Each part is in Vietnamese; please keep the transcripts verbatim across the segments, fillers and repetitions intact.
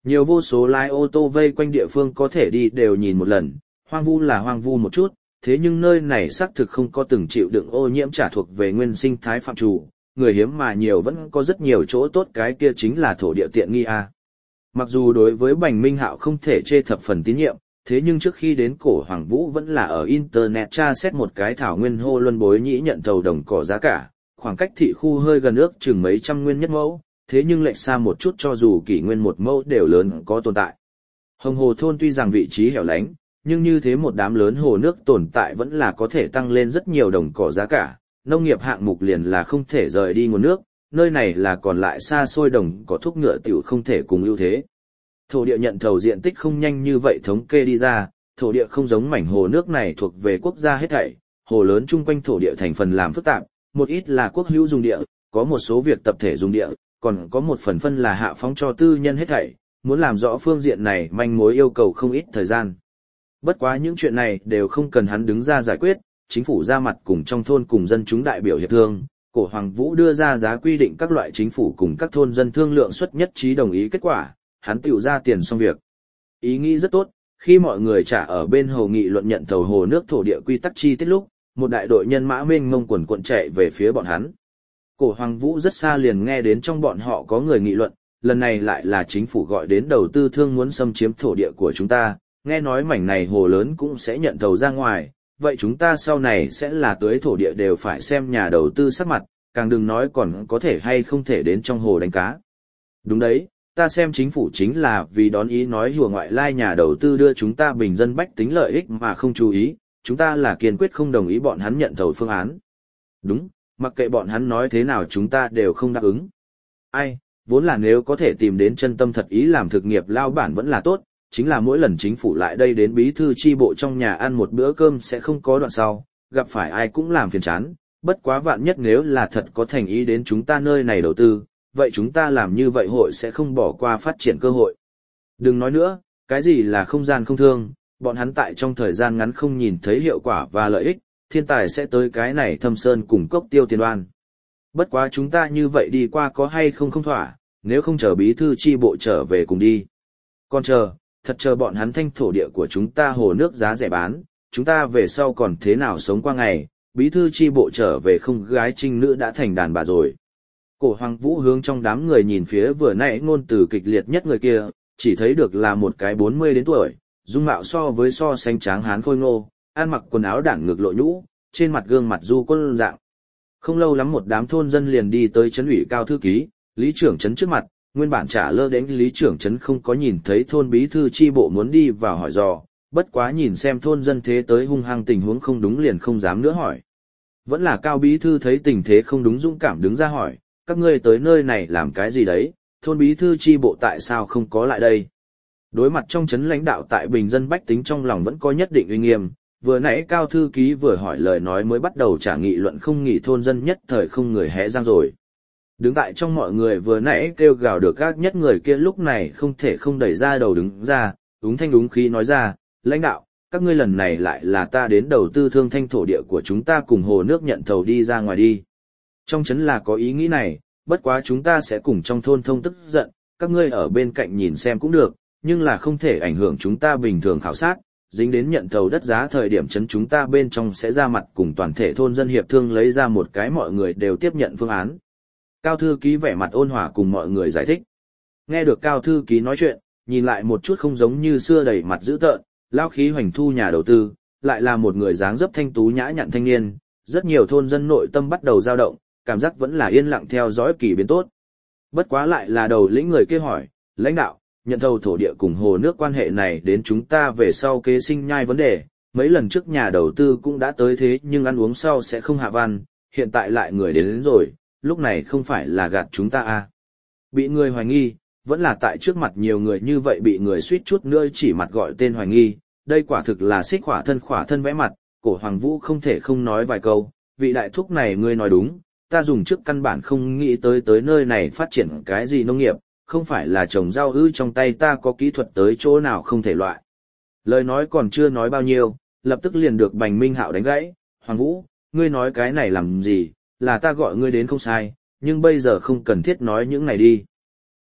Nhiều vô số lái ô tô vây quanh địa phương có thể đi đều nhìn một lần, hoang vu là hoang vu một chút, thế nhưng nơi này xác thực không có từng chịu đựng ô nhiễm trả thuộc về nguyên sinh thái phạm chủ, người hiếm mà nhiều vẫn có rất nhiều chỗ tốt, cái kia chính là thổ địa tiện nghi a. Mặc dù đối với Bành Minh Hạo không thể chê thập phần tín nhiệm, thế nhưng trước khi đến Cổ Hoàng Vũ vẫn là ở internet tra xét một cái thảo nguyên hô luân bối nhĩ nhận thầu đồng cỏ giá cả, khoảng cách thị khu hơi gần ước chừng mấy trăm nguyên nhất mẫu, thế nhưng lệch xa một chút cho dù kỷ nguyên một mẫu đều lớn có tồn tại. Hồng Hồ thôn tuy rằng vị trí hẻo lánh, nhưng như thế một đám lớn hồ nước tồn tại vẫn là có thể tăng lên rất nhiều đồng cỏ giá cả, nông nghiệp hạng mục liền là không thể rời đi nguồn nước, nơi này là còn lại xa xôi đồng cỏ thuốc ngựa tiểu không thể cùng ưu thế. Thổ địa nhận thầu diện tích không nhanh như vậy thống kê đi ra, thổ địa không giống mảnh hồ nước này thuộc về quốc gia hết thảy, hồ lớn chung quanh thổ địa thành phần làm phức tạp, một ít là quốc hữu dùng địa, có một số việc tập thể dùng địa, còn có một phần phân là hạ phóng cho tư nhân hết thảy, muốn làm rõ phương diện này manh mối yêu cầu không ít thời gian. Bất quá những chuyện này đều không cần hắn đứng ra giải quyết, chính phủ ra mặt cùng trong thôn cùng dân chúng đại biểu hiệp thương, Cổ Hoàng Vũ đưa ra giá quy định các loại chính phủ cùng các thôn dân thương lượng suất nhất trí đồng ý kết quả, hắn tiểu ra tiền xong việc. Ý nghĩ rất tốt, khi mọi người trả ở bên hồ nghị luận nhận thầu hồ nước thổ địa quy tắc chi tiết lúc, một đại đội nhân mã mênh mông quần quận chạy về phía bọn hắn. Cổ Hoàng Vũ rất xa liền nghe đến trong bọn họ có người nghị luận, lần này lại là chính phủ gọi đến đầu tư thương muốn xâm chiếm thổ địa của chúng ta, nghe nói mảnh này hồ lớn cũng sẽ nhận thầu ra ngoài, vậy chúng ta sau này sẽ là tưới thổ địa đều phải xem nhà đầu tư sắc mặt, càng đừng nói còn có thể hay không thể đến trong hồ đánh cá. Đúng đấy, ta xem chính phủ chính là vì đón ý nói hùa ngoại lai nhà đầu tư đưa chúng ta bình dân bách tính lợi ích mà không chú ý, chúng ta là kiên quyết không đồng ý bọn hắn nhận thầu phương án. Đúng, mặc kệ bọn hắn nói thế nào chúng ta đều không đáp ứng. Ai, vốn là nếu có thể tìm đến chân tâm thật ý làm thực nghiệp lao bản vẫn là tốt, chính là mỗi lần chính phủ lại đây đến bí thư chi bộ trong nhà ăn một bữa cơm sẽ không có đoạn sau, gặp phải ai cũng làm phiền chán, bất quá vạn nhất nếu là thật có thành ý đến chúng ta nơi này đầu tư, vậy chúng ta làm như vậy hội sẽ không bỏ qua phát triển cơ hội. Đừng nói nữa, cái gì là không gian không thương, bọn hắn tại trong thời gian ngắn không nhìn thấy hiệu quả và lợi ích, thiên tài sẽ tới cái này thâm sơn cùng cốc tiêu tiền đoan. Bất quá chúng ta như vậy đi qua có hay không không thỏa, nếu không chờ bí thư chi bộ trở về cùng đi. Còn chờ, thật chờ bọn hắn thanh thổ địa của chúng ta hồ nước giá rẻ bán, chúng ta về sau còn thế nào sống qua ngày, bí thư chi bộ trở về không gái trinh nữ đã thành đàn bà rồi. Cổ Hoàng Vũ hướng trong đám người nhìn phía vừa nãy ngôn từ kịch liệt nhất người kia, chỉ thấy được là một cái bốn mươi đến tuổi, dung mạo so với so sánh tráng hán khôi ngô, ăn mặc quần áo đản ngược lộ nhũ, trên mặt gương mặt du quân dạng. Không lâu lắm một đám thôn dân liền đi tới trấn ủy cao thư ký, lý trưởng trấn trước mặt, nguyên bản trả lơ đến lý trưởng trấn không có nhìn thấy thôn bí thư chi bộ muốn đi vào hỏi dò, bất quá nhìn xem thôn dân thế tới hung hăng tình huống không đúng liền không dám nữa hỏi. Vẫn là cao bí thư thấy tình thế không đúng dũng cảm đứng ra hỏi, các ngươi tới nơi này làm cái gì đấy, thôn bí thư chi bộ tại sao không có lại đây? Đối mặt trong trấn lãnh đạo tại bình dân bách tính trong lòng vẫn có nhất định uy nghiêm, vừa nãy cao thư ký vừa hỏi lời nói mới bắt đầu trả nghị luận không nghỉ thôn dân nhất thời không người hé răng rồi. Đứng tại trong mọi người vừa nãy kêu gào được các nhất người kia lúc này không thể không đẩy ra đầu đứng ra, đúng thanh đúng khí nói ra, lãnh đạo, các ngươi lần này lại là ta đến đầu tư thương thanh thổ địa của chúng ta cùng hồ nước nhận thầu đi ra ngoài đi. Trong trấn là có ý nghĩ này, bất quá chúng ta sẽ cùng trong thôn thông tức giận, các ngươi ở bên cạnh nhìn xem cũng được, nhưng là không thể ảnh hưởng chúng ta bình thường khảo sát, dính đến nhận thầu đất giá thời điểm trấn chúng ta bên trong sẽ ra mặt cùng toàn thể thôn dân hiệp thương lấy ra một cái mọi người đều tiếp nhận phương án. Cao thư ký vẻ mặt ôn hòa cùng mọi người giải thích. Nghe được Cao thư ký nói chuyện, nhìn lại một chút không giống như xưa đầy mặt dữ tợn, lao khí hoành thu nhà đầu tư, lại là một người dáng dấp thanh tú nhã nhặn thanh niên, rất nhiều thôn dân nội tâm bắt đầu dao động, cảm giác vẫn là yên lặng theo dõi kỳ biến tốt. Bất quá lại là đầu lĩnh người kia hỏi, lãnh đạo, nhận thầu thổ địa cùng hồ nước quan hệ này đến chúng ta về sau kế sinh nhai vấn đề, mấy lần trước nhà đầu tư cũng đã tới thế nhưng ăn uống sau sẽ không hạ văn, hiện tại lại người đến, đến rồi, lúc này không phải là gạt chúng ta à. Bị người hoài nghi, vẫn là tại trước mặt nhiều người như vậy bị người suýt chút nữa chỉ mặt gọi tên hoài nghi, đây quả thực là xích khỏa thân khỏa thân vẽ mặt, Cổ Hoàng Vũ không thể không nói vài câu, vị đại thúc này ngươi nói đúng, ta dùng trước căn bản không nghĩ tới tới nơi này phát triển cái gì nông nghiệp, không phải là trồng rau ư trong tay ta có kỹ thuật tới chỗ nào không thể loại. Lời nói còn chưa nói bao nhiêu, lập tức liền được Bành Minh Hạo đánh gãy, Hoàng Vũ, ngươi nói cái này làm gì, là ta gọi ngươi đến không sai, nhưng bây giờ không cần thiết nói những này đi.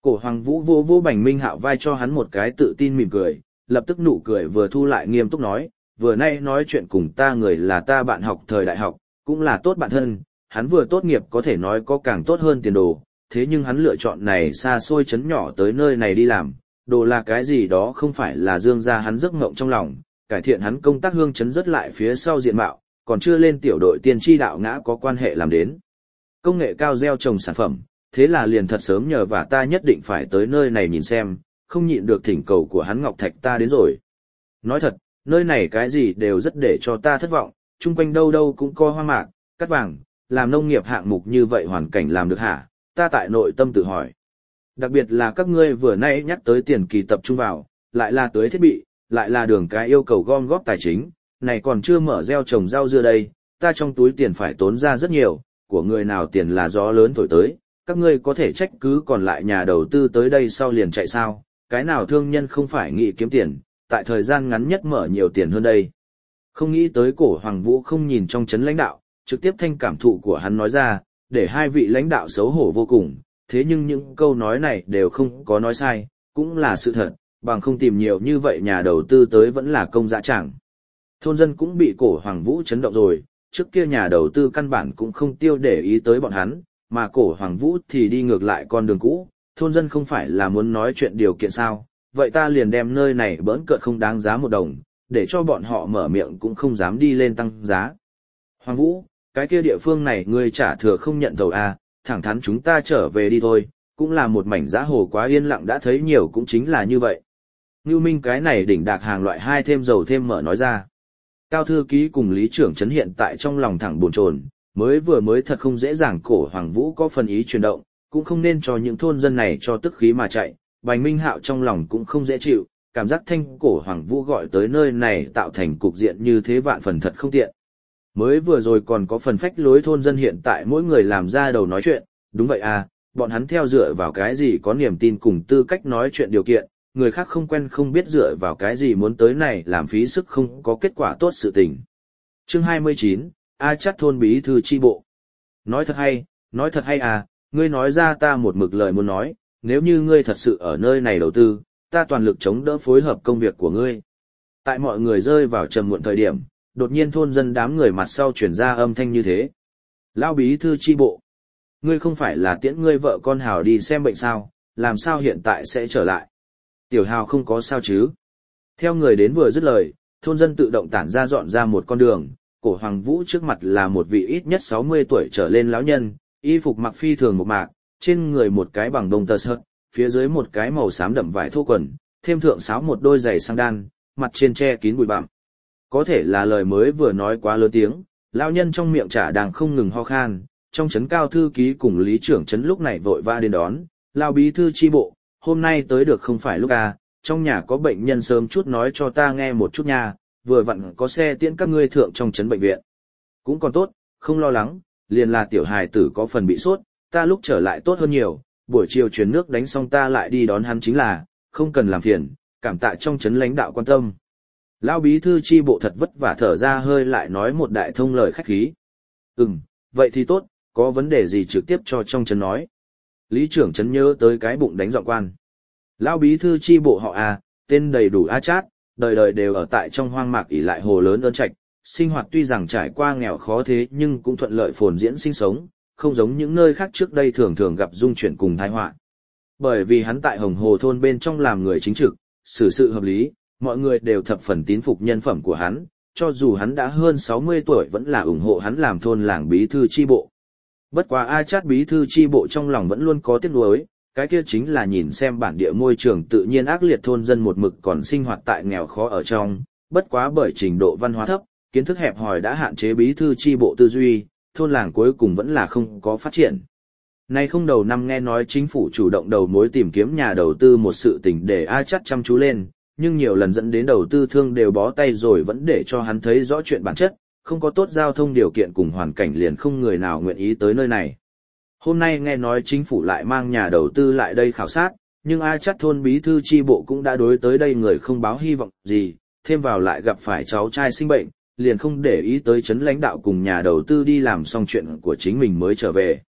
Cổ Hoàng Vũ vô vô Bành Minh Hạo vai cho hắn một cái tự tin mỉm cười, lập tức nụ cười vừa thu lại nghiêm túc nói, vừa nay nói chuyện cùng ta người là ta bạn học thời đại học, cũng là tốt bạn thân, hắn vừa tốt nghiệp có thể nói có càng tốt hơn tiền đồ, thế nhưng hắn lựa chọn này xa xôi chấn nhỏ tới nơi này đi làm, đồ là cái gì đó không phải là dương ra hắn giấc mộng trong lòng, cải thiện hắn công tác hương chấn rất lại phía sau diện mạo, còn chưa lên tiểu đội tiên tri đạo ngã có quan hệ làm đến. Công nghệ cao gieo trồng sản phẩm, thế là liền thật sớm nhờ và ta nhất định phải tới nơi này nhìn xem, không nhịn được thỉnh cầu của hắn Ngọc Thạch ta đến rồi. Nói thật, nơi này cái gì đều rất để cho ta thất vọng, chung quanh đâu đâu cũng có hoa mạc, cắt vàng, làm nông nghiệp hạng mục như vậy hoàn cảnh làm được hả? Ta tại nội tâm tự hỏi. Đặc biệt là các ngươi vừa nãy nhắc tới tiền kỳ tập trung vào, lại là tưới thiết bị, lại là đường cái yêu cầu gom góp tài chính, này còn chưa mở gieo trồng rau dưa đây, ta trong túi tiền phải tốn ra rất nhiều, của người nào tiền là gió lớn thổi tới, các ngươi có thể trách cứ còn lại nhà đầu tư tới đây sau liền chạy sao, cái nào thương nhân không phải nghĩ kiếm tiền, tại thời gian ngắn nhất mở nhiều tiền hơn đây. Không nghĩ tới Cổ Hoàng Vũ không nhìn trong chấn lãnh đạo, trực tiếp thanh cảm thụ của hắn nói ra, để hai vị lãnh đạo xấu hổ vô cùng, thế nhưng những câu nói này đều không có nói sai, cũng là sự thật, bằng không tìm nhiều như vậy nhà đầu tư tới vẫn là công dã chẳng. Thôn dân cũng bị Cổ Hoàng Vũ chấn động rồi, trước kia nhà đầu tư căn bản cũng không tiêu để ý tới bọn hắn, mà Cổ Hoàng Vũ thì đi ngược lại con đường cũ, thôn dân không phải là muốn nói chuyện điều kiện sao, vậy ta liền đem nơi này bỡn cợt không đáng giá một đồng, để cho bọn họ mở miệng cũng không dám đi lên tăng giá. Hoàng Vũ, cái kia địa phương này ngươi trả thừa không nhận thầu à, thẳng thắn chúng ta trở về đi thôi, cũng là một mảnh giá hồ quá yên lặng đã thấy nhiều cũng chính là như vậy. Ngưu Minh cái này đỉnh đạc hàng loại hai thêm dầu thêm mở nói ra. Cao thư ký cùng lý trưởng trấn hiện tại trong lòng thẳng buồn chồn, mới vừa mới thật không dễ dàng Cổ Hoàng Vũ có phần ý chuyển động, cũng không nên cho những thôn dân này cho tức khí mà chạy, Bành Minh Hạo trong lòng cũng không dễ chịu, cảm giác thanh Cổ Hoàng Vũ gọi tới nơi này tạo thành cục diện như thế vạn phần thật không tiện. Mới vừa rồi còn có phần phách lối thôn dân hiện tại mỗi người làm ra đầu nói chuyện, đúng vậy à, bọn hắn theo dựa vào cái gì có niềm tin cùng tư cách nói chuyện điều kiện, người khác không quen không biết dựa vào cái gì muốn tới này làm phí sức không có kết quả tốt sự tình. Chương hai mươi chín, A Chắt thôn bí thư chi bộ. Nói thật hay, nói thật hay à, ngươi nói ra ta một mực lời muốn nói, nếu như ngươi thật sự ở nơi này đầu tư, ta toàn lực chống đỡ phối hợp công việc của ngươi. Tại mọi người rơi vào trầm muộn thời điểm, đột nhiên thôn dân đám người mặt sau chuyển ra âm thanh như thế. Lão bí thư chi bộ, ngươi không phải là tiễn ngươi vợ con Hào đi xem bệnh sao, làm sao hiện tại sẽ trở lại? Tiểu Hào không có sao chứ? Theo người đến vừa dứt lời, thôn dân tự động tản ra dọn ra một con đường, Cổ Hoàng Vũ trước mặt là một vị ít nhất sáu mươi tuổi trở lên lão nhân, y phục mặc phi thường một mạc, trên người một cái bằng đồng tơ sợt, phía dưới một cái màu xám đậm vải thô quần, thêm thượng sáo một đôi giày sang đan, mặt trên che kín bụi bặm. Có thể là lời mới vừa nói quá lớn tiếng, lão nhân trong miệng chả đang không ngừng ho khan, trong chấn cao thư ký cùng lý trưởng chấn lúc này vội va đến đón, lão bí thư chi bộ, hôm nay tới được không phải lúc à, trong nhà có bệnh nhân sớm chút nói cho ta nghe một chút nha, vừa vặn có xe tiễn các ngươi thượng trong chấn bệnh viện. Cũng còn tốt, không lo lắng, liền là tiểu hài tử có phần bị sốt, ta lúc trở lại tốt hơn nhiều, buổi chiều chuyển nước đánh xong ta lại đi đón hắn chính là, không cần làm phiền, cảm tạ trong chấn lãnh đạo quan tâm. Lão bí thư chi bộ thật vất vả thở ra hơi lại nói một đại thông lời khách khí. Ừm, vậy thì tốt, có vấn đề gì trực tiếp cho trong chấn nói. Lý trưởng chấn nhớ tới cái bụng đánh giọng quan. Lão bí thư chi bộ họ A, tên đầy đủ A Chát, đời đời đều ở tại trong hoang mạc ỷ lại hồ lớn ơn trạch, sinh hoạt tuy rằng trải qua nghèo khó thế nhưng cũng thuận lợi phồn diễn sinh sống, không giống những nơi khác trước đây thường thường gặp dung chuyển cùng tai họa. Bởi vì hắn tại Hồng Hồ thôn bên trong làm người chính trực, xử sự hợp lý, mọi người đều thập phần tín phục nhân phẩm của hắn, cho dù hắn đã hơn sáu mươi tuổi vẫn là ủng hộ hắn làm thôn làng bí thư chi bộ. Bất quá A Chát bí thư chi bộ trong lòng vẫn luôn có tiếc nuối, cái kia chính là nhìn xem bản địa môi trường tự nhiên ác liệt thôn dân một mực còn sinh hoạt tại nghèo khó ở trong, bất quá bởi trình độ văn hóa thấp, kiến thức hẹp hòi đã hạn chế bí thư chi bộ tư duy, thôn làng cuối cùng vẫn là không có phát triển. Nay không đầu năm nghe nói chính phủ chủ động đầu mối tìm kiếm nhà đầu tư một sự tình để A Chát chăm chú lên, nhưng nhiều lần dẫn đến đầu tư thương đều bó tay rồi vẫn để cho hắn thấy rõ chuyện bản chất, không có tốt giao thông điều kiện cùng hoàn cảnh liền không người nào nguyện ý tới nơi này. Hôm nay nghe nói chính phủ lại mang nhà đầu tư lại đây khảo sát, nhưng A Chát thôn bí thư chi bộ cũng đã đối tới đây người không báo hy vọng gì, thêm vào lại gặp phải cháu trai sinh bệnh, liền không để ý tới chấn lãnh đạo cùng nhà đầu tư đi làm xong chuyện của chính mình mới trở về.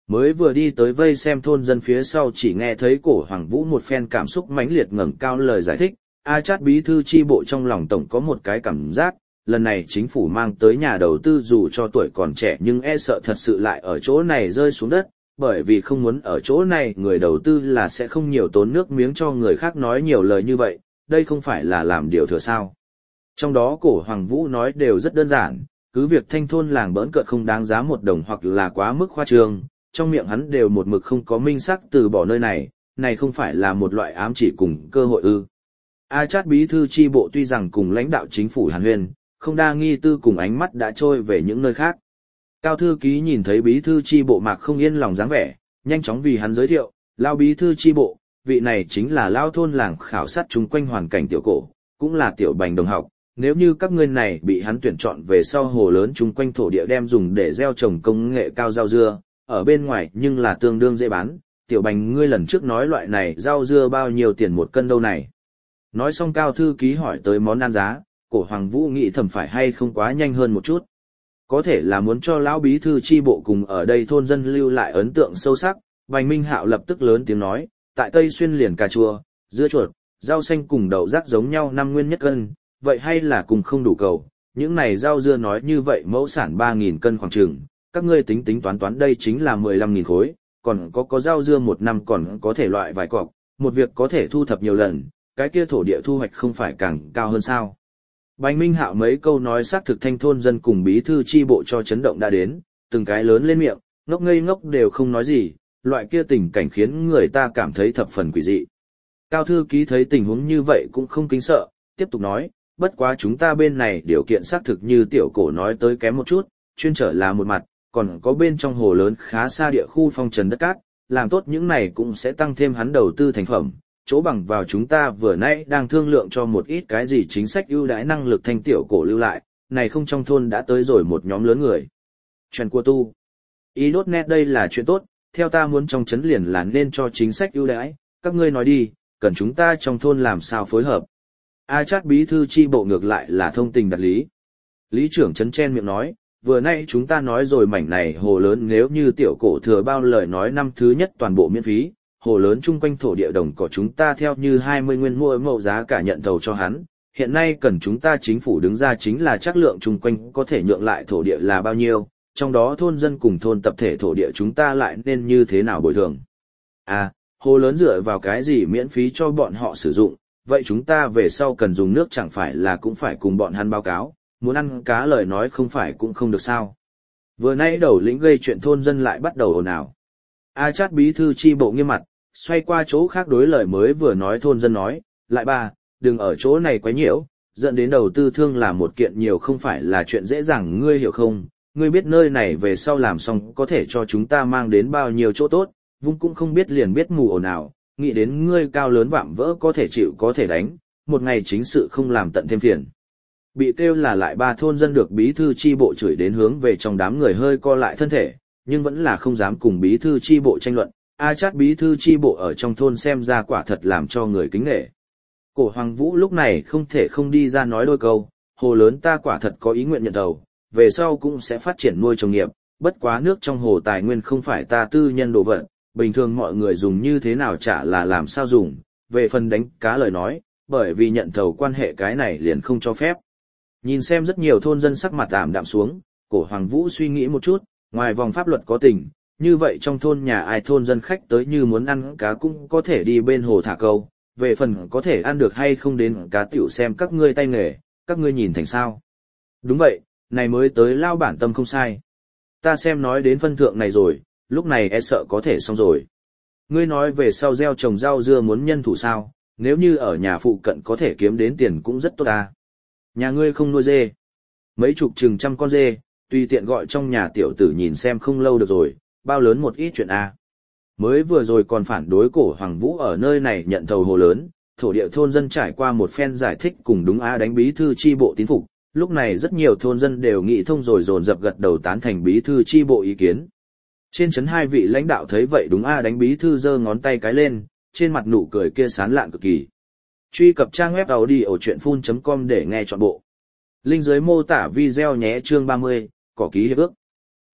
Mới vừa đi tới vây xem thôn dân phía sau chỉ nghe thấy cổ Hoàng Vũ một phen cảm xúc mãnh liệt ngẩng cao lời giải thích, A Chát bí thư chi bộ trong lòng tổng có một cái cảm giác, lần này chính phủ mang tới nhà đầu tư dù cho tuổi còn trẻ nhưng e sợ thật sự lại ở chỗ này rơi xuống đất, bởi vì không muốn ở chỗ này người đầu tư là sẽ không nhiều tốn nước miếng cho người khác nói nhiều lời như vậy, đây không phải là làm điều thừa sao. Trong đó cổ Hoàng Vũ nói đều rất đơn giản, cứ việc thanh thôn làng bỡn cợt không đáng giá một đồng hoặc là quá mức khoa trương, trong miệng hắn đều một mực không có minh sắc từ bỏ nơi này, này không phải là một loại ám chỉ cùng cơ hội ư. A Chát bí thư chi bộ tuy rằng cùng lãnh đạo chính phủ Hàn Huyên, không đa nghi tư cùng ánh mắt đã trôi về những nơi khác. Cao thư ký nhìn thấy bí thư chi bộ Mạc không yên lòng dáng vẻ, nhanh chóng vì hắn giới thiệu, lao bí thư chi bộ, vị này chính là lao thôn làng khảo sát chung quanh hoàn cảnh tiểu cổ, cũng là tiểu bành đồng học. Nếu như các ngươi này bị hắn tuyển chọn về sau hồ lớn chung quanh thổ địa đem dùng để gieo trồng công nghệ cao rau dưa, ở bên ngoài nhưng là tương đương dễ bán, tiểu bành ngươi lần trước nói loại này rau dưa bao nhiêu tiền một cân đâu này. Nói xong Cao thư ký hỏi tới món ăn giá, cổ Hoàng Vũ nghĩ thầm phải hay không quá nhanh hơn một chút. Có thể là muốn cho lão bí thư chi bộ cùng ở đây thôn dân lưu lại ấn tượng sâu sắc, Bành Minh Hạo lập tức lớn tiếng nói, tại Tây Xuyên liền cà chua, dưa chuột, rau xanh cùng đậu rác giống nhau năm nguyên nhất cân, vậy hay là cùng không đủ cầu, những này rau dưa nói như vậy mẫu sản ba nghìn cân khoảng chừng, các ngươi tính tính toán toán đây chính là mười lăm nghìn khối, còn có có rau dưa một năm còn có thể loại vài cọc, một việc có thể thu thập nhiều lần, cái kia thổ địa thu hoạch không phải càng cao hơn sao. Bành Minh Hạo mấy câu nói xác thực thanh thôn dân cùng bí thư chi bộ cho chấn động đã đến, từng cái lớn lên miệng, ngốc ngây ngốc đều không nói gì, loại kia tình cảnh khiến người ta cảm thấy thập phần quỷ dị. Cao thư ký thấy tình huống như vậy cũng không kính sợ, tiếp tục nói, bất quá chúng ta bên này điều kiện xác thực như tiểu cổ nói tới kém một chút, chuyên trở là một mặt, còn có bên trong hồ lớn khá xa địa khu phong trần đất cát, làm tốt những này cũng sẽ tăng thêm hắn đầu tư thành phẩm, chỗ bằng vào chúng ta vừa nãy đang thương lượng cho một ít cái gì chính sách ưu đãi năng lực thanh tiểu cổ lưu lại, này không trong thôn đã tới rồi một nhóm lớn người. Chuyện của tu. Ý đốt nét đây là chuyện tốt, theo ta muốn trong chấn liền là nên cho chính sách ưu đãi, các ngươi nói đi, cần chúng ta trong thôn làm sao phối hợp. A Chát bí thư chi bộ ngược lại là thông tình đạt lý. Lý trưởng chấn chen miệng nói, vừa nay chúng ta nói rồi mảnh này hồ lớn nếu như tiểu cổ thừa bao lời nói năm thứ nhất toàn bộ miễn phí, hồ lớn chung quanh thổ địa đồng của chúng ta theo như hai mươi nguyên mỗi mẫu giá cả nhận thầu cho hắn, hiện nay cần chúng ta chính phủ đứng ra chính là chắc lượng chung quanh có thể nhượng lại thổ địa là bao nhiêu, trong đó thôn dân cùng thôn tập thể thổ địa chúng ta lại nên như thế nào bồi thường. À, hồ lớn dựa vào cái gì miễn phí cho bọn họ sử dụng, vậy chúng ta về sau cần dùng nước chẳng phải là cũng phải cùng bọn hắn báo cáo, muốn ăn cá lời nói không phải cũng không được sao. Vừa nãy đầu lĩnh gây chuyện thôn dân lại bắt đầu ồn ào. A Chát bí thư chi bộ nghiêm mặt, xoay qua chỗ khác đối lời mới vừa nói thôn dân nói, lại ba, đừng ở chỗ này quấy nhiễu, dẫn đến đầu tư thương là một kiện nhiều không phải là chuyện dễ dàng ngươi hiểu không, ngươi biết nơi này về sau làm xong có thể cho chúng ta mang đến bao nhiêu chỗ tốt, vung cũng không biết liền biết mù ồn ào, nghĩ đến ngươi cao lớn vạm vỡ có thể chịu có thể đánh, một ngày chính sự không làm tận thêm phiền. Bị kêu là lại ba thôn dân được bí thư chi bộ chửi đến hướng về trong đám người hơi co lại thân thể, nhưng vẫn là không dám cùng bí thư chi bộ tranh luận, A Chát bí thư chi bộ ở trong thôn xem ra quả thật làm cho người kính nể. Cổ Hoàng Vũ lúc này không thể không đi ra nói đôi câu, hồ lớn ta quả thật có ý nguyện nhận đầu, về sau cũng sẽ phát triển nuôi trồng nghiệp, bất quá nước trong hồ tài nguyên không phải ta tư nhân đồ vật, bình thường mọi người dùng như thế nào trả là làm sao dùng, về phần đánh cá lời nói, bởi vì nhận thầu quan hệ cái này liền không cho phép. Nhìn xem rất nhiều thôn dân sắc mặt ảm đạm xuống, Cổ Hoàng Vũ suy nghĩ một chút, ngoài vòng pháp luật có tình, như vậy trong thôn nhà ai thôn dân khách tới như muốn ăn cá cũng có thể đi bên hồ thả câu, về phần có thể ăn được hay không đến cá tiểu xem các ngươi tay nghề, các ngươi nhìn thành sao. Đúng vậy, này mới tới lao bản tâm không sai. Ta xem nói đến phân thượng này rồi, lúc này e sợ có thể xong rồi. Ngươi nói về sau gieo trồng rau dưa muốn nhân thủ sao, nếu như ở nhà phụ cận có thể kiếm đến tiền cũng rất tốt ta. Nhà ngươi không nuôi dê. Mấy chục chừng trăm con dê, tùy tiện gọi trong nhà tiểu tử nhìn xem không lâu được rồi, bao lớn một ít chuyện a. Mới vừa rồi còn phản đối Cổ Hoàng Vũ ở nơi này nhận thầu hồ lớn, thổ địa thôn dân trải qua một phen giải thích cùng đúng a đánh bí thư chi bộ tín phục, lúc này rất nhiều thôn dân đều nghĩ thông rồi dồn dập gật đầu tán thành bí thư chi bộ ý kiến. Trên trấn hai vị lãnh đạo thấy vậy đúng a đánh bí thư giơ ngón tay cái lên, trên mặt nụ cười kia sán lạn cực kỳ. Truy cập trang web audiochuyenphun chấm com để nghe trọn bộ. Link dưới mô tả video nhé chương ba mươi, cỏ ký hiệp ước.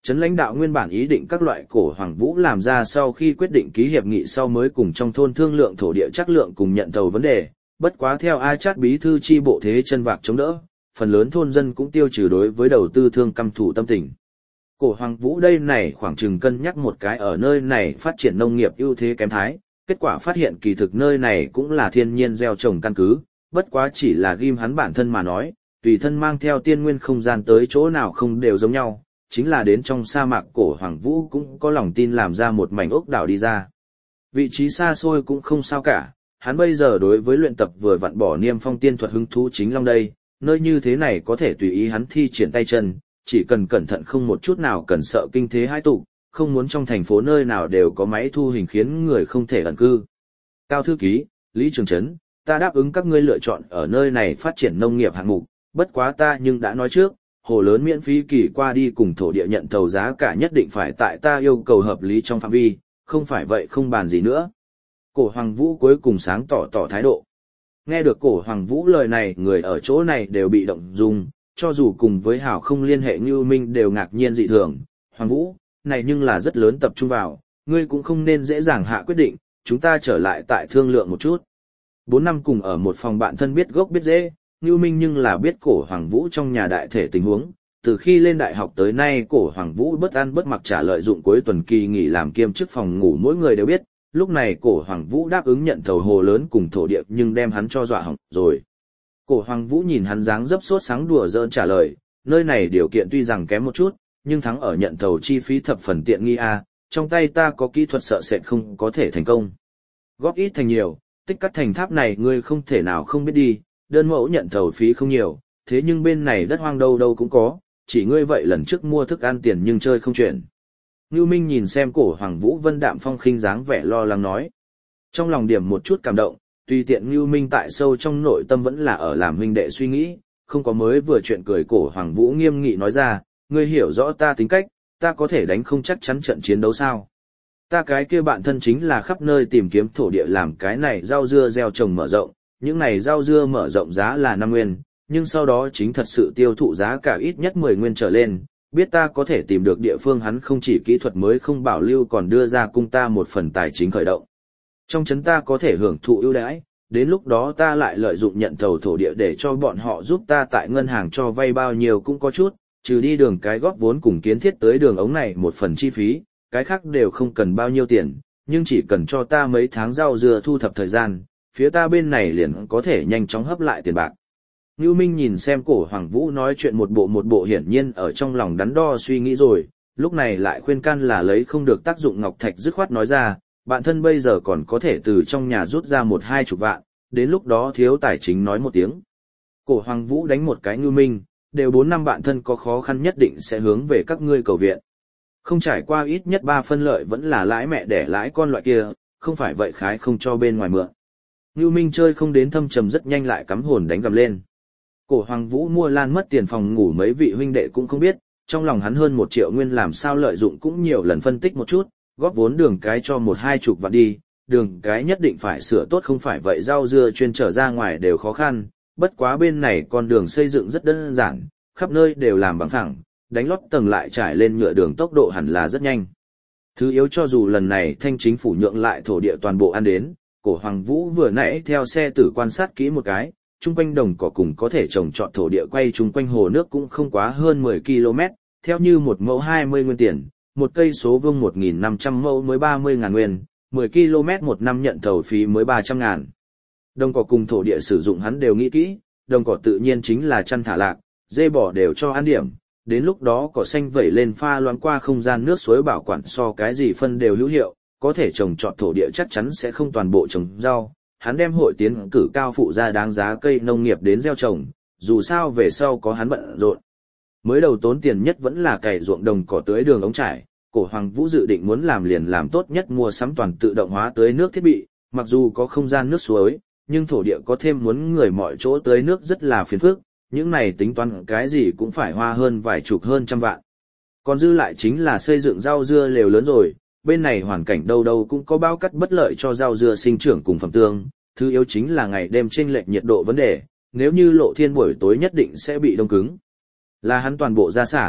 Trấn lãnh đạo nguyên bản ý định các loại cổ Hoàng Vũ làm ra sau khi quyết định ký hiệp nghị sau mới cùng trong thôn thương lượng thổ địa chất lượng cùng nhận thầu vấn đề, bất quá theo A Chát bí thư chi bộ thế chân vạc chống đỡ, phần lớn thôn dân cũng tiêu trừ đối với đầu tư thương căm thủ tâm tình. Cổ Hoàng Vũ đây này khoảng chừng cân nhắc một cái ở nơi này phát triển nông nghiệp ưu thế kém thái, kết quả phát hiện kỳ thực nơi này cũng là thiên nhiên gieo trồng căn cứ, bất quá chỉ là ghim hắn bản thân mà nói, tùy thân mang theo tiên nguyên không gian tới chỗ nào không đều giống nhau, chính là đến trong sa mạc cổ Hoàng Vũ cũng có lòng tin làm ra một mảnh ốc đảo đi ra. Vị trí xa xôi cũng không sao cả, hắn bây giờ đối với luyện tập vừa vặn bỏ niêm phong tiên thuật hứng thú chính long đây, nơi như thế này có thể tùy ý hắn thi triển tay chân, chỉ cần cẩn thận không một chút nào cần sợ kinh thế hai tụ, không muốn trong thành phố nơi nào đều có máy thu hình khiến người không thể ẩn cư. Cao thư ký, Lý Trường Trấn, ta đáp ứng các ngươi lựa chọn ở nơi này phát triển nông nghiệp hạng mục, bất quá ta nhưng đã nói trước, hồ lớn miễn phí kỳ qua đi cùng thổ địa nhận thầu giá cả nhất định phải tại ta yêu cầu hợp lý trong phạm vi, không phải vậy không bàn gì nữa. Cổ Hoàng Vũ cuối cùng sáng tỏ tỏ thái độ. Nghe được cổ Hoàng Vũ lời này, người ở chỗ này đều bị động dung, cho dù cùng với Hảo không liên hệ Như Minh đều ngạc nhiên dị thường. Hoàng Vũ, này nhưng là rất lớn tập trung vào, ngươi cũng không nên dễ dàng hạ quyết định, chúng ta trở lại tại thương lượng một chút. Bốn năm cùng ở một phòng bạn thân biết gốc biết dễ, Như Minh nhưng là biết cổ Hoàng Vũ trong nhà đại thể tình huống, từ khi lên đại học tới nay cổ Hoàng Vũ bất ăn bất mặc trả lợi dụng cuối tuần kỳ nghỉ làm kiêm chức phòng ngủ mỗi người đều biết, lúc này cổ Hoàng Vũ đáp ứng nhận thầu hồ lớn cùng thổ địa nhưng đem hắn cho dọa hỏng rồi. Cổ Hoàng Vũ nhìn hắn dáng dấp sốt sáng đùa giỡn trả lời, nơi này điều kiện tuy rằng kém một chút, nhưng thắng ở nhận thầu chi phí thập phần tiện nghi a, trong tay ta có kỹ thuật sợ sệt không có thể thành công. Góp ít thành nhiều, tích cắt thành tháp này ngươi không thể nào không biết đi, đơn mẫu nhận thầu phí không nhiều, thế nhưng bên này đất hoang đâu đâu cũng có, chỉ ngươi vậy lần trước mua thức ăn tiền nhưng chơi không chuyển. Ngưu Minh nhìn xem cổ Hoàng Vũ vân đạm phong khinh dáng vẻ lo lắng nói. Trong lòng điểm một chút cảm động, tùy tiện Ngưu Minh tại sâu trong nội tâm vẫn là ở làm huynh đệ suy nghĩ, không có mới vừa chuyện cười cổ Hoàng Vũ nghiêm nghị nói ra, ngươi hiểu rõ ta tính cách, ta có thể đánh không chắc chắn trận chiến đấu sao. Ta cái kia bạn thân chính là khắp nơi tìm kiếm thổ địa làm cái này rau dưa gieo trồng mở rộng, những này rau dưa mở rộng giá là năm nguyên, nhưng sau đó chính thật sự tiêu thụ giá cả ít nhất mười nguyên trở lên, biết ta có thể tìm được địa phương hắn không chỉ kỹ thuật mới không bảo lưu còn đưa ra cung ta một phần tài chính khởi động. Trong chấn ta có thể hưởng thụ ưu đãi, đến lúc đó ta lại lợi dụng nhận thầu thổ địa để cho bọn họ giúp ta tại ngân hàng cho vay bao nhiêu cũng có chút, trừ đi đường cái góp vốn cùng kiến thiết tới đường ống này một phần chi phí, cái khác đều không cần bao nhiêu tiền, nhưng chỉ cần cho ta mấy tháng rau dưa thu thập thời gian, phía ta bên này liền có thể nhanh chóng hấp lại tiền bạc. Ngưu Minh nhìn xem cổ Hoàng Vũ nói chuyện một bộ một bộ hiển nhiên ở trong lòng đắn đo suy nghĩ rồi, lúc này lại khuyên can là lấy không được tác dụng ngọc thạch dứt khoát nói ra, bạn thân bây giờ còn có thể từ trong nhà rút ra một hai chục vạn, đến lúc đó thiếu tài chính nói một tiếng. Cổ Hoàng Vũ đánh một cái Ngưu Minh, đều bốn năm bạn thân có khó khăn nhất định sẽ hướng về các ngươi cầu viện. Không trải qua ít nhất ba phân lợi vẫn là lãi mẹ đẻ lãi con loại kia, không phải vậy khái không cho bên ngoài mượn. Ngưu Minh chơi không đến thâm trầm rất nhanh lại cắm hồn đánh gầm lên. Cổ Hoàng Vũ mua lan mất tiền phòng ngủ mấy vị huynh đệ cũng không biết, trong lòng hắn hơn một triệu nguyên làm sao lợi dụng cũng nhiều lần phân tích một chút, góp vốn đường cái cho một hai chục vạn đi, đường cái nhất định phải sửa tốt không phải vậy rau dưa chuyên trở ra ngoài đều khó khăn, bất quá bên này con đường xây dựng rất đơn giản, khắp nơi đều làm bằng phẳng, đánh lót tầng lại trải lên nhựa đường tốc độ hẳn là rất nhanh. Thứ yếu cho dù lần này thanh chính phủ nhượng lại thổ địa toàn bộ ăn đến, cổ Hoàng Vũ vừa nãy theo xe tử quan sát kỹ một cái, chung quanh đồng cỏ cùng có thể trồng trọt thổ địa quay chung quanh hồ nước cũng không quá hơn mười ki lô mét, theo như một mẫu hai mươi nguyên tiền, một cây số vuông một nghìn năm trăm mẫu mới ba mươi ngàn nguyên, mười ki lô mét một năm nhận thầu phí mới ba trăm ngàn. Đồng cỏ cùng thổ địa sử dụng hắn đều nghĩ kỹ, đồng cỏ tự nhiên chính là chăn thả lạc, dê bò đều cho ăn điểm, đến lúc đó cỏ xanh vẩy lên pha loãng qua không gian nước suối bảo quản so cái gì phân đều hữu hiệu, có thể trồng trọt thổ địa chắc chắn sẽ không toàn bộ trồng rau. Hắn đem hội tiến cử cao phụ ra đáng giá cây nông nghiệp đến gieo trồng, dù sao về sau có hắn bận rộn. Mới đầu tốn tiền nhất vẫn là cày ruộng đồng cỏ tưới đường ống trải, cổ Hoàng Vũ dự định muốn làm liền làm tốt nhất mua sắm toàn tự động hóa tưới nước thiết bị, mặc dù có không gian nước suối, nhưng thổ địa có thêm muốn người mọi chỗ tưới nước rất là phiền phức, những này tính toán cái gì cũng phải hoa hơn vài chục hơn trăm vạn. Còn dư lại chính là xây dựng rau dưa lều lớn rồi, bên này hoàn cảnh đâu đâu cũng có bao cắt bất lợi cho rau dưa sinh trưởng cùng phẩm tương, thứ yếu chính là ngày đêm chênh lệch nhiệt độ vấn đề, nếu như Lộ Thiên buổi tối nhất định sẽ bị đông cứng. Là hắn toàn bộ gia sản,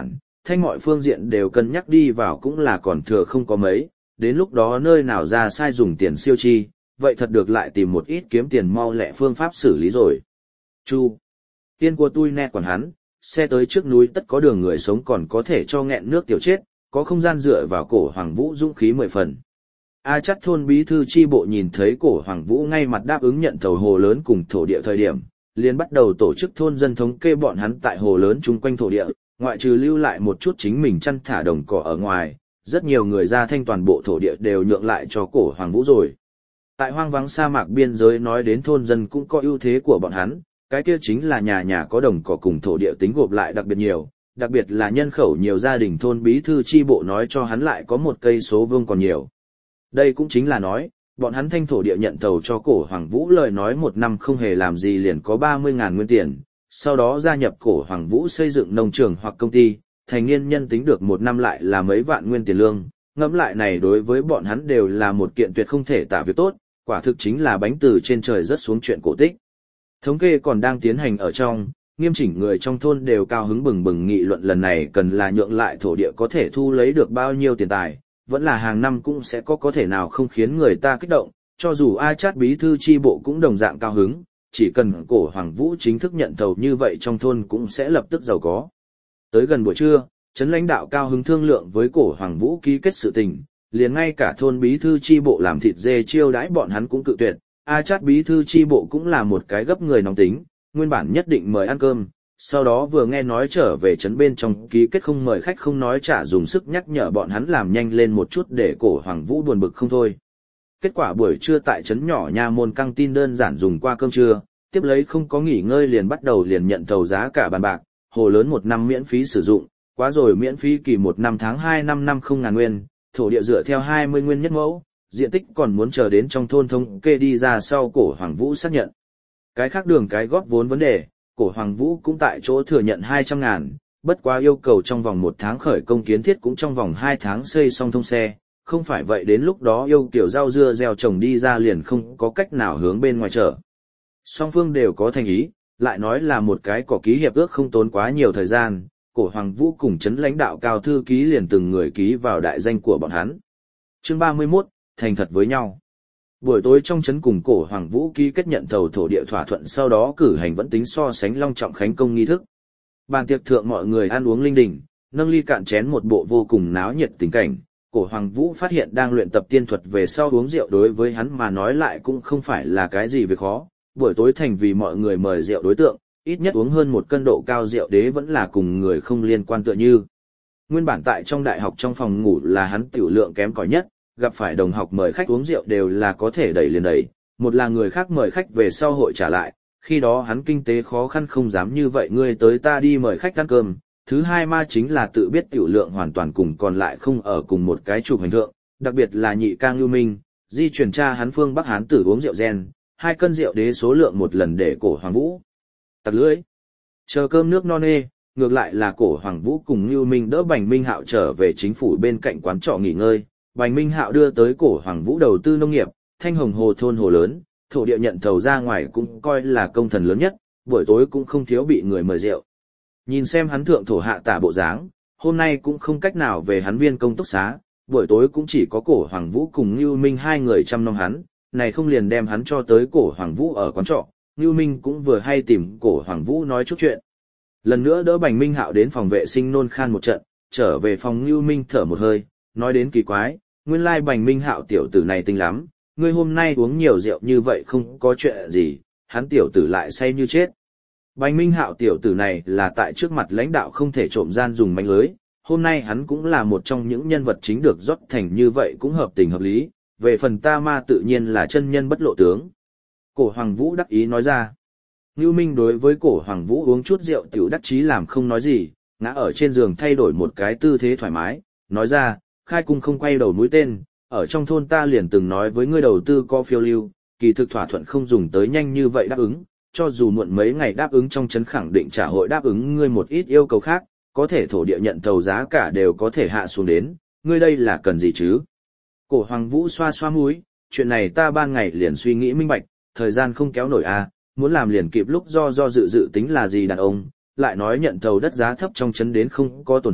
thanh mọi phương diện đều cân nhắc đi vào cũng là còn thừa không có mấy, đến lúc đó nơi nào ra sai dùng tiền siêu chi, vậy thật được lại tìm một ít kiếm tiền mau lẹ phương pháp xử lý rồi. Chu, tiên của tôi nè còn hắn, xe tới trước núi tất có đường người sống còn có thể cho nghẹn nước tiểu chết, có không gian dựa vào cổ Hoàng Vũ dũng khí mười phần. A Chắt thôn bí thư chi bộ nhìn thấy cổ Hoàng Vũ ngay mặt đáp ứng nhận thầu hồ lớn cùng thổ địa thời điểm, liền bắt đầu tổ chức thôn dân thống kê bọn hắn tại hồ lớn chung quanh thổ địa, ngoại trừ lưu lại một chút chính mình chăn thả đồng cỏ ở ngoài, rất nhiều người ra thanh toàn bộ thổ địa đều nhượng lại cho cổ Hoàng Vũ rồi. Tại hoang vắng sa mạc biên giới nói đến thôn dân cũng có ưu thế của bọn hắn, cái kia chính là nhà nhà có đồng cỏ cùng thổ địa tính gộp lại đặc biệt nhiều, đặc biệt là nhân khẩu nhiều gia đình thôn bí thư chi bộ nói cho hắn lại có một cây số vương còn nhiều. Đây cũng chính là nói, bọn hắn thanh thổ địa nhận thầu cho cổ Hoàng Vũ lời nói một năm không hề làm gì liền có ba mươi ngàn nguyên tiền, sau đó gia nhập cổ Hoàng Vũ xây dựng nông trường hoặc công ty, thành niên nhân tính được một năm lại là mấy vạn nguyên tiền lương, ngẫm lại này đối với bọn hắn đều là một kiện tuyệt không thể tả việc tốt, quả thực chính là bánh từ trên trời rớt xuống chuyện cổ tích. Thống kê còn đang tiến hành ở trong, nghiêm chỉnh người trong thôn đều cao hứng bừng bừng nghị luận lần này cần là nhượng lại thổ địa có thể thu lấy được bao nhiêu tiền tài, vẫn là hàng năm cũng sẽ có có thể nào không khiến người ta kích động, cho dù A Chát bí thư chi bộ cũng đồng dạng cao hứng, chỉ cần cổ Hoàng Vũ chính thức nhận thầu như vậy trong thôn cũng sẽ lập tức giàu có. Tới gần buổi trưa, trấn lãnh đạo cao hứng thương lượng với cổ Hoàng Vũ ký kết sự tình, liền ngay cả thôn bí thư chi bộ làm thịt dê chiêu đãi bọn hắn cũng cự tuyệt. A Chát bí thư chi bộ cũng là một cái gấp người nóng tính, nguyên bản nhất định mời ăn cơm, sau đó vừa nghe nói trở về trấn bên trong ký kết không mời khách không nói trả dùng sức nhắc nhở bọn hắn làm nhanh lên một chút để cổ Hoàng Vũ buồn bực không thôi. Kết quả buổi trưa tại trấn nhỏ nha môn căng tin đơn giản dùng qua cơm trưa, tiếp lấy không có nghỉ ngơi liền bắt đầu liền nhận thầu giá cả bàn bạc, hồ lớn một năm miễn phí sử dụng, quá rồi miễn phí kỳ một năm tháng hai năm năm không ngàn nguyên, thổ địa dựa theo hai mươi nguyên nhất mẫu, diện tích còn muốn chờ đến trong thôn thống kê đi ra sau cổ Hoàng Vũ xác nhận. Cái khác đường cái góp vốn vấn đề, cổ Hoàng Vũ cũng tại chỗ thừa nhận hai trăm ngàn, bất quá yêu cầu trong vòng một tháng khởi công kiến thiết cũng trong vòng hai tháng xây xong thông xe, không phải vậy đến lúc đó yêu kiểu rau dưa gieo trồng đi ra liền không có cách nào hướng bên ngoài trở. Song phương đều có thành ý, lại nói là một cái có ký hiệp ước không tốn quá nhiều thời gian, cổ Hoàng Vũ cùng chấn lãnh đạo cao thư ký liền từng người ký vào đại danh của bọn hắn. Chương ba mươi mốt, thành thật với nhau. Buổi tối trong trấn cùng cổ Hoàng Vũ ký kết nhận thầu thổ địa thỏa thuận sau đó cử hành vẫn tính so sánh long trọng khánh công nghi thức. Bàn tiệc thượng mọi người ăn uống linh đình, nâng ly cạn chén một bộ vô cùng náo nhiệt tình cảnh. Cổ Hoàng Vũ phát hiện đang luyện tập tiên thuật về sau uống rượu đối với hắn mà nói lại cũng không phải là cái gì việc khó. Buổi tối thành vì mọi người mời rượu đối tượng, ít nhất uống hơn một cân độ cao rượu đế vẫn là cùng người không liên quan tựa như. Nguyên bản tại trong đại học trong phòng ngủ là hắn tiểu lượng kém cỏi nhất, gặp phải đồng học mời khách uống rượu đều là có thể đẩy liền đẩy, một là người khác mời khách về sau hội trả lại, khi đó hắn kinh tế khó khăn không dám như vậy ngươi tới ta đi mời khách ăn cơm, thứ hai ma chính là tự biết tiểu lượng hoàn toàn cùng còn lại không ở cùng một cái trục hành thượng, đặc biệt là nhị ca Ngưu Minh, di chuyển cha hắn phương Bắc Hán tử uống rượu gen, hai cân rượu đế số lượng một lần để cổ Hoàng Vũ tặc lưỡi. Chờ cơm nước no nê, ngược lại là cổ Hoàng Vũ cùng Ngưu Minh đỡ Bành Minh Hạo trở về chính phủ bên cạnh quán trọ nghỉ ngơi. Bành Minh Hạo đưa tới cổ Hoàng Vũ đầu tư nông nghiệp, Thanh Hồng Hồ thôn hồ lớn, thổ địa nhận thầu ra ngoài cũng coi là công thần lớn nhất, buổi tối cũng không thiếu bị người mời rượu. Nhìn xem hắn thượng thổ hạ tả bộ dáng, hôm nay cũng không cách nào về hắn viên công túc xá, buổi tối cũng chỉ có cổ Hoàng Vũ cùng Ngưu Minh hai người chăm nom hắn, này không liền đem hắn cho tới cổ Hoàng Vũ ở quán trọ, Ngưu Minh cũng vừa hay tìm cổ Hoàng Vũ nói chút chuyện. Lần nữa đỡ Bành Minh Hạo đến phòng vệ sinh nôn khan một trận, trở về phòng Ngưu Minh thở một hơi, nói đến kỳ quái, nguyên lai Bành Minh Hạo tiểu tử này tinh lắm, ngươi hôm nay uống nhiều rượu như vậy không có chuyện gì, hắn tiểu tử lại say như chết. Bành Minh Hạo tiểu tử này là tại trước mặt lãnh đạo không thể trộm gian dùng mánh lưới, hôm nay hắn cũng là một trong những nhân vật chính được rót thành như vậy cũng hợp tình hợp lý, về phần ta ma tự nhiên là chân nhân bất lộ tướng. Cổ Hoàng Vũ đắc ý nói ra. Ngưu Minh đối với cổ Hoàng Vũ uống chút rượu tiểu đắc chí làm không nói gì, ngã ở trên giường thay đổi một cái tư thế thoải mái, nói ra, khai cung không quay đầu mũi tên, ở trong thôn ta liền từng nói với ngươi đầu tư có phiêu lưu, kỳ thực thỏa thuận không dùng tới nhanh như vậy đáp ứng, cho dù muộn mấy ngày đáp ứng trong chấn khẳng định trả hội đáp ứng ngươi một ít yêu cầu khác, có thể thổ địa nhận thầu giá cả đều có thể hạ xuống đến, ngươi đây là cần gì chứ? Cổ Hoàng Vũ xoa xoa mũi, chuyện này ta ban ngày liền suy nghĩ minh bạch, thời gian không kéo nổi à, muốn làm liền kịp lúc do do dự dự tính là gì đàn ông, lại nói nhận thầu đất giá thấp trong chấn đến không có tổn thất,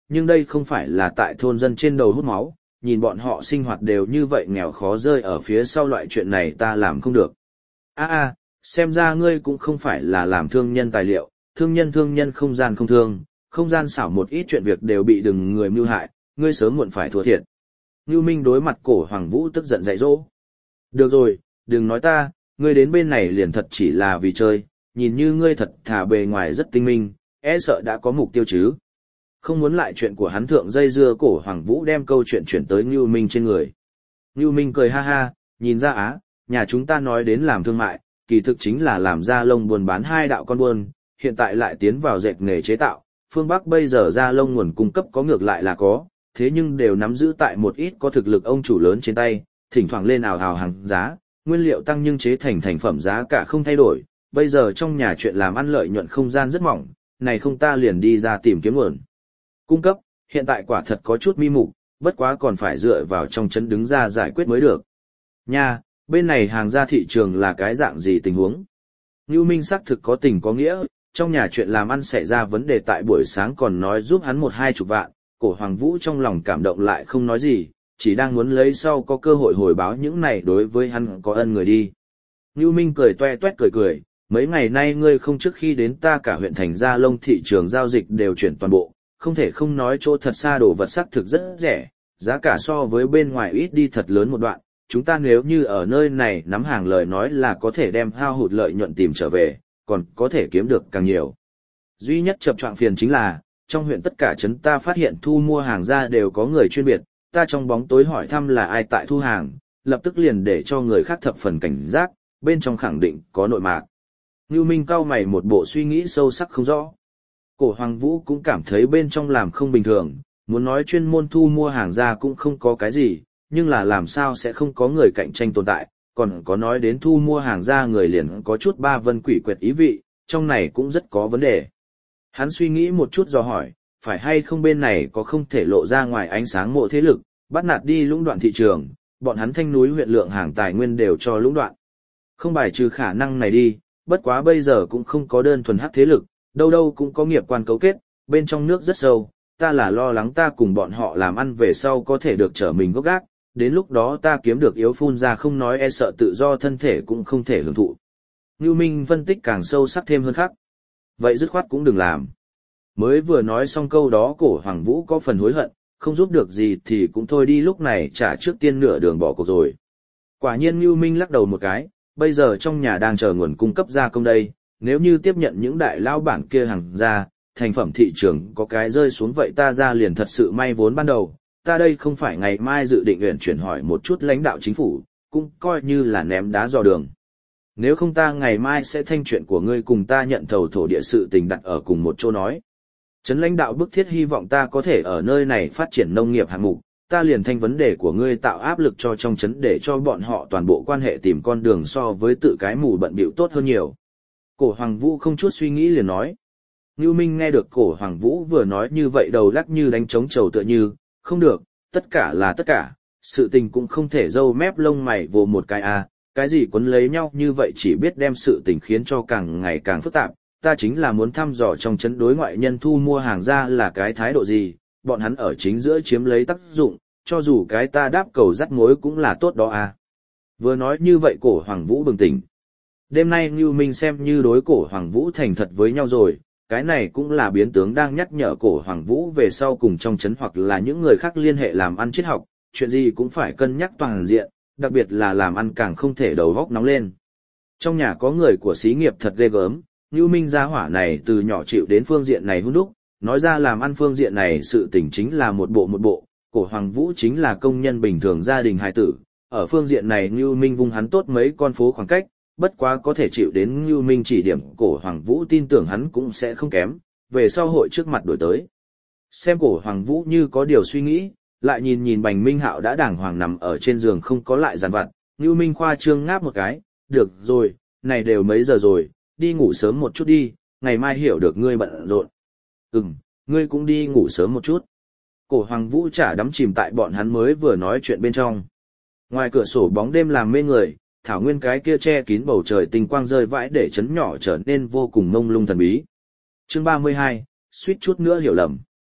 nhưng đây không phải là tại thôn dân trên đầu hút máu, nhìn bọn họ sinh hoạt đều như vậy nghèo khó rơi ở phía sau loại chuyện này ta làm không được. A a, xem ra ngươi cũng không phải là làm thương nhân tài liệu, thương nhân thương nhân không gian không thương, không gian xảo một ít chuyện việc đều bị đừng người mưu hại, ngươi sớm muộn phải thua thiệt. Ngưu Minh đối mặt Cổ Hoàng Vũ tức giận dạy dỗ. Được rồi, đừng nói ta, ngươi đến bên này liền thật chỉ là vì chơi, nhìn như ngươi thật thà bề ngoài rất tinh minh, e sợ đã có mục tiêu chứ. Không muốn lại chuyện của hắn thượng dây dưa. Cổ Hoàng Vũ đem câu chuyện chuyển tới Ngưu Minh trên người. Ngưu Minh cười ha ha, nhìn ra á, nhà chúng ta nói đến làm thương mại, kỳ thực chính là làm da lông buôn bán hai đạo con buôn, hiện tại lại tiến vào dệt nghề chế tạo, phương Bắc bây giờ da lông nguồn cung cấp có ngược lại là có, thế nhưng đều nắm giữ tại một ít có thực lực ông chủ lớn trên tay, thỉnh thoảng lên ào ào hàng giá, nguyên liệu tăng nhưng chế thành thành phẩm giá cả không thay đổi, bây giờ trong nhà chuyện làm ăn lợi nhuận không gian rất mỏng, này không ta liền đi ra tìm kiếm nguồn cung cấp, hiện tại quả thật có chút mi mục, bất quá còn phải dựa vào trong chấn đứng ra giải quyết mới được. Nha, bên này hàng ra thị trường là cái dạng gì tình huống? Ngưu Minh xác thực có tình có nghĩa, trong nhà chuyện làm ăn xảy ra vấn đề tại buổi sáng còn nói giúp hắn một hai chục vạn, Cổ Hoàng Vũ trong lòng cảm động lại không nói gì, chỉ đang muốn lấy sau có cơ hội hồi báo những này đối với hắn có ân người đi. Ngưu Minh cười toe toét cười cười, mấy ngày nay ngươi không trước khi đến ta cả huyện thành Gia Lông thị trường giao dịch đều chuyển toàn bộ, không thể không nói chỗ thật xa đồ vật sắc thực rất rẻ, giá cả so với bên ngoài ít đi thật lớn một đoạn, chúng ta nếu như ở nơi này nắm hàng lời nói là có thể đem hao hụt lợi nhuận tìm trở về, còn có thể kiếm được càng nhiều. Duy nhất chập choạng phiền chính là, trong huyện tất cả trấn ta phát hiện thu mua hàng ra đều có người chuyên biệt, ta trong bóng tối hỏi thăm là ai tại thu hàng, lập tức liền để cho người khác thập phần cảnh giác, bên trong khẳng định có nội mạc. Ngưu Minh cau mày một bộ suy nghĩ sâu sắc không rõ. Cổ Hoàng Vũ cũng cảm thấy bên trong làm không bình thường, muốn nói chuyên môn thu mua hàng ra cũng không có cái gì, nhưng là làm sao sẽ không có người cạnh tranh tồn tại, còn có nói đến thu mua hàng ra người liền có chút ba vân quỷ quyệt ý vị, trong này cũng rất có vấn đề. Hắn suy nghĩ một chút do hỏi, phải hay không bên này có không thể lộ ra ngoài ánh sáng mộ thế lực, bắt nạt đi lũng đoạn thị trường, bọn hắn Thanh núi huyện lượng hàng tài nguyên đều cho lũng đoạn. Không bài trừ khả năng này đi, bất quá bây giờ cũng không có đơn thuần hắc thế lực, đâu đâu cũng có nghiệp quan cấu kết, bên trong nước rất sâu, ta là lo lắng ta cùng bọn họ làm ăn về sau có thể được trở mình gốc gác, đến lúc đó ta kiếm được yếu phun ra không nói e sợ tự do thân thể cũng không thể hưởng thụ. Ngưu Minh phân tích càng sâu sắc thêm hơn khác. Vậy dứt khoát cũng đừng làm. Mới vừa nói xong câu đó Cổ Hoàng Vũ có phần hối hận, không giúp được gì thì cũng thôi đi, lúc này trả trước tiên nửa đường bỏ cuộc rồi. Quả nhiên Ngưu Minh lắc đầu một cái, bây giờ trong nhà đang chờ nguồn cung cấp gia công đây, nếu như tiếp nhận những đại lao bản kia hàng ra, thành phẩm thị trường có cái rơi xuống vậy ta ra liền thật sự may vốn ban đầu, ta đây không phải ngày mai dự định uyển chuyển hỏi một chút lãnh đạo chính phủ, cũng coi như là ném đá dò đường. Nếu không ta ngày mai sẽ thanh chuyện của ngươi cùng ta nhận thầu thổ địa sự tình đặt ở cùng một chỗ nói. Trấn lãnh đạo bức thiết hy vọng ta có thể ở nơi này phát triển nông nghiệp hạng mục, ta liền thanh vấn đề của ngươi tạo áp lực cho trong trấn để cho bọn họ toàn bộ quan hệ tìm con đường so với tự cái mù bận bịu tốt hơn nhiều. Cổ Hoàng Vũ không chút suy nghĩ liền nói. Ngưu Minh nghe được Cổ Hoàng Vũ vừa nói như vậy đầu lắc như đánh trống trầu tựa như, không được, tất cả là tất cả, sự tình cũng không thể râu mép lông mày vồ một cái à, cái gì quấn lấy nhau như vậy chỉ biết đem sự tình khiến cho càng ngày càng phức tạp, ta chính là muốn thăm dò trong chấn đối ngoại nhân thu mua hàng ra là cái thái độ gì, bọn hắn ở chính giữa chiếm lấy tác dụng, cho dù cái ta đáp cầu dắt mối cũng là tốt đó à. Vừa nói như vậy Cổ Hoàng Vũ bừng tỉnh. Đêm nay Ngưu Minh xem như đối Cổ Hoàng Vũ thành thật với nhau rồi, cái này cũng là biến tướng đang nhắc nhở Cổ Hoàng Vũ về sau cùng trong chấn hoặc là những người khác liên hệ làm ăn triết học, chuyện gì cũng phải cân nhắc toàn diện, đặc biệt là làm ăn càng không thể đầu góc nóng lên. Trong nhà có người của xí nghiệp thật ghê gớm, Ngưu Minh gia hỏa này từ nhỏ chịu đến phương diện này hung đúc, nói ra làm ăn phương diện này sự tình chính là một bộ một bộ, Cổ Hoàng Vũ chính là công nhân bình thường gia đình hài tử, ở phương diện này Ngưu Minh vung hắn tốt mấy con phố khoảng cách, bất quá có thể chịu đến Ngưu Minh chỉ điểm, Cổ Hoàng Vũ tin tưởng hắn cũng sẽ không kém, về sau hội trước mặt đổi tới. Xem Cổ Hoàng Vũ như có điều suy nghĩ, lại nhìn nhìn Bành Minh Hạo đã đàng hoàng nằm ở trên giường không có lại giàn vặt, Ngưu Minh khoa trương ngáp một cái, được rồi, này đều mấy giờ rồi, đi ngủ sớm một chút đi, ngày mai hiểu được ngươi bận rộn. Ừm, ngươi cũng đi ngủ sớm một chút. Cổ Hoàng Vũ chả đắm chìm tại bọn hắn mới vừa nói chuyện bên trong. Ngoài cửa sổ bóng đêm làm mê người, thảo nguyên cái kia che kín bầu trời tinh quang rơi vãi để chấn nhỏ trở nên vô cùng mông lung thần bí. Chương ba mươi hai, suýt chút nữa hiểu lầm.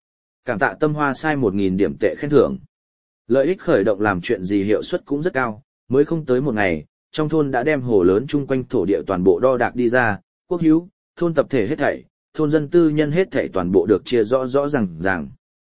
Cảm tạ Tâm Hoa sai một nghìn điểm tệ khen thưởng. Lợi ích khởi động làm chuyện gì hiệu suất cũng rất cao, mới không tới một ngày, trong thôn đã đem hồ lớn chung quanh thổ địa toàn bộ đo đạc đi ra, quốc hữu, thôn tập thể hết thảy, thôn dân tư nhân hết thảy toàn bộ được chia rõ rõ ràng ràng.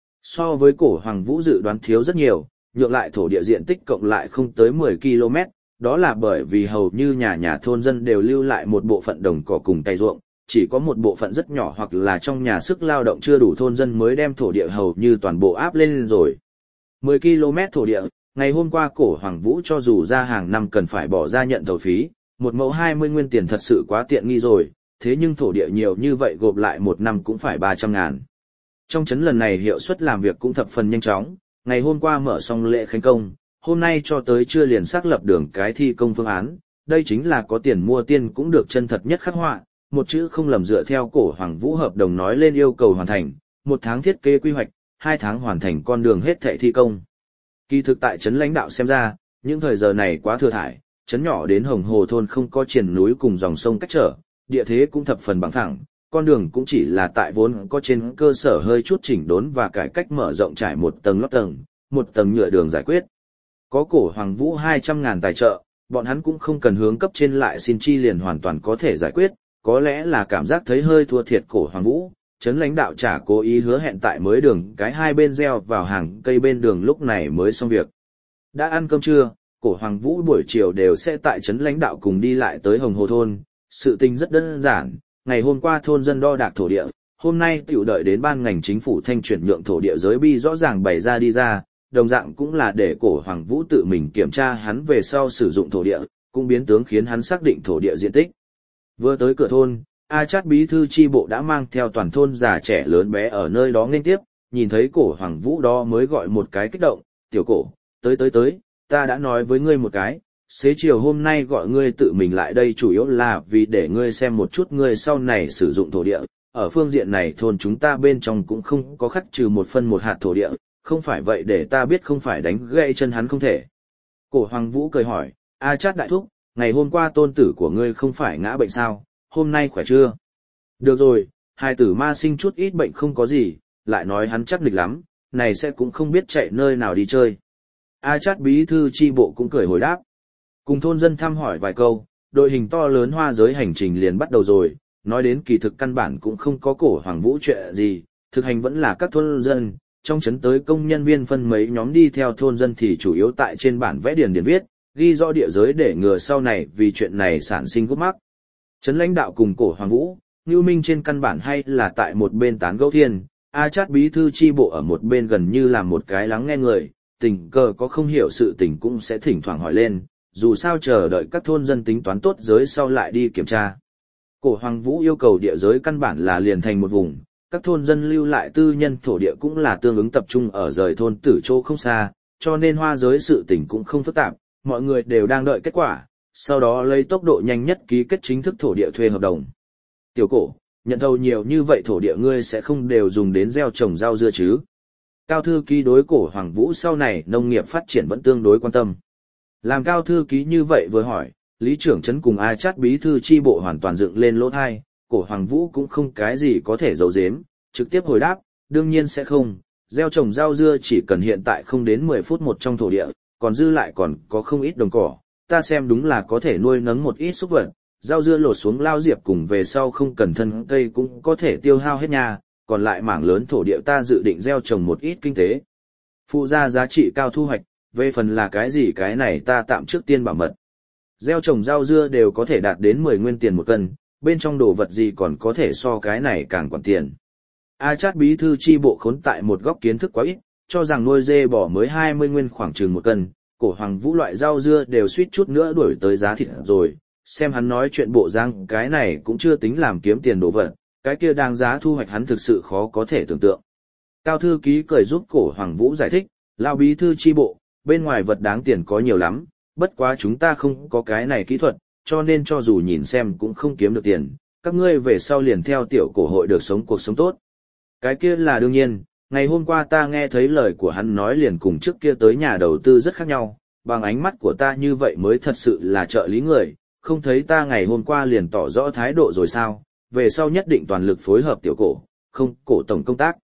So với cổ Hoàng Vũ dự đoán thiếu rất nhiều, nhượng lại thổ địa diện tích cộng lại không tới mười ki lô mét, đó là bởi vì hầu như nhà nhà thôn dân đều lưu lại một bộ phận đồng cỏ cùng tay ruộng, chỉ có một bộ phận rất nhỏ hoặc là trong nhà sức lao động chưa đủ thôn dân mới đem thổ địa hầu như toàn bộ áp lên rồi. mười ki lô mét thổ địa, ngày hôm qua cổ Hoàng Vũ cho dù ra hàng năm cần phải bỏ ra nhận thầu phí, một mẫu hai mươi nguyên tiền thật sự quá tiện nghi rồi, thế nhưng thổ địa nhiều như vậy gộp lại một năm cũng phải ba trăm ngàn. Trong chấn lần này hiệu suất làm việc cũng thập phần nhanh chóng, ngày hôm qua mở xong lễ khánh công, hôm nay cho tới trưa liền xác lập đường cái thi công phương án, đây chính là có tiền mua tiên cũng được chân thật nhất khắc họa, một chữ không lầm dựa theo cổ Hoàng Vũ hợp đồng nói lên yêu cầu hoàn thành, một tháng thiết kế quy hoạch, hai tháng hoàn thành con đường hết thảy thi công. Kỳ thực tại trấn lãnh đạo xem ra, những thời giờ này quá thừa thải, trấn nhỏ đến Hồng Hồ thôn không có triền núi cùng dòng sông cách trở, địa thế cũng thập phần bằng phẳng, con đường cũng chỉ là tại vốn có trên cơ sở hơi chút chỉnh đốn và cải cách mở rộng trải một tầng lót tầng, một tầng nhựa đường giải quyết. Có cổ Hoàng Vũ hai trăm ngàn tài trợ, bọn hắn cũng không cần hướng cấp trên lại xin chi liền hoàn toàn có thể giải quyết, có lẽ là cảm giác thấy hơi thua thiệt cổ Hoàng Vũ, trấn lãnh đạo chả cố ý hứa hẹn tại mới đường cái hai bên gieo vào hàng cây bên đường lúc này mới xong việc. Đã ăn cơm trưa, cổ Hoàng Vũ buổi chiều đều sẽ tại trấn lãnh đạo cùng đi lại tới Hồng Hồ thôn, sự tình rất đơn giản, ngày hôm qua thôn dân đo đạc thổ địa, hôm nay tiểu đợi đến ban ngành chính phủ thanh chuyển nhượng thổ địa giới bi rõ ràng bày ra đi ra, đồng dạng cũng là để cổ Hoàng Vũ tự mình kiểm tra hắn về sau sử dụng thổ địa, cũng biến tướng khiến hắn xác định thổ địa diện tích. Vừa tới cửa thôn, A Chát bí thư chi bộ đã mang theo toàn thôn già trẻ lớn bé ở nơi đó nghênh tiếp, nhìn thấy cổ Hoàng Vũ đó mới gọi một cái kích động, tiểu cổ, tới tới tới, ta đã nói với ngươi một cái, xế chiều hôm nay gọi ngươi tự mình lại đây chủ yếu là vì để ngươi xem một chút ngươi sau này sử dụng thổ địa, ở phương diện này thôn chúng ta bên trong cũng không có khắc trừ một phân một hạt thổ địa, không phải vậy để ta biết không phải đánh gãy chân hắn không thể. Cổ Hoàng Vũ cười hỏi, A Chát đại thúc, ngày hôm qua tôn tử của ngươi không phải ngã bệnh sao, hôm nay khỏe chưa? Được rồi, hai tử ma sinh chút ít bệnh không có gì, lại nói hắn chắc địch lắm, này sẽ cũng không biết chạy nơi nào đi chơi. A Chát bí thư chi bộ cũng cười hồi đáp. Cùng thôn dân thăm hỏi vài câu, đội hình to lớn hoa giới hành trình liền bắt đầu rồi, nói đến kỳ thực căn bản cũng không có cổ Hoàng Vũ chuyện gì, thực hành vẫn là các thôn dân, trong trấn tới công nhân viên phân mấy nhóm đi theo thôn dân thì chủ yếu tại trên bản vẽ điền điền viết, ghi rõ địa giới để ngừa sau này vì chuyện này sản sinh gút mắc. Trấn lãnh đạo cùng cổ Hoàng Vũ, Nưu Minh trên căn bản hay là tại một bên tán gẫu thiên, A Chát bí thư chi bộ ở một bên gần như là một cái lắng nghe người, tình cờ có không hiểu sự tình cũng sẽ thỉnh thoảng hỏi lên, dù sao chờ đợi các thôn dân tính toán tốt giới sau lại đi kiểm tra. Cổ Hoàng Vũ yêu cầu địa giới căn bản là liền thành một vùng, các thôn dân lưu lại tư nhân thổ địa cũng là tương ứng tập trung ở rời thôn tử chỗ không xa, cho nên hoa giới sự tình cũng không phức tạp, mọi người đều đang đợi kết quả, sau đó lấy tốc độ nhanh nhất ký kết chính thức thổ địa thuê hợp đồng. Tiểu cổ, nhận thầu nhiều như vậy thổ địa ngươi sẽ không đều dùng đến gieo trồng rau dưa chứ? Cao thư ký đối cổ Hoàng Vũ sau này nông nghiệp phát triển vẫn tương đối quan tâm. Làm cao thư ký như vậy vừa hỏi, lý trưởng trấn cùng A Chát bí thư chi bộ hoàn toàn dựng lên lỗ thai, cổ Hoàng Vũ cũng không cái gì có thể giấu giếm, trực tiếp hồi đáp, đương nhiên sẽ không, gieo trồng rau dưa chỉ cần hiện tại không đến mười phút một trong thổ địa, còn dư lại còn có không ít đồng cỏ, ta xem đúng là có thể nuôi nấng một ít súc vật, rau dưa lột xuống lao diệp cùng về sau không cần thân cây cũng có thể tiêu hao hết nha, còn lại mảng lớn thổ địa ta dự định gieo trồng một ít kinh tế. Phụ gia giá trị cao thu hoạch, về phần là cái gì cái này ta tạm trước tiên bảo mật. Gieo trồng rau dưa đều có thể đạt đến mười nguyên tiền một cân, bên trong đồ vật gì còn có thể so cái này càng quản tiền. A Chát bí thư chi bộ khốn tại một góc kiến thức quá ít, cho rằng nuôi dê bò mới hai mươi nguyên khoảng chừng một cân, cổ Hoàng Vũ loại rau dưa đều suýt chút nữa đuổi tới giá thịt rồi, xem hắn nói chuyện bộ răng cái này cũng chưa tính làm kiếm tiền đồ vật, cái kia đang giá thu hoạch hắn thực sự khó có thể tưởng tượng. Cao thư ký cười giúp cổ Hoàng Vũ giải thích, lão bí thư chi bộ, bên ngoài vật đáng tiền có nhiều lắm, bất quá chúng ta không có cái này kỹ thuật, cho nên cho dù nhìn xem cũng không kiếm được tiền, các ngươi về sau liền theo tiểu cổ hội được sống cuộc sống tốt. Cái kia là đương nhiên, ngày hôm qua ta nghe thấy lời của hắn nói liền cùng trước kia tới nhà đầu tư rất khác nhau, bằng ánh mắt của ta như vậy mới thật sự là trợ lý người, không thấy ta ngày hôm qua liền tỏ rõ thái độ rồi sao, về sau nhất định toàn lực phối hợp tiểu cổ, không cổ tổng công tác.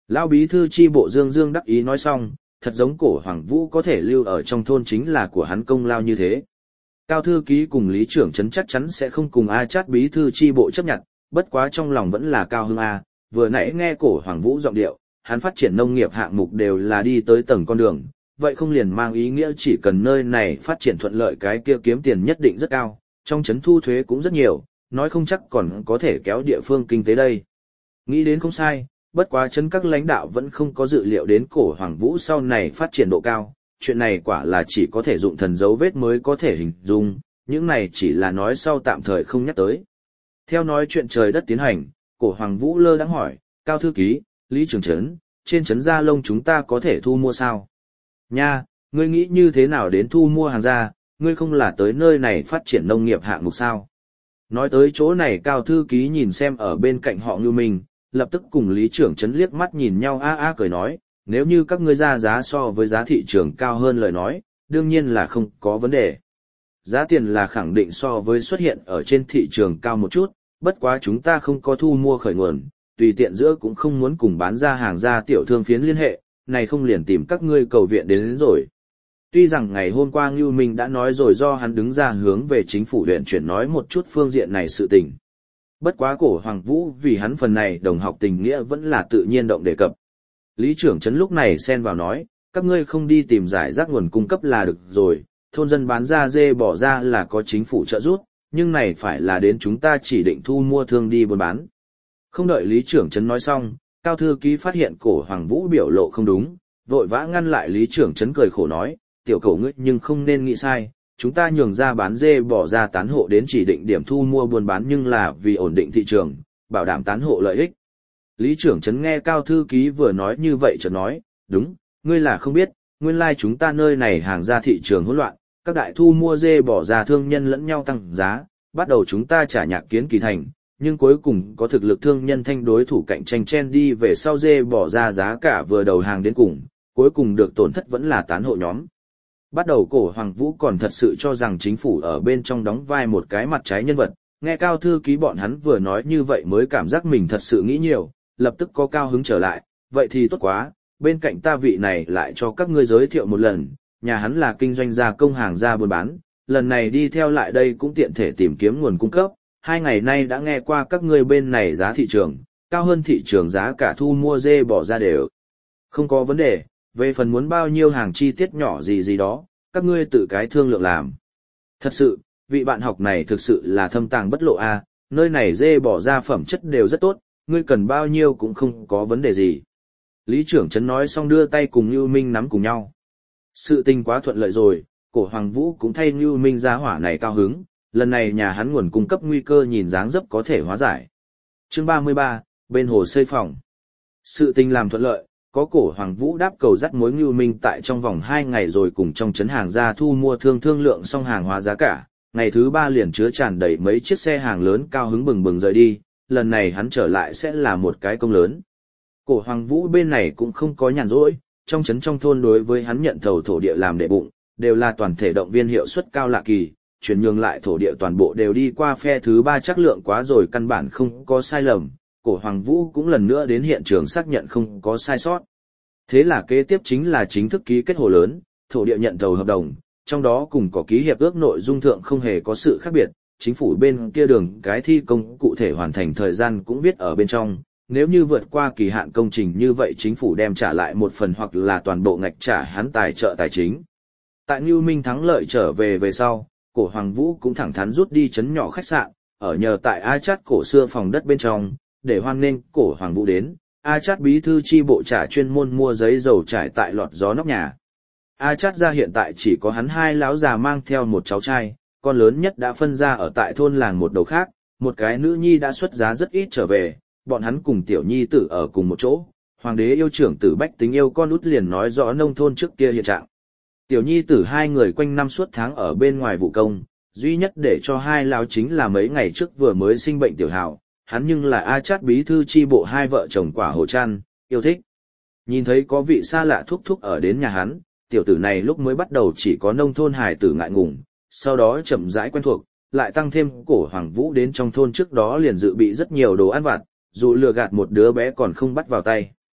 Lão bí thư chi bộ Dương Dương đắc ý nói xong, thật giống cổ Hoàng Vũ có thể lưu ở trong thôn chính là của hắn công lao như thế. Cao thư ký cùng lý trưởng trấn chắc chắn sẽ không cùng A Chát bí thư chi bộ chấp nhận, bất quá trong lòng vẫn là cao hưng A, vừa nãy nghe cổ Hoàng Vũ giọng điệu, hắn phát triển nông nghiệp hạng mục đều là đi tới tầng con đường, vậy không liền mang ý nghĩa chỉ cần nơi này phát triển thuận lợi cái kia kiếm tiền nhất định rất cao, trong trấn thu thuế cũng rất nhiều, nói không chắc còn có thể kéo địa phương kinh tế đây. Nghĩ đến không sai, bất quá trấn các lãnh đạo vẫn không có dự liệu đến cổ Hoàng Vũ sau này phát triển độ cao, chuyện này quả là chỉ có thể dụng thần dấu vết mới có thể hình dung, những này chỉ là nói sau tạm thời không nhắc tới. Theo nói chuyện trời đất tiến hành, cổ Hoàng Vũ lơ đãng hỏi, Cao thư ký, Lý trưởng trấn, trên trấn Gia Lông chúng ta có thể thu mua sao? Nha, ngươi nghĩ như thế nào đến thu mua hàng gia, ngươi không là tới nơi này phát triển nông nghiệp hạng mục sao? Nói tới chỗ này Cao thư ký nhìn xem ở bên cạnh họ Ngưu Minh, lập tức cùng Lý trưởng trấn liếc mắt nhìn nhau a a cười nói, nếu như các ngươi ra giá so với giá thị trường cao hơn lời nói, đương nhiên là không có vấn đề. Giá tiền là khẳng định so với xuất hiện ở trên thị trường cao một chút, bất quá chúng ta không có thu mua khởi nguồn, tùy tiện giữa cũng không muốn cùng bán ra hàng ra tiểu thương phiến liên hệ, này không liền tìm các ngươi cầu viện đến, đến rồi. Tuy rằng ngày hôm qua Ngưu Minh đã nói rồi do hắn đứng ra hướng về chính phủ huyện chuyển nói một chút phương diện này sự tình. Bất quá cổ Hoàng Vũ vì hắn phần này đồng học tình nghĩa vẫn là tự nhiên động đề cập. Lý trưởng trấn lúc này xen vào nói, các ngươi không đi tìm giải rác nguồn cung cấp là được rồi, thôn dân bán ra dê bỏ ra là có chính phủ trợ giúp, nhưng này phải là đến chúng ta chỉ định thu mua thương đi buôn bán. Không đợi Lý trưởng trấn nói xong, Cao thư ký phát hiện cổ Hoàng Vũ biểu lộ không đúng, vội vã ngăn lại Lý trưởng trấn cười khổ nói, tiểu cậu ngươi nhưng không nên nghĩ sai, chúng ta nhường ra bán dê bỏ ra tán hộ đến chỉ định điểm thu mua buôn bán nhưng là vì ổn định thị trường, bảo đảm tán hộ lợi ích. Lý trưởng trấn nghe Cao thư ký vừa nói như vậy chợt nói, đúng, ngươi là không biết, nguyên lai like chúng ta nơi này hàng ra thị trường hỗn loạn, các đại thu mua dê bỏ ra thương nhân lẫn nhau tăng giá, bắt đầu chúng ta trả nhạc kiến kỳ thành, nhưng cuối cùng có thực lực thương nhân thanh đối thủ cạnh tranh chen đi về sau dê bỏ ra giá cả vừa đầu hàng đến cùng, cuối cùng được tổn thất vẫn là tán hộ nhóm. Bắt đầu cổ Hoàng Vũ còn thật sự cho rằng chính phủ ở bên trong đóng vai một cái mặt trái nhân vật, nghe Cao thư ký bọn hắn vừa nói như vậy mới cảm giác mình thật sự nghĩ nhiều, lập tức có cao hứng trở lại, vậy thì tốt quá, bên cạnh ta vị này lại cho các ngươi giới thiệu một lần, nhà hắn là kinh doanh gia công hàng ra buôn bán, lần này đi theo lại đây cũng tiện thể tìm kiếm nguồn cung cấp, hai ngày nay đã nghe qua các ngươi bên này giá thị trường, cao hơn thị trường giá cả thu mua dê bỏ ra đều. Không có vấn đề, về phần muốn bao nhiêu hàng chi tiết nhỏ gì gì đó, các ngươi tự cái thương lượng làm. Thật sự, vị bạn học này thực sự là thâm tàng bất lộ a, nơi này dê bỏ ra phẩm chất đều rất tốt, ngươi cần bao nhiêu cũng không có vấn đề gì. Lý trưởng trấn nói xong đưa tay cùng Ngưu Minh nắm cùng nhau. Sự tình quá thuận lợi rồi, cổ Hoàng Vũ cũng thay Ngưu Minh ra hỏa này cao hứng, lần này nhà hắn nguồn cung cấp nguy cơ nhìn dáng dấp có thể hóa giải. Chương ba mươi ba, bên hồ xây phòng. Sự tình làm thuận lợi, có cổ Hoàng Vũ đáp cầu dắt mối Ngưu Minh tại trong vòng hai ngày rồi cùng trong trấn hàng ra thu mua thương thương lượng xong hàng hóa giá cả, ngày thứ ba liền chứa tràn đầy mấy chiếc xe hàng lớn cao hứng bừng bừng rời đi, lần này hắn trở lại sẽ là một cái công lớn. Cổ Hoàng Vũ bên này cũng không có nhàn rỗi, trong trấn trong thôn đối với hắn nhận thầu thổ địa làm đệ bụng, đều là toàn thể động viên hiệu suất cao lạ kỳ, chuyển nhường lại thổ địa toàn bộ đều đi qua phe thứ ba chắc lượng quá rồi căn bản không có sai lầm, cổ Hoàng Vũ cũng lần nữa đến hiện trường xác nhận không có sai sót. Thế là kế tiếp chính là chính thức ký kết hồ lớn, thổ địa nhận thầu hợp đồng, trong đó cùng có ký hiệp ước nội dung thượng không hề có sự khác biệt, chính phủ bên kia đường cái thi công cụ thể hoàn thành thời gian cũng viết ở bên trong, nếu như vượt qua kỳ hạn công trình như vậy chính phủ đem trả lại một phần hoặc là toàn bộ ngạch trả hắn tài trợ tài chính. Tại Ngưu Minh thắng lợi trở về về sau, cổ Hoàng Vũ cũng thẳng thắn rút đi trấn nhỏ khách sạn, ở nhờ tại A Chát cổ xưa phòng đất bên trong, để hoan nghênh cổ Hoàng Vũ đến, A Chát bí thư chi bộ trả chuyên môn mua giấy dầu trải tại lọt gió nóc nhà. A Chát ra hiện tại chỉ có hắn hai lão già mang theo một cháu trai, con lớn nhất đã phân ra ở tại thôn làng một đầu khác, một cái nữ nhi đã xuất giá rất ít trở về, bọn hắn cùng tiểu nhi tử ở cùng một chỗ. Hoàng đế yêu trưởng tử bách tính yêu con út liền nói rõ nông thôn trước kia hiện trạng. Tiểu nhi tử hai người quanh năm suốt tháng ở bên ngoài vụ công, duy nhất để cho hai lão chính là mấy ngày trước vừa mới sinh bệnh tiểu hào, hắn nhưng là A Chát bí thư chi bộ hai vợ chồng quả hồ chăn, yêu thích. Nhìn thấy có vị xa lạ thúc thúc ở đến nhà hắn, tiểu tử này lúc mới bắt đầu chỉ có nông thôn hài tử ngại ngùng, sau đó chậm rãi quen thuộc, lại tăng thêm cổ Hoàng Vũ đến trong thôn trước đó liền dự bị rất nhiều đồ ăn vặt, dù lừa gạt một đứa bé còn không bắt vào tay.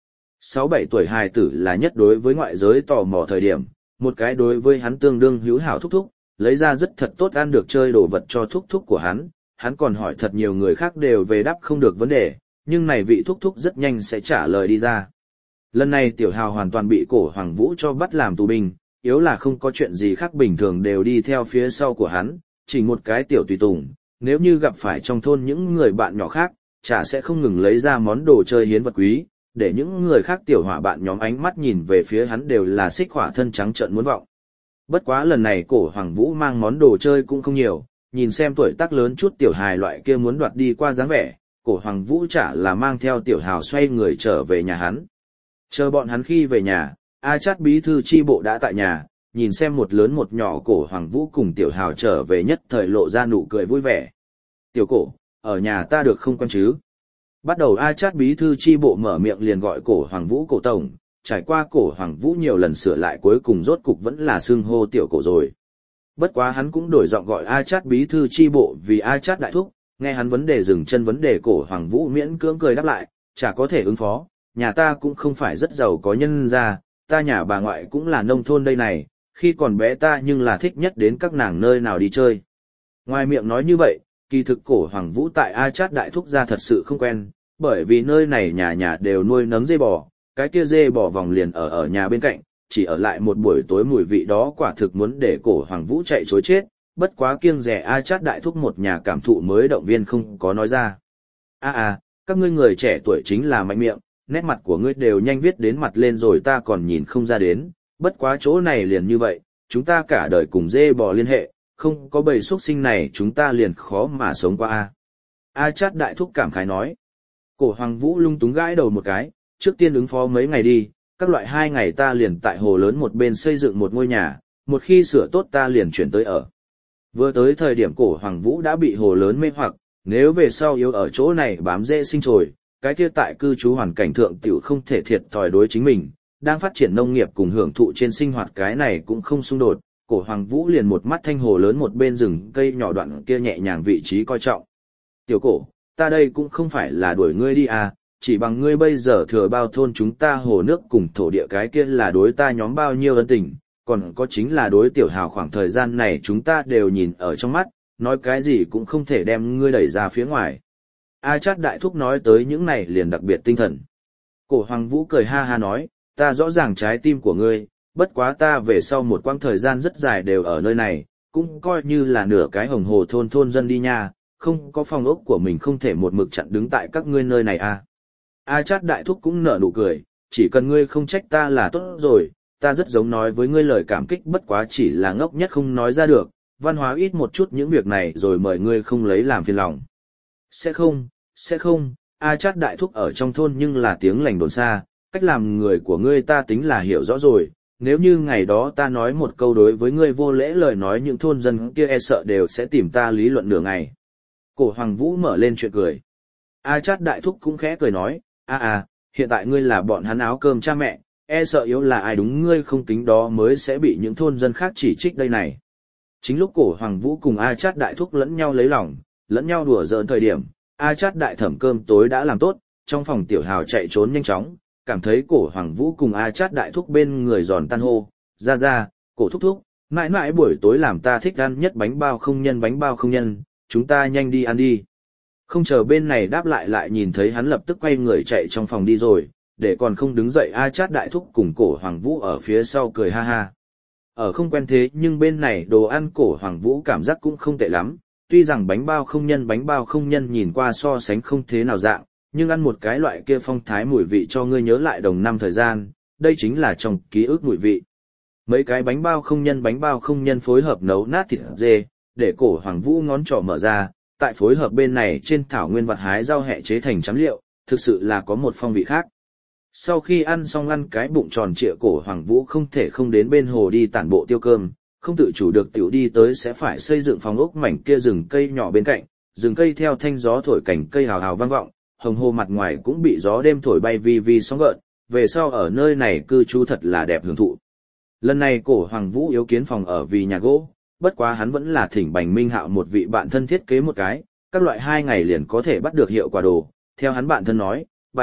Sáu bảy tuổi hài tử là nhất đối với ngoại giới tò mò thời điểm, một cái đối với hắn tương đương hữu hảo thúc thúc, lấy ra rất thật tốt ăn được chơi đồ vật cho thúc thúc của hắn, hắn còn hỏi thật nhiều người khác đều về đáp không được vấn đề, nhưng này vị thúc thúc rất nhanh sẽ trả lời đi ra. Lần này tiểu hào hoàn toàn bị cổ Hoàng Vũ cho bắt làm tù binh, yếu là không có chuyện gì khác bình thường đều đi theo phía sau của hắn, chỉ một cái tiểu tùy tùng, nếu như gặp phải trong thôn những người bạn nhỏ khác, chả sẽ không ngừng lấy ra món đồ chơi hiến vật quý, để những người khác tiểu hỏa bạn nhóm ánh mắt nhìn về phía hắn đều là xích hỏa thân trắng trợn muốn vọng. Bất quá lần này cổ Hoàng Vũ mang món đồ chơi cũng không nhiều, nhìn xem tuổi tác lớn chút tiểu hài loại kia muốn đoạt đi qua dáng vẻ, cổ Hoàng Vũ chả là mang theo tiểu hào xoay người trở về nhà hắn. Chờ bọn hắn khi về nhà, A Chát bí thư chi bộ đã tại nhà, nhìn xem một lớn một nhỏ cổ Hoàng Vũ cùng tiểu hào trở về nhất thời lộ ra nụ cười vui vẻ. Tiểu cổ, ở nhà ta được không con chứ? Bắt đầu A Chát bí thư chi bộ mở miệng liền gọi cổ Hoàng Vũ cổ tổng, trải qua cổ Hoàng Vũ nhiều lần sửa lại cuối cùng rốt cục vẫn là xưng hô tiểu cổ rồi. Bất quá hắn cũng đổi giọng gọi A Chát bí thư chi bộ vì A Chát đại thúc, nghe hắn vấn đề dừng chân vấn đề cổ Hoàng Vũ miễn cưỡng cười đáp lại, chả có thể ứng phó, nhà ta cũng không phải rất giàu có nhân gia, ta nhà bà ngoại cũng là nông thôn đây này, khi còn bé ta nhưng là thích nhất đến các nàng nơi nào đi chơi. Ngoài miệng nói như vậy, kỳ thực cổ Hoàng Vũ tại A Chát đại thúc gia thật sự không quen, bởi vì nơi này nhà nhà đều nuôi nấng dê bò, cái kia dê bò vòng liền ở ở nhà bên cạnh, chỉ ở lại một buổi tối mùi vị đó quả thực muốn để cổ Hoàng Vũ chạy chối chết, bất quá kiêng rẻ A Chát đại thúc một nhà cảm thụ mới động viên không có nói ra. A à, các ngươi người trẻ tuổi chính là mạnh miệng, nét mặt của ngươi đều nhanh viết đến mặt lên rồi ta còn nhìn không ra đến, bất quá chỗ này liền như vậy, chúng ta cả đời cùng dê bò liên hệ, không có bầy xuất sinh này chúng ta liền khó mà sống qua A. A Chát đại thúc cảm khái nói. Cổ Hoàng Vũ lung túng gãi đầu một cái, trước tiên ứng phó mấy ngày đi, các loại hai ngày ta liền tại hồ lớn một bên xây dựng một ngôi nhà, một khi sửa tốt ta liền chuyển tới ở. Vừa tới thời điểm cổ Hoàng Vũ đã bị hồ lớn mê hoặc, nếu về sau yếu ở chỗ này bám dễ sinh trồi, cái kia tại cư trú hoàn cảnh thượng tiểu không thể thiệt thòi đối chính mình, đang phát triển nông nghiệp cùng hưởng thụ trên sinh hoạt cái này cũng không xung đột, cổ Hoàng Vũ liền một mắt thanh hồ lớn một bên rừng cây nhỏ đoạn kia nhẹ nhàng vị trí coi trọng. Tiểu cổ, ta đây cũng không phải là đuổi ngươi đi à, chỉ bằng ngươi bây giờ thừa bao thôn chúng ta hồ nước cùng thổ địa cái kia là đối ta nhóm bao nhiêu ân tình, còn có chính là đối tiểu hào khoảng thời gian này chúng ta đều nhìn ở trong mắt, nói cái gì cũng không thể đem ngươi đẩy ra phía ngoài. A Chát đại thúc nói tới những này liền đặc biệt tinh thần. Cổ Hoàng Vũ cười ha ha nói, ta rõ ràng trái tim của ngươi, bất quá ta về sau một quãng thời gian rất dài đều ở nơi này, cũng coi như là nửa cái hồng hồ thôn thôn dân đi nha, không có phòng ốc của mình không thể một mực chặn đứng tại các ngươi nơi này à. A Chát đại thúc cũng nở nụ cười, chỉ cần ngươi không trách ta là tốt rồi, ta rất giống nói với ngươi lời cảm kích bất quá chỉ là ngốc nhất không nói ra được, văn hóa ít một chút những việc này rồi mời ngươi không lấy làm phiền lòng. Sẽ không, sẽ không, A Chát đại thúc ở trong thôn nhưng là tiếng lành đồn xa, cách làm người của ngươi ta tính là hiểu rõ rồi, nếu như ngày đó ta nói một câu đối với ngươi vô lễ lời nói những thôn dân kia e sợ đều sẽ tìm ta lý luận nửa ngày. Cổ Hoàng Vũ mở lên chuyện cười. A Chát đại thúc cũng khẽ cười nói, a à, hiện tại ngươi là bọn hắn áo cơm cha mẹ, e sợ yếu là ai đúng ngươi không tính đó mới sẽ bị những thôn dân khác chỉ trích đây này. Chính lúc cổ Hoàng Vũ cùng A Chát đại thúc lẫn nhau lấy lòng, lẫn nhau đùa giỡn thời điểm, A Chát đại thẩm cơm tối đã làm tốt, trong phòng tiểu hào chạy trốn nhanh chóng, cảm thấy cổ Hoàng Vũ cùng A Chát đại thúc bên người giòn tan hô, ra ra, cổ thúc thúc, mãi mãi buổi tối làm ta thích ăn nhất bánh bao không nhân bánh bao không nhân, chúng ta nhanh đi ăn đi. Không chờ bên này đáp lại lại nhìn thấy hắn lập tức quay người chạy trong phòng đi rồi, để còn không đứng dậy A Chát đại thúc cùng cổ Hoàng Vũ ở phía sau cười ha ha. Ở không quen thế nhưng bên này đồ ăn cổ Hoàng Vũ cảm giác cũng không tệ lắm, tuy rằng bánh bao không nhân bánh bao không nhân nhìn qua so sánh không thế nào dạng, nhưng ăn một cái loại kia phong thái mùi vị cho ngươi nhớ lại đồng năm thời gian, đây chính là trong ký ức mùi vị. Mấy cái bánh bao không nhân bánh bao không nhân phối hợp nấu nát thịt dê, để cổ Hoàng Vũ ngón trỏ mở ra, tại phối hợp bên này trên thảo nguyên vặt hái rau hẹ chế thành chấm liệu, thực sự là có một phong vị khác. Sau khi ăn xong ăn cái bụng tròn trịa cổ Hoàng Vũ không thể không đến bên hồ đi tản bộ tiêu cơm, không tự chủ được tiểu đi tới sẽ phải xây dựng phòng ốc mảnh kia rừng cây nhỏ bên cạnh, rừng cây theo thanh gió thổi cành cây hào hào vang vọng, hồng hồ mặt ngoài cũng bị gió đêm thổi bay vi vi sóng gợn, về sau ở nơi này cư trú thật là đẹp hưởng thụ. Lần này cổ Hoàng Vũ yếu kiến phòng ở vì nhà gỗ, bất quá hắn vẫn là thỉnh Bành Minh Hạo một vị bạn thân thiết kế một cái, các loại hai ngày liền có thể bắt được hiệu quả đồ, theo hắn bạn thân nói, bảy,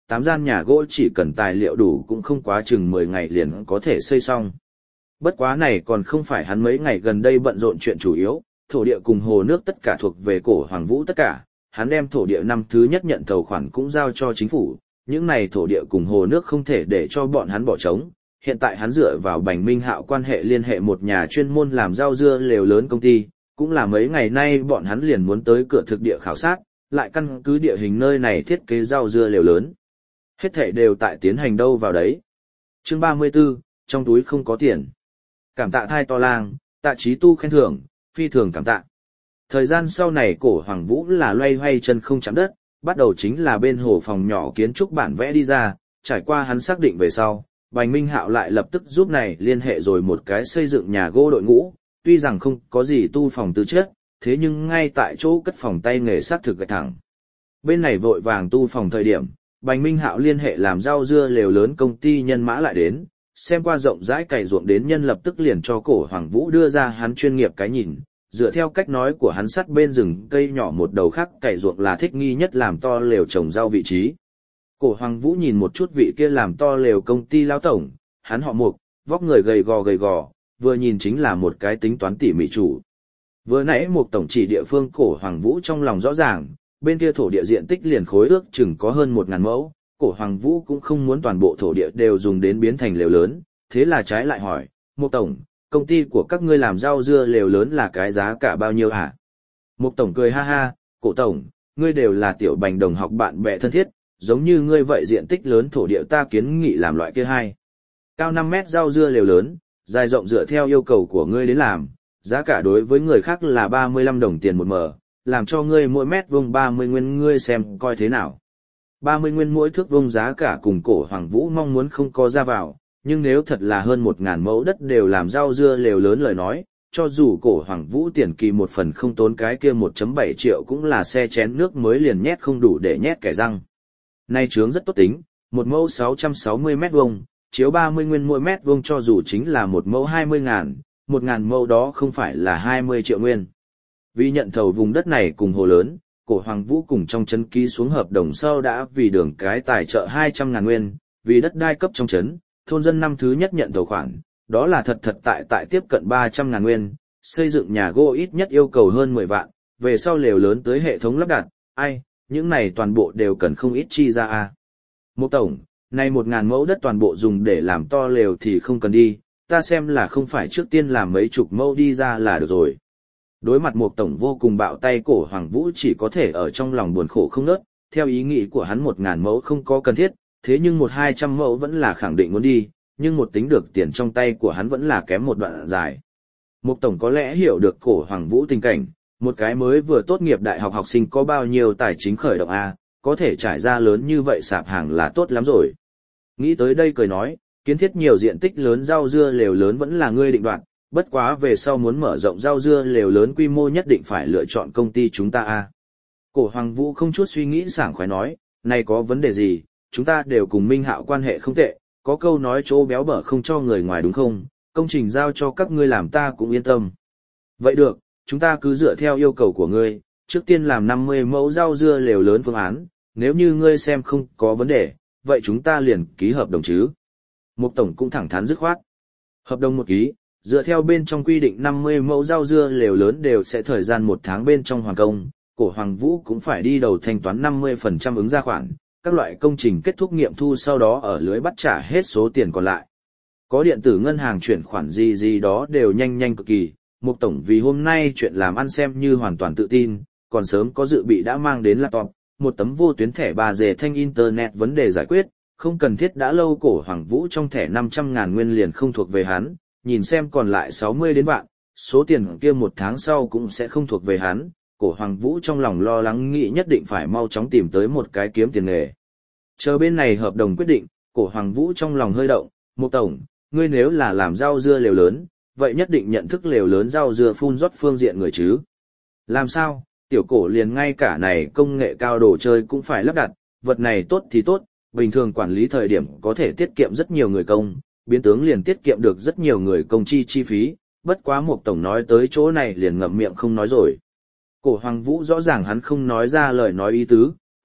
tám gian nhà gỗ chỉ cần tài liệu đủ cũng không quá chừng mười ngày liền có thể xây xong. Bất quá này còn không phải hắn mấy ngày gần đây bận rộn chuyện chủ yếu, thổ địa cùng hồ nước tất cả thuộc về Cổ Hoàng Vũ tất cả, hắn đem thổ địa năm thứ nhất nhận thầu khoản cũng giao cho chính phủ, những này thổ địa cùng hồ nước không thể để cho bọn hắn bỏ trống. Hiện tại hắn dựa vào Bành Minh Hạo quan hệ liên hệ một nhà chuyên môn làm rau dưa lều lớn công ty, cũng là mấy ngày nay bọn hắn liền muốn tới cửa thực địa khảo sát, lại căn cứ địa hình nơi này thiết kế rau dưa lều lớn. Hết thảy đều tại tiến hành đâu vào đấy. Chương ba mươi 34, trong túi không có tiền. Cảm tạ thai to lang, tạ trí tu khen thưởng, phi thường cảm tạ. Thời gian sau này Cổ Hoàng Vũ là loay hoay chân không chạm đất, bắt đầu chính là bên hồ phòng nhỏ kiến trúc bản vẽ đi ra, trải qua hắn xác định về sau, Bành Minh Hạo lại lập tức giúp này liên hệ rồi một cái xây dựng nhà gỗ đội ngũ, tuy rằng không có gì tu phòng tư chất, thế nhưng ngay tại chỗ cất phòng tay nghề xác thực gạch thẳng. Bên này vội vàng tu phòng thời điểm, Bành Minh Hạo liên hệ làm rau dưa lều lớn công ty nhân mã lại đến, xem qua rộng rãi cày ruộng đến nhân lập tức liền cho Cổ Hoàng Vũ đưa ra hắn chuyên nghiệp cái nhìn, dựa theo cách nói của hắn sắt bên rừng cây nhỏ một đầu khác cày ruộng là thích nghi nhất làm to lều trồng rau vị trí. Cổ Hoàng Vũ nhìn một chút vị kia làm to lều công ty lão tổng, hắn họ Mục, vóc người gầy gò gầy gò, vừa nhìn chính là một cái tính toán tỉ mỉ chủ. Vừa nãy Mục tổng chỉ địa phương Cổ Hoàng Vũ trong lòng rõ ràng, bên kia thổ địa diện tích liền khối ước chừng có hơn một ngàn mẫu, Cổ Hoàng Vũ cũng không muốn toàn bộ thổ địa đều dùng đến biến thành lều lớn, thế là trái lại hỏi, Mục tổng, công ty của các ngươi làm rau dưa lều lớn là cái giá cả bao nhiêu hả? Mục tổng cười ha ha, Cổ tổng, ngươi đều là tiểu Bành đồng học bạn bè thân thiết, giống như ngươi vậy diện tích lớn thổ địa ta kiến nghị làm loại kia hai. Cao năm mét rau dưa lều lớn, dài rộng dựa theo yêu cầu của ngươi đến làm, giá cả đối với người khác là ba mươi lăm đồng tiền một mờ, làm cho ngươi mỗi mét vuông ba mươi nguyên ngươi xem coi thế nào. ba mươi nguyên mỗi thước vuông giá cả cùng Cổ Hoàng Vũ mong muốn không có ra vào, nhưng nếu thật là hơn một ngàn mẫu đất đều làm rau dưa lều lớn lời nói, cho dù Cổ Hoàng Vũ tiền kỳ một phần không tốn cái kia một phẩy bảy triệu cũng là xe chén nước mới liền nhét không đủ để nhét kẻ răng. Nay trướng rất tốt tính, một mẫu sáu trăm sáu mươi mét vuông, chiếu ba mươi nguyên mỗi mét vuông cho dù chính là một mẫu hai mươi ngàn, một ngàn mẫu đó không phải là hai mươi triệu nguyên. Vì nhận thầu vùng đất này cùng hồ lớn, Cổ Hoàng Vũ cùng trong trấn ký xuống hợp đồng sau đã vì đường cái tài trợ hai trăm ngàn nguyên, vì đất đai cấp trong trấn, thôn dân năm thứ nhất nhận thầu khoản, đó là thật thật tại tại tiếp cận ba trăm ngàn nguyên, xây dựng nhà gỗ ít nhất yêu cầu hơn mười vạn, về sau lều lớn tới hệ thống lắp đặt, ai, những này toàn bộ đều cần không ít chi ra a. Mục tổng, này một ngàn mẫu đất toàn bộ dùng để làm to lều thì không cần đi, ta xem là không phải trước tiên làm mấy chục mẫu đi ra là được rồi. Đối mặt Mục tổng vô cùng bạo tay, Cổ Hoàng Vũ chỉ có thể ở trong lòng buồn khổ không nớt, theo ý nghĩ của hắn một ngàn mẫu không có cần thiết, thế nhưng một hai trăm mẫu vẫn là khẳng định muốn đi, nhưng một tính được tiền trong tay của hắn vẫn là kém một đoạn dài. Mục tổng có lẽ hiểu được Cổ Hoàng Vũ tình cảnh, một cái mới vừa tốt nghiệp đại học học sinh có bao nhiêu tài chính khởi động a, có thể trải ra lớn như vậy sạp hàng là tốt lắm rồi. Nghĩ tới đây cười nói, kiến thiết nhiều diện tích lớn rau dưa lều lớn vẫn là ngươi định đoạt, bất quá về sau muốn mở rộng rau dưa lều lớn quy mô nhất định phải lựa chọn công ty chúng ta a. Cổ Hoàng Vũ không chút suy nghĩ sảng khoái nói, này có vấn đề gì, chúng ta đều cùng Minh Hạo quan hệ không tệ, có câu nói chỗ béo bở không cho người ngoài đúng không, công trình giao cho các ngươi làm ta cũng yên tâm. Vậy được, chúng ta cứ dựa theo yêu cầu của ngươi, trước tiên làm năm mươi mẫu rau dưa lều lớn phương án, nếu như ngươi xem không có vấn đề, vậy chúng ta liền ký hợp đồng chứ. Mục tổng cũng thẳng thắn dứt khoát. Hợp đồng một ký, dựa theo bên trong quy định năm mươi mẫu rau dưa lều lớn đều sẽ thời gian một tháng bên trong hoàn công, Cổ Hoàng Vũ cũng phải đi đầu thanh toán năm mươi phần trăm ứng ra khoản, các loại công trình kết thúc nghiệm thu sau đó ở lưới bắt trả hết số tiền còn lại. Có điện tử ngân hàng chuyển khoản gì gì đó đều nhanh nhanh cực kỳ, Mục tổng vì hôm nay chuyện làm ăn xem như hoàn toàn tự tin, còn sớm có dự bị đã mang đến laptop, một tấm vô tuyến thẻ ba G thanh internet vấn đề giải quyết, không cần thiết đã lâu Cổ Hoàng Vũ trong thẻ năm trăm ngàn nguyên liền không thuộc về hắn, nhìn xem còn lại sáu mươi đến vạn, số tiền kia một tháng sau cũng sẽ không thuộc về hắn, Cổ Hoàng Vũ trong lòng lo lắng nghĩ nhất định phải mau chóng tìm tới một cái kiếm tiền nghề. Chờ bên này hợp đồng quyết định, Cổ Hoàng Vũ trong lòng hơi động, Mục tổng, ngươi nếu là làm rau dưa lều lớn, vậy nhất định nhận thức lều lớn rau dưa phun rót phương diện người chứ. Làm sao, tiểu Cổ liền ngay cả này công nghệ cao đồ chơi cũng phải lắp đặt, vật này tốt thì tốt, bình thường quản lý thời điểm có thể tiết kiệm rất nhiều người công, biến tướng liền tiết kiệm được rất nhiều người công chi chi phí, bất quá Mục tổng nói tới chỗ này liền ngậm miệng không nói rồi. Cổ Hoàng Vũ rõ ràng hắn không nói ra lời nói ý tứ,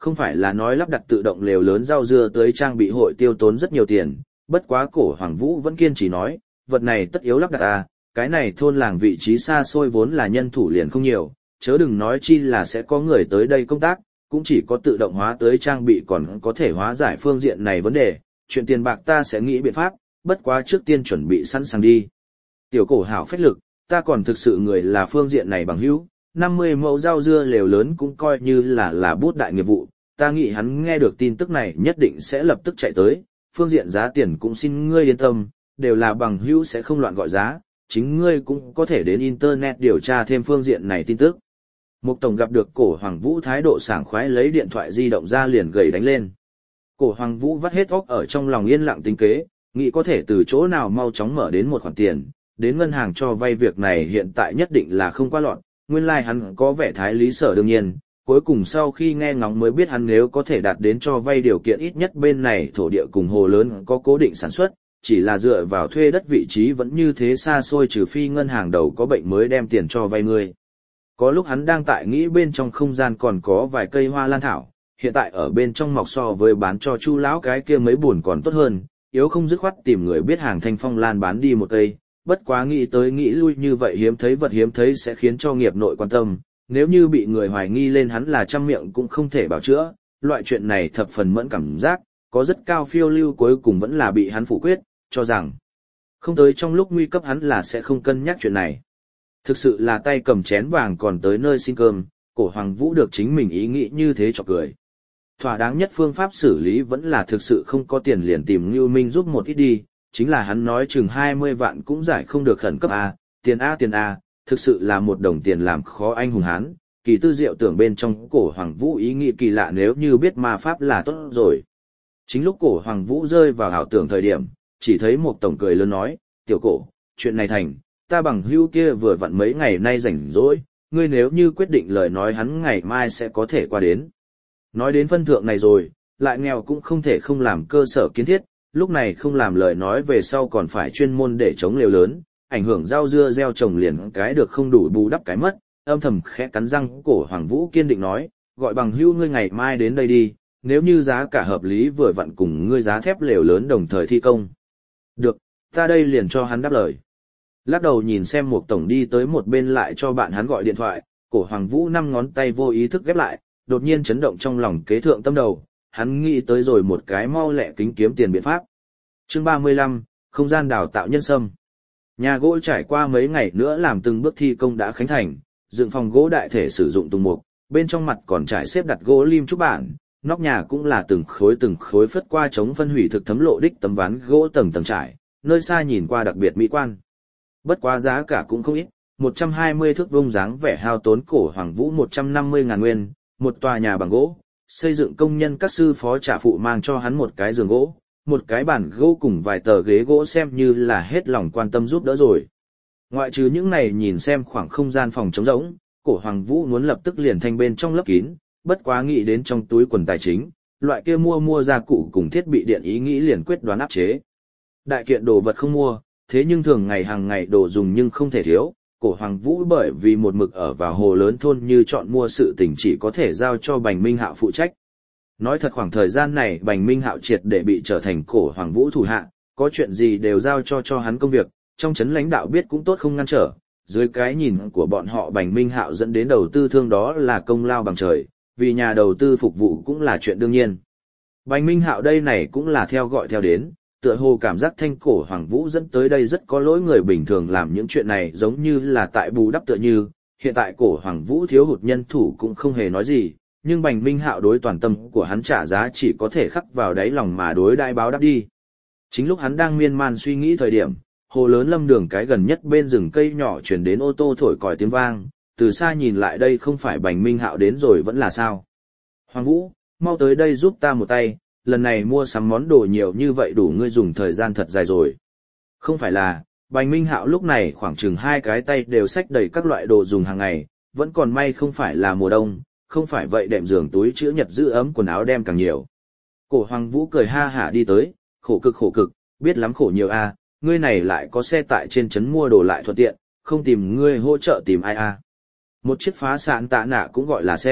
không phải là nói lắp đặt tự động lều lớn rau dưa tới trang bị hội tiêu tốn rất nhiều tiền, bất quá Cổ Hoàng Vũ vẫn kiên trì nói, vật này tất yếu lắp đặt à, cái này thôn làng vị trí xa xôi vốn là nhân thủ liền không nhiều, chớ đừng nói chi là sẽ có người tới đây công tác, cũng chỉ có tự động hóa tới trang bị còn có thể hóa giải phương diện này vấn đề, chuyện tiền bạc ta sẽ nghĩ biện pháp, bất quá trước tiên chuẩn bị sẵn sàng đi. Tiểu Cổ hảo phách lực, ta còn thực sự người là phương diện này bằng hữu, năm mươi mẫu rau dưa lều lớn cũng coi như là là bút đại nghiệp vụ, ta nghĩ hắn nghe được tin tức này nhất định sẽ lập tức chạy tới, phương diện giá tiền cũng xin ngươi yên tâm, đều là bằng hữu sẽ không loạn gọi giá, chính ngươi cũng có thể đến internet điều tra thêm phương diện này tin tức. Mục Tổng gặp được Cổ Hoàng Vũ thái độ sảng khoái lấy điện thoại di động ra liền gầy đánh lên. Cổ Hoàng Vũ vắt hết óc ở trong lòng yên lặng tính kế, nghĩ có thể từ chỗ nào mau chóng mở đến một khoản tiền, đến ngân hàng cho vay việc này hiện tại nhất định là không qua lọt, nguyên lai like hắn có vẻ thái lý sở đương nhiên, cuối cùng sau khi nghe ngóng mới biết hắn nếu có thể đạt đến cho vay điều kiện ít nhất bên này thổ địa cùng hồ lớn có cố định sản xuất, chỉ là dựa vào thuê đất vị trí vẫn như thế xa xôi trừ phi ngân hàng đầu có bệnh mới đem tiền cho vay người. Có lúc hắn đang tại nghĩ bên trong không gian còn có vài cây hoa lan thảo, hiện tại ở bên trong mọc so với bán cho Chu lão cái kia mấy buồn còn tốt hơn, yếu không dứt khoát tìm người biết hàng thanh phong lan bán đi một cây, bất quá nghĩ tới nghĩ lui như vậy hiếm thấy vật hiếm thấy sẽ khiến cho nghiệp nội quan tâm, nếu như bị người hoài nghi lên hắn là trăm miệng cũng không thể bảo chữa, loại chuyện này thập phần mẫn cảm giác, có rất cao phiêu lưu cuối cùng vẫn là bị hắn phủ quyết, cho rằng không tới trong lúc nguy cấp hắn là sẽ không cân nhắc chuyện này. Thực sự là tay cầm chén vàng còn tới nơi xin cơm, Cổ Hoàng Vũ được chính mình ý nghĩ như thế cho cười. Thỏa đáng nhất phương pháp xử lý vẫn là thực sự không có tiền liền tìm Ngưu Minh giúp một ít đi, chính là hắn nói chừng hai mươi vạn cũng giải không được khẩn cấp A, tiền A tiền A, thực sự là một đồng tiền làm khó anh hùng hán. Kỳ Tư Diệu tưởng bên trong Cổ Hoàng Vũ ý nghĩ kỳ lạ nếu như biết ma pháp là tốt rồi. Chính lúc Cổ Hoàng Vũ rơi vào ảo tưởng thời điểm, chỉ thấy một tổng cười lớn nói, tiểu Cổ, chuyện này thành, ta bằng hữu kia vừa vặn mấy ngày nay rảnh rỗi, ngươi nếu như quyết định lời nói hắn ngày mai sẽ có thể qua đến. Nói đến phân thượng này rồi, lại nghèo cũng không thể không làm cơ sở kiến thiết, lúc này không làm lời nói về sau còn phải chuyên môn để chống lều lớn, ảnh hưởng rau dưa gieo trồng liền cái được không đủ bù đắp cái mất, âm thầm khẽ cắn răng. Cổ Hoàng Vũ kiên định nói, gọi bằng hữu ngươi ngày mai đến đây đi, nếu như giá cả hợp lý vừa vặn cùng ngươi giá thép lều lớn đồng thời thi công. Được, ta đây liền cho hắn đáp lời. Lắc đầu nhìn xem một tổng đi tới một bên lại cho bạn hắn gọi điện thoại, Cổ Hoàng Vũ năm ngón tay vô ý thức ghép lại, đột nhiên chấn động trong lòng kế thượng tâm đầu, hắn nghĩ tới rồi một cái mau lẹ kính kiếm tiền biện pháp. Chương ba mươi lăm, không gian đào tạo nhân sâm. Nhà gỗ trải qua mấy ngày nữa làm từng bước thi công đã khánh thành, dựng phòng gỗ đại thể sử dụng tùng mục, bên trong mặt còn trải xếp đặt gỗ lim trúc bản, nóc nhà cũng là từng khối từng khối phất qua chống phân hủy thực thấm lộ đích tấm ván gỗ tầng tầng trải, nơi xa nhìn qua đặc biệt mỹ quan. Bất quá giá cả cũng không ít, một trăm hai mươi thước vuông dáng vẻ hao tốn. Cổ Hoàng Vũ một trăm năm mươi ngàn nguyên, một tòa nhà bằng gỗ, xây dựng công nhân các sư phó trả phụ mang cho hắn một cái giường gỗ, một cái bàn gỗ cùng vài tờ ghế gỗ xem như là hết lòng quan tâm giúp đỡ rồi. Ngoại trừ những này nhìn xem khoảng không gian phòng trống rỗng, Cổ Hoàng Vũ muốn lập tức liền thanh bên trong lấp kín, bất quá nghĩ đến trong túi quần tài chính, loại kia mua mua gia cụ cùng thiết bị điện ý nghĩ liền quyết đoán áp chế. Đại kiện đồ vật không mua, thế nhưng thường ngày hàng ngày đồ dùng nhưng không thể thiếu. Cổ Hoàng Vũ bởi vì một mực ở vào hồ lớn thôn như chọn mua sự tình chỉ có thể giao cho Bành Minh Hạo phụ trách. Nói thật khoảng thời gian này Bành Minh Hạo triệt để bị trở thành Cổ Hoàng Vũ thủ hạ, có chuyện gì đều giao cho cho hắn công việc, trong chấn lãnh đạo biết cũng tốt không ngăn trở, dưới cái nhìn của bọn họ Bành Minh Hạo dẫn đến đầu tư thương đó là công lao bằng trời, vì nhà đầu tư phục vụ cũng là chuyện đương nhiên. Bành Minh Hạo đây này cũng là theo gọi theo đến, tựa hồ cảm giác thanh Cổ Hoàng Vũ dẫn tới đây rất có lỗi người bình thường làm những chuyện này giống như là tại bù đắp tựa như, hiện tại Cổ Hoàng Vũ thiếu hụt nhân thủ cũng không hề nói gì, nhưng Bành Minh Hạo đối toàn tâm của hắn trả giá chỉ có thể khắc vào đáy lòng mà đối đãi báo đáp đi. Chính lúc hắn đang miên man suy nghĩ thời điểm, hồ lớn lâm đường cái gần nhất bên rừng cây nhỏ truyền đến ô tô thổi còi tiếng vang, từ xa nhìn lại đây không phải Bành Minh Hạo đến rồi vẫn là sao. Hoàng Vũ, mau tới đây giúp ta một tay, lần này mua sắm món đồ nhiều như vậy đủ ngươi dùng thời gian thật dài rồi. Không phải là, Bành Minh Hạo lúc này khoảng chừng hai cái tay đều xách đầy các loại đồ dùng hàng ngày, vẫn còn may không phải là mùa đông, không phải vậy đệm giường túi chữ nhật giữ ấm quần áo đem càng nhiều. Cổ Hoàng Vũ cười ha hả đi tới, khổ cực khổ cực, biết lắm khổ nhiều a, ngươi này lại có xe tại trên trấn mua đồ lại thuận tiện, không tìm ngươi hỗ trợ tìm ai a. Một chiếc phá sạn tạ nạ cũng gọi là xe,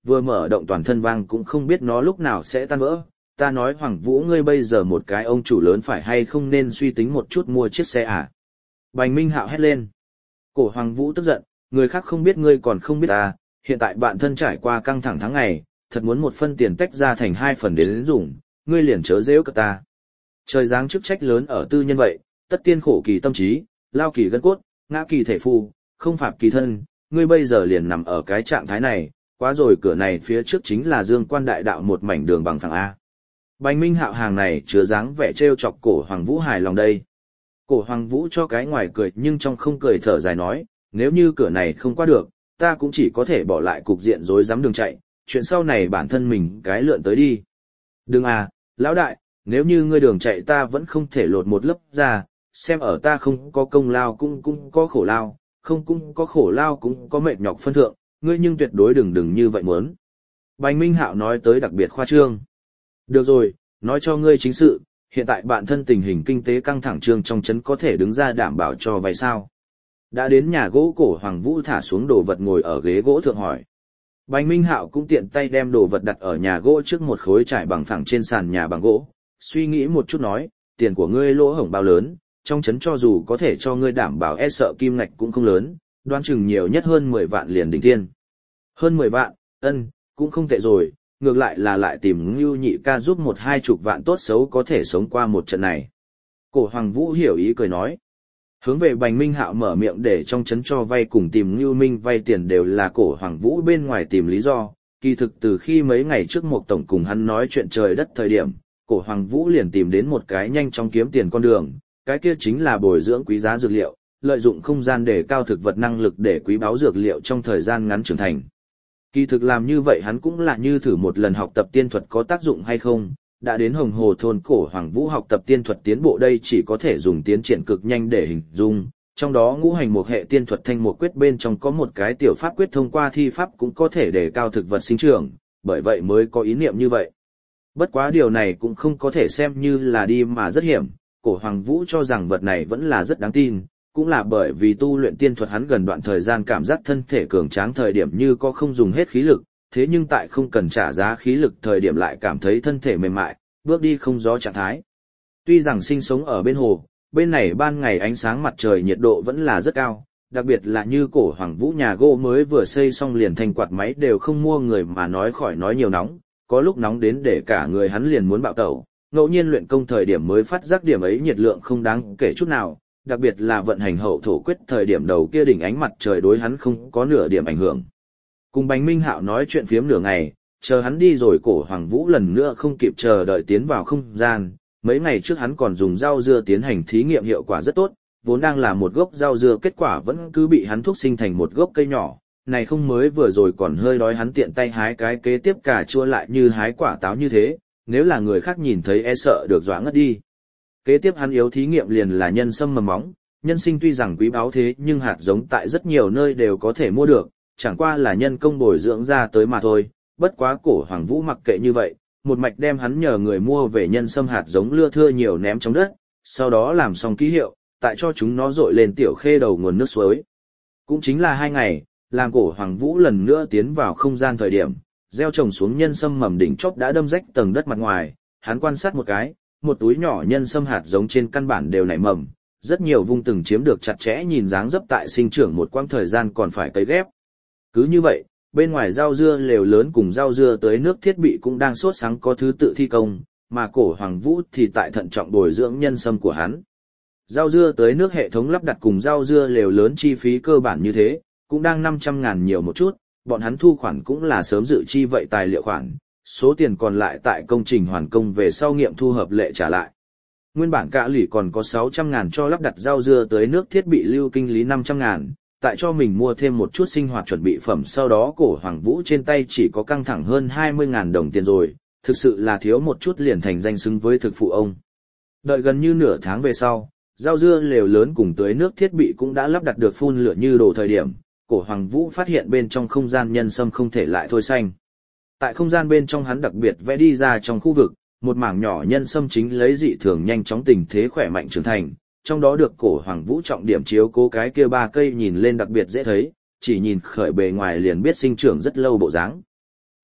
vừa mở động toàn thân vang cũng không biết nó lúc nào sẽ tan vỡ. Ta nói Hoàng Vũ ngươi bây giờ một cái ông chủ lớn phải hay không nên suy tính một chút mua chiếc xe à? Bành Minh Hạo hét lên. Cổ Hoàng Vũ tức giận, người khác không biết ngươi còn không biết ta, hiện tại bạn thân trải qua căng thẳng tháng ngày, thật muốn một phân tiền tách ra thành hai phần đến dùng, ngươi liền chớ giễu cợt ta. Trời giáng chức trách lớn ở tư nhân vậy, tất tiên khổ kỳ tâm trí, lao kỳ gân cốt, ngã kỳ thể phu, không phạm kỳ thân, ngươi bây giờ liền nằm ở cái trạng thái này, quá rồi cửa này phía trước chính là Dương Quan đại đạo một mảnh đường bằng phẳng A. Bành Minh Hạo hàng này chứa dáng vẻ trêu chọc cổ Hoàng Vũ hài lòng đây. Cổ Hoàng Vũ cho cái ngoài cười nhưng trong không cười thở dài nói, nếu như cửa này không qua được, ta cũng chỉ có thể bỏ lại cục diện rối rắm đường chạy, chuyện sau này bản thân mình cái lượn tới đi. Đừng à, lão đại, nếu như ngươi đường chạy ta vẫn không thể lột một lớp ra, xem ở ta không có công lao cũng cũng có khổ lao, không cũng có khổ lao cũng có mệt nhọc phân thượng, ngươi nhưng tuyệt đối đừng đừng như vậy muốn. Bành Minh Hạo nói tới đặc biệt khoa trương. Được rồi, nói cho ngươi chính sự, hiện tại bạn thân tình hình kinh tế căng thẳng trương trong trấn có thể đứng ra đảm bảo cho vay sao. Đã đến nhà gỗ cổ Hoàng Vũ thả xuống đồ vật ngồi ở ghế gỗ thượng hỏi. Bành Minh Hạo cũng tiện tay đem đồ vật đặt ở nhà gỗ trước một khối trải bằng phẳng trên sàn nhà bằng gỗ, suy nghĩ một chút nói, tiền của ngươi lỗ hổng bao lớn, trong trấn cho dù có thể cho ngươi đảm bảo e sợ kim ngạch cũng không lớn, đoán chừng nhiều nhất hơn mười vạn liền đỉnh thiên. Hơn mười vạn, ân, cũng không tệ rồi, ngược lại là lại tìm Ngưu Nhị ca giúp một hai chục vạn tốt xấu có thể sống qua một trận này. Cổ Hoàng Vũ hiểu ý cười nói. Hướng về Bành Minh Hạo mở miệng để trong trấn cho vay cùng tìm Ngưu Minh vay tiền đều là cổ Hoàng Vũ bên ngoài tìm lý do, kỳ thực từ khi mấy ngày trước một tổng cùng hắn nói chuyện trời đất thời điểm, cổ Hoàng Vũ liền tìm đến một cái nhanh chóng kiếm tiền con đường, cái kia chính là bồi dưỡng quý giá dược liệu, lợi dụng không gian để cao thực vật năng lực để quý báu dược liệu trong thời gian ngắn trưởng thành. Kỳ thực làm như vậy hắn cũng là như thử một lần học tập tiên thuật có tác dụng hay không, đã đến Hồng Hồ thôn cổ Hoàng Vũ học tập tiên thuật tiến bộ đây chỉ có thể dùng tiến triển cực nhanh để hình dung, trong đó ngũ hành một hệ tiên thuật thanh một quyết bên trong có một cái tiểu pháp quyết thông qua thi pháp cũng có thể để cao thực vật sinh trưởng, bởi vậy mới có ý niệm như vậy. Bất quá điều này cũng không có thể xem như là đi mà rất hiểm, cổ Hoàng Vũ cho rằng vật này vẫn là rất đáng tin, cũng là bởi vì tu luyện tiên thuật hắn gần đoạn thời gian cảm giác thân thể cường tráng thời điểm như có không dùng hết khí lực, thế nhưng tại không cần trả giá khí lực thời điểm lại cảm thấy thân thể mềm mại, bước đi không gió trạng thái. Tuy rằng sinh sống ở bên hồ, bên này ban ngày ánh sáng mặt trời nhiệt độ vẫn là rất cao, đặc biệt là như cổ Hoàng Vũ nhà gỗ mới vừa xây xong liền thành quạt máy đều không mua người mà nói khỏi nói nhiều nóng, có lúc nóng đến để cả người hắn liền muốn bạo tẩu, ngẫu nhiên luyện công thời điểm mới phát giác điểm ấy nhiệt lượng không đáng kể chút nào, đặc biệt là vận hành hậu thổ quyết thời điểm đầu kia đỉnh ánh mặt trời đối hắn không có nửa điểm ảnh hưởng. Cùng Bành Minh Hạo nói chuyện phiếm nửa ngày, chờ hắn đi rồi cổ Hoàng Vũ lần nữa không kịp chờ đợi tiến vào không gian, mấy ngày trước hắn còn dùng rau dưa tiến hành thí nghiệm hiệu quả rất tốt, vốn đang là một gốc rau dưa kết quả vẫn cứ bị hắn thúc sinh thành một gốc cây nhỏ, này không mới vừa rồi còn hơi đói hắn tiện tay hái cái kế tiếp cà chua lại như hái quả táo như thế, nếu là người khác nhìn thấy e sợ được dọa ngất đi. Kế tiếp hắn yếu thí nghiệm liền là nhân sâm mầm móng, nhân sinh tuy rằng quý báu thế nhưng hạt giống tại rất nhiều nơi đều có thể mua được, chẳng qua là nhân công bồi dưỡng ra tới mà thôi, bất quá cổ Hoàng Vũ mặc kệ như vậy, một mạch đem hắn nhờ người mua về nhân sâm hạt giống lưa thưa nhiều ném trong đất, sau đó làm xong ký hiệu, tại cho chúng nó dội lên tiểu khê đầu nguồn nước suối. Cũng chính là hai ngày, làm cổ Hoàng Vũ lần nữa tiến vào không gian thời điểm, gieo trồng xuống nhân sâm mầm đỉnh chóp đã đâm rách tầng đất mặt ngoài, hắn quan sát một cái, một túi nhỏ nhân sâm hạt giống trên căn bản đều nảy mầm, rất nhiều vùng từng chiếm được chặt chẽ nhìn dáng dấp tại sinh trưởng một quãng thời gian còn phải cấy ghép. Cứ như vậy, bên ngoài rau dưa lều lớn cùng rau dưa tới nước thiết bị cũng đang sốt sáng có thứ tự thi công, mà cổ Hoàng Vũ thì tại thận trọng bồi dưỡng nhân sâm của hắn. Rau dưa tới nước hệ thống lắp đặt cùng rau dưa lều lớn chi phí cơ bản như thế, cũng đang năm trăm ngàn nhiều một chút, bọn hắn thu khoản cũng là sớm dự chi vậy tài liệu khoản, số tiền còn lại tại công trình hoàn công về sau nghiệm thu hợp lệ trả lại. Nguyên bản cả lũy còn có sáu trăm ngàn cho lắp đặt rau dưa tới nước thiết bị lưu kinh lý năm trăm ngàn, tại cho mình mua thêm một chút sinh hoạt chuẩn bị phẩm sau đó cổ Hoàng Vũ trên tay chỉ có căng thẳng hơn hai mươi ngàn đồng tiền rồi, thực sự là thiếu một chút liền thành danh xứng với thực phụ ông. Đợi gần như nửa tháng về sau, rau dưa lều lớn cùng tưới nước thiết bị cũng đã lắp đặt được phun lửa như đồ thời điểm, cổ Hoàng Vũ phát hiện bên trong không gian nhân sâm không thể lại thôi xanh. Tại không gian bên trong hắn đặc biệt vẽ đi ra trong khu vực, một mảng nhỏ nhân sâm chính lấy dị thường nhanh chóng tình thế khỏe mạnh trưởng thành, trong đó được cổ Hoàng Vũ trọng điểm chiếu cố cái kia ba cây nhìn lên đặc biệt dễ thấy, chỉ nhìn khởi bề ngoài liền biết sinh trưởng rất lâu bộ dáng.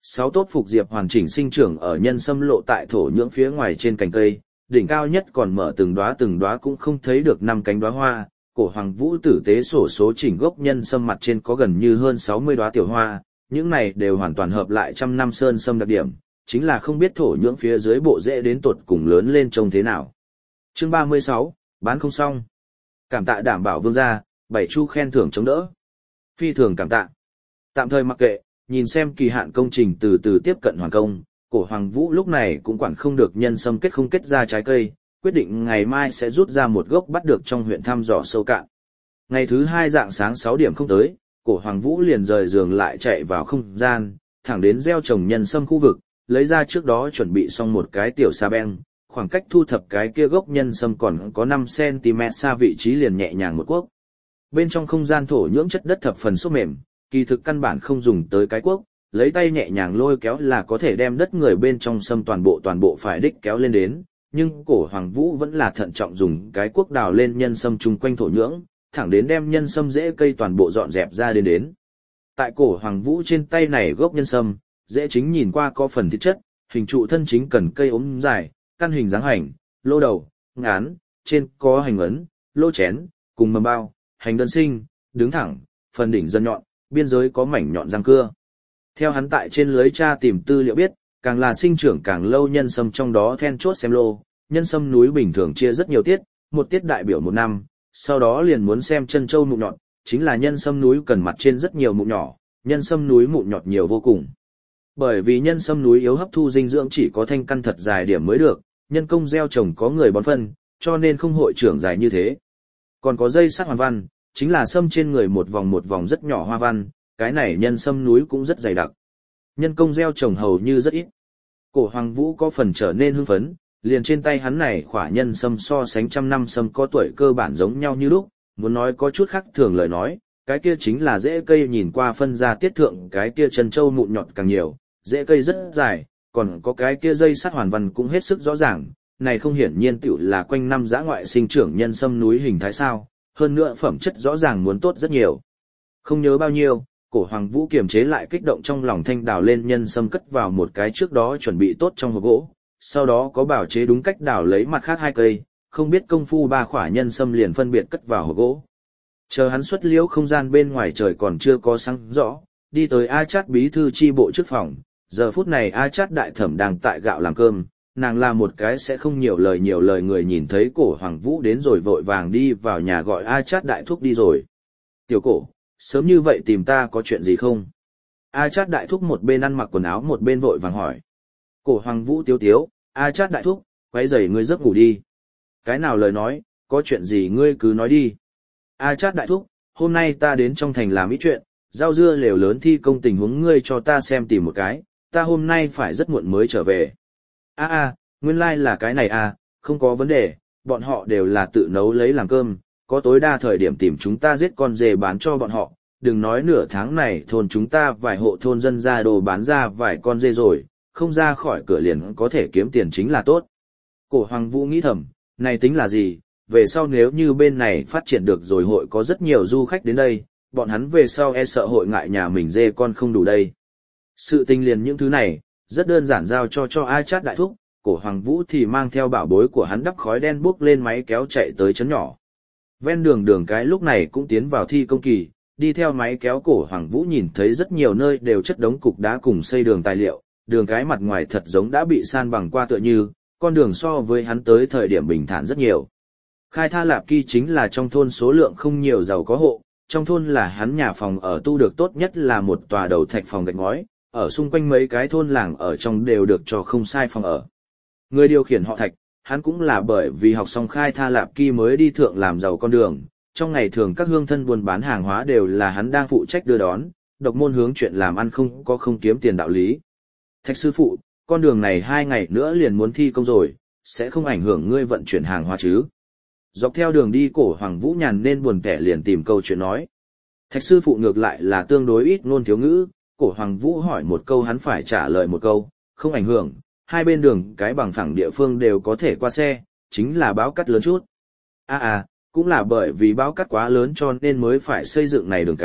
Sáu tốt phục diệp hoàn chỉnh sinh trưởng ở nhân sâm lộ tại thổ nhưỡng phía ngoài trên cành cây, đỉnh cao nhất còn mở từng đóa từng đóa cũng không thấy được năm cánh đóa hoa. Cổ Hoàng Vũ tử tế sổ số chỉnh gốc nhân sâm mặt trên có gần như hơn sáu mươi đóa tiểu hoa, những này đều hoàn toàn hợp lại trăm năm sơn sâm đặc điểm, chính là không biết thổ nhưỡng phía dưới bộ rễ đến tột cùng lớn lên trông thế nào. Chương ba mươi sáu, bán không xong. Cảm tạ đảm bảo vương gia, bảy chu khen thưởng chống đỡ. Phi thường cảm tạ. Tạm thời mặc kệ, nhìn xem kỳ hạn công trình từ từ tiếp cận hoàn công, Cổ Hoàng Vũ lúc này cũng quản không được nhân sâm kết không kết ra trái cây, quyết định ngày mai sẽ rút ra một gốc bắt được trong huyện thăm dò sâu cạn. Ngày thứ hai dạng sáng sáu điểm không tới, Cổ Hoàng Vũ liền rời giường lại chạy vào không gian, thẳng đến gieo trồng nhân sâm khu vực, lấy ra trước đó chuẩn bị xong một cái tiểu sa beng, khoảng cách thu thập cái kia gốc nhân sâm còn có năm xăng-ti-mét xa vị trí liền nhẹ nhàng một cuốc. Bên trong không gian thổ nhưỡng chất đất thập phần xốp mềm, kỳ thực căn bản không dùng tới cái cuốc, lấy tay nhẹ nhàng lôi kéo là có thể đem đất người bên trong sâm toàn bộ toàn bộ phải đích kéo lên đến, nhưng Cổ Hoàng Vũ vẫn là thận trọng dùng cái cuốc đào lên nhân sâm chung quanh thổ nhưỡng, thẳng đến đem nhân sâm rễ cây toàn bộ dọn dẹp ra đến đến. Tại Cổ Hoàng Vũ trên tay này gốc nhân sâm, rễ chính nhìn qua có phần thịt chất, hình trụ thân chính cần cây ốm dài, căn hình dáng hành, lô đầu, ngán, trên có hành ấn, lô chén, cùng mầm bao, hành đơn sinh, đứng thẳng, phần đỉnh dân nhọn, biên giới có mảnh nhọn răng cưa. Theo hắn tại trên lưới tra tìm tư liệu biết, càng là sinh trưởng càng lâu nhân sâm trong đó then chốt xem lô, nhân sâm núi bình thường chia rất nhiều tiết, một tiết đại biểu một năm, sau đó liền muốn xem chân châu mụn nhọn, chính là nhân sâm núi cần mặt trên rất nhiều mụn nhỏ, nhân sâm núi mụn nhọt nhiều vô cùng. Bởi vì nhân sâm núi yếu hấp thu dinh dưỡng chỉ có thanh căn thật dài điểm mới được, nhân công gieo trồng có người bón phân, cho nên không hội trưởng dài như thế. Còn có dây sắc hoàn văn, chính là sâm trên người một vòng một vòng rất nhỏ hoa văn, cái này nhân sâm núi cũng rất dày đặc. Nhân công gieo trồng hầu như rất ít. Cổ Hoàng Vũ có phần trở nên hưng phấn, liền trên tay hắn này khỏa nhân sâm so sánh trăm năm sâm có tuổi cơ bản giống nhau như lúc, muốn nói có chút khác thường lời nói, cái kia chính là rễ cây nhìn qua phân ra tiết thượng cái kia chân châu mụn nhọt càng nhiều, rễ cây rất dài, còn có cái kia dây sắt hoàn văn cũng hết sức rõ ràng, này không hiển nhiên tựu là quanh năm dã ngoại sinh trưởng nhân sâm núi hình thái sao, hơn nữa phẩm chất rõ ràng muốn tốt rất nhiều. Không nhớ bao nhiêu, Cổ Hoàng Vũ kiềm chế lại kích động trong lòng thanh đào lên nhân sâm cất vào một cái trước đó chuẩn bị tốt trong hộp gỗ, sau đó có bảo chế đúng cách đào lấy mặt khác hai cây, không biết công phu ba khỏa nhân sâm liền phân biệt cất vào hộp gỗ. Chờ hắn xuất liễu không gian bên ngoài trời còn chưa có sáng rõ, đi tới A Chát bí thư chi bộ trước phòng, giờ phút này A Chát đại thẩm đang tại gạo làm cơm, nàng là một cái sẽ không nhiều lời nhiều lời người nhìn thấy Cổ Hoàng Vũ đến rồi vội vàng đi vào nhà gọi A Chát đại thúc đi rồi. Tiểu Cổ, sớm như vậy tìm ta có chuyện gì không? A Chát đại thúc một bên ăn mặc quần áo một bên vội vàng hỏi. Cổ Hoàng Vũ tiếu tiếu, A Chát đại thúc, quấy rầy ngươi giấc ngủ đi. Cái nào lời nói, có chuyện gì ngươi cứ nói đi. A Chát đại thúc, hôm nay ta đến trong thành làm ít chuyện, rau dưa lều lớn thi công tình huống ngươi cho ta xem tìm một cái, ta hôm nay phải rất muộn mới trở về. A a, nguyên lai like là cái này à, không có vấn đề, bọn họ đều là tự nấu lấy làm cơm, có tối đa thời điểm tìm chúng ta giết con dê bán cho bọn họ, đừng nói nửa tháng này thôn chúng ta vài hộ thôn dân ra đồ bán ra vài con dê rồi, không ra khỏi cửa liền có thể kiếm tiền chính là tốt. Cổ Hoàng Vũ nghĩ thầm, này tính là gì, về sau nếu như bên này phát triển được rồi hội có rất nhiều du khách đến đây, bọn hắn về sau e sợ hội ngại nhà mình dê con không đủ đây. Sự tình liền những thứ này, rất đơn giản giao cho cho A Chát đại thúc, Cổ Hoàng Vũ thì mang theo bảo bối của hắn đắp khói đen bốc lên máy kéo chạy tới trấn nhỏ. Ven đường đường cái lúc này cũng tiến vào thi công kỳ, đi theo máy kéo Cổ Hoàng Vũ nhìn thấy rất nhiều nơi đều chất đống cục đá cùng xây đường tài liệu, đường cái mặt ngoài thật giống đã bị san bằng qua tựa như, con đường so với hắn tới thời điểm bình thản rất nhiều. Khai Tha Lạp Kỳ chính là trong thôn số lượng không nhiều giàu có hộ, trong thôn là hắn nhà phòng ở tu được tốt nhất là một tòa đầu thạch phòng gạch ngói, ở xung quanh mấy cái thôn làng ở trong đều được cho không sai phòng ở. Người điều khiển họ Thạch, hắn cũng là bởi vì học xong Khai Tha Lạp Kỳ mới đi thượng làm giàu con đường, trong ngày thường các hương thân buôn bán hàng hóa đều là hắn đang phụ trách đưa đón, độc môn hướng chuyện làm ăn không có không kiếm tiền đạo lý. Thạch sư phụ, con đường này hai ngày nữa liền muốn thi công rồi, sẽ không ảnh hưởng ngươi vận chuyển hàng hóa chứ? Dọc theo đường đi Cổ Hoàng Vũ nhàn nên buồn kẻ liền tìm câu chuyện nói. Thạch sư phụ ngược lại là tương đối ít ngôn thiếu ngữ, Cổ Hoàng Vũ hỏi một câu hắn phải trả lời một câu, không ảnh hưởng, hai bên đường cái bằng phẳng địa phương đều có thể qua xe, chính là báo cắt lớn chút. À à, cũng là bởi vì báo cắt quá lớn cho nên mới phải xây dựng này đường cái,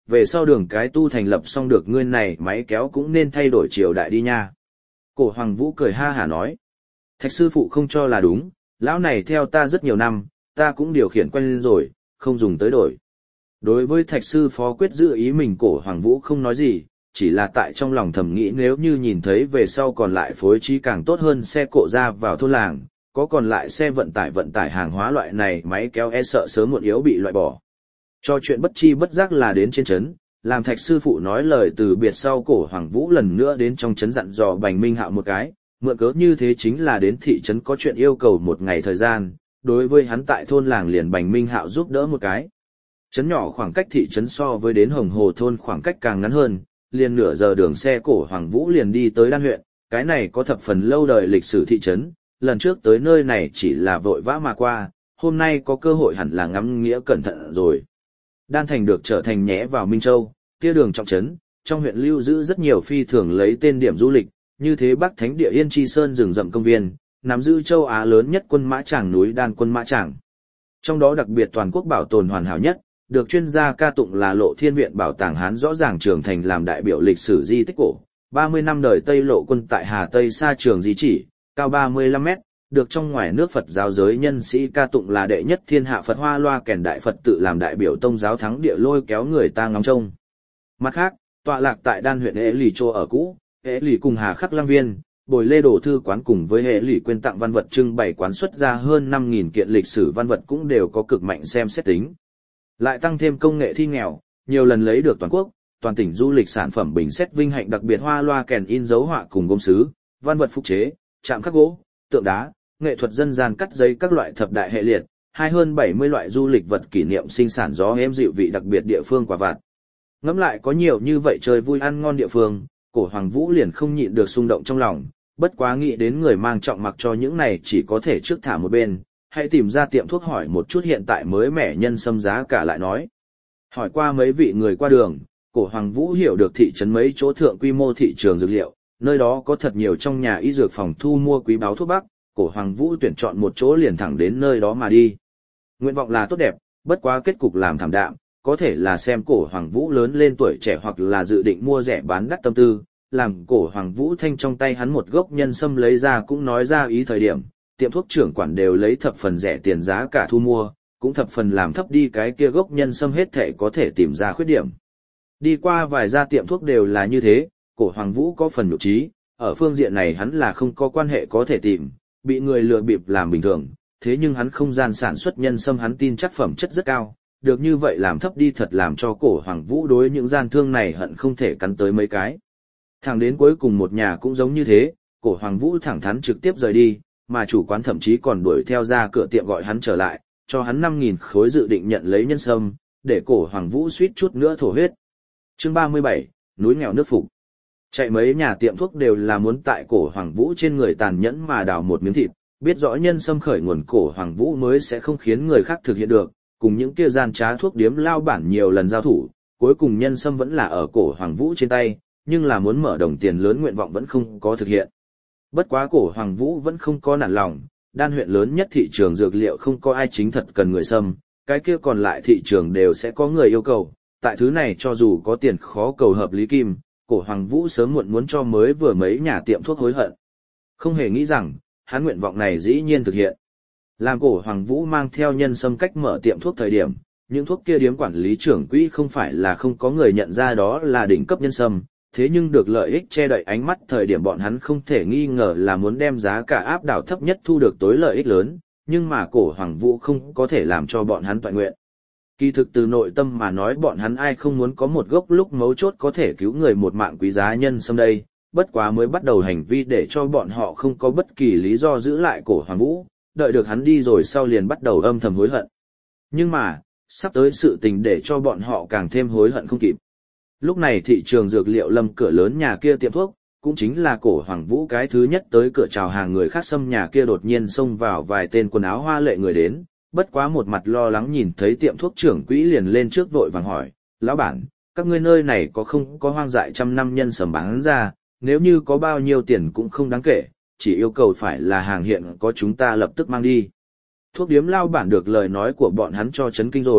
về sau đường cái tu thành lập xong được ngươi này máy kéo cũng nên thay đổi triều đại đi nha. Cổ Hoàng Vũ cười ha hả nói. Thạch sư phụ không cho là đúng, lão này theo ta rất nhiều năm, ta cũng điều khiển quen rồi, không dùng tới đổi. Đối với thạch sư phó quyết giữ ý mình, Cổ Hoàng Vũ không nói gì, chỉ là tại trong lòng thầm nghĩ nếu như nhìn thấy về sau còn lại phối trí càng tốt hơn xe cộ ra vào thôn làng, có còn lại xe vận tải vận tải hàng hóa loại này máy kéo e sợ sớm muộn yếu bị loại bỏ. Cho chuyện bất chi bất giác là đến trên trấn, làm thạch sư phụ nói lời từ biệt sau, Cổ Hoàng Vũ lần nữa đến trong trấn dặn dò Bành Minh Hạo một cái, mượn cớ như thế chính là đến thị trấn có chuyện yêu cầu một ngày thời gian, đối với hắn tại thôn làng liền Bành Minh Hạo giúp đỡ một cái. Trấn nhỏ khoảng cách thị trấn so với đến Hồng Hồ thôn khoảng cách càng ngắn hơn, liền nửa giờ đường xe, Cổ Hoàng Vũ liền đi tới Đan huyện, cái này có thập phần lâu đời lịch sử thị trấn, lần trước tới nơi này chỉ là vội vã mà qua, hôm nay có cơ hội hẳn là ngắm nghĩa cẩn thận rồi. Đan thành được trở thành nhẽ vào Minh Châu, kia đường trọng trấn, trong huyện lưu giữ rất nhiều phi thường lấy tên điểm du lịch, như thế Bắc Thánh địa Yên Chi Sơn rừng rậm công viên, nắm giữ châu Á lớn nhất quân mã tràng núi Đan quân mã tràng. Trong đó đặc biệt toàn quốc bảo tồn hoàn hảo nhất, được chuyên gia ca tụng là Lộ Thiên Viện Bảo tàng Hán rõ ràng trưởng thành làm đại biểu lịch sử di tích cổ. ba mươi năm đời Tây Lộ quân tại Hà Tây Sa Trường di chỉ, cao ba mươi lăm mét, được trong ngoài nước Phật giáo giới nhân sĩ ca tụng là đệ nhất thiên hạ Phật hoa loa kèn đại Phật tự làm đại biểu tông giáo thắng địa lôi kéo người ta ngóng trông. Mặt khác, tọa lạc tại Đan huyện Ế Lì Chô ở cũ, Ế Lì cùng Hà Khắc Lăng Viên, Bồi Lê Đồ Thư quán cùng với Ế Lì quyên tặng văn vật trưng bày quán xuất ra hơn năm nghìn kiện lịch sử văn vật cũng đều có cực mạnh xem xét tính. Lại tăng thêm công nghệ thi nghèo, nhiều lần lấy được toàn quốc, toàn tỉnh du lịch sản phẩm bình xét vinh hạnh đặc biệt hoa loa kèn in dấu họa cùng gốm sứ, văn vật phục chế, chạm khắc gỗ, tượng đá, nghệ thuật dân gian cắt giấy các loại thập đại hệ liệt, hai hơn bảy mươi loại du lịch vật kỷ niệm sinh sản gió êm dịu vị đặc biệt địa phương quả vặt. Ngẫm lại có nhiều như vậy chơi vui ăn ngon địa phương, Cổ Hoàng Vũ liền không nhịn được xung động trong lòng, bất quá nghĩ đến người mang trọng mặc cho những này chỉ có thể trước thả một bên, hãy tìm ra tiệm thuốc hỏi một chút hiện tại mới mẻ nhân sâm giá cả lại nói. Hỏi qua mấy vị người qua đường, Cổ Hoàng Vũ hiểu được thị trấn mấy chỗ thượng quy mô thị trường dược liệu, nơi đó có thật nhiều trong nhà y dược phòng thu mua quý báu thuốc bắc, Cổ Hoàng Vũ tuyển chọn một chỗ liền thẳng đến nơi đó mà đi. Nguyện vọng là tốt đẹp, bất quá kết cục làm thảm đạm, có thể là xem Cổ Hoàng Vũ lớn lên tuổi trẻ hoặc là dự định mua rẻ bán đắt tâm tư, làm Cổ Hoàng Vũ thanh trong tay hắn một gốc nhân sâm lấy ra cũng nói ra ý thời điểm, tiệm thuốc trưởng quản đều lấy thập phần rẻ tiền giá cả thu mua, cũng thập phần làm thấp đi cái kia gốc nhân sâm hết thể có thể tìm ra khuyết điểm. Đi qua vài gia tiệm thuốc đều là như thế, Cổ Hoàng Vũ có phần nhục trí, ở phương diện này hắn là không có quan hệ có thể tìm, bị người lừa bịp làm bình thường, thế nhưng hắn không gian sản xuất nhân sâm hắn tin chắc phẩm chất rất cao, được như vậy làm thấp đi thật làm cho Cổ Hoàng Vũ đối những gian thương này hận không thể cắn tới mấy cái. Thẳng đến cuối cùng một nhà cũng giống như thế, Cổ Hoàng Vũ thẳng thắn trực tiếp rời đi, mà chủ quán thậm chí còn đuổi theo ra cửa tiệm gọi hắn trở lại, cho hắn năm nghìn khối dự định nhận lấy nhân sâm, để Cổ Hoàng Vũ suýt chút nữa thổ huyết. Chương ba mươi bảy, núi nghèo nước phục. Chạy mấy nhà tiệm thuốc đều là muốn tại Cổ Hoàng Vũ trên người tàn nhẫn mà đào một miếng thịt, biết rõ nhân sâm khởi nguồn Cổ Hoàng Vũ mới sẽ không khiến người khác thực hiện được, cùng những kia gian trá thuốc điếm lao bản nhiều lần giao thủ, cuối cùng nhân sâm vẫn là ở Cổ Hoàng Vũ trên tay, nhưng là muốn mở đồng tiền lớn nguyện vọng vẫn không có thực hiện. Bất quá Cổ Hoàng Vũ vẫn không có nản lòng, Đan huyện lớn nhất thị trường dược liệu không có ai chính thật cần người sâm, cái kia còn lại thị trường đều sẽ có người yêu cầu, tại thứ này cho dù có tiền khó cầu hợp lý kim, Cổ Hoàng Vũ sớm muộn muốn cho mới vừa mấy nhà tiệm thuốc hối hận. Không hề nghĩ rằng, hắn nguyện vọng này dĩ nhiên thực hiện. Làm Cổ Hoàng Vũ mang theo nhân sâm cách mở tiệm thuốc thời điểm, những thuốc kia điếm quản lý trưởng quỹ không phải là không có người nhận ra đó là đỉnh cấp nhân sâm, thế nhưng được lợi ích che đậy ánh mắt thời điểm bọn hắn không thể nghi ngờ là muốn đem giá cả áp đảo thấp nhất thu được tối lợi ích lớn, nhưng mà Cổ Hoàng Vũ không có thể làm cho bọn hắn toàn nguyện. Kỳ thực từ nội tâm mà nói bọn hắn ai không muốn có một gốc lúc mấu chốt có thể cứu người một mạng quý giá nhân sâm đây, bất quá mới bắt đầu hành vi để cho bọn họ không có bất kỳ lý do giữ lại Cổ Hoàng Vũ, đợi được hắn đi rồi sau liền bắt đầu âm thầm hối hận. Nhưng mà, sắp tới sự tình để cho bọn họ càng thêm hối hận không kịp. Lúc này thị trường dược liệu lâm cửa lớn nhà kia tiệm thuốc, cũng chính là Cổ Hoàng Vũ cái thứ nhất tới cửa chào hàng người khác xâm nhà kia đột nhiên xông vào vài tên quần áo hoa lệ người đến, bất quá một mặt lo lắng nhìn thấy tiệm thuốc trưởng quỹ liền lên trước vội vàng hỏi, lão bản, các ngươi nơi này có không có hoang dại trăm năm nhân sâm bán ra, nếu như có bao nhiêu tiền cũng không đáng kể, chỉ yêu cầu phải là hàng hiện có chúng ta lập tức mang đi. Thuốc điếm lao bản được lời nói của bọn hắn cho chấn kinh rồi,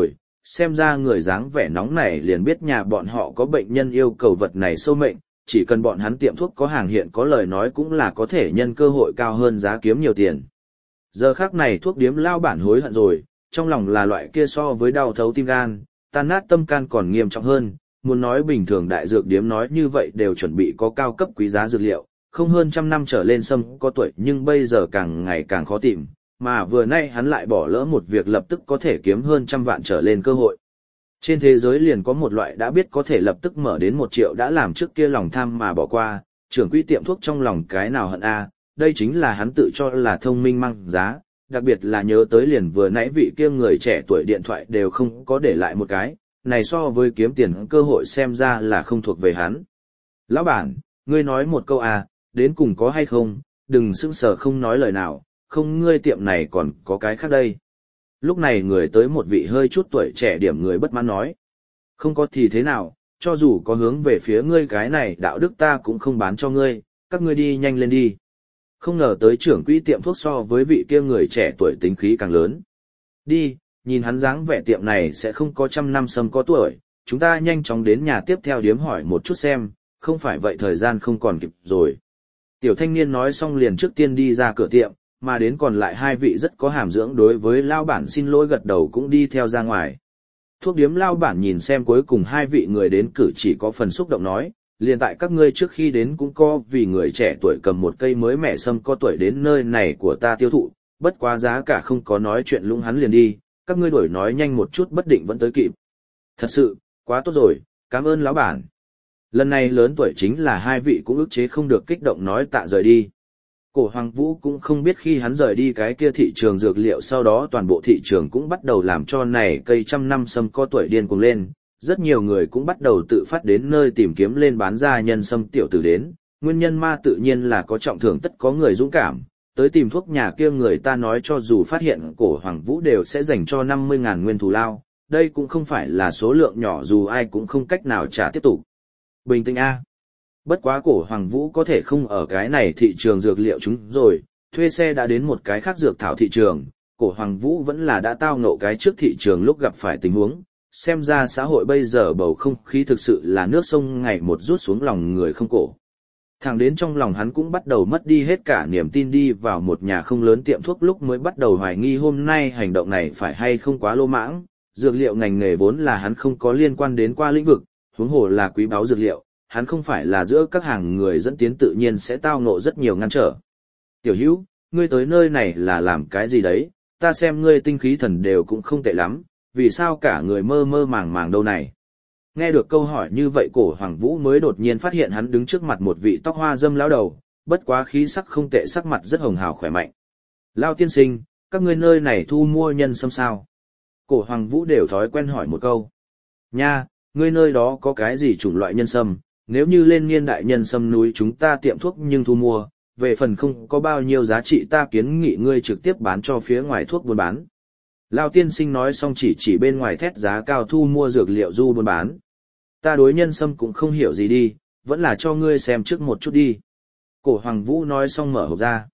Xem ra người dáng vẻ nóng này liền biết nhà bọn họ có bệnh nhân yêu cầu vật này sâu mệnh, chỉ cần bọn hắn tiệm thuốc có hàng hiện có lời nói cũng là có thể nhân cơ hội cao hơn giá kiếm nhiều tiền. Giờ khắc này thuốc điếm lao bản hối hận rồi, trong lòng là loại kia so với đau thấu tim gan, tan nát tâm can còn nghiêm trọng hơn, muốn nói bình thường đại dược điếm nói như vậy đều chuẩn bị có cao cấp quý giá dược liệu, không hơn trăm năm trở lên sâm có tuổi nhưng bây giờ càng ngày càng khó tìm, mà vừa nay hắn lại bỏ lỡ một việc lập tức có thể kiếm hơn trăm vạn trở lên cơ hội. Trên thế giới liền có một loại đã biết có thể lập tức mở đến một triệu đã làm trước kia lòng tham mà bỏ qua, trưởng quỹ tiệm thuốc trong lòng cái nào hận a, đây chính là hắn tự cho là thông minh mang giá, đặc biệt là nhớ tới liền vừa nãy vị kia người trẻ tuổi điện thoại đều không có để lại một cái, này so với kiếm tiền cơ hội xem ra là không thuộc về hắn. Lão bản, ngươi nói một câu à, đến cùng có hay không, đừng sững sờ không nói lời nào, không ngươi tiệm này còn có cái khác đây. Lúc này người tới một vị hơi chút tuổi trẻ điểm người bất mãn nói. Không có thì thế nào, cho dù có hướng về phía ngươi cái này đạo đức ta cũng không bán cho ngươi, các ngươi đi nhanh lên đi. Không ngờ tới trưởng quỹ tiệm thuốc so với vị kia người trẻ tuổi tính khí càng lớn. Đi, nhìn hắn dáng vẻ tiệm này sẽ không có trăm năm sâm có tuổi, chúng ta nhanh chóng đến nhà tiếp theo điếm hỏi một chút xem, không phải vậy thời gian không còn kịp rồi. Tiểu thanh niên nói xong liền trước tiên đi ra cửa tiệm, mà đến còn lại hai vị rất có hàm dưỡng đối với lao bản xin lỗi gật đầu cũng đi theo ra ngoài. Thuốc điếm lao bản nhìn xem cuối cùng hai vị người đến cử chỉ có phần xúc động nói, liền tại các ngươi trước khi đến cũng có vì người trẻ tuổi cầm một cây mới mẻ sâm có tuổi đến nơi này của ta tiêu thụ, bất quá giá cả không có nói chuyện lũng hắn liền đi, các ngươi đổi nói nhanh một chút bất định vẫn tới kịp. Thật sự, quá tốt rồi, cảm ơn lão bản. Lần này lớn tuổi chính là hai vị cũng ức chế không được kích động nói tạ rời đi. Cổ Hoàng Vũ cũng không biết khi hắn rời đi cái kia thị trường dược liệu sau đó toàn bộ thị trường cũng bắt đầu làm cho này cây trăm năm sâm có tuổi điên cuồng lên, rất nhiều người cũng bắt đầu tự phát đến nơi tìm kiếm lên bán ra nhân sâm tiểu tử đến, nguyên nhân ma tự nhiên là có trọng thưởng tất có người dũng cảm, tới tìm thuốc nhà kia người ta nói cho dù phát hiện Cổ Hoàng Vũ đều sẽ dành cho năm mươi ngàn nguyên thù lao, đây cũng không phải là số lượng nhỏ dù ai cũng không cách nào trả tiếp tục. Bình tĩnh a. Bất quá Cổ Hoàng Vũ có thể không ở cái này thị trường dược liệu chúng rồi, thuê xe đã đến một cái khác dược thảo thị trường, Cổ Hoàng Vũ vẫn là đã tao ngộ cái trước thị trường lúc gặp phải tình huống, xem ra xã hội bây giờ bầu không khí thực sự là nước sông ngày một rút xuống lòng người không cổ. Thẳng đến trong lòng hắn cũng bắt đầu mất đi hết cả niềm tin đi vào một nhà không lớn tiệm thuốc lúc mới bắt đầu hoài nghi hôm nay hành động này phải hay không quá lô mãng, dược liệu ngành nghề vốn là hắn không có liên quan đến qua lĩnh vực, huống hồ là quý báu dược liệu, hắn không phải là giữa các hàng người dẫn tiến tự nhiên sẽ tao ngộ rất nhiều ngăn trở. Tiểu Hữu, ngươi tới nơi này là làm cái gì đấy, ta xem ngươi tinh khí thần đều cũng không tệ lắm, vì sao cả người mơ mơ màng màng đâu này. Nghe được câu hỏi như vậy Cổ Hoàng Vũ mới đột nhiên phát hiện hắn đứng trước mặt một vị tóc hoa dâm lão đầu, bất quá khí sắc không tệ sắc mặt rất hồng hào khỏe mạnh. Lao tiên sinh, các ngươi nơi này thu mua nhân sâm sao? Cổ Hoàng Vũ đều thói quen hỏi một câu. Nha, ngươi nơi đó có cái gì chủng loại nhân sâm, nếu như lên niên đại nhân sâm núi chúng ta tiệm thuốc nhưng thu mua, về phần không có bao nhiêu giá trị ta kiến nghị ngươi trực tiếp bán cho phía ngoài thuốc buôn bán. Lao tiên sinh nói xong chỉ chỉ bên ngoài thét giá cao thu mua dược liệu du buôn bán. Ta đối nhân sâm cũng không hiểu gì đi, vẫn là cho ngươi xem trước một chút đi. Cổ Hoàng Vũ nói xong mở hộp ra.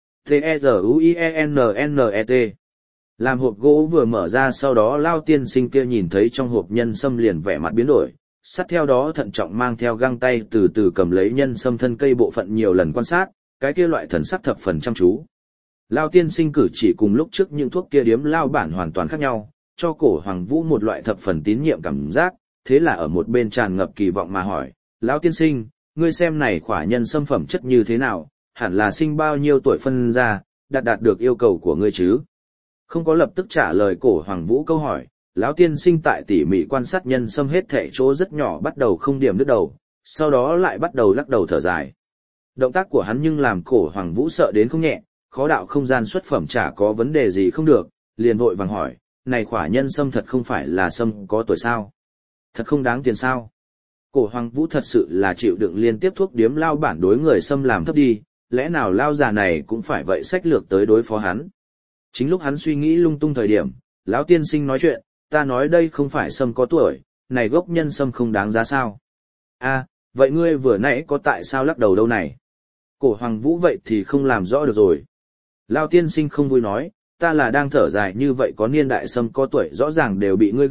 T-E-Z-U-I-E-N-N-E-T Làm hộp gỗ vừa mở ra sau đó Lao tiên sinh kia nhìn thấy trong hộp nhân sâm liền vẻ mặt biến đổi, sát theo đó thận trọng mang theo găng tay từ từ cầm lấy nhân sâm thân cây bộ phận nhiều lần quan sát, cái kia loại thần sắc thập phần chăm chú. Lao tiên sinh cử chỉ cùng lúc trước những thuốc kia điếm lao bản hoàn toàn khác nhau, cho Cổ Hoàng Vũ một loại thập phần tín nhiệm cảm giác, thế là ở một bên tràn ngập kỳ vọng mà hỏi, Lão tiên sinh, ngươi xem này khỏa nhân sâm phẩm chất như thế nào, hẳn là sinh bao nhiêu tuổi phân ra, đạt đạt được yêu cầu của ngươi chứ? Không có lập tức trả lời Cổ Hoàng Vũ câu hỏi, Lão tiên sinh tại tỉ mỉ quan sát nhân sâm hết thảy chỗ rất nhỏ bắt đầu không điểm đứt đầu, sau đó lại bắt đầu lắc đầu thở dài. Động tác của hắn nhưng làm Cổ Hoàng Vũ sợ đến không nhẹ, khó đạo không gian xuất phẩm chả có vấn đề gì không được, liền vội vàng hỏi, này khỏa nhân sâm thật không phải là sâm có tuổi sao? Thật không đáng tiền sao? Cổ Hoàng Vũ thật sự là chịu đựng liên tiếp thuốc điếm lao bản đối người sâm làm thấp đi, lẽ nào lao già này cũng phải vậy sách lược tới đối phó hắn. Chính lúc hắn suy nghĩ lung tung thời điểm, lão tiên sinh nói chuyện, ta nói đây không phải sâm có tuổi, này gốc nhân sâm không đáng giá sao? A, vậy ngươi vừa nãy có tại sao lắc đầu đâu này? Cổ Hoàng Vũ vậy thì không làm rõ được rồi. Lão tiên sinh không vui nói, ta là đang thở dài như vậy có niên đại sâm có tuổi rõ ràng đều bị ngươi gặp,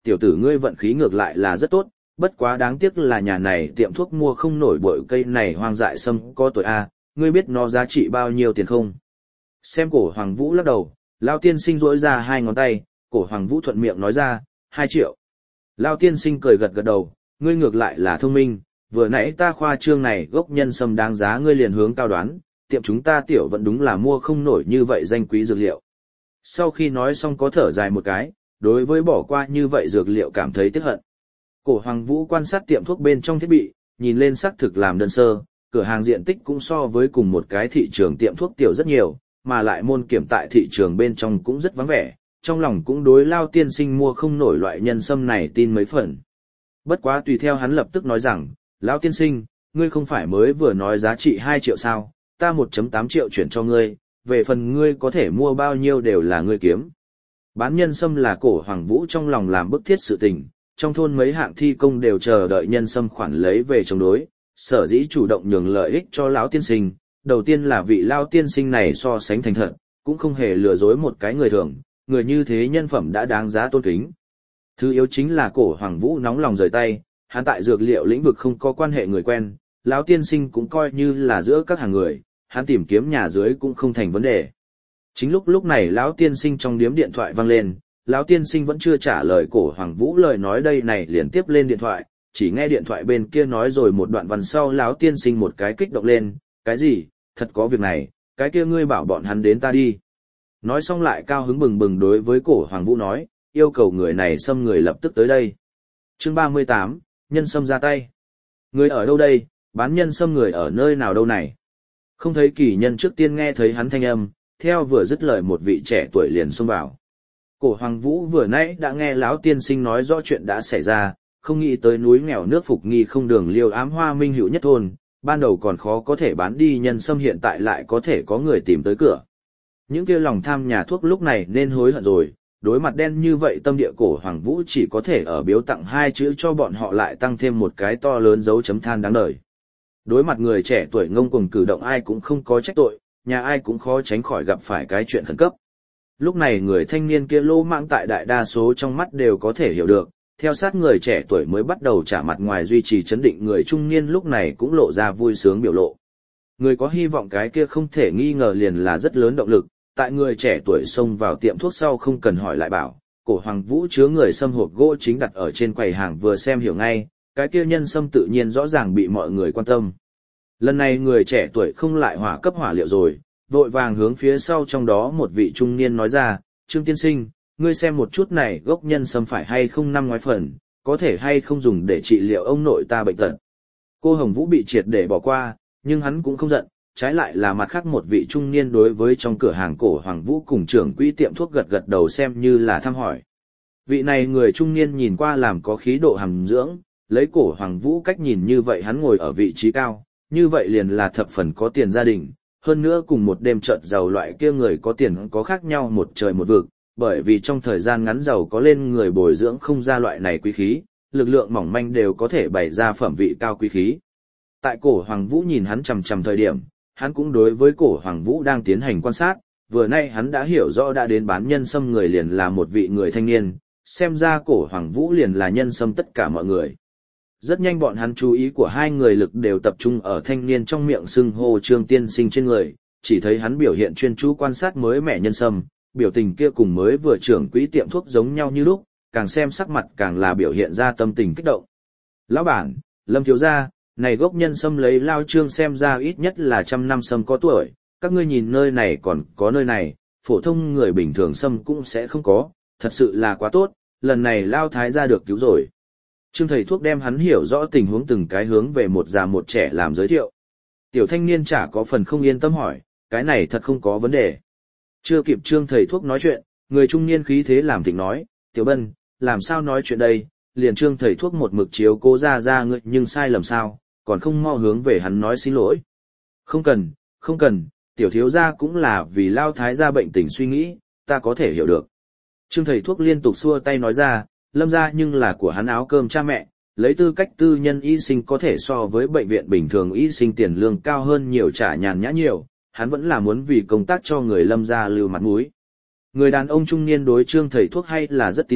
tiểu tử ngươi vận khí ngược lại là rất tốt, bất quá đáng tiếc là nhà này tiệm thuốc mua không nổi bội cây này hoang dại sâm có tuổi A, ngươi biết nó giá trị bao nhiêu tiền không? Xem cổ Hoàng Vũ lắc đầu, Lao tiên sinh rỗi ra hai ngón tay, cổ Hoàng Vũ thuận miệng nói ra, hai triệu. Lao tiên sinh cười gật gật đầu, ngươi ngược lại là thông minh, vừa nãy ta khoa trương này gốc nhân sâm đáng giá ngươi liền hướng cao đoán, tiệm chúng ta tiểu vẫn đúng là mua không nổi như vậy danh quý dược liệu. Sau khi nói xong có thở dài một cái, đối với bỏ qua như vậy dược liệu cảm thấy tiếc hận. Cổ Hoàng Vũ quan sát tiệm thuốc bên trong thiết bị, nhìn lên xác thực làm đơn sơ, cửa hàng diện tích cũng so với cùng một cái thị trường tiệm thuốc tiểu rất nhiều, mà lại môn kiểm tại thị trường bên trong cũng rất vắng vẻ, trong lòng cũng đối Lao tiên sinh mua không nổi loại nhân sâm này tin mấy phần. Bất quá tùy theo hắn lập tức nói rằng, Lão tiên sinh, ngươi không phải mới vừa nói giá trị hai triệu sao, ta một phẩy tám triệu chuyển cho ngươi, về phần ngươi có thể mua bao nhiêu đều là ngươi kiếm. Bán nhân sâm là cổ Hoàng Vũ trong lòng làm bức thiết sự tình, trong thôn mấy hạng thi công đều chờ đợi nhân sâm khoản lấy về chống đối, sở dĩ chủ động nhường lợi ích cho lão tiên sinh, đầu tiên là vị Lão tiên sinh này so sánh thành thật, cũng không hề lừa dối một cái người thường, người như thế nhân phẩm đã đáng giá tôn kính. Thứ yếu chính là cổ Hoàng Vũ nóng lòng rời tay, hắn tại dược liệu lĩnh vực không có quan hệ người quen, lão tiên sinh cũng coi như là giữa các hàng người, hắn tìm kiếm nhà dưới cũng không thành vấn đề. Chính lúc lúc này lão tiên sinh trong điếm điện thoại vang lên, lão tiên sinh vẫn chưa trả lời cổ Hoàng Vũ lời nói đây này liền tiếp lên điện thoại, chỉ nghe điện thoại bên kia nói rồi một đoạn văn sau lão tiên sinh một cái kích động lên, cái gì, thật có việc này, cái kia ngươi bảo bọn hắn đến ta đi. Nói xong lại cao hứng bừng bừng đối với cổ Hoàng Vũ nói, yêu cầu người này xâm người lập tức tới đây. Chương ba mươi tám, nhân sâm ra tay. Người ở đâu đây, bán nhân sâm người ở nơi nào đâu này? Không thấy kỳ nhân trước tiên nghe thấy hắn thanh âm, theo vừa dứt lời một vị trẻ tuổi liền xông vào. Cổ Hoàng Vũ vừa nãy đã nghe lão tiên sinh nói rõ chuyện đã xảy ra, không nghĩ tới núi nghèo nước phục nghi không đường liêu ám hoa minh hữu nhất thôn, ban đầu còn khó có thể bán đi nhân sâm hiện tại lại có thể có người tìm tới cửa. Những kia lòng tham nhà thuốc lúc này nên hối hận rồi, đối mặt đen như vậy tâm địa cổ Hoàng Vũ chỉ có thể ở biếu tặng hai chữ cho bọn họ lại tăng thêm một cái to lớn dấu chấm than đáng đời. Đối mặt người trẻ tuổi ngông cuồng cử động ai cũng không có trách tội, nhà ai cũng khó tránh khỏi gặp phải cái chuyện khẩn cấp. Lúc này người thanh niên kia lô mạng tại đại đa số trong mắt đều có thể hiểu được, theo sát người trẻ tuổi mới bắt đầu trả mặt ngoài duy trì chấn định người trung niên lúc này cũng lộ ra vui sướng biểu lộ. Người có hy vọng cái kia không thể nghi ngờ liền là rất lớn động lực, tại người trẻ tuổi xông vào tiệm thuốc sau không cần hỏi lại bảo, cổ Hoàng Vũ chứa người xâm hộp gỗ chính đặt ở trên quầy hàng vừa xem hiểu ngay, cái kia nhân sâm tự nhiên rõ ràng bị mọi người quan tâm. Lần này người trẻ tuổi không lại hỏa cấp hỏa liệu rồi, vội vàng hướng phía sau trong đó một vị trung niên nói ra, Trương tiên sinh, ngươi xem một chút này gốc nhân sâm phải hay không năm ngoái phần, có thể hay không dùng để trị liệu ông nội ta bệnh tật. Cô Hồng Vũ bị triệt để bỏ qua, nhưng hắn cũng không giận, trái lại là mặt khác một vị trung niên đối với trong cửa hàng cổ Hoàng Vũ cùng trưởng quỹ tiệm thuốc gật gật đầu xem như là thăm hỏi. Vị này người trung niên nhìn qua làm có khí độ hàm dưỡng, lấy cổ Hoàng Vũ cách nhìn như vậy hắn ngồi ở vị trí cao, như vậy liền là thập phần có tiền gia đình, hơn nữa cùng một đêm chợt giàu loại kia người có tiền có khác nhau một trời một vực, bởi vì trong thời gian ngắn giàu có lên người bồi dưỡng không ra loại này quý khí, lực lượng mỏng manh đều có thể bày ra phẩm vị cao quý khí. Tại cổ Hoàng Vũ nhìn hắn chằm chằm thời điểm, hắn cũng đối với cổ Hoàng Vũ đang tiến hành quan sát, vừa nay hắn đã hiểu rõ đã đến bán nhân sâm người liền là một vị người thanh niên, xem ra cổ Hoàng Vũ liền là nhân sâm tất cả mọi người. Rất nhanh bọn hắn chú ý của hai người lực đều tập trung ở thanh niên trong miệng xưng hô Trương tiên sinh trên người, chỉ thấy hắn biểu hiện chuyên chú quan sát mới mẻ nhân sâm, biểu tình kia cùng mới vừa trưởng quỹ tiệm thuốc giống nhau như lúc, càng xem sắc mặt càng là biểu hiện ra tâm tình kích động. Lão bản, Lâm thiếu gia, này gốc nhân sâm lấy lao Trương xem ra ít nhất là trăm năm sâm có tuổi, các ngươi nhìn nơi này còn có nơi này, phổ thông người bình thường sâm cũng sẽ không có, thật sự là quá tốt, lần này lao thái gia được cứu rồi. Trương thầy thuốc đem hắn hiểu rõ tình huống từng cái hướng về một già một trẻ làm giới thiệu. Tiểu thanh niên chả có phần không yên tâm hỏi, cái này thật không có vấn đề. Chưa kịp Trương thầy thuốc nói chuyện, người trung niên khí thế làm thịnh nói, Tiểu Bân, làm sao nói chuyện đây, liền Trương thầy thuốc một mực chiếu cố ra ra ngươi nhưng sai lầm sao, còn không mau hướng về hắn nói xin lỗi. Không cần, không cần, tiểu thiếu gia cũng là vì lao thái gia bệnh tình suy nghĩ, ta có thể hiểu được. Trương thầy thuốc liên tục xua tay nói ra, Lâm gia nhưng là của hắn áo cơm cha mẹ, lấy tư cách tư nhân y sinh có thể so với bệnh viện bình thường y sinh tiền lương cao hơn nhiều trả nhàn nhã nhiều, hắn vẫn là muốn vì công tác cho người Lâm gia lưu mặt mũi. Người đàn ông trung niên đối Trương thầy thuốc hay là rất tín nhiệm,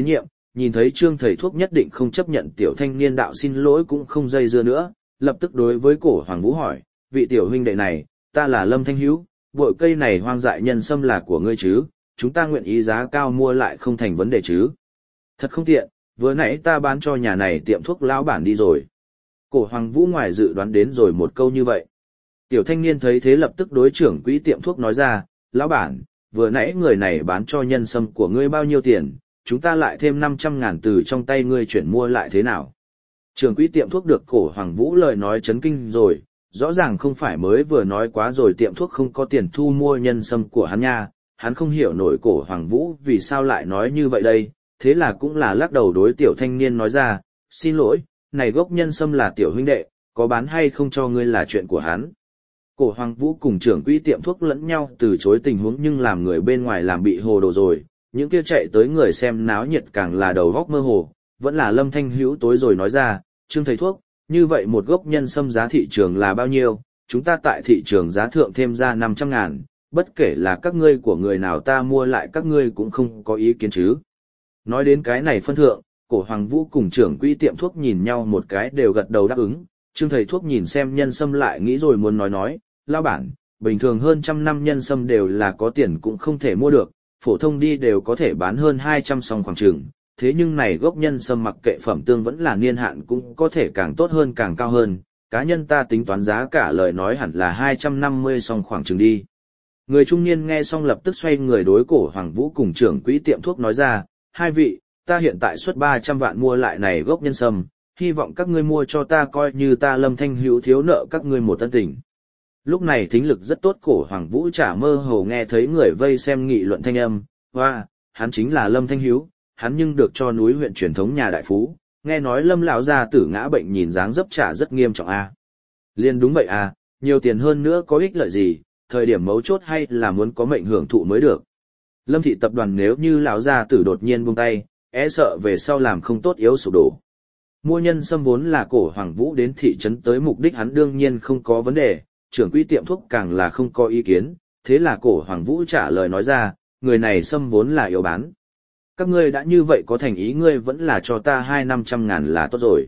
nhìn thấy Trương thầy thuốc nhất định không chấp nhận tiểu thanh niên đạo xin lỗi cũng không dây dưa nữa, lập tức đối với Cổ Hoàng Vũ hỏi, vị tiểu huynh đệ này, ta là Lâm Thanh Hữu, vội cây này hoang dại nhân sâm là của ngươi chứ, chúng ta nguyện ý giá cao mua lại không thành vấn đề chứ. Thật không tiện, vừa nãy ta bán cho nhà này tiệm thuốc lão bản đi rồi. Cổ Hoàng Vũ ngoài dự đoán đến rồi một câu như vậy. Tiểu thanh niên thấy thế lập tức đối trưởng quỹ tiệm thuốc nói ra, lão bản, vừa nãy người này bán cho nhân sâm của ngươi bao nhiêu tiền, chúng ta lại thêm năm trăm ngàn từ trong tay ngươi chuyển mua lại thế nào. Trưởng quỹ tiệm thuốc được Cổ Hoàng Vũ lời nói chấn kinh rồi, rõ ràng không phải mới vừa nói quá rồi tiệm thuốc không có tiền thu mua nhân sâm của hắn nha, hắn không hiểu nổi Cổ Hoàng Vũ vì sao lại nói như vậy đây, thế là cũng là lắc đầu đối tiểu thanh niên nói ra, xin lỗi, này gốc nhân sâm là tiểu huynh đệ, có bán hay không cho ngươi là chuyện của hắn. Cổ Hoàng Vũ cùng trưởng quỹ tiệm thuốc lẫn nhau từ chối tình huống nhưng làm người bên ngoài làm bị hồ đồ rồi, những kia chạy tới người xem náo nhiệt càng là đầu góc mơ hồ, vẫn là Lâm Thanh Hữu tối rồi nói ra, Trương thầy thuốc, như vậy một gốc nhân sâm giá thị trường là bao nhiêu, chúng ta tại thị trường giá thượng thêm ra năm trăm ngàn, bất kể là các ngươi của người nào ta mua lại các ngươi cũng không có ý kiến chứ. Nói đến cái này phân thượng, Cổ Hoàng Vũ cùng trưởng quỹ tiệm thuốc nhìn nhau một cái đều gật đầu đáp ứng, Trương thầy thuốc nhìn xem nhân sâm lại nghĩ rồi muốn nói nói, lão bản, bình thường hơn trăm năm nhân sâm đều là có tiền cũng không thể mua được, phổ thông đi đều có thể bán hơn hai trăm song khoảng trường, thế nhưng này gốc nhân sâm mặc kệ phẩm tương vẫn là niên hạn cũng có thể càng tốt hơn càng cao hơn, cá nhân ta tính toán giá cả lời nói hẳn là hai trăm năm mươi song khoảng trường đi. Người trung niên nghe xong lập tức xoay người đối Cổ Hoàng Vũ cùng trưởng quỹ tiệm thuốc nói ra, hai vị, ta hiện tại xuất ba trăm vạn mua lại này gốc nhân sâm, hy vọng các ngươi mua cho ta coi như ta Lâm Thanh Hữu thiếu nợ các ngươi một ân tình. Lúc này thính lực rất tốt Cổ Hoàng Vũ chả mơ hồ nghe thấy người vây xem nghị luận thanh âm, hoa, hắn chính là Lâm Thanh Hữu, hắn nhưng được cho núi huyện truyền thống nhà đại phú, nghe nói Lâm lão gia tử ngã bệnh nhìn dáng dấp chả rất nghiêm trọng a. À. Liên đúng vậy à, nhiều tiền hơn nữa có ích lợi gì, thời điểm mấu chốt hay là muốn có mệnh hưởng thụ mới được. Lâm thị tập đoàn nếu như lão gia tử đột nhiên buông tay, e sợ về sau làm không tốt yếu sụp đổ. Mua nhân sâm vốn là Cổ Hoàng Vũ đến thị trấn tới mục đích hắn đương nhiên không có vấn đề, trưởng quỹ tiệm thuốc càng là không có ý kiến, thế là Cổ Hoàng Vũ trả lời nói ra, người này sâm vốn là yếu bán. Các ngươi đã như vậy có thành ý ngươi vẫn là cho ta hai năm trăm ngàn là tốt rồi.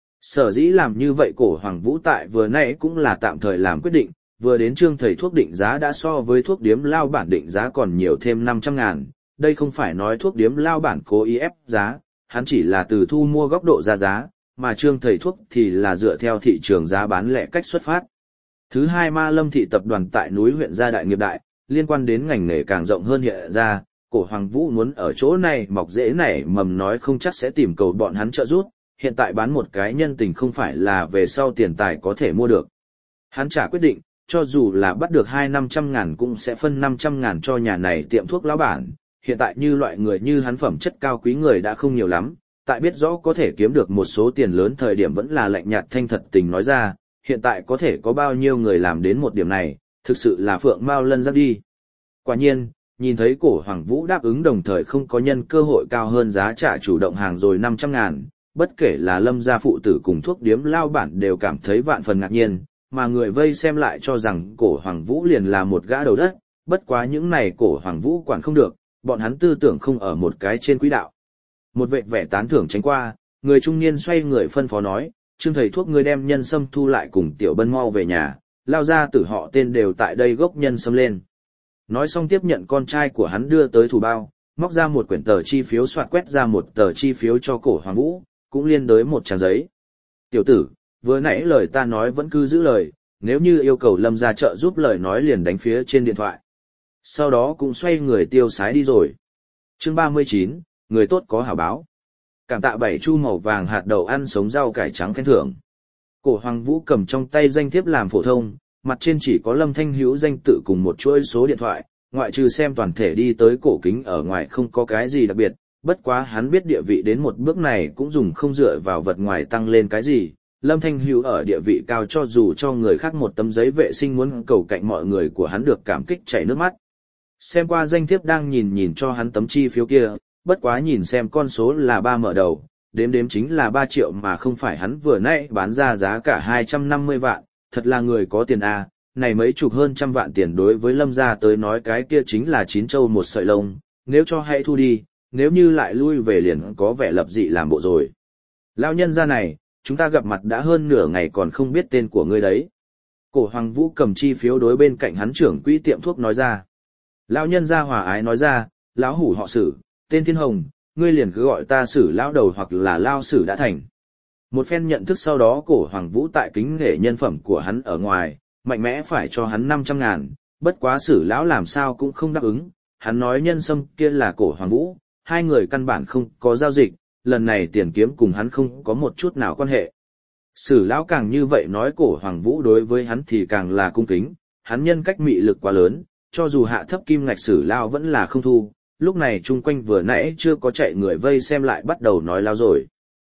Sở dĩ làm như vậy Cổ Hoàng Vũ tại vừa nãy cũng là tạm thời làm quyết định, vừa đến Trương thầy thuốc định giá đã so với thuốc điếm lao bản định giá còn nhiều thêm năm trăm ngàn, đây không phải nói thuốc điếm lao bản cố ý ép giá, hắn chỉ là từ thu mua góc độ ra giá, mà Trương thầy thuốc thì là dựa theo thị trường giá bán lẻ cách xuất phát. Thứ hai Ma Lâm thị tập đoàn tại núi huyện gia đại nghiệp đại, liên quan đến ngành nghề càng rộng hơn hiện ra, Cổ Hoàng Vũ muốn ở chỗ này mọc dễ nảy mầm nói không chắc sẽ tìm cầu bọn hắn trợ giúp, hiện tại bán một cái nhân tình không phải là về sau tiền tài có thể mua được. Hắn trả quyết định, cho dù là bắt được hai năm trăm ngàn cũng sẽ phân năm trăm ngàn cho nhà này tiệm thuốc lão bản, hiện tại như loại người như hắn phẩm chất cao quý người đã không nhiều lắm, tại biết rõ có thể kiếm được một số tiền lớn thời điểm vẫn là lạnh nhạt thanh thật tình nói ra, hiện tại có thể có bao nhiêu người làm đến một điểm này, thực sự là phượng mao lân giác đi. Quả nhiên, nhìn thấy Cổ Hoàng Vũ đáp ứng đồng thời không có nhân cơ hội cao hơn giá trả chủ động hàng rồi năm trăm ngàn, bất kể là Lâm gia phụ tử cùng thuốc điếm lao bản đều cảm thấy vạn phần ngạc nhiên, mà người vây xem lại cho rằng Cổ Hoàng Vũ liền là một gã đầu đất, bất quá những này Cổ Hoàng Vũ quản không được, bọn hắn tư tưởng không ở một cái trên quỹ đạo. Một vệ vẻ tán thưởng tránh qua, người trung niên xoay người phân phó nói, Trương thầy thuốc ngươi đem nhân sâm thu lại cùng Tiểu Bân mau về nhà, lao ra tử họ tên đều tại đây gốc nhân sâm lên. Nói xong tiếp nhận con trai của hắn đưa tới thủ bao, móc ra một quyển tờ chi phiếu soạt quét ra một tờ chi phiếu cho Cổ Hoàng Vũ, cũng liên đới một trang giấy. Tiểu tử, vừa nãy lời ta nói vẫn cứ giữ lời, nếu như yêu cầu Lâm gia trợ giúp lời nói liền đánh phía trên điện thoại. Sau đó cũng xoay người tiêu sái đi rồi. Chương ba mươi chín, người tốt có hảo báo. Cảm tạ bảy chu màu vàng hạt đậu ăn sống rau cải trắng khen thưởng. Cổ Hoàng Vũ cầm trong tay danh thiếp làm phổ thông, mặt trên chỉ có Lâm Thanh Hữu danh tự cùng một chuỗi số điện thoại, ngoại trừ xem toàn thể đi tới cổ kính ở ngoài không có cái gì đặc biệt, bất quá hắn biết địa vị đến một bước này cũng dùng không dựa vào vật ngoài tăng lên cái gì. Lâm Thanh Hữu ở địa vị cao cho dù cho người khác một tấm giấy vệ sinh muốn cầu cạnh mọi người của hắn được cảm kích chảy nước mắt. Xem qua danh thiếp đang nhìn nhìn cho hắn tấm chi phiếu kia, bất quá nhìn xem con số là ba mở đầu, đếm đếm chính là ba triệu mà không phải hắn vừa nãy bán ra giá cả hai trăm năm mươi vạn, thật là người có tiền à, này mấy chục hơn trăm vạn tiền đối với Lâm gia tới nói cái kia chính là chín châu một sợi lông, nếu cho hãy thu đi, nếu như lại lui về liền có vẻ lập dị làm bộ rồi. Lão nhân gia này, chúng ta gặp mặt đã hơn nửa ngày còn không biết tên của ngươi đấy. Cổ Hoàng Vũ cầm chi phiếu đối bên cạnh hắn trưởng quỹ tiệm thuốc nói ra. Lão nhân gia hòa ái nói ra, lão hủ họ Sử, tên Thiên Hồng, ngươi liền cứ gọi ta Sử lão đầu hoặc là Lao Sử đã thành. Một phen nhận thức sau đó Cổ Hoàng Vũ tại kính nể nhân phẩm của hắn ở ngoài, mạnh mẽ phải cho hắn năm trăm ngàn, bất quá Sử lão làm sao cũng không đáp ứng, hắn nói nhân sâm kia là Cổ Hoàng Vũ, hai người căn bản không có giao dịch, lần này tiền kiếm cùng hắn không có một chút nào quan hệ. Sử lão càng như vậy nói Cổ Hoàng Vũ đối với hắn thì càng là cung kính, hắn nhân cách mị lực quá lớn, cho dù hạ thấp kim ngạch Sử lão vẫn là không thu, lúc này chung quanh vừa nãy chưa có chạy người vây xem lại bắt đầu nói lao rồi.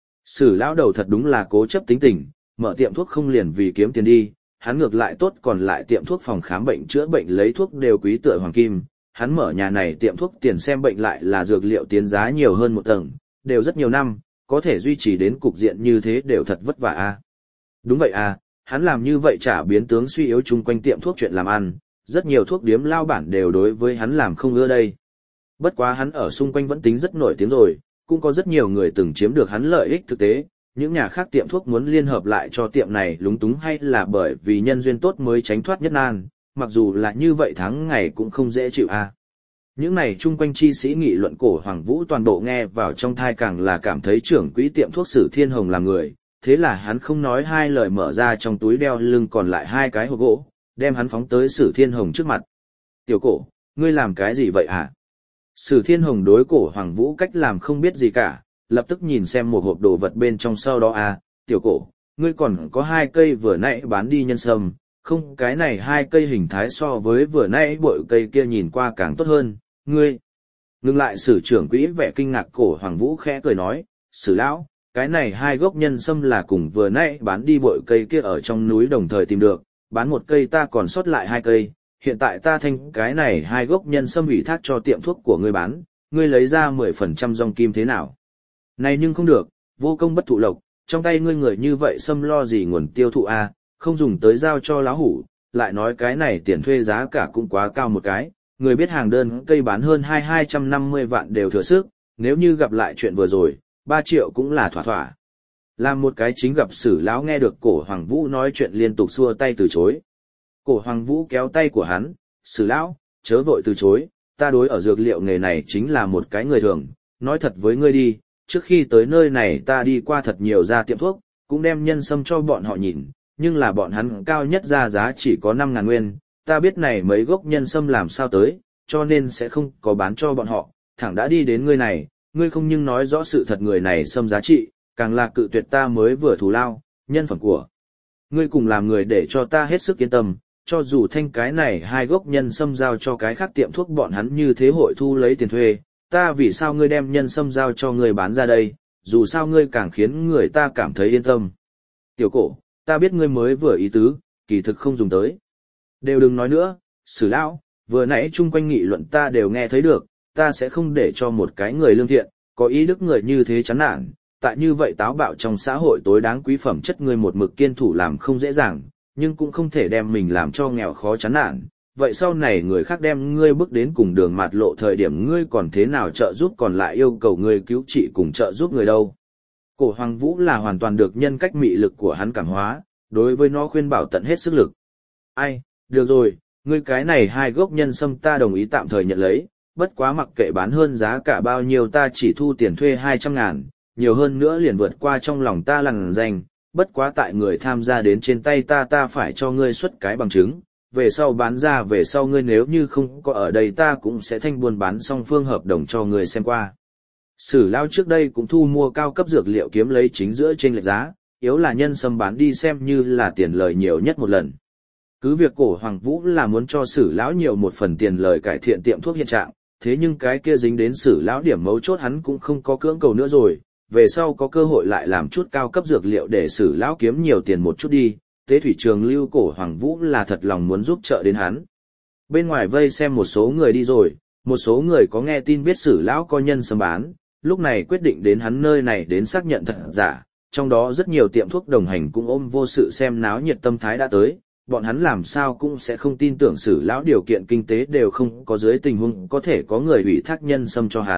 Sử lão đầu thật đúng là cố chấp tính tình, mở tiệm thuốc không liền vì kiếm tiền đi, hắn ngược lại tốt còn lại tiệm thuốc phòng khám bệnh chữa bệnh lấy thuốc đều quý tựa hoàng kim, hắn mở nhà này tiệm thuốc tiền xem bệnh lại là dược liệu tiến giá nhiều hơn một tầng, đều rất nhiều năm, có thể duy trì đến cục diện như thế đều thật vất vả a. À. Đúng vậy à, hắn làm như vậy chả biến tướng suy yếu chung quanh tiệm thuốc chuyện làm ăn, rất nhiều thuốc điếm lao bản đều đối với hắn làm không ưa đây. Bất quá hắn ở xung quanh vẫn tính rất nổi tiếng rồi, cũng có rất nhiều người từng chiếm được hắn lợi ích thực tế, những nhà khác tiệm thuốc muốn liên hợp lại cho tiệm này lúng túng hay là bởi vì nhân duyên tốt mới tránh thoát nhất nan, mặc dù là như vậy tháng ngày cũng không dễ chịu a. À. Những này chung quanh chi sĩ nghị luận Cổ Hoàng Vũ toàn bộ nghe vào trong thai càng là cảm thấy trưởng quỹ tiệm thuốc Sử Thiên Hồng là người, thế là hắn không nói hai lời mở ra trong túi đeo lưng còn lại hai cái hộp gỗ, đem hắn phóng tới Sử Thiên Hồng trước mặt. Tiểu Cổ, ngươi làm cái gì vậy hả? Sử Thiên Hồng đối Cổ Hoàng Vũ cách làm không biết gì cả, lập tức nhìn xem một hộp đồ vật bên trong sau đó à, Tiểu Cổ, ngươi còn có hai cây vừa nãy bán đi nhân sâm, không cái này hai cây hình thái so với vừa nãy bội cây kia nhìn qua càng tốt hơn, ngươi. Ngừng lại Sử trưởng quỹ vẻ kinh ngạc Cổ Hoàng Vũ khẽ cười nói, Sử lão, cái này hai gốc nhân sâm là cùng vừa nãy bán đi bội cây kia ở trong núi đồng thời tìm được, bán một cây ta còn sót lại hai cây, hiện tại ta thanh cái này hai gốc nhân sâm ủy thác cho tiệm thuốc của ngươi bán, ngươi lấy ra mười phần trăm dòng kim thế nào? Này nhưng không được, vô công bất thụ lộc, trong tay ngươi người như vậy sâm lo gì nguồn tiêu thụ a, không dùng tới giao cho lão hủ, lại nói cái này tiền thuê giá cả cũng quá cao một cái, người biết hàng đơn cây bán hơn hai hai trăm năm mươi vạn đều thừa sức, nếu như gặp lại chuyện vừa rồi, ba triệu cũng là thỏa thỏa. Làm một cái chính gặp Sử lão nghe được Cổ Hoàng Vũ nói chuyện liên tục xua tay từ chối. Cổ Hoàng Vũ kéo tay của hắn, Sử lão, chớ vội từ chối, ta đối ở dược liệu nghề này chính là một cái người thường, nói thật với ngươi đi, trước khi tới nơi này ta đi qua thật nhiều gia tiệm thuốc, cũng đem nhân sâm cho bọn họ nhìn, nhưng là bọn hắn cao nhất ra giá chỉ có năm ngàn nguyên, ta biết này mấy gốc nhân sâm làm sao tới, cho nên sẽ không có bán cho bọn họ, thẳng đã đi đến ngươi này, ngươi không nhưng nói rõ sự thật người này sâm giá trị, càng là cự tuyệt ta mới vừa thù lao, nhân phẩm của ngươi cùng làm người để cho ta hết sức yên tâm, cho dù thanh cái này hai gốc nhân sâm giao cho cái khác tiệm thuốc bọn hắn như thế hội thu lấy tiền thuê, ta vì sao ngươi đem nhân sâm giao cho ngươi bán ra đây, dù sao ngươi càng khiến người ta cảm thấy yên tâm. Tiểu Cổ, ta biết ngươi mới vừa ý tứ, kỳ thực không dùng tới. Đều đừng nói nữa, Sử lão, vừa nãy chung quanh nghị luận ta đều nghe thấy được, ta sẽ không để cho một cái người lương thiện, có ý đức người như thế chán nản, tại như vậy táo bạo trong xã hội tối đáng quý phẩm chất ngươi một mực kiên thủ làm không dễ dàng, nhưng cũng không thể đem mình làm cho nghèo khó chán nản. Vậy sau này người khác đem ngươi bước đến cùng đường mạt lộ thời điểm ngươi còn thế nào trợ giúp còn lại yêu cầu ngươi cứu trị cùng trợ giúp người đâu. Cổ Hoàng Vũ là hoàn toàn được nhân cách mị lực của hắn cảm hóa, đối với nó khuyên bảo tận hết sức lực. Ai, được rồi, ngươi cái này hai gốc nhân sâm ta đồng ý tạm thời nhận lấy, bất quá mặc kệ bán hơn giá cả bao nhiêu ta chỉ thu tiền thuê hai trăm ngàn, nhiều hơn nữa liền vượt qua trong lòng ta lằn danh, bất quá tại người tham gia đến trên tay ta ta phải cho ngươi xuất cái bằng chứng, về sau bán ra về sau ngươi nếu như không có ở đây ta cũng sẽ thanh buôn bán song phương hợp đồng cho ngươi xem qua. Sử lão trước đây cũng thu mua cao cấp dược liệu kiếm lấy chính giữa trên lệch giá, yếu là nhân sâm bán đi xem như là tiền lời nhiều nhất một lần. Cứ việc Cổ Hoàng Vũ là muốn cho Sử lão nhiều một phần tiền lời cải thiện tiệm thuốc hiện trạng, thế nhưng cái kia dính đến Sử lão điểm mấu chốt hắn cũng không có cưỡng cầu nữa rồi, về sau có cơ hội lại làm chút cao cấp dược liệu để Sử lão kiếm nhiều tiền một chút đi. Tế thủy trường lưu Cổ Hoàng Vũ là thật lòng muốn giúp trợ đến hắn. Bên ngoài vây xem một số người đi rồi, một số người có nghe tin biết Sử lão có nhân sâm bán, lúc này quyết định đến hắn nơi này đến xác nhận thật giả, trong đó rất nhiều tiệm thuốc đồng hành cũng ôm vô sự xem náo nhiệt tâm thái đã tới, bọn hắn làm sao cũng sẽ không tin tưởng Sử lão điều kiện kinh tế đều không có dưới tình huống có thể có người ủy thác nhân sâm cho hắn,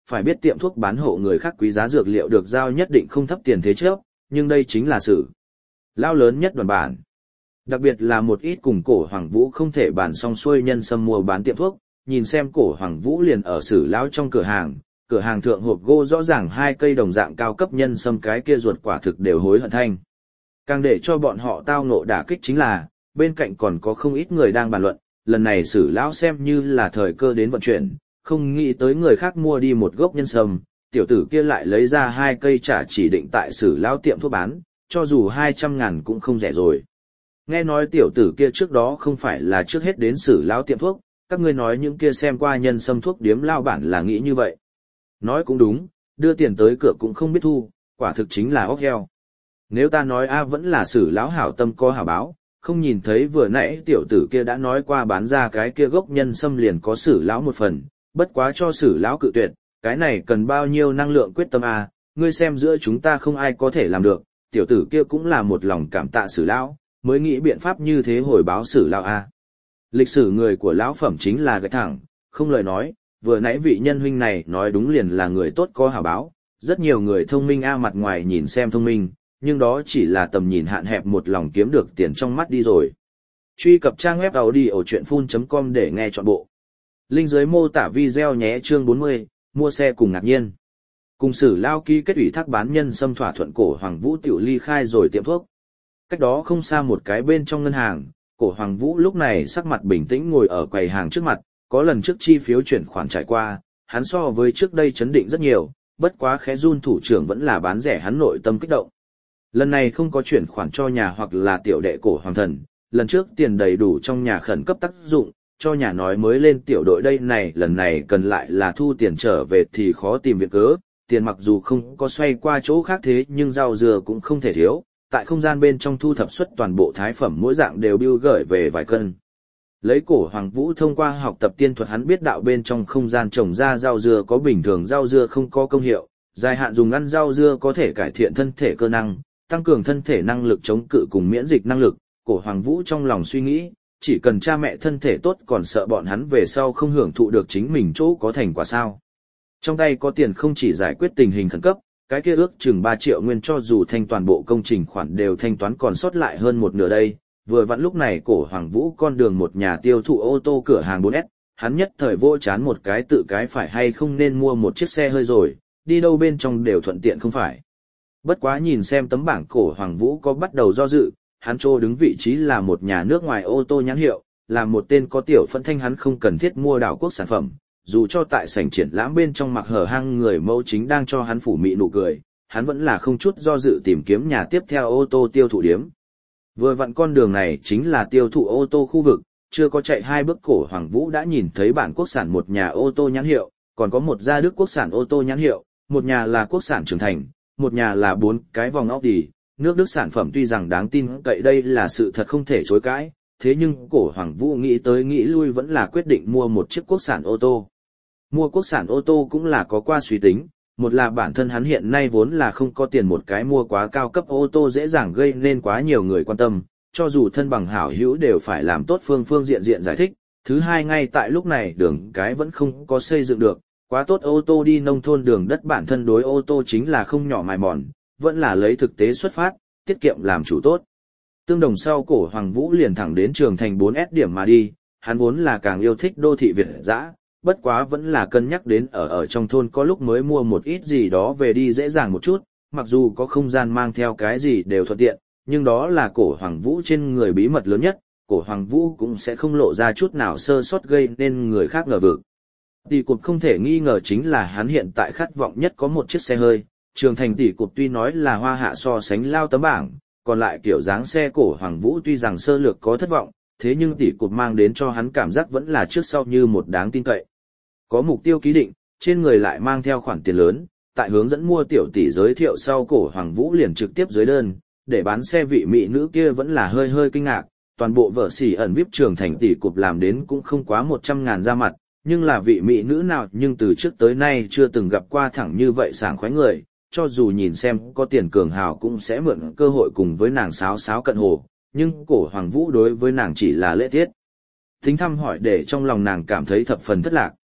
phải biết tiệm thuốc bán hộ người khác quý giá dược liệu được giao nhất định không thấp tiền thế trước, nhưng đây chính là sự lao lớn nhất đoàn bản. Đặc biệt là một ít cùng cổ Hoàng Vũ không thể bàn xong xuôi nhân sâm mua bán tiệm thuốc, nhìn xem cổ Hoàng Vũ liền ở sử lão trong cửa hàng, cửa hàng thượng hộp gỗ rõ ràng hai cây đồng dạng cao cấp nhân sâm cái kia ruột quả thực đều hối hận thanh. Càng để cho bọn họ tao ngộ đả kích chính là, bên cạnh còn có không ít người đang bàn luận, lần này sử lão xem như là thời cơ đến vận chuyển, không nghĩ tới người khác mua đi một gốc nhân sâm, tiểu tử kia lại lấy ra hai cây trả chỉ định tại sử lão tiệm thuốc bán, cho dù hai trăm ngàn cũng không rẻ rồi. Nghe nói tiểu tử kia trước đó không phải là trước hết đến sử lão tiệm thuốc, các ngươi nói những kia xem qua nhân sâm thuốc điếm lao bản là nghĩ như vậy. Nói cũng đúng, đưa tiền tới cửa cũng không biết thu, quả thực chính là óc heo. Nếu ta nói a vẫn là sử lão hảo tâm có hảo báo, không nhìn thấy vừa nãy tiểu tử kia đã nói qua bán ra cái kia gốc nhân sâm liền có sử lão một phần, bất quá cho sử lão cự tuyệt, cái này cần bao nhiêu năng lượng quyết tâm a, ngươi xem giữa chúng ta không ai có thể làm được, tiểu tử kia cũng là một lòng cảm tạ sử lão, mới nghĩ biện pháp như thế hồi báo sử lão a. Lịch sử người của lão phẩm chính là gạch thẳng, không lời nói, vừa nãy vị nhân huynh này nói đúng liền là người tốt có hảo báo, rất nhiều người thông minh a mặt ngoài nhìn xem thông minh, nhưng đó chỉ là tầm nhìn hạn hẹp một lòng kiếm được tiền trong mắt đi rồi. Truy cập trang web audiochuyenphun chấm com để nghe trọn bộ. Link dưới mô tả video nhé. Chương bốn mươi, mua xe cùng ngạc nhiên. Cùng sử lao ký kết ủy thác bán nhân sâm thỏa thuận cổ Hoàng Vũ tiểu ly khai rồi tiệm thuốc. Cách đó không xa một cái bên trong ngân hàng, cổ Hoàng Vũ lúc này sắc mặt bình tĩnh ngồi ở quầy hàng trước mặt, có lần trước chi phiếu chuyển khoản trải qua, hắn so với trước đây chấn định rất nhiều, bất quá khẽ run thủ trưởng vẫn là bán rẻ hắn nội tâm kích động. Lần này không có chuyển khoản cho nhà hoặc là tiểu đệ cổ Hoàng Thần, lần trước tiền đầy đủ trong nhà khẩn cấp tác dụng, cho nhà nói mới lên tiểu đội đây này lần này cần lại là thu tiền trở về thì khó tìm việc cớ, tiền mặc dù không có xoay qua chỗ khác thế nhưng rau dừa cũng không thể thiếu, tại không gian bên trong thu thập xuất toàn bộ thái phẩm mỗi dạng đều bưu gửi về vài cân. Lấy cổ Hoàng Vũ thông qua học tập tiên thuật hắn biết đạo bên trong không gian trồng ra rau dưa có bình thường rau dưa không có công hiệu, dài hạn dùng ăn rau dưa có thể cải thiện thân thể cơ năng, tăng cường thân thể năng lực chống cự cùng miễn dịch năng lực, cổ Hoàng Vũ trong lòng suy nghĩ, chỉ cần cha mẹ thân thể tốt còn sợ bọn hắn về sau không hưởng thụ được chính mình chỗ có thành quả sao. Trong tay có tiền không chỉ giải quyết tình hình khẩn cấp, cái kia ước chừng ba triệu nguyên cho dù thanh toàn bộ công trình khoản đều thanh toán còn sót lại hơn một nửa đây. Vừa vặn lúc này cổ Hoàng Vũ con đường một nhà tiêu thụ ô tô cửa hàng bốn S, hắn nhất thời vỗ chán một cái tự cái phải hay không nên mua một chiếc xe hơi rồi, đi đâu bên trong đều thuận tiện không phải. Bất quá nhìn xem tấm bảng cổ Hoàng Vũ có bắt đầu do dự, hắn trô đứng vị trí là một nhà nước ngoài ô tô nhãn hiệu, là một tên có tiểu phân thanh hắn không cần thiết mua đảo quốc sản phẩm, dù cho tại sảnh triển lãm bên trong mặc hở hang người mẫu chính đang cho hắn phủ mị nụ cười, hắn vẫn là không chút do dự tìm kiếm nhà tiếp theo ô tô tiêu thụ điếm. Vừa vặn con đường này chính là tiêu thụ ô tô khu vực, chưa có chạy hai bước cổ Hoàng Vũ đã nhìn thấy bản quốc sản một nhà ô tô nhãn hiệu, còn có một gia Đức quốc sản ô tô nhãn hiệu, một nhà là quốc sản Trưởng Thành, một nhà là bốn cái vòng Audi. Nước Đức sản phẩm tuy rằng đáng tin cậy đây là sự thật không thể chối cãi, thế nhưng cổ Hoàng Vũ nghĩ tới nghĩ lui vẫn là quyết định mua một chiếc quốc sản ô tô. Mua quốc sản ô tô cũng là có qua suy tính, một là bản thân hắn hiện nay vốn là không có tiền một cái mua quá cao cấp ô tô dễ dàng gây nên quá nhiều người quan tâm, cho dù thân bằng hảo hữu đều phải làm tốt phương phương diện diện giải thích. Thứ hai ngay tại lúc này đường cái vẫn không có xây dựng được, quá tốt ô tô đi nông thôn đường đất bản thân đối ô tô chính là không nhỏ mài mòn, vẫn là lấy thực tế xuất phát, tiết kiệm làm chủ tốt. Tương đồng sau cổ Hoàng Vũ liền thẳng đến Trường Thành bốn S điểm mà đi, hắn vốn là càng yêu thích đô thị Việt dã, bất quá vẫn là cân nhắc đến ở ở trong thôn có lúc mới mua một ít gì đó về đi dễ dàng một chút, mặc dù có không gian mang theo cái gì đều thuận tiện, nhưng đó là cổ Hoàng Vũ trên người bí mật lớn nhất, cổ Hoàng Vũ cũng sẽ không lộ ra chút nào sơ sót gây nên người khác ngờ vực. Tỷ cụt không thể nghi ngờ chính là hắn hiện tại khát vọng nhất có một chiếc xe hơi, Trường Thành tỷ cụt tuy nói là hoa hạ so sánh lao tấm bảng, còn lại kiểu dáng xe cổ Hoàng Vũ tuy rằng sơ lược có thất vọng, thế nhưng tỷ cụt mang đến cho hắn cảm giác vẫn là trước sau như một đáng tin cậy. Có mục tiêu ký định, trên người lại mang theo khoản tiền lớn, tại hướng dẫn mua tiểu tỷ giới thiệu sau cổ Hoàng Vũ liền trực tiếp dưới đơn, để bán xe vị mỹ nữ kia vẫn là hơi hơi kinh ngạc, toàn bộ vợ xỉ ẩn víp Trường Thành tỷ cụt làm đến cũng không quá một trăm ngàn ra mặt, nhưng là vị mỹ nữ nào nhưng từ trước tới nay chưa từng gặp qua thẳng như vậy sảng khoái người, cho dù nhìn xem có tiền cường hào cũng sẽ mượn cơ hội cùng với nàng sáo sáo cận hồ, nhưng cổ Hoàng Vũ đối với nàng chỉ là lễ tiết. Tính thăm hỏi để trong lòng nàng cảm thấy thập phần thất lạc.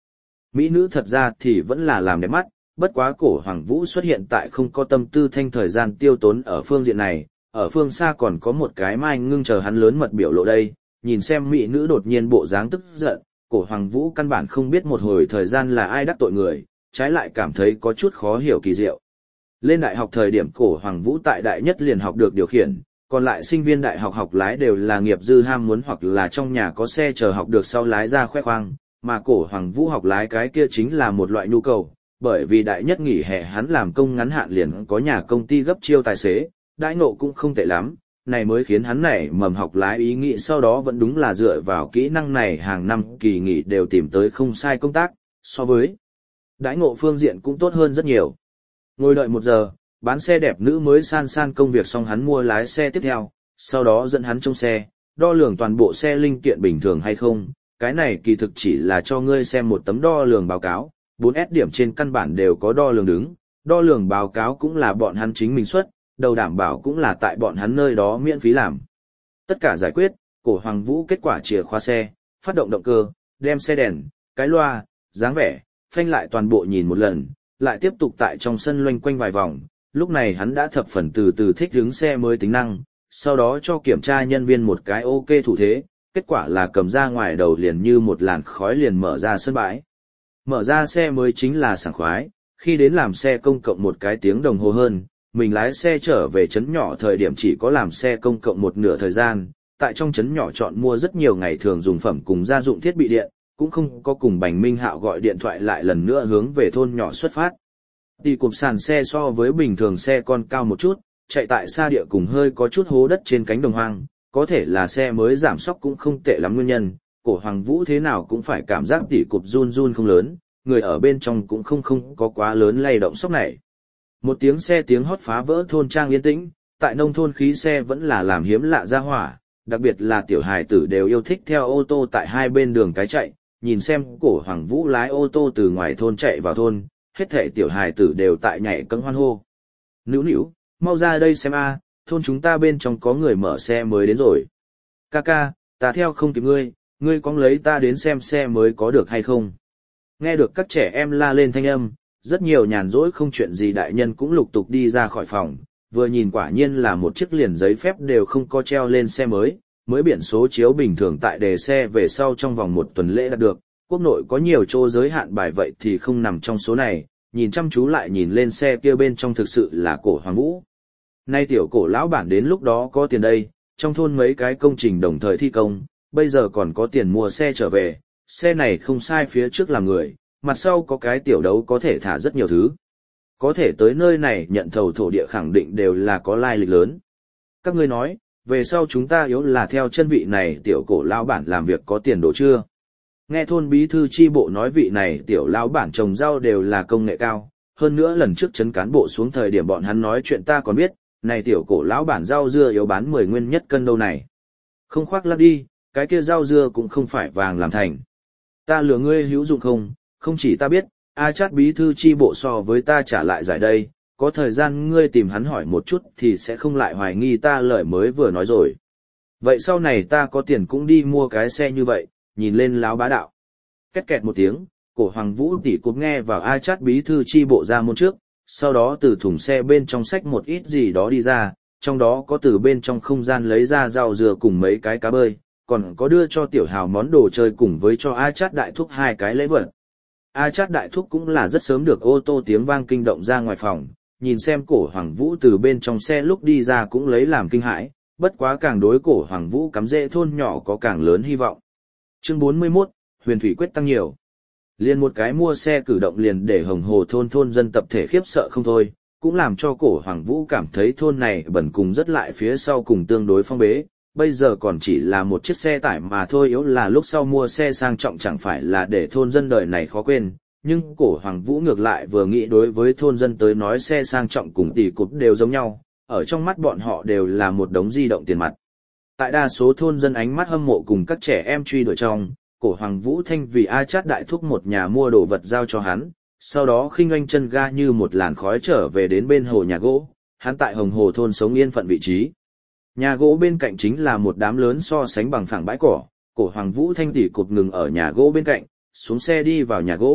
Mỹ nữ thật ra thì vẫn là làm đẹp mắt, bất quá cổ Hoàng Vũ xuất hiện tại không có tâm tư thanh thời gian tiêu tốn ở phương diện này, ở phương xa còn có một cái mai ngưng chờ hắn lớn mật biểu lộ đây, nhìn xem mỹ nữ đột nhiên bộ dáng tức giận, cổ Hoàng Vũ căn bản không biết một hồi thời gian là ai đắc tội người, trái lại cảm thấy có chút khó hiểu kỳ diệu. Lên đại học thời điểm cổ Hoàng Vũ tại đại nhất liền học được điều khiển, còn lại sinh viên đại học học lái đều là nghiệp dư ham muốn hoặc là trong nhà có xe chờ học được sau lái ra khoe khoang, mà cổ Hoàng Vũ học lái cái kia chính là một loại nhu cầu, bởi vì đại nhất nghỉ hè hắn làm công ngắn hạn liền có nhà công ty gấp chiêu tài xế, đãi nộ cũng không tệ lắm, này mới khiến hắn nảy mầm học lái ý nghĩ sau đó vẫn đúng là dựa vào kỹ năng này hàng năm kỳ nghỉ đều tìm tới không sai công tác, so với đãi ngộ phương diện cũng tốt hơn rất nhiều. Ngồi đợi một giờ, bán xe đẹp nữ mới san san công việc xong hắn mua lái xe tiếp theo, sau đó dẫn hắn trong xe, đo lường toàn bộ xe linh kiện bình thường hay không, cái này kỳ thực chỉ là cho ngươi xem một tấm đo lường báo cáo, bốn S điểm trên căn bản đều có đo lường đứng, đo lường báo cáo cũng là bọn hắn chính mình xuất, đầu đảm bảo cũng là tại bọn hắn nơi đó miễn phí làm. Tất cả giải quyết, cổ Hoàng Vũ kết quả chìa khóa xe, phát động động cơ, đem xe đèn, cái loa, dáng vẻ, phanh lại toàn bộ nhìn một lần, lại tiếp tục tại trong sân loanh quanh vài vòng, lúc này hắn đã thập phần từ từ thích ứng xe mới tính năng, sau đó cho kiểm tra nhân viên một cái ok thủ thế, kết quả là cầm ra ngoài đầu liền như một làn khói liền mở ra sân bãi. Mở ra xe mới chính là sảng khoái, khi đến làm xe công cộng một cái tiếng đồng hồ hơn, mình lái xe trở về trấn nhỏ thời điểm chỉ có làm xe công cộng một nửa thời gian, tại trong trấn nhỏ chọn mua rất nhiều ngày thường dùng phẩm cùng gia dụng thiết bị điện, cũng không có cùng Bành Minh Hạo gọi điện thoại lại lần nữa hướng về thôn nhỏ xuất phát. Đi cụp sàn xe so với bình thường xe con cao một chút, chạy tại xa địa cùng hơi có chút hố đất trên cánh đồng hoang, có thể là xe mới giảm sóc cũng không tệ lắm nguyên nhân, cổ Hoàng Vũ thế nào cũng phải cảm giác tỉ cụp run run không lớn, người ở bên trong cũng không không có quá lớn lay động sóc này. Một tiếng xe tiếng hót phá vỡ thôn trang yên tĩnh, tại nông thôn khí xe vẫn là làm hiếm lạ ra hỏa, đặc biệt là tiểu hài tử đều yêu thích theo ô tô tại hai bên đường cái chạy, nhìn xem cổ Hoàng Vũ lái ô tô từ ngoài thôn chạy vào thôn, hết thảy tiểu hài tử đều tại nhảy cẫng hoan hô. Nữu nữu, mau ra đây xem a, thôn chúng ta bên trong có người mở xe mới đến rồi. Ca ca, ta theo không kịp ngươi, ngươi có lấy ta đến xem xe mới có được hay không? Nghe được các trẻ em la lên thanh âm, rất nhiều nhàn rỗi không chuyện gì đại nhân cũng lục tục đi ra khỏi phòng, vừa nhìn quả nhiên là một chiếc liền giấy phép đều không có treo lên xe mới, mới biển số chiếu bình thường tại đề xe về sau trong vòng một tuần lễ đạt được, quốc nội có nhiều chỗ giới hạn bài vậy thì không nằm trong số này, nhìn chăm chú lại nhìn lên xe kia bên trong thực sự là cổ Hoàng Vũ. Nay tiểu cổ lão bản đến lúc đó có tiền đây, trong thôn mấy cái công trình đồng thời thi công, bây giờ còn có tiền mua xe trở về, xe này không sai phía trước là người, mặt sau có cái tiểu đấu có thể thả rất nhiều thứ. Có thể tới nơi này nhận thầu thổ địa khẳng định đều là có lai lịch lớn. Các ngươi nói, về sau chúng ta yếu là theo chân vị này tiểu cổ lão bản làm việc có tiền đồ chưa? Nghe thôn bí thư chi bộ nói vị này tiểu lão bản trồng rau đều là công nghệ cao, hơn nữa lần trước chấn cán bộ xuống thời điểm bọn hắn nói chuyện ta còn biết, này tiểu cổ lão bản rau dưa yếu bán mười nguyên nhất cân đâu này. Không khoác lác đi, cái kia rau dưa cũng không phải vàng làm thành. Ta lừa ngươi hữu dụng không, không chỉ ta biết, A Chát bí thư chi bộ so với ta trả lại giải đây, có thời gian ngươi tìm hắn hỏi một chút thì sẽ không lại hoài nghi ta lời mới vừa nói rồi. Vậy sau này ta có tiền cũng đi mua cái xe như vậy, nhìn lên láo bá đạo. Két kẹt một tiếng, cổ Hoàng Vũ tỉ cụp nghe vào A Chát bí thư chi bộ ra môn trước, sau đó từ thùng xe bên trong xách một ít gì đó đi ra, trong đó có từ bên trong không gian lấy ra rau dừa cùng mấy cái cá bơi, còn có đưa cho tiểu hào món đồ chơi cùng với cho A Chát đại thúc hai cái lễ vật. A Chát đại thúc cũng là rất sớm được ô tô tiếng vang kinh động ra ngoài phòng, nhìn xem cổ Hoàng Vũ từ bên trong xe lúc đi ra cũng lấy làm kinh hãi, bất quá càng đối cổ Hoàng Vũ cắm rễ thôn nhỏ có càng lớn hy vọng. Chương bốn mươi mốt, huyền thủy quyết tăng nhiều. Liên một cái mua xe cử động liền để hồng hồ thôn thôn dân tập thể khiếp sợ không thôi, cũng làm cho cổ Hoàng Vũ cảm thấy thôn này bẩn cùng rất lại phía sau cùng tương đối phong bế, bây giờ còn chỉ là một chiếc xe tải mà thôi, yếu là lúc sau mua xe sang trọng chẳng phải là để thôn dân đời này khó quên, nhưng cổ Hoàng Vũ ngược lại vừa nghĩ đối với thôn dân tới nói xe sang trọng cùng tỷ cụp đều giống nhau, ở trong mắt bọn họ đều là một đống di động tiền mặt. Tại đa số thôn dân ánh mắt hâm mộ cùng các trẻ em truy đuổi trong, cổ Hoàng Vũ thanh vì A Chát đại thúc một nhà mua đồ vật giao cho hắn, sau đó khinh oanh chân ga như một làn khói trở về đến bên hồ nhà gỗ, hắn tại hồng hồ thôn sống yên phận vị trí. Nhà gỗ bên cạnh chính là một đám lớn so sánh bằng phẳng bãi cỏ, cổ Hoàng Vũ thanh tỉ cột ngừng ở nhà gỗ bên cạnh, xuống xe đi vào nhà gỗ,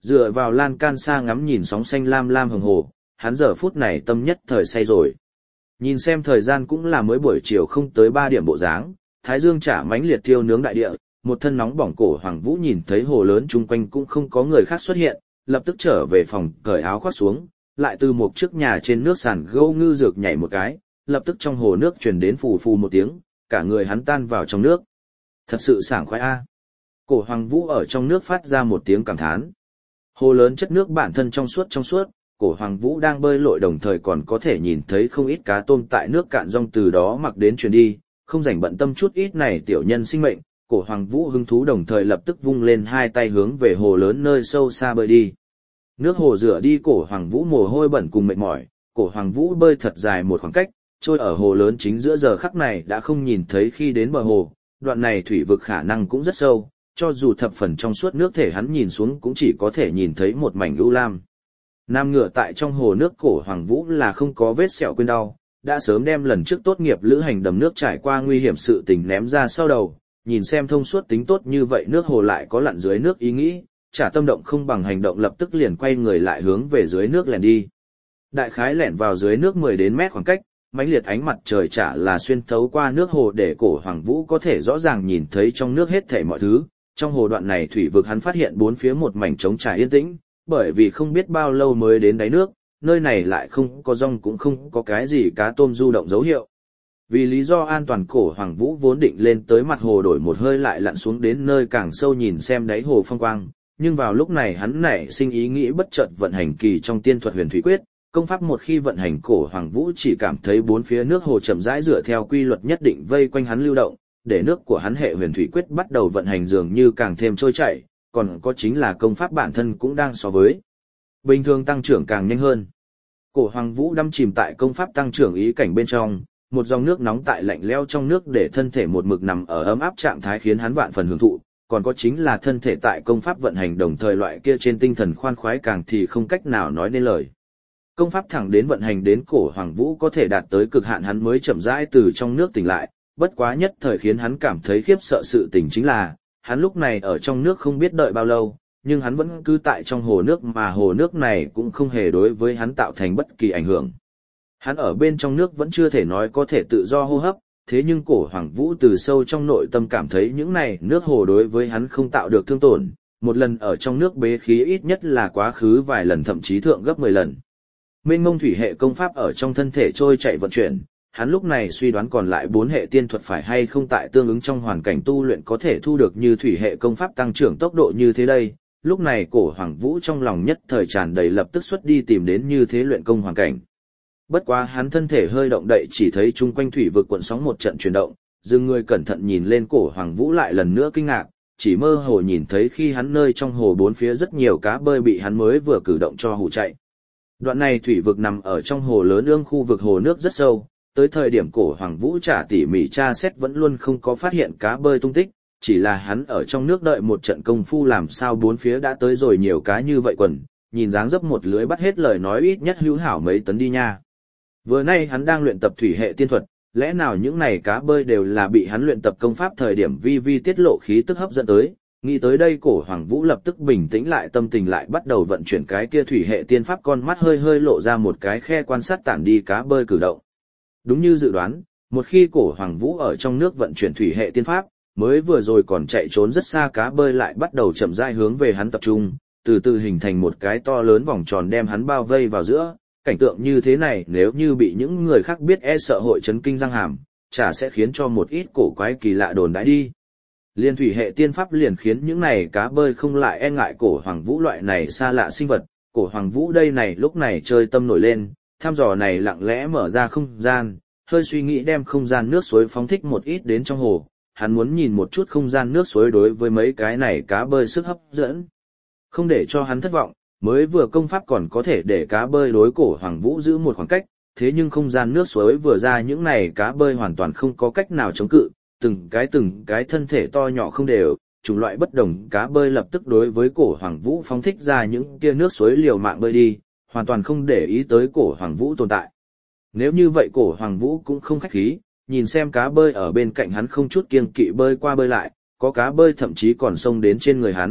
Dựa vào lan can xa ngắm nhìn sóng xanh lam lam hồng hồ, hắn giờ phút này tâm nhất thời say rồi. Nhìn xem thời gian cũng là mới buổi chiều không tới ba điểm bộ dáng, thái dương chả mãnh liệt thiêu nướng đại địa, một thân nóng bỏng. Cổ Hoàng Vũ nhìn thấy hồ lớn chung quanh cũng không có người khác xuất hiện, lập tức trở về phòng cởi áo khoác xuống, lại từ một chiếc nhà trên nước sàn gâu ngư dược nhảy một cái, lập tức trong hồ nước truyền đến phù phù một tiếng, cả người hắn tan vào trong nước. Thật sự sảng khoái a. Cổ Hoàng Vũ ở trong nước phát ra một tiếng cảm thán. Hồ lớn chất nước bản thân trong suốt trong suốt, Cổ Hoàng Vũ đang bơi lội đồng thời còn có thể nhìn thấy không ít cá tôm tại nước cạn rong từ đó mặc đến truyền đi, không rảnh bận tâm chút ít này tiểu nhân sinh mệnh. Cổ Hoàng Vũ hứng thú đồng thời lập tức vung lên hai tay hướng về hồ lớn nơi sâu xa bơi đi. Nước hồ rửa đi Cổ Hoàng Vũ mồ hôi bẩn cùng mệt mỏi, Cổ Hoàng Vũ bơi thật dài một khoảng cách, trôi ở hồ lớn chính giữa giờ khắc này đã không nhìn thấy khi đến bờ hồ, đoạn này thủy vực khả năng cũng rất sâu, cho dù thập phần trong suốt nước thể hắn nhìn xuống cũng chỉ có thể nhìn thấy một mảnh u lam. Nam ngựa tại trong hồ nước. Cổ Hoàng Vũ là không có vết sẹo quên đau, đã sớm đem lần trước tốt nghiệp lữ hành đầm nước trải qua nguy hiểm sự tình ném ra sau đầu, nhìn xem thông suốt tính tốt như vậy nước hồ lại có lặn dưới nước ý nghĩ, chả tâm động không bằng hành động, lập tức liền quay người lại hướng về dưới nước lẻn đi. Đại khái lẻn vào dưới nước mười đến mét khoảng cách, mãnh liệt ánh mặt trời chả là xuyên thấu qua nước hồ để Cổ Hoàng Vũ có thể rõ ràng nhìn thấy trong nước hết thảy mọi thứ. Trong hồ đoạn này thủy vực hắn phát hiện bốn phía một mảnh trống trải yên tĩnh, bởi vì không biết bao lâu mới đến đáy nước, nơi này lại không có rong cũng không có cái gì cá tôm du động dấu hiệu. Vì lý do an toàn, Cổ Hoàng Vũ vốn định lên tới mặt hồ đổi một hơi lại lặn xuống đến nơi càng sâu nhìn xem đáy hồ phong quang, nhưng vào lúc này hắn nảy sinh ý nghĩ bất chợt vận hành kỳ trong tiên thuật huyền thủy quyết, công pháp một khi vận hành, Cổ Hoàng Vũ chỉ cảm thấy bốn phía nước hồ chậm rãi dựa theo quy luật nhất định vây quanh hắn lưu động, để nước của hắn hệ huyền thủy quyết bắt đầu vận hành dường như càng thêm trôi chảy, còn có chính là công pháp bản thân cũng đang so với bình thường tăng trưởng càng nhanh hơn. Cổ Hoàng Vũ đắm chìm tại công pháp tăng trưởng ý cảnh bên trong, một dòng nước nóng tại lạnh lẽo trong nước để thân thể một mực nằm ở ấm áp trạng thái khiến hắn vạn phần hưởng thụ, còn có chính là thân thể tại công pháp vận hành đồng thời loại kia trên tinh thần khoan khoái càng thì không cách nào nói nên lời. Công pháp thẳng đến vận hành đến Cổ Hoàng Vũ có thể đạt tới cực hạn hắn mới chậm rãi từ trong nước tỉnh lại, bất quá nhất thời khiến hắn cảm thấy khiếp sợ sự tình chính là, hắn lúc này ở trong nước không biết đợi bao lâu, nhưng hắn vẫn cứ tại trong hồ nước mà hồ nước này cũng không hề đối với hắn tạo thành bất kỳ ảnh hưởng. Hắn ở bên trong nước vẫn chưa thể nói có thể tự do hô hấp, thế nhưng Cổ Hoàng Vũ từ sâu trong nội tâm cảm thấy những này nước hồ đối với hắn không tạo được thương tổn, một lần ở trong nước bế khí ít nhất là quá khứ vài lần thậm chí thượng gấp mười lần. Mênh mông thủy hệ công pháp ở trong thân thể trôi chạy vận chuyển, hắn lúc này suy đoán còn lại bốn hệ tiên thuật phải hay không tại tương ứng trong hoàn cảnh tu luyện có thể thu được như thủy hệ công pháp tăng trưởng tốc độ như thế đây. Lúc này Cổ Hoàng Vũ trong lòng nhất thời tràn đầy lập tức xuất đi tìm đến như thế luyện công hoàn cảnh. Bất quá hắn thân thể hơi động đậy chỉ thấy chung quanh thủy vực cuộn sóng một trận chuyển động, dừng người cẩn thận nhìn lên Cổ Hoàng Vũ lại lần nữa kinh ngạc, chỉ mơ hồ nhìn thấy khi hắn nơi trong hồ bốn phía rất nhiều cá bơi bị hắn mới vừa cử động cho hù chạy. Đoạn này thủy vực nằm ở trong hồ lớn ương khu vực hồ nước rất sâu, tới thời điểm Cổ Hoàng Vũ trả tỉ mỉ tra xét vẫn luôn không có phát hiện cá bơi tung tích, chỉ là hắn ở trong nước đợi một trận công phu làm sao bốn phía đã tới rồi nhiều cá như vậy quần, nhìn dáng dấp một lưới bắt hết lời nói ít nhất hữu hảo mấy tấn đi nha. Vừa nay hắn đang luyện tập thủy hệ tiên thuật, lẽ nào những này cá bơi đều là bị hắn luyện tập công pháp thời điểm vi vi tiết lộ khí tức hấp dẫn tới. Nghĩ tới đây Cổ Hoàng Vũ lập tức bình tĩnh lại tâm tình lại bắt đầu vận chuyển cái kia thủy hệ tiên pháp, con mắt hơi hơi lộ ra một cái khe quan sát tản đi cá bơi cử động. Đúng như dự đoán, một khi Cổ Hoàng Vũ ở trong nước vận chuyển thủy hệ tiên pháp, mới vừa rồi còn chạy trốn rất xa cá bơi lại bắt đầu chậm rãi hướng về hắn tập trung, từ từ hình thành một cái to lớn vòng tròn đem hắn bao vây vào giữa. Cảnh tượng như thế này nếu như bị những người khác biết e sợ hội chấn kinh răng hàm, chả sẽ khiến cho một ít cổ quái kỳ lạ đồn đãi đi. Liên thủy hệ tiên pháp liền khiến những này cá bơi không lại e ngại Cổ Hoàng Vũ loại này xa lạ sinh vật. Cổ Hoàng Vũ đây này lúc này chơi tâm nổi lên, thăm dò này lặng lẽ mở ra không gian, hơi suy nghĩ đem không gian nước suối phóng thích một ít đến trong hồ, hắn muốn nhìn một chút không gian nước suối đối với mấy cái này cá bơi sức hấp dẫn. Không để cho hắn thất vọng, mới vừa công pháp còn có thể để cá bơi đối Cổ Hoàng Vũ giữ một khoảng cách, thế nhưng không gian nước suối vừa ra những này cá bơi hoàn toàn không có cách nào chống cự, từng cái từng cái thân thể to nhỏ không đều, chủng loại bất đồng cá bơi lập tức đối với Cổ Hoàng Vũ phóng thích ra những kia nước suối liều mạng bơi đi, hoàn toàn không để ý tới Cổ Hoàng Vũ tồn tại. Nếu như vậy Cổ Hoàng Vũ cũng không khách khí, nhìn xem cá bơi ở bên cạnh hắn không chút kiêng kỵ bơi qua bơi lại, có cá bơi thậm chí còn xông đến trên người hắn,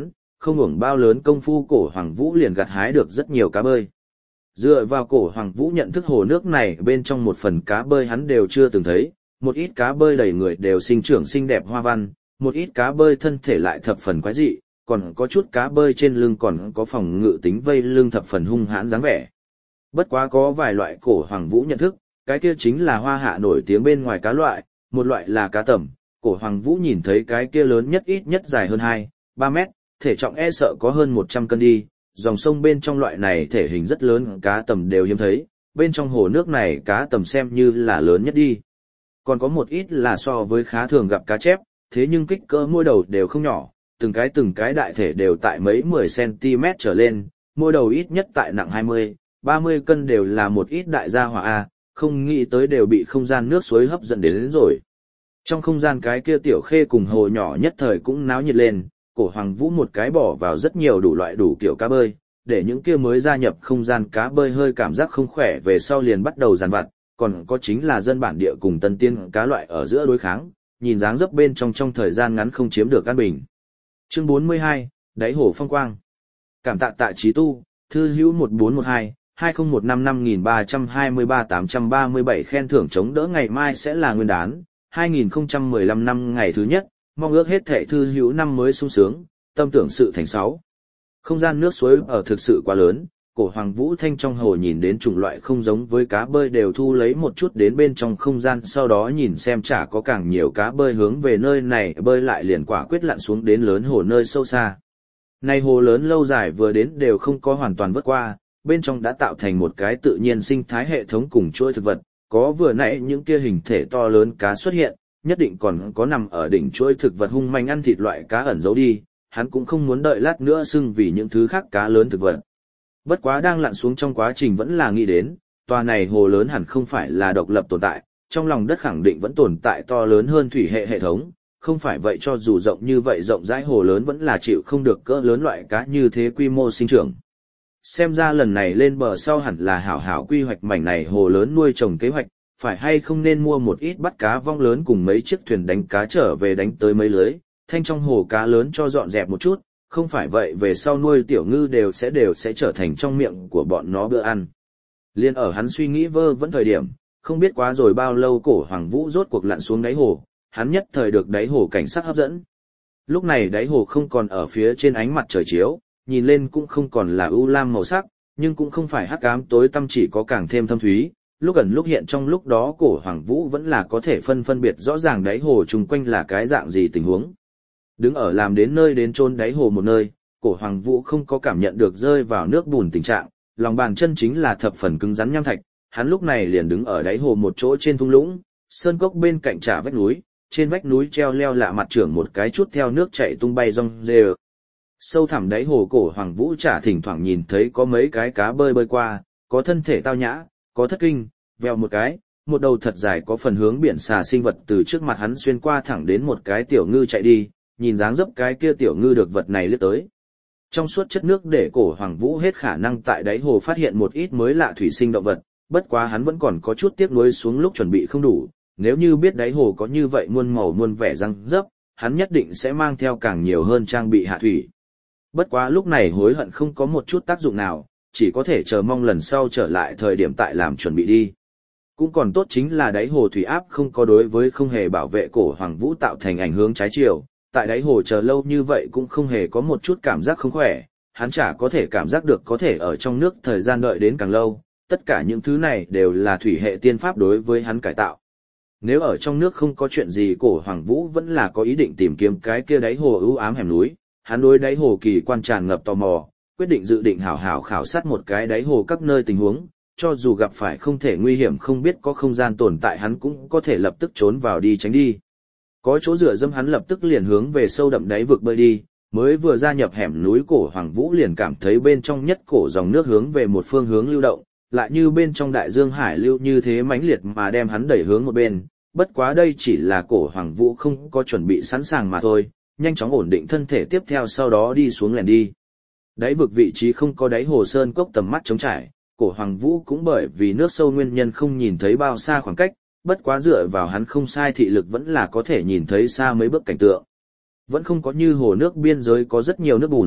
không hưởng bao lớn công phu cổ Hoàng Vũ liền gặt hái được rất nhiều cá bơi. Dựa vào cổ Hoàng Vũ nhận thức hồ nước này bên trong một phần cá bơi hắn đều chưa từng thấy, một ít cá bơi đầy người đều sinh trưởng xinh đẹp hoa văn, một ít cá bơi thân thể lại thập phần quái dị, còn có chút cá bơi trên lưng còn có phòng ngự tính vây lưng thập phần hung hãn dáng vẻ. Bất quá có vài loại cổ Hoàng Vũ nhận thức, cái kia chính là hoa hạ nổi tiếng bên ngoài cá loại, một loại là cá tầm, cổ Hoàng Vũ nhìn thấy cái kia lớn nhất ít nhất dài hơn hai, ba mét, thể trọng e sợ có hơn một trăm cân đi, dòng sông bên trong loại này thể hình rất lớn cá tầm đều hiếm thấy, bên trong hồ nước này cá tầm xem như là lớn nhất đi. Còn có một ít là so với khá thường gặp cá chép, thế nhưng kích cỡ môi đầu đều không nhỏ, từng cái từng cái đại thể đều tại mấy mười xăng-ti-mét trở lên, môi đầu ít nhất tại nặng hai mươi, ba mươi cân đều là một ít đại gia hỏa A, không nghĩ tới đều bị không gian nước suối hấp dẫn đến, đến rồi. Trong không gian cái kia tiểu khê cùng hồ nhỏ nhất thời cũng náo nhiệt lên, cổ Hoàng Vũ một cái bỏ vào rất nhiều đủ loại đủ kiểu cá bơi, để những kia mới gia nhập không gian cá bơi hơi cảm giác không khỏe về sau liền bắt đầu giàn vặt, còn có chính là dân bản địa cùng tân tiên cá loại ở giữa đối kháng, nhìn dáng dấp bên trong trong thời gian ngắn không chiếm được an bình. Chương bốn mươi hai, Đáy hồ phong quang. Cảm tạ Tạ Chí Tu, thư hữu một bốn một hai, hai không một năm năm ba hai ba tám ba bảy khen thưởng chống đỡ ngày mai sẽ là nguyên đán, hai nghìn không trăm mười lăm năm ngày thứ nhất, mong ước hết thệ thư hữu năm mới sung sướng, tâm tưởng sự thành sáu. Không gian nước suối ở thực sự quá lớn, cổ Hoàng Vũ Thanh trong hồ nhìn đến chủng loại không giống với cá bơi đều thu lấy một chút đến bên trong không gian, sau đó nhìn xem chả có càng nhiều cá bơi hướng về nơi này bơi lại liền quả quyết lặn xuống đến lớn hồ nơi sâu xa. Này hồ lớn lâu dài vừa đến đều không có hoàn toàn vớt qua, bên trong đã tạo thành một cái tự nhiên sinh thái hệ thống cùng chuỗi thực vật, có vừa nãy những kia hình thể to lớn cá xuất hiện, nhất định còn có nằm ở đỉnh chuỗi thực vật hung manh ăn thịt loại cá ẩn giấu đi, hắn cũng không muốn đợi lát nữa xưng vì những thứ khác cá lớn thực vật. Bất quá đang lặn xuống trong quá trình vẫn là nghĩ đến, tòa này hồ lớn hẳn không phải là độc lập tồn tại, trong lòng đất khẳng định vẫn tồn tại to lớn hơn thủy hệ hệ thống, không phải vậy cho dù rộng như vậy rộng rãi hồ lớn vẫn là chịu không được cỡ lớn loại cá như thế quy mô sinh trưởng. Xem ra lần này lên bờ sau hẳn là hảo hảo quy hoạch mảnh này hồ lớn nuôi trồng kế hoạch, phải hay không nên mua một ít bắt cá vong lớn cùng mấy chiếc thuyền đánh cá trở về đánh tới mấy lưới, thanh trong hồ cá lớn cho dọn dẹp một chút, không phải vậy về sau nuôi tiểu ngư đều sẽ đều sẽ trở thành trong miệng của bọn nó bữa ăn. Liên ở hắn suy nghĩ vơ vẫn thời điểm, không biết quá rồi bao lâu cổ Hoàng Vũ rốt cuộc lặn xuống đáy hồ, hắn nhất thời được đáy hồ cảnh sắc hấp dẫn. Lúc này đáy hồ không còn ở phía trên ánh mặt trời chiếu, nhìn lên cũng không còn là ưu lam màu sắc, nhưng cũng không phải hắc ám tối tăm, chỉ có càng thêm thâm thúy. Lúc ẩn lúc hiện trong lúc đó cổ Hoàng Vũ vẫn là có thể phân phân biệt rõ ràng đáy hồ chung quanh là cái dạng gì tình huống. Đứng ở làm đến nơi đến chôn đáy hồ một nơi, cổ Hoàng Vũ không có cảm nhận được rơi vào nước bùn tình trạng, lòng bàn chân chính là thập phần cứng rắn nham thạch, hắn lúc này liền đứng ở đáy hồ một chỗ trên thung lũng, sơn cốc bên cạnh trả vách núi, trên vách núi treo leo lạ mặt trưởng một cái chút theo nước chảy tung bay rong rê. Sâu thẳm đáy hồ cổ Hoàng Vũ chả thỉnh thoảng nhìn thấy có mấy cái cá bơi bơi qua, có thân thể tao nhã, có thất kinh, vèo một cái, một đầu thật dài có phần hướng biển xà sinh vật từ trước mặt hắn xuyên qua thẳng đến một cái tiểu ngư chạy đi, nhìn dáng dấp cái kia tiểu ngư được vật này lướt tới. Trong suốt chất nước để cổ Hoàng Vũ hết khả năng tại đáy hồ phát hiện một ít mới lạ thủy sinh động vật, bất quá hắn vẫn còn có chút tiếc nuối xuống lúc chuẩn bị không đủ, nếu như biết đáy hồ có như vậy muôn màu muôn vẻ răng dấp, hắn nhất định sẽ mang theo càng nhiều hơn trang bị hạ thủy. Bất quá lúc này hối hận không có một chút tác dụng nào, chỉ có thể chờ mong lần sau trở lại thời điểm tại làm chuẩn bị đi. Cũng còn tốt chính là đáy hồ thủy áp không có đối với không hề bảo vệ cổ Hoàng Vũ tạo thành ảnh hưởng trái chiều, tại đáy hồ chờ lâu như vậy cũng không hề có một chút cảm giác không khỏe, hắn chả có thể cảm giác được có thể ở trong nước thời gian đợi đến càng lâu, tất cả những thứ này đều là thủy hệ tiên pháp đối với hắn cải tạo. Nếu ở trong nước không có chuyện gì cổ Hoàng Vũ vẫn là có ý định tìm kiếm cái kia đáy hồ ưu ám hẻm núi, hắn đối đáy hồ kỳ quan tràn ngập tò mò, quyết định dự định hảo hảo khảo sát một cái đáy hồ các nơi tình huống, cho dù gặp phải không thể nguy hiểm không biết có không gian tồn tại hắn cũng có thể lập tức trốn vào đi tránh đi. Có chỗ dựa dâm hắn lập tức liền hướng về sâu đậm đáy vực bơi đi, mới vừa gia nhập hẻm núi cổ Hoàng Vũ liền cảm thấy bên trong nhất cổ dòng nước hướng về một phương hướng lưu động, lại như bên trong đại dương hải lưu như thế mãnh liệt mà đem hắn đẩy hướng một bên, bất quá đây chỉ là cổ Hoàng Vũ không có chuẩn bị sẵn sàng mà thôi, nhanh chóng ổn định thân thể tiếp theo sau đó đi xuống lẻn đi. Đáy vực vị trí không có đáy hồ sơn cốc tầm mắt trống trải, cổ Hoàng Vũ cũng bởi vì nước sâu nguyên nhân không nhìn thấy bao xa khoảng cách, bất quá dựa vào hắn không sai thị lực vẫn là có thể nhìn thấy xa mấy bước cảnh tượng. Vẫn không có như hồ nước biên giới có rất nhiều nước bùn,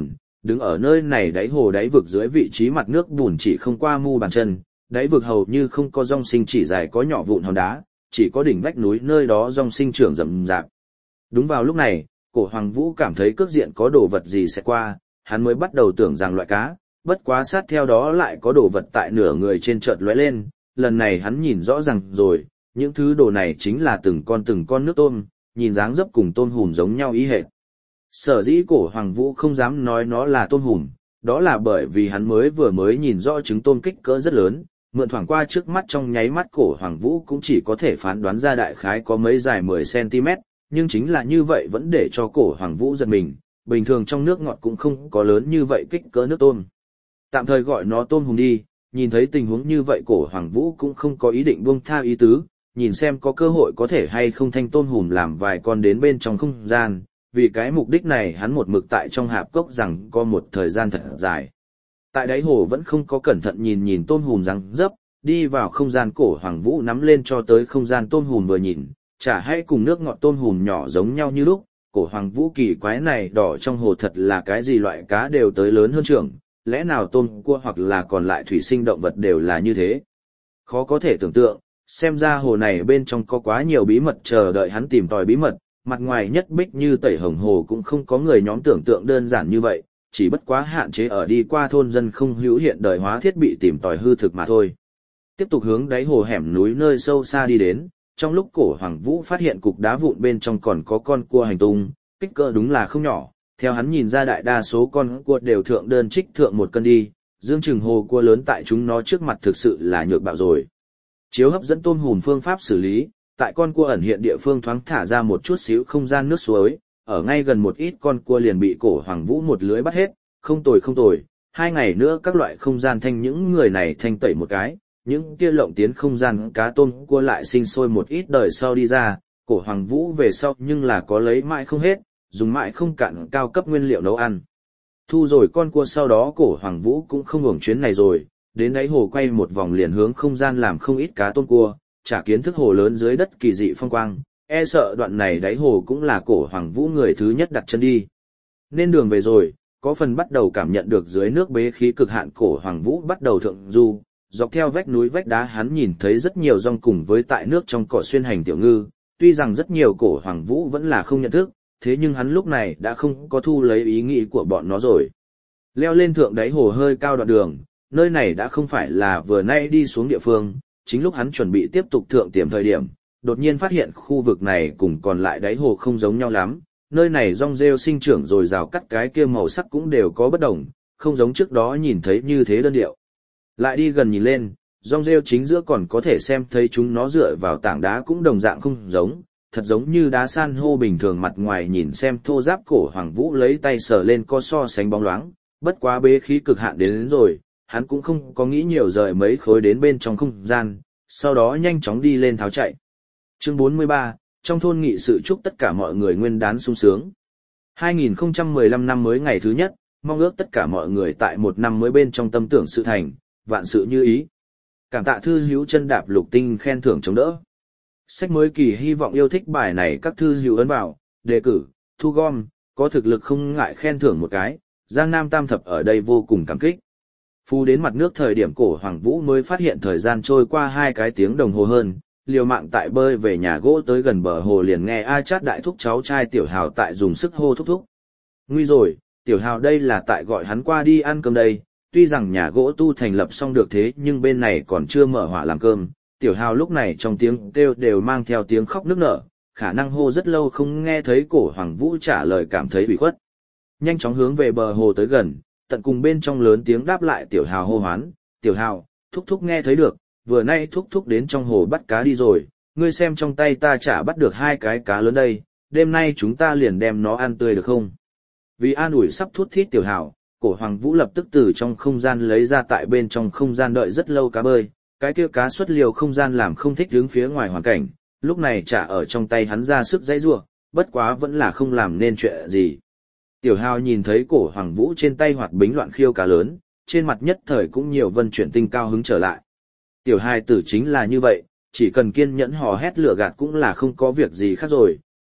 Đứng ở nơi này đáy hồ đáy vực dưới vị trí mặt nước bùn chỉ không qua mu bàn chân, đáy vực hầu như không có rong sinh chỉ dài có nhỏ vụn hòn đá, chỉ có đỉnh vách núi nơi đó rong sinh trưởng rậm rạp. Đúng vào lúc này, Cổ Hoàng Vũ cảm thấy cước diện có đồ vật gì sẽ qua, hắn mới bắt đầu tưởng rằng loại cá, bất quá sát theo đó lại có đồ vật tại nửa người trên chợt lóe lên, lần này hắn nhìn rõ ràng rồi, những thứ đồ này chính là từng con từng con nước tôm, nhìn dáng dấp cùng tôm hùm giống nhau ý hệt. Sở dĩ Cổ Hoàng Vũ không dám nói nó là tôm hùm, đó là bởi vì hắn mới vừa mới nhìn rõ trứng tôm kích cỡ rất lớn, mượn thoảng qua trước mắt trong nháy mắt Cổ Hoàng Vũ cũng chỉ có thể phán đoán ra đại khái có mấy dài mười xăng ti mét, nhưng chính là như vậy vẫn để cho Cổ Hoàng Vũ giật mình, bình thường trong nước ngọt cũng không có lớn như vậy kích cỡ nước tôm. Tạm thời gọi nó tôm hùm đi, nhìn thấy tình huống như vậy Cổ Hoàng Vũ cũng không có ý định buông tha ý tứ, nhìn xem có cơ hội có thể hay không thanh tôm hùm làm vài con đến bên trong không gian, vì cái mục đích này hắn một mực tại trong hạp cốc rằng có một thời gian thật dài. Tại đáy hồ vẫn không có cẩn thận nhìn nhìn tôm hùm răng dấp, đi vào không gian Cổ Hoàng Vũ nắm lên cho tới không gian tôm hùm vừa nhìn, chả hay cùng nước ngọt tôm hùm nhỏ giống nhau như lúc, Cổ Hoàng Vũ kỳ quái này đỏ trong hồ thật là cái gì loại cá đều tới lớn hơn trưởng, lẽ nào tôm cua hoặc là còn lại thủy sinh động vật đều là như thế. Khó có thể tưởng tượng, xem ra hồ này bên trong có quá nhiều bí mật chờ đợi hắn tìm tòi bí mật, mặt ngoài nhất bích như tẩy hồng hồ cũng không có người nhóm tưởng tượng đơn giản như vậy, chỉ bất quá hạn chế ở đi qua thôn dân không hữu hiện đời hóa thiết bị tìm tòi hư thực mà thôi. Tiếp tục hướng đáy hồ hẻm núi nơi sâu xa đi đến, trong lúc Cổ Hoàng Vũ phát hiện cục đá vụn bên trong còn có con cua hành tung, kích cỡ đúng là không nhỏ, theo hắn nhìn ra đại đa số con cua đều thượng đơn trích thượng một cân đi, dương chừng hồ cua lớn tại chúng nó trước mặt thực sự là nhược bạo rồi. Chiếu hấp dẫn tôm hùm phương pháp xử lý, tại con cua ẩn hiện địa phương thoáng thả ra một chút xíu không gian nước suối, ở ngay gần một ít con cua liền bị Cổ Hoàng Vũ một lưới bắt hết, không tồi không tồi, hai ngày nữa các loại không gian thanh những người này thanh tẩy một cái, những kia lộng tiến không gian cá tôm cua lại sinh sôi một ít đời sau đi ra, Cổ Hoàng Vũ về sau nhưng là có lấy mãi không hết, dùng mãi không cạn cao cấp nguyên liệu nấu ăn. Thu rồi con cua sau đó Cổ Hoàng Vũ cũng không hưởng chuyến này rồi, đến đáy hồ quay một vòng liền hướng không gian làm không ít cá tôm cua, trả kiến thức hồ lớn dưới đất kỳ dị phong quang, e sợ đoạn này đáy hồ cũng là Cổ Hoàng Vũ người thứ nhất đặt chân đi. Nên đường về rồi, có phần bắt đầu cảm nhận được dưới nước bế khí cực hạn Cổ Hoàng Vũ bắt đầu thượng du, dọc theo vách núi vách đá hắn nhìn thấy rất nhiều rong cùng với tại nước trong cỏ xuyên hành tiểu ngư, tuy rằng rất nhiều Cổ Hoàng Vũ vẫn là không nhận thức, thế nhưng hắn lúc này đã không có thu lấy ý nghĩ của bọn nó rồi. Leo lên thượng đáy hồ hơi cao đoạn đường, nơi này đã không phải là vừa nay đi xuống địa phương, chính lúc hắn chuẩn bị tiếp tục thượng tiềm thời điểm, đột nhiên phát hiện khu vực này cùng còn lại đáy hồ không giống nhau lắm, nơi này rong rêu sinh trưởng rồi rào cắt cái kia màu sắc cũng đều có bất đồng, không giống trước đó nhìn thấy như thế đơn điệu. Lại đi gần nhìn lên, rong rêu chính giữa còn có thể xem thấy chúng nó dựa vào tảng đá cũng đồng dạng không giống, thật giống như đá san hô bình thường mặt ngoài nhìn xem thô giáp. Cổ Hoàng Vũ lấy tay sờ lên có so sánh bóng loáng, bất quá bế khí cực hạn đến, đến rồi, hắn cũng không có nghĩ nhiều rời mấy khối đến bên trong không gian, sau đó nhanh chóng đi lên tháo chạy. Chương bốn mươi ba, trong thôn nghị sự chúc tất cả mọi người nguyên đán sung sướng. hai nghìn không trăm mười lăm năm mới ngày thứ nhất, mong ước tất cả mọi người tại một năm mới bên trong tâm tưởng sự thành, vạn sự như ý. Cảm tạ thư hữu chân đạp lục tinh khen thưởng chống đỡ. Sách mới kỳ hy vọng yêu thích bài này các thư hữu ấn vào, đề cử, thu gom, có thực lực không ngại khen thưởng một cái, Giang Nam Tam Thập ở đây vô cùng cảm kích. Phu đến mặt nước thời điểm Cổ Hoàng Vũ mới phát hiện thời gian trôi qua hai cái tiếng đồng hồ hơn, liều mạng tại bơi về nhà gỗ tới gần bờ hồ liền nghe A Chát đại thúc cháu trai Tiểu Hào tại dùng sức hô thúc thúc. Nguy rồi, Tiểu Hào đây là tại gọi hắn qua đi ăn cơm đây, tuy rằng nhà gỗ tu thành lập xong được thế nhưng bên này còn chưa mở hỏa làm cơm. Tiểu Hào lúc này trong tiếng kêu đều mang theo tiếng khóc nức nở, khả năng hô rất lâu không nghe thấy Cổ Hoàng Vũ trả lời cảm thấy ủy khuất. Nhanh chóng hướng về bờ hồ tới gần, tận cùng bên trong lớn tiếng đáp lại Tiểu Hào hô hoán, Tiểu Hào, thúc thúc nghe thấy được, vừa nay thúc thúc đến trong hồ bắt cá đi rồi, ngươi xem trong tay ta chả bắt được hai cái cá lớn đây, đêm nay chúng ta liền đem nó ăn tươi được không? Vì an ủi sắp thút thít Tiểu Hào, Cổ Hoàng Vũ lập tức từ trong không gian lấy ra tại bên trong không gian đợi rất lâu cá bơi, cái kia cá xuất liều không gian làm không thích hướng phía ngoài hoàn cảnh, lúc này chả ở trong tay hắn ra sức dãy rủa, bất quá vẫn là không làm nên chuyện gì. Tiểu Hào nhìn thấy Cổ Hoàng Vũ trên tay hoạt bính loạn khiêu cá lớn, trên mặt nhất thời cũng nhiều vân chuyển tinh cao hứng trở lại. Tiểu hài tử chính là như vậy, chỉ cần kiên nhẫn hò hét lửa gạt cũng là không có việc gì khác rồi,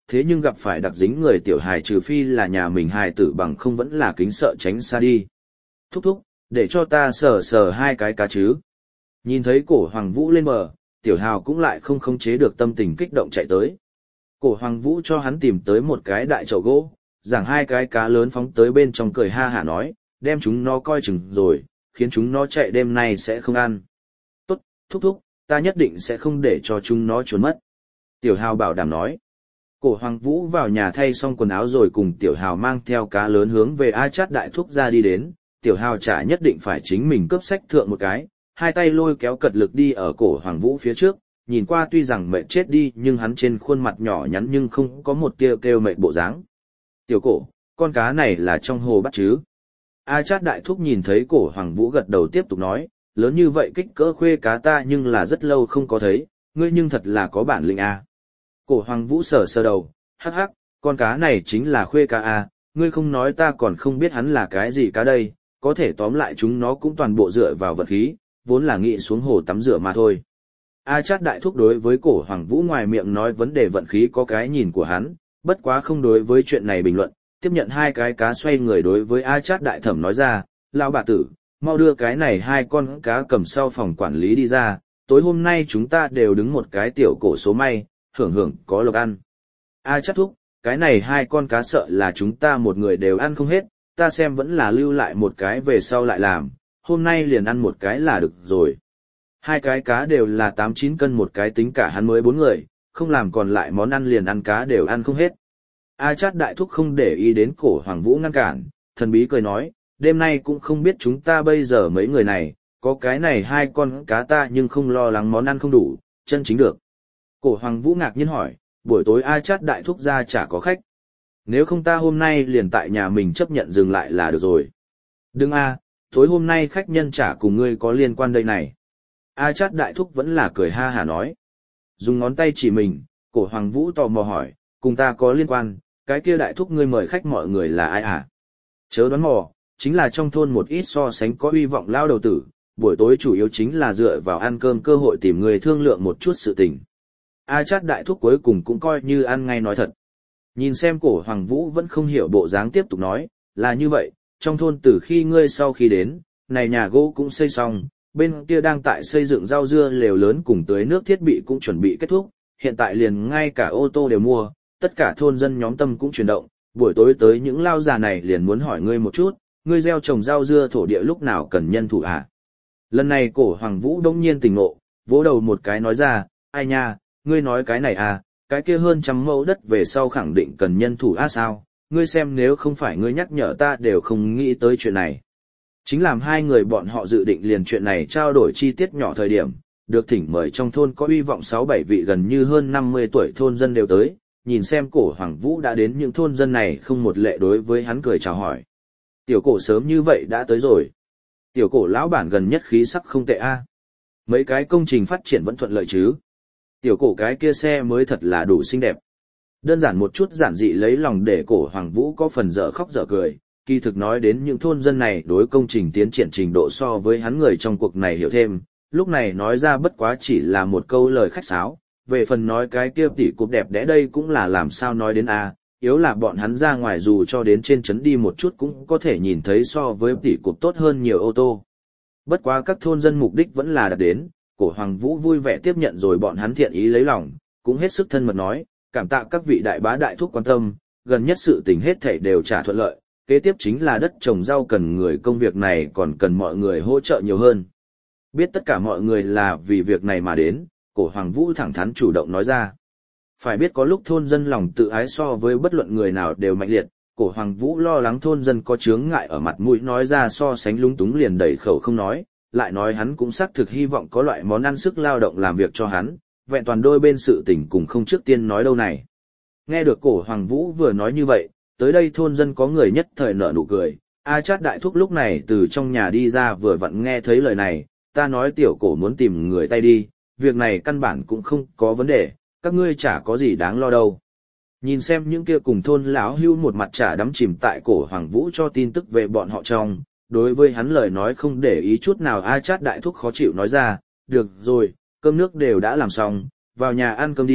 thế nhưng gặp phải đặc dính người tiểu hài trừ phi là nhà mình hài tử bằng không vẫn là kính sợ tránh xa đi. Thúc thúc, để cho ta sờ sờ hai cái cá chứ. Nhìn thấy cổ Hoàng Vũ lên bờ, tiểu hào cũng lại không khống chế được tâm tình kích động chạy tới. Cổ Hoàng Vũ cho hắn tìm tới một cái đại chậu gỗ, giảng hai cái cá lớn phóng tới bên trong cười ha hả nói, đem chúng nó coi chừng rồi, khiến chúng nó chạy đêm nay sẽ không ăn. Tốt, thúc thúc, ta nhất định sẽ không để cho chúng nó trốn mất. Tiểu hào bảo đảm nói. Cổ Hoàng Vũ vào nhà thay xong quần áo rồi cùng tiểu hào mang theo cá lớn hướng về A Chát đại thúc ra đi đến, tiểu hào chả nhất định phải chính mình cướp sách thượng một cái, hai tay lôi kéo cật lực đi ở cổ Hoàng Vũ phía trước, nhìn qua tuy rằng mệt chết đi nhưng hắn trên khuôn mặt nhỏ nhắn nhưng không có một tia kêu, kêu mệt bộ dáng. Tiểu cổ, con cá này là trong hồ bắt chứ? A Chát đại thúc nhìn thấy cổ Hoàng Vũ gật đầu tiếp tục nói, lớn như vậy kích cỡ khuê cá ta nhưng là rất lâu không có thấy, ngươi nhưng thật là có bản lĩnh a. Cổ Hoàng Vũ sờ sờ đầu, hắc hắc, con cá này chính là khuê cá a, ngươi không nói ta còn không biết hắn là cái gì cá đây, có thể tóm lại chúng nó cũng toàn bộ dựa vào vật khí, vốn là nghĩ xuống hồ tắm rửa mà thôi. A Chát đại thúc đối với cổ Hoàng Vũ ngoài miệng nói vấn đề vận khí có cái nhìn của hắn, bất quá không đối với chuyện này bình luận, tiếp nhận hai cái cá xoay người đối với A Chát đại thẩm nói ra, lão bà tử, mau đưa cái này hai con cá cầm sau phòng quản lý đi ra, tối hôm nay chúng ta đều đứng một cái tiểu cổ số may, hưởng hưởng có lộc ăn. A Chát thúc, cái này hai con cá sợ là chúng ta một người đều ăn không hết, ta xem vẫn là lưu lại một cái về sau lại làm, hôm nay liền ăn một cái là được rồi. Hai cái cá đều là tám chín cân một cái tính cả hắn mới bốn người, không làm còn lại món ăn liền ăn cá đều ăn không hết. A Chát đại thúc không để ý đến cổ Hoàng Vũ ngăn cản, thần bí cười nói, đêm nay cũng không biết chúng ta bây giờ mấy người này, có cái này hai con cá ta nhưng không lo lắng món ăn không đủ, chân chính được. Cổ Hoàng Vũ ngạc nhiên hỏi, buổi tối A Chát đại thúc ra chả có khách. Nếu không ta hôm nay liền tại nhà mình chấp nhận dừng lại là được rồi. Đừng a, tối hôm nay khách nhân chả cùng ngươi có liên quan đây này. A Chát đại thúc vẫn là cười ha hả nói. Dùng ngón tay chỉ mình, cổ Hoàng Vũ tò mò hỏi, cùng ta có liên quan, cái kia đại thúc ngươi mời khách mọi người là ai à? Chớ đoán mò, chính là trong thôn một ít so sánh có uy vọng lao đầu tử, buổi tối chủ yếu chính là dựa vào ăn cơm cơ hội tìm người thương lượng một chút sự tình. A Chát đại thúc cuối cùng cũng coi như ăn ngay nói thật. Nhìn xem cổ Hoàng Vũ vẫn không hiểu bộ dáng tiếp tục nói, là như vậy, trong thôn từ khi ngươi sau khi đến, này nhà gỗ cũng xây xong, bên kia đang tại xây dựng rau dưa lều lớn cùng tưới nước thiết bị cũng chuẩn bị kết thúc, hiện tại liền ngay cả ô tô đều mua, tất cả thôn dân nhóm tâm cũng chuyển động, buổi tối tới những lao già này liền muốn hỏi ngươi một chút, ngươi gieo trồng rau dưa thổ địa lúc nào cần nhân thủ à? Lần này cổ Hoàng Vũ đông nhiên tỉnh ngộ, vỗ đầu một cái nói ra, ai nha, ngươi nói cái này à, cái kia hơn trăm mẫu đất về sau khẳng định cần nhân thủ à sao, ngươi xem nếu không phải ngươi nhắc nhở ta đều không nghĩ tới chuyện này. Chính làm hai người bọn họ dự định liền chuyện này trao đổi chi tiết nhỏ thời điểm, được thỉnh mời trong thôn có uy vọng sáu bảy vị gần như hơn năm mươi tuổi thôn dân đều tới, nhìn xem cổ Hoàng Vũ đã đến những thôn dân này không một lệ đối với hắn cười chào hỏi. Tiểu cổ sớm như vậy đã tới rồi. Tiểu cổ lão bản gần nhất khí sắc không tệ a. Mấy cái công trình phát triển vẫn thuận lợi chứ. Tiểu cổ cái kia xe mới thật là đủ xinh đẹp. Đơn giản một chút giản dị lấy lòng để cổ Hoàng Vũ có phần dở khóc dở cười, kỳ thực nói đến những thôn dân này đối công trình tiến triển trình độ so với hắn người trong cuộc này hiểu thêm, lúc này nói ra bất quá chỉ là một câu lời khách sáo, về phần nói cái kia tỷ cục đẹp đẽ đây cũng là làm sao nói đến a, yếu là bọn hắn ra ngoài dù cho đến trên trấn đi một chút cũng có thể nhìn thấy so với tỷ cục tốt hơn nhiều ô tô. Bất quá các thôn dân mục đích vẫn là đạt đến, cổ Hoàng Vũ vui vẻ tiếp nhận rồi bọn hắn thiện ý lấy lòng, cũng hết sức thân mật nói, cảm tạ các vị đại bá đại thúc quan tâm, gần nhất sự tình hết thảy đều trả thuận lợi, kế tiếp chính là đất trồng rau cần người công việc này còn cần mọi người hỗ trợ nhiều hơn. Biết tất cả mọi người là vì việc này mà đến, cổ Hoàng Vũ thẳng thắn chủ động nói ra. Phải biết có lúc thôn dân lòng tự ái so với bất luận người nào đều mạnh liệt, cổ Hoàng Vũ lo lắng thôn dân có chướng ngại ở mặt mũi nói ra so sánh lúng túng liền đẩy khẩu không nói, lại nói hắn cũng xác thực hy vọng có loại món ăn sức lao động làm việc cho hắn, vẹn toàn đôi bên sự tình cùng không trước tiên nói đâu này. Nghe được cổ Hoàng Vũ vừa nói như vậy, tới đây thôn dân có người nhất thời nở nụ cười, A Chát đại thúc lúc này từ trong nhà đi ra vừa vặn nghe thấy lời này, ta nói tiểu cổ muốn tìm người tay đi, việc này căn bản cũng không có vấn đề, các ngươi chả có gì đáng lo đâu. Nhìn xem những kia cùng thôn lão hưu một mặt chả đắm chìm tại cổ Hoàng Vũ cho tin tức về bọn họ trong, đối với hắn lời nói không để ý chút nào A Chát đại thúc khó chịu nói ra, được rồi, cơm nước đều đã làm xong, vào nhà ăn cơm đi,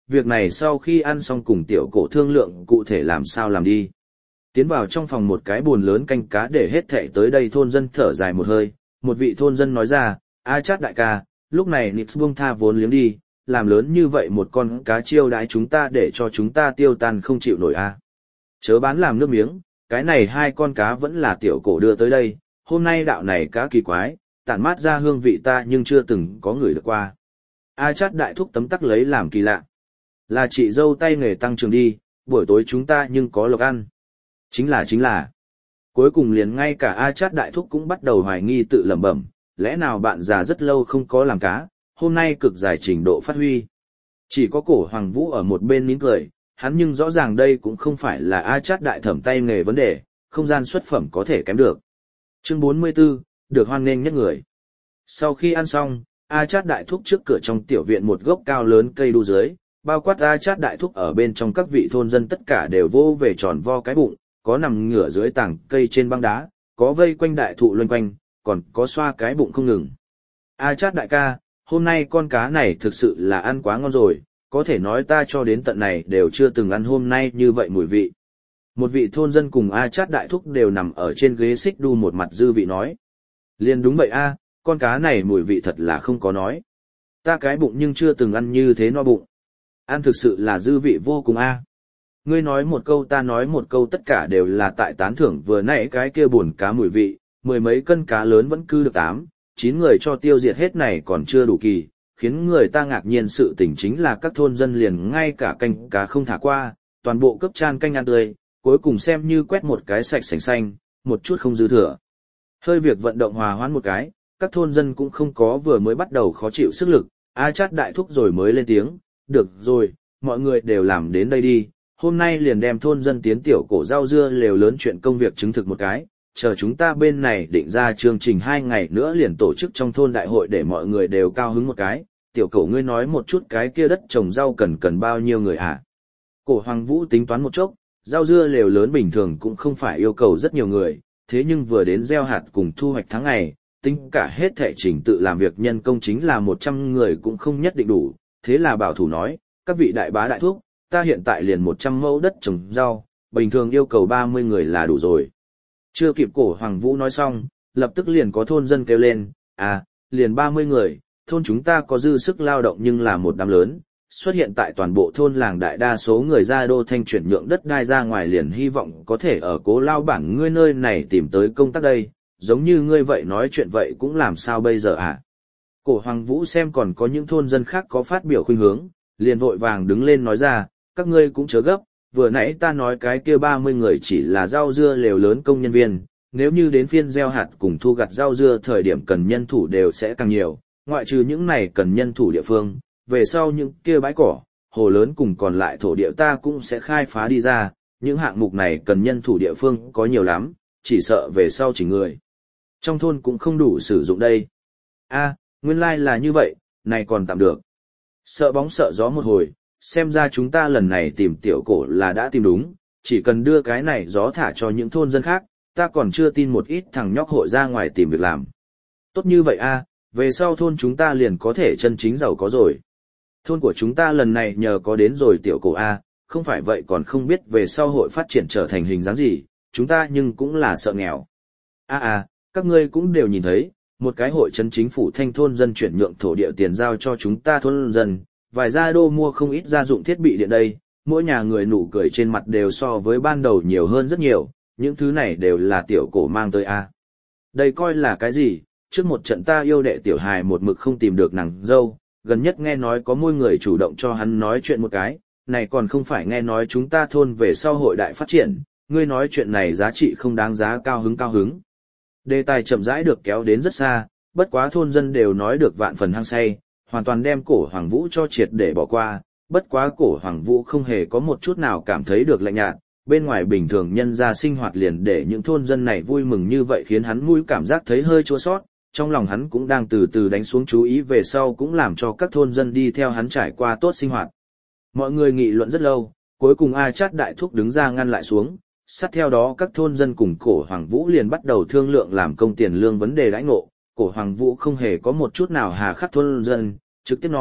việc này sau khi ăn xong cùng tiểu cổ thương lượng cụ thể làm sao làm đi. Tiến vào trong phòng một cái bồn lớn canh cá để hết thệ tới đây thôn dân thở dài một hơi, một vị thôn dân nói ra, A Chát đại ca, lúc này Nix buông tha vốn liếng đi, làm lớn như vậy một con cá chiêu đãi chúng ta để cho chúng ta tiêu tan không chịu nổi a. Chớ bán làm nước miếng, cái này hai con cá vẫn là tiểu cổ đưa tới đây, hôm nay đạo này cá kỳ quái, tản mát ra hương vị ta nhưng chưa từng có người được qua. A Chát đại thúc tấm tắc lấy làm kỳ lạ. Là chị dâu tay nghề tăng trưởng đi, buổi tối chúng ta nhưng có lộc ăn. Chính là chính là. Cuối cùng liền ngay cả A Chát đại thúc cũng bắt đầu hoài nghi tự lẩm bẩm, lẽ nào bạn già rất lâu không có làm cá, hôm nay cực giải trình độ phát huy. Chỉ có cổ Hoàng Vũ ở một bên nín cười, hắn nhưng rõ ràng đây cũng không phải là A Chát đại thẩm tay nghề vấn đề, không gian xuất phẩm có thể kém được. Chương bốn mươi 44, được hoan nghênh nhất người. Sau khi ăn xong, A Chát đại thúc trước cửa trong tiểu viện một gốc cao lớn cây đu dưới, bao quát A Chát đại thúc ở bên trong các vị thôn dân tất cả đều vô về tròn vo cái bụng, có nằm ngửa dưới tảng cây trên băng đá, có vây quanh đại thụ loanh quanh, còn có xoa cái bụng không ngừng. A Chát đại ca, hôm nay con cá này thực sự là ăn quá ngon rồi, có thể nói ta cho đến tận này đều chưa từng ăn hôm nay như vậy mùi vị. Một vị thôn dân cùng A Chát đại thúc đều nằm ở trên ghế xích đu một mặt dư vị nói. Liền đúng vậy a, con cá này mùi vị thật là không có nói. Ta cái bụng nhưng chưa từng ăn như thế no bụng. Ăn thực sự là dư vị vô cùng a. Ngươi nói một câu ta nói một câu tất cả đều là tại tán thưởng vừa nãy cái kia buồn cá mùi vị, mười mấy cân cá lớn vẫn cứ được tám, chín người cho tiêu diệt hết này còn chưa đủ kỳ, khiến người ta ngạc nhiên sự tình chính là các thôn dân liền ngay cả canh cá không thả qua, toàn bộ cấp chan canh ăn tươi, cuối cùng xem như quét một cái sạch sành xanh, một chút không dư thừa. Hơi việc vận động hòa hoãn một cái, các thôn dân cũng không có vừa mới bắt đầu khó chịu sức lực, A Chát đại thúc rồi mới lên tiếng, được rồi, mọi người đều làm đến đây đi, hôm nay liền đem thôn dân tiến tiểu cổ rau dưa lều lớn chuyện công việc chứng thực một cái, chờ chúng ta bên này định ra chương trình hai ngày nữa liền tổ chức trong thôn đại hội để mọi người đều cao hứng một cái, tiểu cổ ngươi nói một chút cái kia đất trồng rau cần cần bao nhiêu người hả? Cổ Hoàng Vũ tính toán một chốc, rau dưa lều lớn bình thường cũng không phải yêu cầu rất nhiều người, thế nhưng vừa đến gieo hạt cùng thu hoạch tháng ngày, tính cả hết thệ trình tự làm việc nhân công chính là một trăm người cũng không nhất định đủ, thế là bảo thủ nói, các vị đại bá đại thúc, ta hiện tại liền một trăm mẫu đất trồng rau, bình thường yêu cầu ba mươi người là đủ rồi. Chưa kịp cổ Hoàng Vũ nói xong, lập tức liền có thôn dân kêu lên, à, liền ba mươi người, thôn chúng ta có dư sức lao động nhưng là một đám lớn, xuất hiện tại toàn bộ thôn làng đại đa số người ra đô thanh chuyển nhượng đất đai ra ngoài liền hy vọng có thể ở cố lao bản ngươi nơi này tìm tới công tác đây, giống như ngươi vậy nói chuyện vậy cũng làm sao bây giờ à? Cổ Hoàng Vũ xem còn có những thôn dân khác có phát biểu khuynh hướng, liền vội vàng đứng lên nói ra, các ngươi cũng chớ gấp, vừa nãy ta nói cái kia ba mươi người chỉ là rau dưa lều lớn công nhân viên, nếu như đến phiên gieo hạt cùng thu gặt rau dưa thời điểm cần nhân thủ đều sẽ càng nhiều, ngoại trừ những này cần nhân thủ địa phương, về sau những kia bãi cỏ, hồ lớn cùng còn lại thổ địa ta cũng sẽ khai phá đi ra, những hạng mục này cần nhân thủ địa phương có nhiều lắm, chỉ sợ về sau chỉ người. Trong thôn cũng không đủ sử dụng đây. A, nguyên lai like là như vậy, này còn tạm được. Sợ bóng sợ gió một hồi, xem ra chúng ta lần này tìm tiểu cổ là đã tìm đúng, chỉ cần đưa cái này gió thả cho những thôn dân khác, ta còn chưa tin một ít thằng nhóc hội ra ngoài tìm việc làm. Tốt như vậy a, về sau thôn chúng ta liền có thể chân chính giàu có rồi. Thôn của chúng ta lần này nhờ có đến rồi tiểu cổ a, không phải vậy còn không biết về sau hội phát triển trở thành hình dáng gì, chúng ta nhưng cũng là sợ nghèo. A a, các ngươi cũng đều nhìn thấy, một cái hội trấn chính phủ thanh thôn dân chuyển nhượng thổ địa tiền giao cho chúng ta thôn dân, vài gia đô mua không ít gia dụng thiết bị điện đây, mỗi nhà người nụ cười trên mặt đều so với ban đầu nhiều hơn rất nhiều, những thứ này đều là tiểu cổ mang tới a. Đây coi là cái gì, trước một trận ta yêu đệ tiểu hài một mực không tìm được nàng dâu, gần nhất nghe nói có môi người chủ động cho hắn nói chuyện một cái, này còn không phải nghe nói chúng ta thôn về sau hội đại phát triển, ngươi nói chuyện này giá trị không đáng giá cao hứng cao hứng. Đề tài chậm rãi được kéo đến rất xa, bất quá thôn dân đều nói được vạn phần hăng say, hoàn toàn đem cổ Hoàng Vũ cho triệt để bỏ qua, bất quá cổ Hoàng Vũ không hề có một chút nào cảm thấy được lạnh nhạt, bên ngoài bình thường nhân ra sinh hoạt liền để những thôn dân này vui mừng như vậy khiến hắn mũi cảm giác thấy hơi chua sót, trong lòng hắn cũng đang từ từ đánh xuống chú ý về sau cũng làm cho các thôn dân đi theo hắn trải qua tốt sinh hoạt. Mọi người nghị luận rất lâu, cuối cùng A Chát đại thúc đứng ra ngăn lại xuống, sát theo đó các thôn dân cùng cổ Hoàng Vũ liền bắt đầu thương lượng làm công tiền lương vấn đề đãi ngộ, cổ Hoàng Vũ không hề có một chút nào hà khắc thôn dân, trực tiếp nói,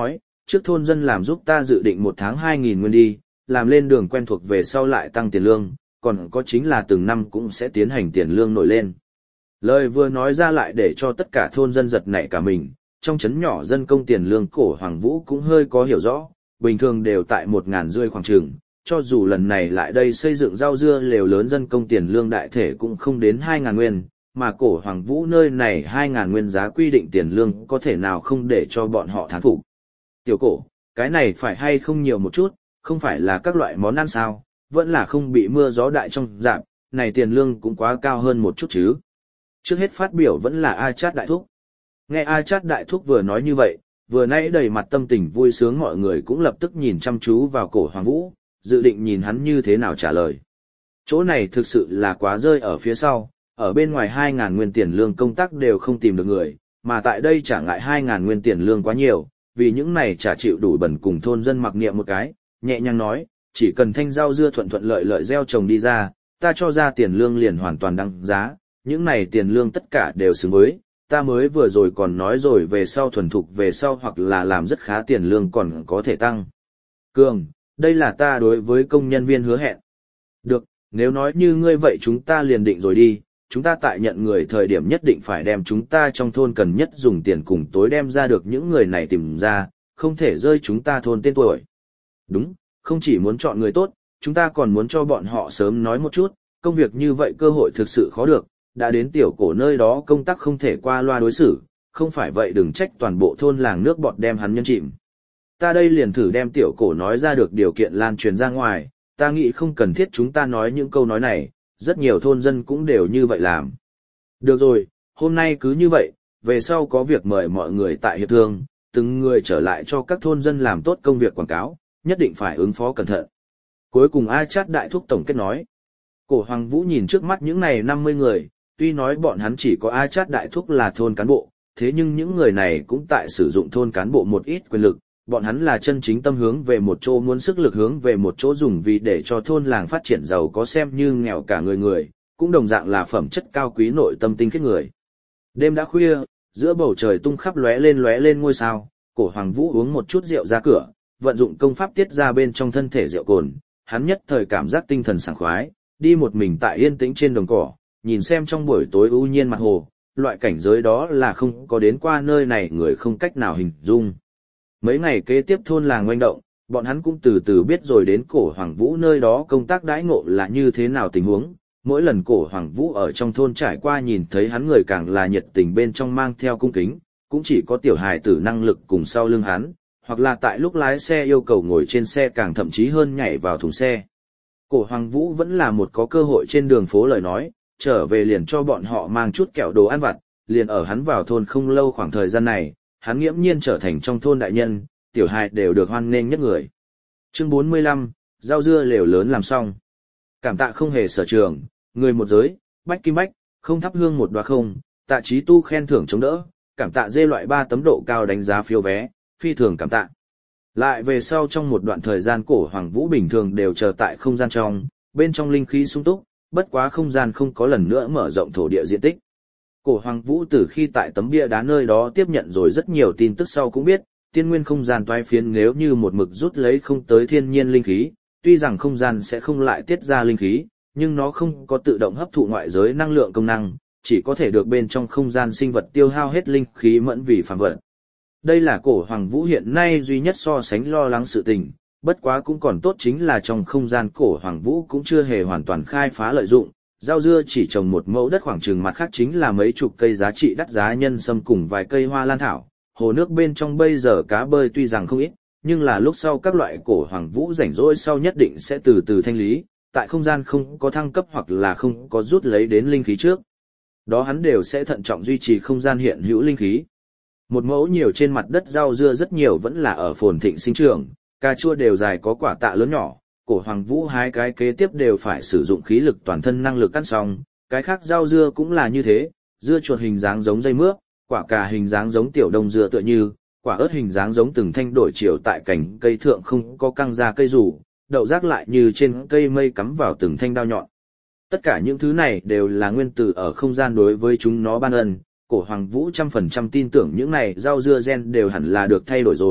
trước thôn dân làm giúp ta dự định một tháng hai nghìn nguyên đi, làm lên đường quen thuộc về sau lại tăng tiền lương, còn có chính là từng năm cũng sẽ tiến hành tiền lương nổi lên. Lời vừa nói ra lại để cho tất cả thôn dân giật nảy cả mình, trong trấn nhỏ dân công tiền lương Cổ Hoàng Vũ cũng hơi có hiểu rõ, bình thường đều tại một ngàn rưỡi khoảng chừng, cho dù lần này lại đây xây dựng rau dưa lều lớn dân công tiền lương đại thể cũng không đến hai ngàn nguyên, mà Cổ Hoàng Vũ nơi này hai ngàn nguyên giá quy định tiền lương có thể nào không để cho bọn họ thán phục. Tiểu Cổ, cái này phải hay không nhiều một chút, không phải là các loại món ăn sao, vẫn là không bị mưa gió đại trong dạp, này tiền lương cũng quá cao hơn một chút chứ. Trước hết phát biểu vẫn là A Chát Đại Thúc. Nghe A Chát Đại Thúc vừa nói như vậy, vừa nãy đầy mặt tâm tình vui sướng mọi người cũng lập tức nhìn chăm chú vào Cổ Hoàng Vũ, dự định nhìn hắn như thế nào trả lời. Chỗ này thực sự là quá rơi ở phía sau, ở bên ngoài hai ngàn nguyên tiền lương công tác đều không tìm được người, mà tại đây trả ngại hai ngàn nguyên tiền lương quá nhiều, vì những này trả chịu đủ bẩn cùng thôn dân mặc niệm một cái, nhẹ nhàng nói, chỉ cần thanh rau dưa thuận thuận lợi lợi gieo trồng đi ra, ta cho ra tiền lương liền hoàn toàn đăng giá, những này tiền lương tất cả đều xứng với, ta mới vừa rồi còn nói rồi về sau thuần thục về sau hoặc là làm rất khá tiền lương còn có thể tăng. Cường, đây là ta đối với công nhân viên hứa hẹn. Được, nếu nói như ngươi vậy chúng ta liền định rồi đi, chúng ta tại nhận người thời điểm nhất định phải đem chúng ta trong thôn cần nhất dùng tiền cùng tối đem ra được những người này tìm ra, không thể rơi chúng ta thôn tên tuổi. Đúng, không chỉ muốn chọn người tốt, chúng ta còn muốn cho bọn họ sớm nói một chút, công việc như vậy cơ hội thực sự khó được, đã đến Tiểu Cổ nơi đó công tác không thể qua loa đối xử, không phải vậy đừng trách toàn bộ thôn làng nước bọt đem hắn nhân chìm. Ta đây liền thử đem Tiểu Cổ nói ra được điều kiện lan truyền ra ngoài, ta nghĩ không cần thiết chúng ta nói những câu nói này, rất nhiều thôn dân cũng đều như vậy làm. Được rồi, hôm nay cứ như vậy, về sau có việc mời mọi người tại hiệp thương, từng người trở lại cho các thôn dân làm tốt công việc quảng cáo, nhất định phải ứng phó cẩn thận. Cuối cùng A Chát Đại Thúc tổng kết nói. Cổ Hoàng Vũ nhìn trước mắt những này năm mươi người, tuy nói bọn hắn chỉ có A Chát Đại Thúc là thôn cán bộ, thế nhưng những người này cũng tại sử dụng thôn cán bộ một ít quyền lực, bọn hắn là chân chính tâm hướng về một chỗ muốn sức lực hướng về một chỗ dùng vì để cho thôn làng phát triển giàu có xem như nghèo cả người người, cũng đồng dạng là phẩm chất cao quý nội tâm tinh khiết người. Đêm đã khuya, giữa bầu trời tung khắp lóe lên lóe lên ngôi sao, Cổ Hoàng Vũ uống một chút rượu ra cửa, vận dụng công pháp tiết ra bên trong thân thể rượu cồn, hắn nhất thời cảm giác tinh thần sảng khoái, đi một mình tại yên tĩnh trên đồng cỏ, nhìn xem trong buổi tối u nhiên mặt hồ, loại cảnh giới đó là không có đến qua nơi này người không cách nào hình dung. Mấy ngày kế tiếp thôn làng oanh động, bọn hắn cũng từ từ biết rồi đến Cổ Hoàng Vũ nơi đó công tác đãi ngộ là như thế nào tình huống. Mỗi lần Cổ Hoàng Vũ ở trong thôn trải qua nhìn thấy hắn người càng là nhiệt tình bên trong mang theo cung kính, cũng chỉ có tiểu hài tử năng lực cùng sau lưng hắn, hoặc là tại lúc lái xe yêu cầu ngồi trên xe càng thậm chí hơn nhảy vào thùng xe. Cổ Hoàng Vũ vẫn là một có cơ hội trên đường phố lời nói, trở về liền cho bọn họ mang chút kẹo đồ ăn vặt, liền ở hắn vào thôn không lâu khoảng thời gian này, hắn nghiễm nhiên trở thành trong thôn đại nhân, tiểu hài đều được hoan nghênh nhất người. Chương bốn mươi lăm, rau dưa lều lớn làm xong. Cảm tạ không hề sở trường, người một giới, bách kim bách, không thắp hương một đoá không, tạ trí tu khen thưởng chống đỡ, cảm tạ dê loại ba tấm độ cao đánh giá phiếu vé, phi thường cảm tạ. Lại về sau trong một đoạn thời gian Cổ Hoàng Vũ bình thường đều chờ tại không gian trong, bên trong linh khí sung túc, bất quá không gian không có lần nữa mở rộng thổ địa diện tích. Cổ Hoàng Vũ từ khi tại tấm bia đá nơi đó tiếp nhận rồi rất nhiều tin tức sau cũng biết, tiên nguyên không gian toái phiến nếu như một mực rút lấy không tới thiên nhiên linh khí, tuy rằng không gian sẽ không lại tiết ra linh khí, nhưng nó không có tự động hấp thụ ngoại giới năng lượng công năng, chỉ có thể được bên trong không gian sinh vật tiêu hao hết linh khí mẫn vì phàm vật. Đây là Cổ Hoàng Vũ hiện nay duy nhất so sánh lo lắng sự tình, bất quá cũng còn tốt chính là trong không gian Cổ Hoàng Vũ cũng chưa hề hoàn toàn khai phá lợi dụng, rau dưa chỉ trồng một mẫu đất khoảng chừng mặt khác chính là mấy chục cây giá trị đắt giá nhân sâm cùng vài cây hoa lan thảo, hồ nước bên trong bây giờ cá bơi tuy rằng không ít, nhưng là lúc sau các loại Cổ Hoàng Vũ rảnh rỗi sau nhất định sẽ từ từ thanh lý, tại không gian không có thăng cấp hoặc là không có rút lấy đến linh khí trước. Đó hắn đều sẽ thận trọng duy trì không gian hiện hữu linh khí. Một mẫu nhiều trên mặt đất rau dưa rất nhiều vẫn là ở phồn thịnh sinh trưởng, cà chua đều dài có quả tạ lớn nhỏ, Cổ Hoàng Vũ hai cái kế tiếp đều phải sử dụng khí lực toàn thân năng lực cắt xong, cái khác rau dưa cũng là như thế, dưa chuột hình dáng giống dây mướp, quả cà hình dáng giống tiểu đông dưa tựa như, quả ớt hình dáng giống từng thanh đổi chiều tại cành cây thượng không có căng ra cây rủ, đậu rác lại như trên cây mây cắm vào từng thanh đao nhọn. Tất cả những thứ này đều là nguyên tử ở không gian đối với chúng nó ban ân. Cổ Hoàng Vũ trăm phần trăm tin tưởng những này rau dưa gen đều hẳn là được thay đổi rồi,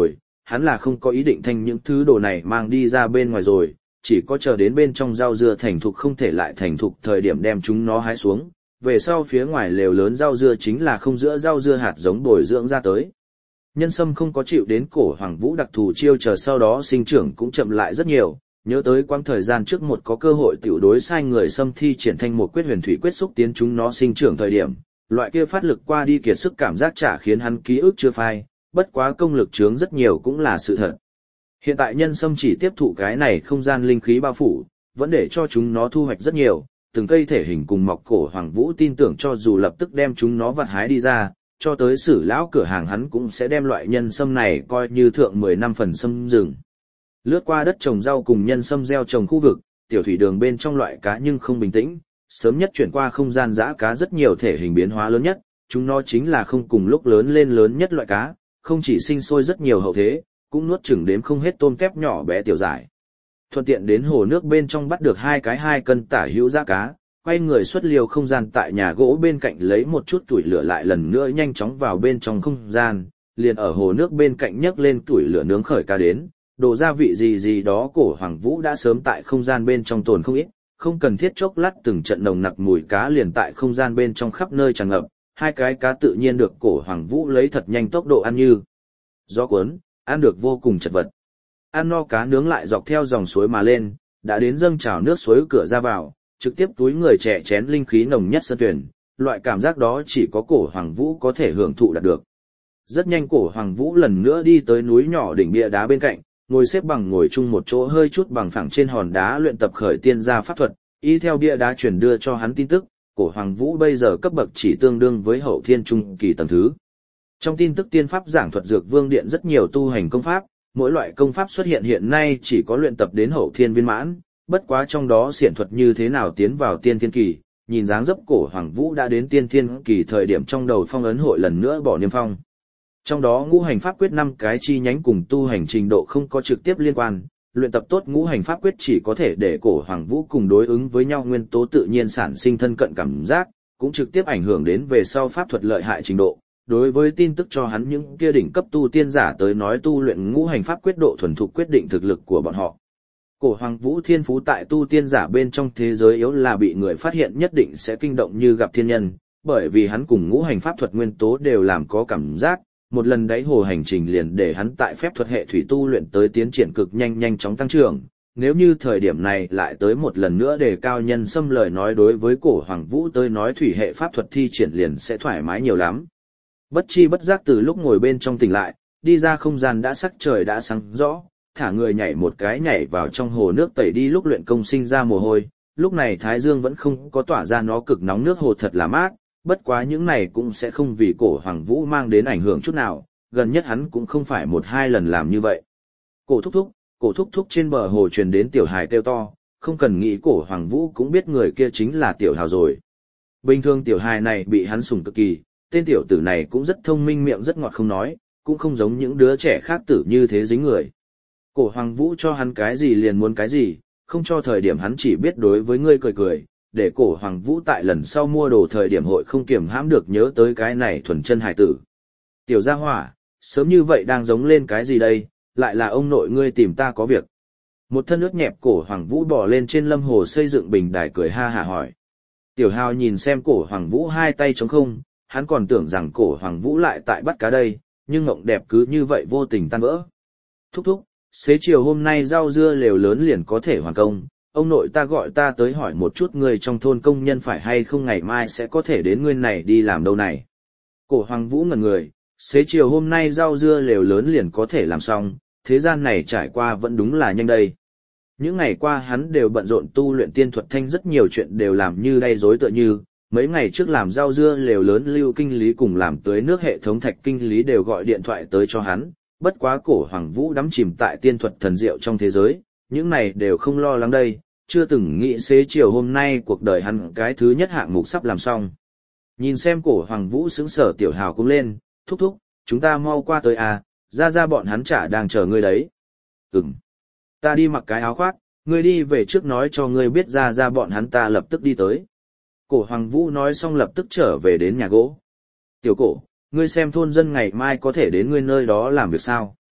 hắn là không có ý định thanh những thứ đồ này mang đi ra bên ngoài rồi, chỉ có chờ đến bên trong rau dưa thành thục không thể lại thành thục thời điểm đem chúng nó hái xuống, về sau phía ngoài lều lớn rau dưa chính là không giữa rau dưa hạt giống bồi dưỡng ra tới. Nhân sâm không có chịu đến cổ hoàng vũ đặc thù chiêu chờ sau đó sinh trưởng cũng chậm lại rất nhiều, nhớ tới quãng thời gian trước một có cơ hội tiểu đối sai người sâm thi triển thanh một quyết huyền thủy quyết xúc tiến chúng nó sinh trưởng thời điểm, loại kia phát lực qua đi kiệt sức cảm giác trả khiến hắn ký ức chưa phai, bất quá công lực chướng rất nhiều cũng là sự thật. Hiện tại nhân sâm chỉ tiếp thụ cái này không gian linh khí bao phủ, vẫn để cho chúng nó thu hoạch rất nhiều, từng cây thể hình cùng mọc cổ hoàng vũ tin tưởng cho dù lập tức đem chúng nó vặt hái đi ra, cho tới sử lão cửa hàng hắn cũng sẽ đem loại nhân sâm này coi như thượng mười năm phần sâm rừng. Lướt qua đất trồng rau cùng nhân sâm gieo trồng khu vực, tiểu thủy đường bên trong loại cá nhưng không bình tĩnh, sớm nhất chuyển qua không gian dã cá rất nhiều thể hình biến hóa lớn nhất, chúng nó chính là không cùng lúc lớn lên lớn nhất loại cá, không chỉ sinh sôi rất nhiều hậu thế, cũng nuốt chửng đếm không hết tôm tép nhỏ bé tiểu giải. Thuận tiện đến hồ nước bên trong bắt được hai cái hai cân tả hữu dã cá, quay người xuất liều không gian tại nhà gỗ bên cạnh lấy một chút tuổi lửa lại lần nữa nhanh chóng vào bên trong không gian, liền ở hồ nước bên cạnh nhấc lên tuổi lửa nướng khởi cá đến, đồ gia vị gì gì đó cổ hoàng vũ đã sớm tại không gian bên trong tồn không ít, không cần thiết chốc lát từng trận nồng nặc mùi cá liền tại không gian bên trong khắp nơi tràn ngập, hai cái cá tự nhiên được cổ hoàng vũ lấy thật nhanh tốc độ ăn như gió cuốn, ăn được vô cùng chật vật. Ăn no cá nướng lại dọc theo dòng suối mà lên, đã đến dâng trào nước suối cửa ra vào, trực tiếp túi người trẻ chén linh khí nồng nhất sơn tuyển, loại cảm giác đó chỉ có cổ hoàng vũ có thể hưởng thụ đạt được. Rất nhanh cổ hoàng vũ lần nữa đi tới núi nhỏ đỉnh bia đá bên cạnh, ngồi xếp bằng ngồi chung một chỗ hơi chút bằng phẳng trên hòn đá luyện tập khởi tiên gia pháp thuật, y theo bia đá truyền đưa cho hắn tin tức, cổ hoàng vũ bây giờ cấp bậc chỉ tương đương với hậu thiên trung kỳ tầng thứ. Trong tin tức tiên pháp giảng thuật dược vương điện rất nhiều tu hành công pháp, mỗi loại công pháp xuất hiện hiện nay chỉ có luyện tập đến hậu thiên viên mãn, bất quá trong đó xiển thuật như thế nào tiến vào tiên thiên kỳ, nhìn dáng dấp cổ hoàng vũ đã đến tiên thiên kỳ thời điểm trong đầu phong ấn hội lần nữa bỏ niêm phong. Trong đó ngũ hành pháp quyết năm cái chi nhánh cùng tu hành trình độ không có trực tiếp liên quan, luyện tập tốt ngũ hành pháp quyết chỉ có thể để cổ hoàng vũ cùng đối ứng với nhau nguyên tố tự nhiên sản sinh thân cận cảm giác, cũng trực tiếp ảnh hưởng đến về sau pháp thuật lợi hại trình độ. Đối với tin tức cho hắn những kia đỉnh cấp tu tiên giả tới nói tu luyện ngũ hành pháp quyết độ thuần thục quyết định thực lực của bọn họ. Cổ hoàng vũ thiên phú tại tu tiên giả bên trong thế giới yếu là bị người phát hiện nhất định sẽ kinh động như gặp thiên nhân, bởi vì hắn cùng ngũ hành pháp thuật nguyên tố đều làm có cảm giác, một lần đáy hồ hành trình liền để hắn tại phép thuật hệ thủy tu luyện tới tiến triển cực nhanh nhanh chóng tăng trưởng. Nếu như thời điểm này lại tới một lần nữa để cao nhân xâm lời nói đối với cổ hoàng vũ tới nói thủy hệ pháp thuật thi triển liền sẽ thoải mái nhiều lắm. Bất chi bất giác từ lúc ngồi bên trong tỉnh lại, đi ra không gian đã sắc trời đã sáng rõ, thả người nhảy một cái nhảy vào trong hồ nước tẩy đi lúc luyện công sinh ra mồ hôi, lúc này thái dương vẫn không có tỏa ra nó cực nóng nước hồ thật là mát, bất quá những này cũng sẽ không vì cổ hoàng vũ mang đến ảnh hưởng chút nào, gần nhất hắn cũng không phải một hai lần làm như vậy. Cổ thúc thúc, cổ thúc thúc trên bờ hồ truyền đến tiểu hài kêu to, không cần nghĩ cổ hoàng vũ cũng biết người kia chính là tiểu hào rồi. Bình thường tiểu hài này bị hắn sủng cực kỳ, tên tiểu tử này cũng rất thông minh miệng rất ngọt không nói, cũng không giống những đứa trẻ khác tử như thế dính người. Cổ hoàng vũ cho hắn cái gì liền muốn cái gì, không cho thời điểm hắn chỉ biết đối với ngươi cười cười, để cổ hoàng vũ tại lần sau mua đồ thời điểm hội không kiềm hãm được nhớ tới cái này thuần chân hài tử. Tiểu gia hỏa, sớm như vậy đang giống lên cái gì đây, lại là ông nội ngươi tìm ta có việc. Một thân ướt nhẹp cổ hoàng vũ bỏ lên trên lâm hồ xây dựng bình đài cười ha hả hỏi. Tiểu hào nhìn xem cổ hoàng vũ hai tay trống không, hắn còn tưởng rằng cổ hoàng vũ lại tại bắt cá đây, nhưng ngộng đẹp cứ như vậy vô tình tan vỡ. Thúc thúc, xế chiều hôm nay rau dưa lều lớn liền có thể hoàn công, ông nội ta gọi ta tới hỏi một chút người trong thôn công nhân phải hay không ngày mai sẽ có thể đến ngươi này đi làm đâu này. Cổ hoàng vũ ngẩn người, xế chiều hôm nay rau dưa lều lớn liền có thể làm xong, thế gian này trải qua vẫn đúng là nhanh đây. Những ngày qua hắn đều bận rộn tu luyện tiên thuật thanh rất nhiều chuyện đều làm như đay rối tựa như, mấy ngày trước làm rau dưa lều lớn lưu kinh lý cùng làm tưới nước hệ thống thạch kinh lý đều gọi điện thoại tới cho hắn, bất quá cổ hoàng vũ đắm chìm tại tiên thuật thần diệu trong thế giới, những này đều không lo lắng đây, chưa từng nghĩ xế chiều hôm nay cuộc đời hắn cái thứ nhất hạng mục sắp làm xong. Nhìn xem cổ hoàng vũ sững sờ tiểu hào cũng lên, thúc thúc, chúng ta mau qua tới à, ra ra bọn hắn chả đang chờ ngươi đấy. Ừm, ta đi mặc cái áo khoác, ngươi đi về trước nói cho ngươi biết ra ra bọn hắn ta lập tức đi tới. Cổ hoàng vũ nói xong lập tức trở về đến nhà gỗ. Tiểu cổ, ngươi xem thôn dân ngày mai có thể đến ngươi nơi đó làm việc sao?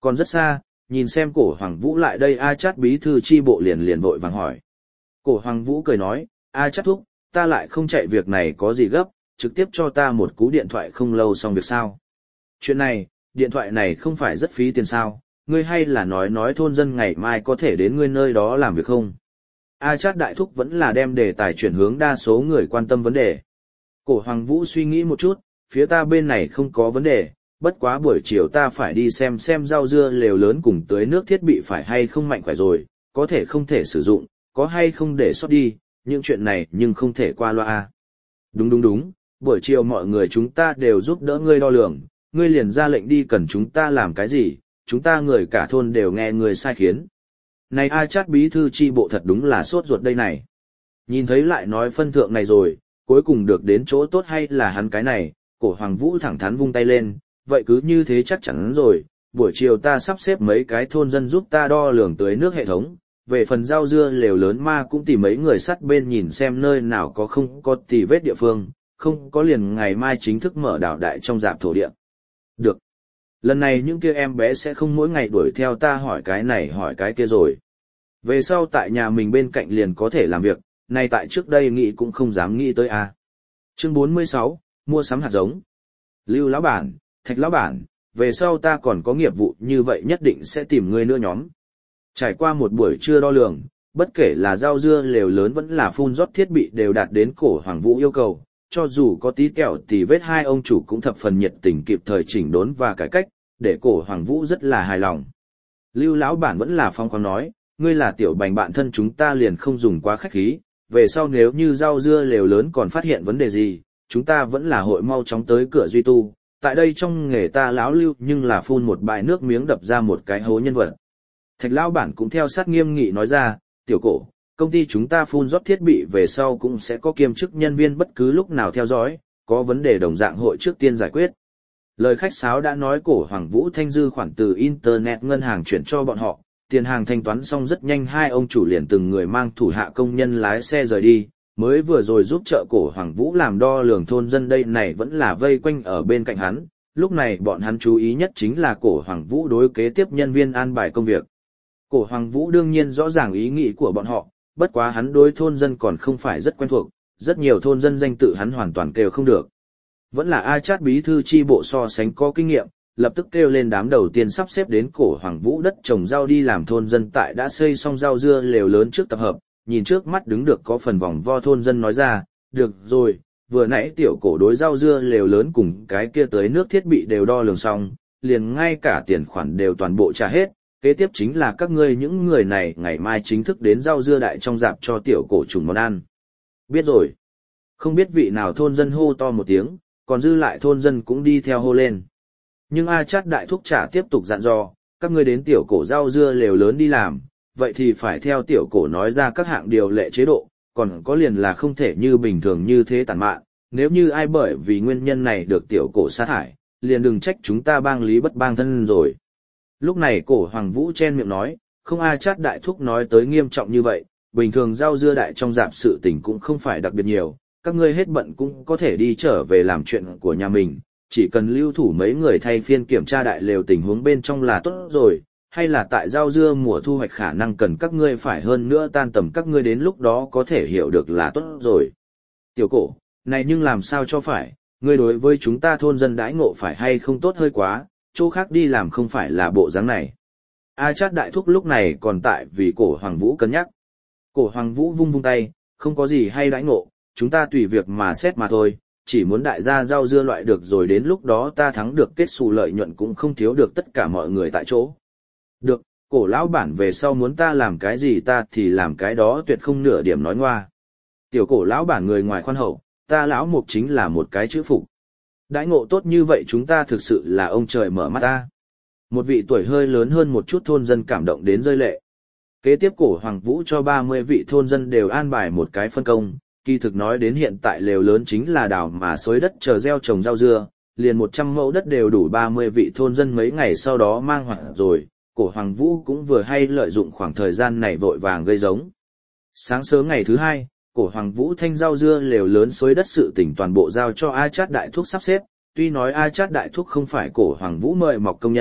Còn rất xa, nhìn xem cổ Hoàng Vũ lại đây A Chát bí thư chi bộ liền liền vội vàng hỏi. Cổ Hoàng Vũ cười nói, A Chát thúc, ta lại không chạy việc này có gì gấp, trực tiếp cho ta một cú điện thoại không lâu xong việc sao. Chuyện này, điện thoại này không phải rất phí tiền sao, ngươi hay là nói nói thôn dân ngày mai có thể đến ngươi nơi đó làm việc không? A Chát đại thúc vẫn là đem đề tài chuyển hướng đa số người quan tâm vấn đề. Cổ Hoàng Vũ suy nghĩ một chút, phía ta bên này không có vấn đề, bất quá buổi chiều ta phải đi xem xem rau dưa lều lớn cùng tưới nước thiết bị phải hay không mạnh khỏe rồi, có thể không thể sử dụng, có hay không để sót đi, những chuyện này nhưng không thể qua loa. Đúng đúng đúng, buổi chiều mọi người chúng ta đều giúp đỡ ngươi đo lường, ngươi liền ra lệnh đi cần chúng ta làm cái gì, chúng ta người cả thôn đều nghe ngươi sai khiến. Này A Chát bí thư chi bộ thật đúng là sốt ruột đây này. Nhìn thấy lại nói phân thượng này rồi, cuối cùng được đến chỗ tốt hay là hắn cái này, cổ Hoàng Vũ thẳng thắn vung tay lên, vậy cứ như thế chắc chắn rồi, buổi chiều ta sắp xếp mấy cái thôn dân giúp ta đo lường tưới nước hệ thống, về phần rau dưa lều lớn ma cũng tìm mấy người sắt bên nhìn xem nơi nào có không có tì vết địa phương, không có liền ngày mai chính thức mở đảo đại trong dạp thổ địa. Được. Lần này những kia em bé sẽ không mỗi ngày đuổi theo ta hỏi cái này hỏi cái kia rồi. Về sau tại nhà mình bên cạnh liền có thể làm việc, nay tại trước đây nghĩ cũng không dám nghĩ tới a. Chương bốn mươi sáu, mua sắm hạt giống. Lưu lão bản, Thạch lão bản, về sau ta còn có nghiệp vụ như vậy nhất định sẽ tìm ngươi nữa nhóm. Trải qua một buổi trưa đo lường, bất kể là rau dưa lều lớn vẫn là phun rót thiết bị đều đạt đến cổ Hoàng Vũ yêu cầu, cho dù có tí kẹo thì vết hai ông chủ cũng thập phần nhiệt tình kịp thời chỉnh đốn và cải cách, để cổ Hoàng Vũ rất là hài lòng. Lưu lão bản vẫn là phong khoáng nói, ngươi là tiểu bành bạn thân chúng ta liền không dùng quá khách khí, về sau nếu như rau dưa lều lớn còn phát hiện vấn đề gì, chúng ta vẫn là hội mau chóng tới cửa duy tu, tại đây trong nghề ta lão Lưu nhưng là phun một bãi nước miếng đập ra một cái hố nhân vật. Thạch lão bản cũng theo sát nghiêm nghị nói ra, tiểu cổ, công ty chúng ta phun rót thiết bị về sau cũng sẽ có kiêm chức nhân viên bất cứ lúc nào theo dõi, có vấn đề đồng dạng hội trước tiên giải quyết. Lời khách sáo đã nói cổ Hoàng Vũ thanh dư khoản từ Internet ngân hàng chuyển cho bọn họ, tiền hàng thanh toán xong rất nhanh hai ông chủ liền từng người mang thủ hạ công nhân lái xe rời đi, mới vừa rồi giúp trợ cổ Hoàng Vũ làm đo lường thôn dân đây này vẫn là vây quanh ở bên cạnh hắn, lúc này bọn hắn chú ý nhất chính là cổ Hoàng Vũ đối kế tiếp nhân viên an bài công việc. Cổ Hoàng Vũ đương nhiên rõ ràng ý nghĩ của bọn họ, bất quá hắn đối thôn dân còn không phải rất quen thuộc, rất nhiều thôn dân danh tự hắn hoàn toàn kêu không được. Vẫn là A Chát bí thư chi bộ so sánh có kinh nghiệm, lập tức kêu lên đám đầu tiên sắp xếp đến cổ Hoàng Vũ đất trồng rau đi làm thôn dân tại đã xây xong rau dưa lều lớn trước tập hợp, nhìn trước mắt đứng được có phần vòng vo thôn dân nói ra, được rồi, vừa nãy tiểu cổ đối rau dưa lều lớn cùng cái kia tới nước thiết bị đều đo lường xong, liền ngay cả tiền khoản đều toàn bộ trả hết, kế tiếp chính là các ngươi những người này ngày mai chính thức đến rau dưa đại trong dạp cho tiểu cổ trùng món ăn. Biết rồi. Không biết vị nào thôn dân hô to một tiếng, còn dư lại thôn dân cũng đi theo hô lên. Nhưng A Chát đại thúc trả tiếp tục dặn dò, các ngươi đến tiểu cổ rau dưa lều lớn đi làm, vậy thì phải theo tiểu cổ nói ra các hạng điều lệ chế độ, còn có liền là không thể như bình thường như thế tàn mạn, nếu như ai bởi vì nguyên nhân này được tiểu cổ sa thải, liền đừng trách chúng ta bang lý bất bang thân rồi. Lúc này cổ Hoàng Vũ chen miệng nói, không A Chát đại thúc nói tới nghiêm trọng như vậy, bình thường rau dưa đại trong dạp sự tình cũng không phải đặc biệt nhiều, các ngươi hết bận cũng có thể đi trở về làm chuyện của nhà mình, chỉ cần lưu thủ mấy người thay phiên kiểm tra đại lều tình huống bên trong là tốt rồi, hay là tại rau dưa mùa thu hoạch khả năng cần các ngươi phải hơn nữa tan tầm các ngươi đến lúc đó có thể hiểu được là tốt rồi. Tiểu cổ, này nhưng làm sao cho phải, ngươi đối với chúng ta thôn dân đãi ngộ phải hay không tốt hơi quá, chỗ khác đi làm không phải là bộ dáng này. A Chát đại thúc lúc này còn tại vì cổ Hoàng Vũ cân nhắc. Cổ Hoàng Vũ vung vung tay, không có gì hay đãi ngộ, chúng ta tùy việc mà xét mà thôi, chỉ muốn đại gia rau dưa loại được rồi đến lúc đó ta thắng được kết xù lợi nhuận cũng không thiếu được tất cả mọi người tại chỗ. Được, cổ lão bản về sau muốn ta làm cái gì ta thì làm cái đó tuyệt không nửa điểm nói ngoa. Tiểu cổ lão bản người ngoài khoan hậu, ta lão mục chính là một cái chữ phục. Đãi ngộ tốt như vậy chúng ta thực sự là ông trời mở mắt ta. Một vị tuổi hơi lớn hơn một chút thôn dân cảm động đến rơi lệ. Kế tiếp cổ Hoàng Vũ cho ba mươi vị thôn dân đều an bài một cái phân công, kỳ thực nói đến hiện tại lều lớn chính là đào mà xới đất chờ gieo trồng rau dưa, liền một trăm mẫu đất đều đủ ba mươi vị thôn dân mấy ngày sau đó mang hoạt rồi, cổ Hoàng Vũ cũng vừa hay lợi dụng khoảng thời gian này vội vàng gây giống. Sáng sớm ngày thứ hai, cổ Hoàng Vũ thanh rau dưa lều lớn xới đất sự tỉnh toàn bộ giao cho A Chát đại thúc sắp xếp, tuy nói A Chát đại thúc không phải cổ Hoàng Vũ mời mọc công nhân,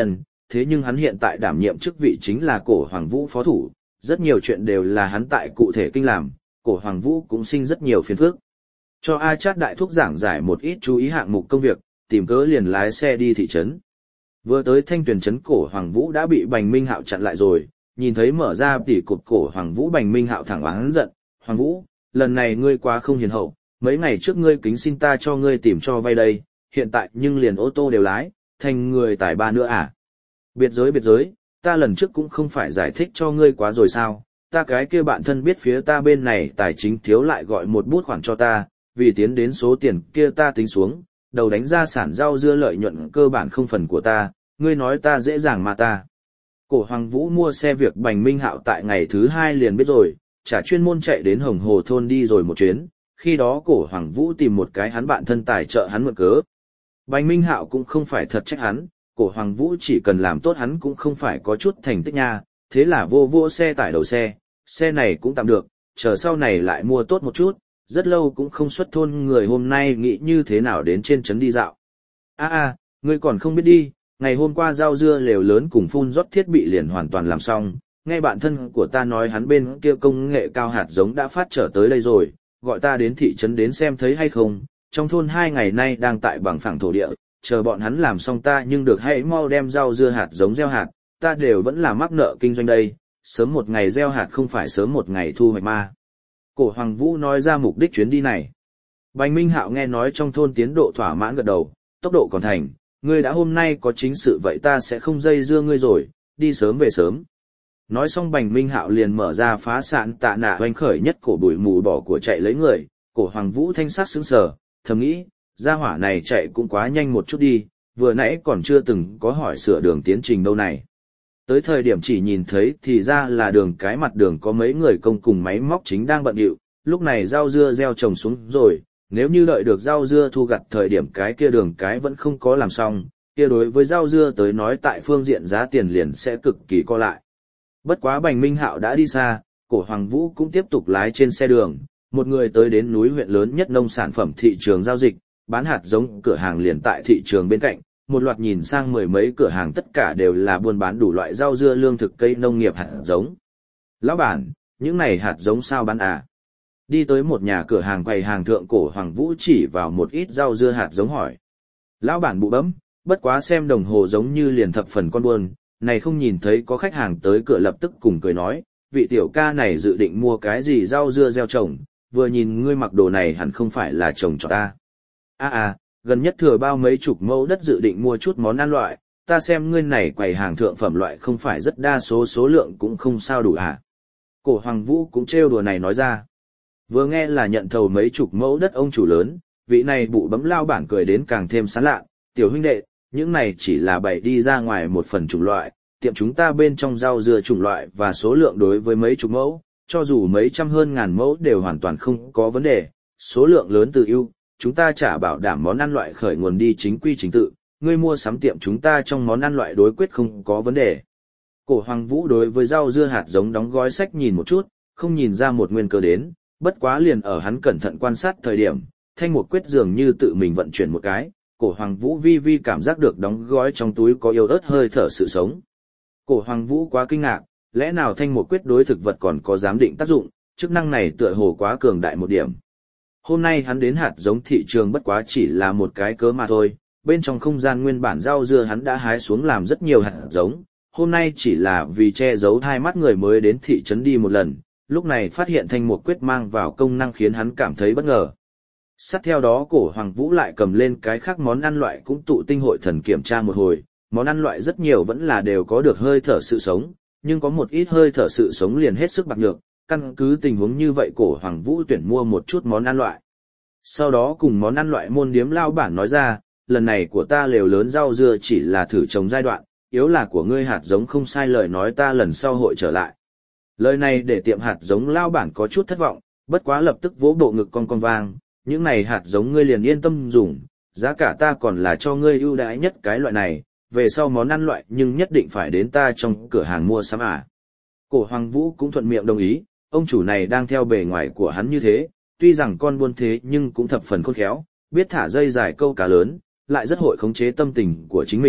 thế nhưng hắn hiện tại đảm nhiệm chức vị chính là Cổ Hoàng Vũ phó thủ, rất nhiều chuyện đều là hắn tại cụ thể kinh làm, Cổ Hoàng Vũ cũng sinh rất nhiều phiền phức. Cho A Chát đại thúc giảng giải một ít chú ý hạng mục công việc, tìm cớ liền lái xe đi thị trấn. Vừa tới Thanh Tuyền trấn, Cổ Hoàng Vũ đã bị Bành Minh Hạo chặn lại rồi, nhìn thấy mở ra tỉ cột Cổ Hoàng Vũ, Bành Minh Hạo thẳng oán giận, "Hoàng Vũ, lần này ngươi quá không hiền hậu, mấy ngày trước ngươi kính xin ta cho ngươi tìm cho vay đây, hiện tại nhưng liền ô tô đều lái, thành người tài ba nữa à? Biệt giới biệt giới, ta lần trước cũng không phải giải thích cho ngươi quá rồi sao, ta cái kia bạn thân biết phía ta bên này tài chính thiếu lại gọi một bút khoản cho ta, vì tiến đến số tiền kia ta tính xuống, đầu đánh ra sản rau dưa lợi nhuận cơ bản không phần của ta, ngươi nói ta dễ dàng mà ta." Cổ Hoàng Vũ mua xe việc Bành Minh Hạo tại ngày thứ hai liền biết rồi, chả chuyên môn chạy đến Hồng Hồ thôn đi rồi một chuyến, khi đó Cổ Hoàng Vũ tìm một cái hắn bạn thân tài trợ hắn mượn cớ. Bành Minh Hạo cũng không phải thật trách hắn, Cổ Hoàng Vũ chỉ cần làm tốt hắn cũng không phải có chút thành tích nha, thế là vô vô xe tải đầu xe, xe này cũng tạm được, chờ sau này lại mua tốt một chút, rất lâu cũng không xuất thôn, người hôm nay nghĩ như thế nào đến trên trấn đi dạo. A a, ngươi còn không biết đi, ngày hôm qua rau dưa lều lớn cùng phun rót thiết bị liền hoàn toàn làm xong, nghe bạn thân của ta nói hắn bên kia công nghệ cao hạt giống đã phát trở tới đây rồi, gọi ta đến thị trấn đến xem thấy hay không, trong thôn hai ngày nay đang tại bằng phẳng thổ địa, chờ bọn hắn làm xong ta nhưng được hãy mau đem rau dưa hạt giống gieo hạt, ta đều vẫn là mắc nợ kinh doanh đây, sớm một ngày gieo hạt không phải sớm một ngày thu hoạch ma. Cổ Hoàng Vũ nói ra mục đích chuyến đi này. Bành Minh Hạo nghe nói trong thôn tiến độ thỏa mãn gật đầu, tốc độ còn thành, ngươi đã hôm nay có chính sự vậy ta sẽ không dây dưa ngươi rồi, đi sớm về sớm. Nói xong Bành Minh Hạo liền mở ra phá sạn tạ nạ oanh khởi nhất cổ bụi mù bỏ của chạy lấy người, Cổ Hoàng Vũ thanh sắc sững sờ, thầm nghĩ, gia hỏa này chạy cũng quá nhanh một chút đi, vừa nãy còn chưa từng có hỏi sửa đường tiến trình đâu này. Tới thời điểm chỉ nhìn thấy thì ra là đường cái mặt đường có mấy người công cùng máy móc chính đang bận rộn, lúc này rau dưa gieo trồng xuống rồi, nếu như đợi được rau dưa thu gặt thời điểm cái kia đường cái vẫn không có làm xong, kia đối với rau dưa tới nói tại phương diện giá tiền liền sẽ cực kỳ co lại. Bất quá Bành Minh Hạo đã đi xa, Cổ Hoàng Vũ cũng tiếp tục lái trên xe đường, một người tới đến núi huyện lớn nhất nông sản phẩm thị trường giao dịch, bán hạt giống cửa hàng liền tại thị trường bên cạnh, một loạt nhìn sang mười mấy cửa hàng tất cả đều là buôn bán đủ loại rau dưa lương thực cây nông nghiệp hạt giống. "Lão bản, những này hạt giống sao bán à?" Đi tới một nhà cửa hàng quầy hàng thượng, Cổ Hoàng Vũ chỉ vào một ít rau dưa hạt giống hỏi. Lão bản bụ bấm, bất quá xem đồng hồ giống như liền thập phần con buôn, này không nhìn thấy có khách hàng tới cửa lập tức cùng cười nói, vị tiểu ca này dự định mua cái gì rau dưa gieo trồng, vừa nhìn ngươi mặc đồ này hẳn không phải là trồng cho ta. A à, gần nhất thừa bao mấy chục mẫu đất dự định mua chút món ăn loại, ta xem ngươi này quầy hàng thượng phẩm loại không phải rất đa số, số lượng cũng không sao đủ à. Cổ Hoàng Vũ cũng trêu đùa này nói ra. Vừa nghe là nhận thầu mấy chục mẫu đất ông chủ lớn, vị này bụ bấm lao bản cười đến càng thêm sán lạ, tiểu huynh đệ, những này chỉ là bày đi ra ngoài một phần chủng loại, tiệm chúng ta bên trong rau dưa chủng loại và số lượng đối với mấy chục mẫu, cho dù mấy trăm hơn ngàn mẫu đều hoàn toàn không có vấn đề, số lượng lớn từ ưu, chúng ta trả bảo đảm món ăn loại khởi nguồn đi chính quy chính tự, ngươi mua sắm tiệm chúng ta trong món ăn loại đối quyết không có vấn đề. Cổ Hoàng Vũ đối với rau dưa hạt giống đóng gói sách nhìn một chút, không nhìn ra một nguyên cơ đến, bất quá liền ở hắn cẩn thận quan sát thời điểm, thanh một quyết dường như tự mình vận chuyển một cái, Cổ Hoàng Vũ vi vi cảm giác được đóng gói trong túi có yếu ớt hơi thở sự sống. Cổ Hoàng Vũ quá kinh ngạc, lẽ nào thanh một quyết đối thực vật còn có giám định tác dụng, chức năng này tựa hồ quá cường đại một điểm. Hôm nay hắn đến hạt giống thị trường bất quá chỉ là một cái cớ mà thôi, bên trong không gian nguyên bản rau dưa hắn đã hái xuống làm rất nhiều hạt giống, hôm nay chỉ là vì che giấu hai mắt người mới đến thị trấn đi một lần, lúc này phát hiện thanh một quyết mang vào công năng khiến hắn cảm thấy bất ngờ. Sát theo đó Cổ Hoàng Vũ lại cầm lên cái khác món ăn loại cũng tụ tinh hội thần kiểm tra một hồi, món ăn loại rất nhiều vẫn là đều có được hơi thở sự sống, nhưng có một ít hơi thở sự sống liền hết sức bạc nhược, căn cứ tình huống như vậy Cổ Hoàng Vũ tuyển mua một chút món ăn loại. Sau đó cùng món ăn loại môn điếm lao bản nói ra, lần này của ta lều lớn rau dưa chỉ là thử trồng giai đoạn, yếu là của ngươi hạt giống không sai, lời nói ta lần sau hội trở lại. Lời này để tiệm hạt giống lao bản có chút thất vọng, bất quá lập tức vỗ bộ ngực con con vang, những này hạt giống ngươi liền yên tâm dùng, giá cả ta còn là cho ngươi ưu đãi nhất cái loại này, về sau món ăn loại nhưng nhất định phải đến ta trong cửa hàng mua sắm à. Cổ Hoàng Vũ cũng thuận miệng đồng ý, ông chủ này đang theo bề ngoài của hắn như thế, tuy rằng con buôn thế nhưng cũng thập phần khôn khéo, biết thả dây dài câu cá lớn, lại rất hội khống chế tâm tình của chính mình,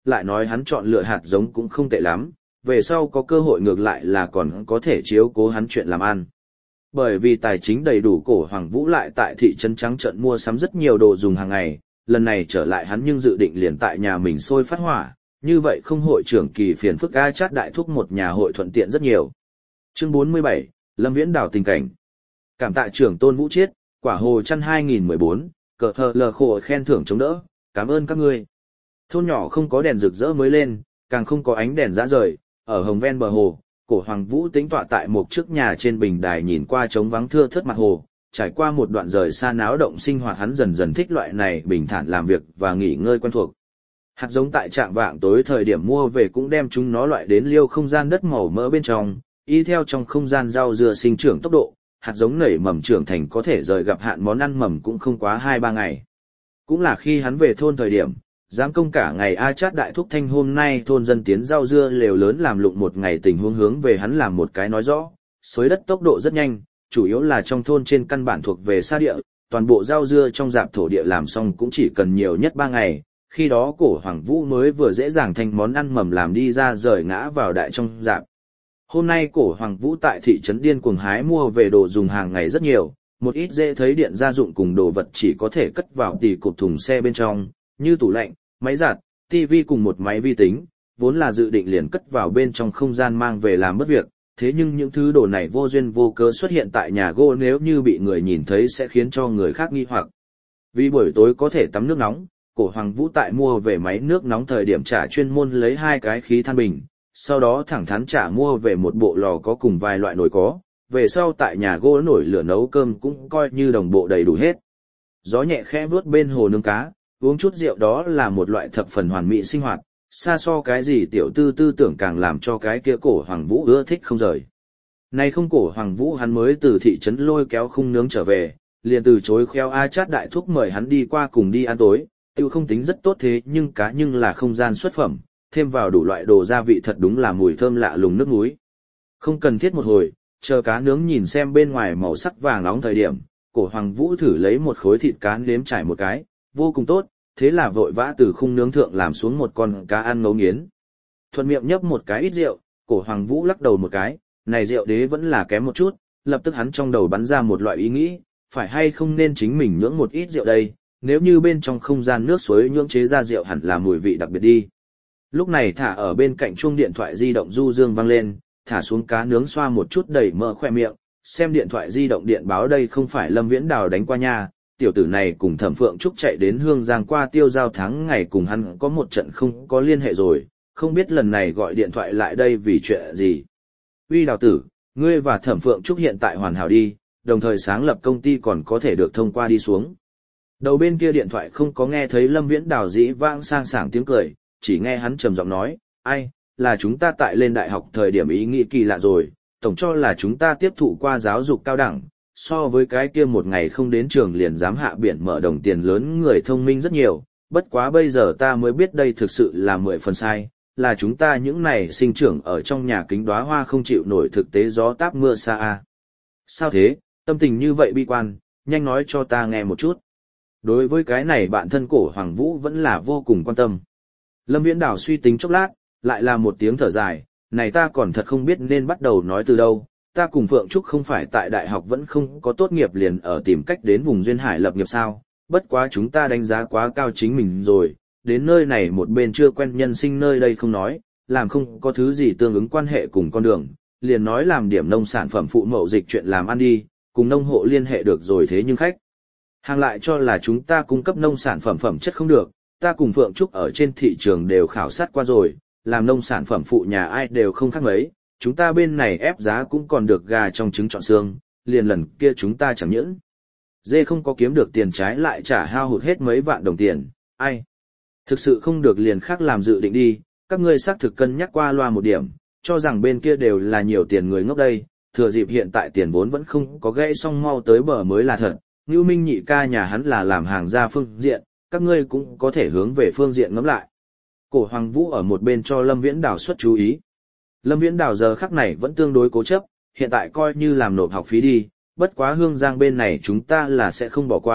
lại nói hắn chọn lựa hạt giống cũng không tệ lắm, về sau có cơ hội ngược lại là còn có thể chiếu cố hắn chuyện làm ăn. Bởi vì tài chính đầy đủ, Cổ Hoàng Vũ lại tại thị trấn trắng trợn mua sắm rất nhiều đồ dùng hàng ngày, lần này trở lại hắn nhưng dự định liền tại nhà mình sôi phát hỏa, như vậy không hội trưởng kỳ phiền phức A Chát đại thúc một nhà hội thuận tiện rất nhiều. Chương bốn mươi bảy, Lâm Viễn đảo tình cảnh. Cảm tạ trưởng Tôn Vũ Chiết, quả hồ chăn hai nghìn mười bốn, cờ hờ lờ khổ khen thưởng chống đỡ, cảm ơn các ngươi. Thôn nhỏ không có đèn rực rỡ mới lên, càng không có ánh đèn rã rời, ở hồng ven bờ hồ, Cổ Hoàng Vũ tĩnh tọa tại một trước nhà trên bình đài nhìn qua trống vắng thưa thớt mặt hồ, trải qua một đoạn rời xa náo động sinh hoạt, hắn dần dần thích loại này bình thản làm việc và nghỉ ngơi quen thuộc. Hạt giống tại trạm vạng tối thời điểm mua về cũng đem chúng nó loại đến liêu không gian đất màu mỡ bên trong, y theo trong không gian rau dưa sinh trưởng tốc độ, hạt giống nảy mầm trưởng thành có thể rời gặp hạn món ăn mầm cũng không quá hai ba ngày. Cũng là khi hắn về thôn thời điểm, giám công cả ngày A Chát đại thúc thanh hôm nay thôn dân tiến rau dưa lều lớn làm lụng một ngày, tình huống hướng về hắn làm một cái nói rõ, xới đất tốc độ rất nhanh, chủ yếu là trong thôn trên căn bản thuộc về sa địa, toàn bộ rau dưa trong rạp thổ địa làm xong cũng chỉ cần nhiều nhất ba ngày, khi đó Cổ Hoàng Vũ mới vừa dễ dàng thành món ăn mầm làm đi ra rời ngã vào đại trong rạp. Hôm nay Cổ Hoàng Vũ tại thị trấn điên cuồng hái mua về đồ dùng hàng ngày rất nhiều, một ít dễ thấy điện gia dụng cùng đồ vật chỉ có thể cất vào tỉ cột thùng xe bên trong, như tủ lạnh, máy giặt, tivi cùng một máy vi tính, vốn là dự định liền cất vào bên trong không gian mang về làm mất việc, thế nhưng những thứ đồ này vô duyên vô cớ xuất hiện tại nhà gỗ, nếu như bị người nhìn thấy sẽ khiến cho người khác nghi hoặc. Vì buổi tối có thể tắm nước nóng, Cổ Hoàng Vũ tại mua về máy nước nóng thời điểm trả chuyên môn lấy hai cái khí than bình, sau đó thẳng thắn trả mua về một bộ lò có cùng vài loại nồi có, về sau tại nhà gỗ nổi lửa nấu cơm cũng coi như đồng bộ đầy đủ hết. Gió nhẹ khẽ vuốt bên hồ nướng cá, uống chút rượu đó là một loại thập phần hoàn mỹ sinh hoạt, xa so cái gì tiểu tư tư tưởng càng làm cho cái kia Cổ Hoàng Vũ ưa thích không rời. Nay không Cổ Hoàng Vũ hắn mới từ thị trấn lôi kéo khung nướng trở về, liền từ chối khéo A Chát đại thúc mời hắn đi qua cùng đi ăn tối, tiêu không tính rất tốt thế nhưng cá nhưng là không gian xuất phẩm, thêm vào đủ loại đồ gia vị thật đúng là mùi thơm lạ lùng nước muối. Không cần thiết một hồi, chờ cá nướng nhìn xem bên ngoài màu sắc vàng nóng thời điểm, Cổ Hoàng Vũ thử lấy một khối thịt cá nếm trải một cái, vô cùng tốt, thế là vội vã từ khung nướng thượng làm xuống một con cá ăn ngấu nghiến. Thuận miệng nhấp một cái ít rượu, Cổ Hoàng Vũ lắc đầu một cái, này rượu đế vẫn là kém một chút, lập tức hắn trong đầu bắn ra một loại ý nghĩ, phải hay không nên chính mình nhưỡng một ít rượu đây, nếu như bên trong không gian nước suối nhưỡng chế ra rượu hẳn là mùi vị đặc biệt đi. Lúc này thả ở bên cạnh chuông điện thoại di động du dương vang lên, thả xuống cá nướng xoa một chút đẩy mỡ khoe miệng, xem điện thoại di động điện báo đây không phải Lâm Viễn Đào đánh qua nha, tiểu tử này cùng Thẩm Phượng Trúc chạy đến Hương Giang qua tiêu giao tháng ngày cùng hắn có một trận không có liên hệ rồi, không biết lần này gọi điện thoại lại đây vì chuyện gì. Uy Đào tử, ngươi và Thẩm Phượng Trúc hiện tại hoàn hảo đi, đồng thời sáng lập công ty còn có thể được thông qua đi xuống. Đầu bên kia điện thoại không có nghe thấy Lâm Viễn Đào dĩ vãng sang sảng tiếng cười, chỉ nghe hắn trầm giọng nói, ai, là chúng ta tại lên đại học thời điểm ý nghĩ kỳ lạ rồi, tổng cho là chúng ta tiếp thụ qua giáo dục cao đẳng, so với cái kia một ngày không đến trường liền dám hạ biển mở đồng tiền lớn người thông minh rất nhiều, bất quá bây giờ ta mới biết đây thực sự là mười phần sai, là chúng ta những này sinh trưởng ở trong nhà kính đóa hoa không chịu nổi thực tế gió táp mưa xa a. Sao thế, tâm tình như vậy bi quan, nhanh nói cho ta nghe một chút. Đối với cái này bạn thân Cổ Hoàng Vũ vẫn là vô cùng quan tâm. Lâm Viễn Đào suy tính chốc lát, lại là một tiếng thở dài, này ta còn thật không biết nên bắt đầu nói từ đâu, ta cùng Phượng Trúc không phải tại đại học vẫn không có tốt nghiệp liền ở tìm cách đến vùng duyên hải lập nghiệp sao, bất quá chúng ta đánh giá quá cao chính mình rồi, đến nơi này một bên chưa quen nhân sinh nơi đây không nói, làm không có thứ gì tương ứng quan hệ cùng con đường, liền nói làm điểm nông sản phẩm phụ mậu dịch chuyện làm ăn đi, cùng nông hộ liên hệ được rồi thế nhưng khách hàng lại cho là chúng ta cung cấp nông sản phẩm phẩm chất không được, ta cùng Phượng Trúc ở trên thị trường đều khảo sát qua rồi, làm nông sản phẩm phụ nhà ai đều không khác mấy, chúng ta bên này ép giá cũng còn được gà trong trứng trọn xương, liền lần kia chúng ta chẳng những dê không có kiếm được tiền trái lại trả hao hụt hết mấy vạn đồng tiền, ai thực sự không được liền khác làm dự định đi, các ngươi xác thực cân nhắc qua loa một điểm, cho rằng bên kia đều là nhiều tiền người ngốc đây, thừa dịp hiện tại tiền vốn vẫn không có gãy xong mau tới bờ mới là thật. Ngưu Minh nhị ca nhà hắn là làm hàng ra phương diện, các ngươi cũng có thể hướng về phương diện ngắm lại. Cổ Hoàng Vũ ở một bên cho Lâm Viễn Đào xuất chú ý. Lâm Viễn Đào giờ khắc này vẫn tương đối cố chấp, hiện tại coi như làm nộp học phí đi, bất quá Hương Giang bên này chúng ta là sẽ không bỏ qua,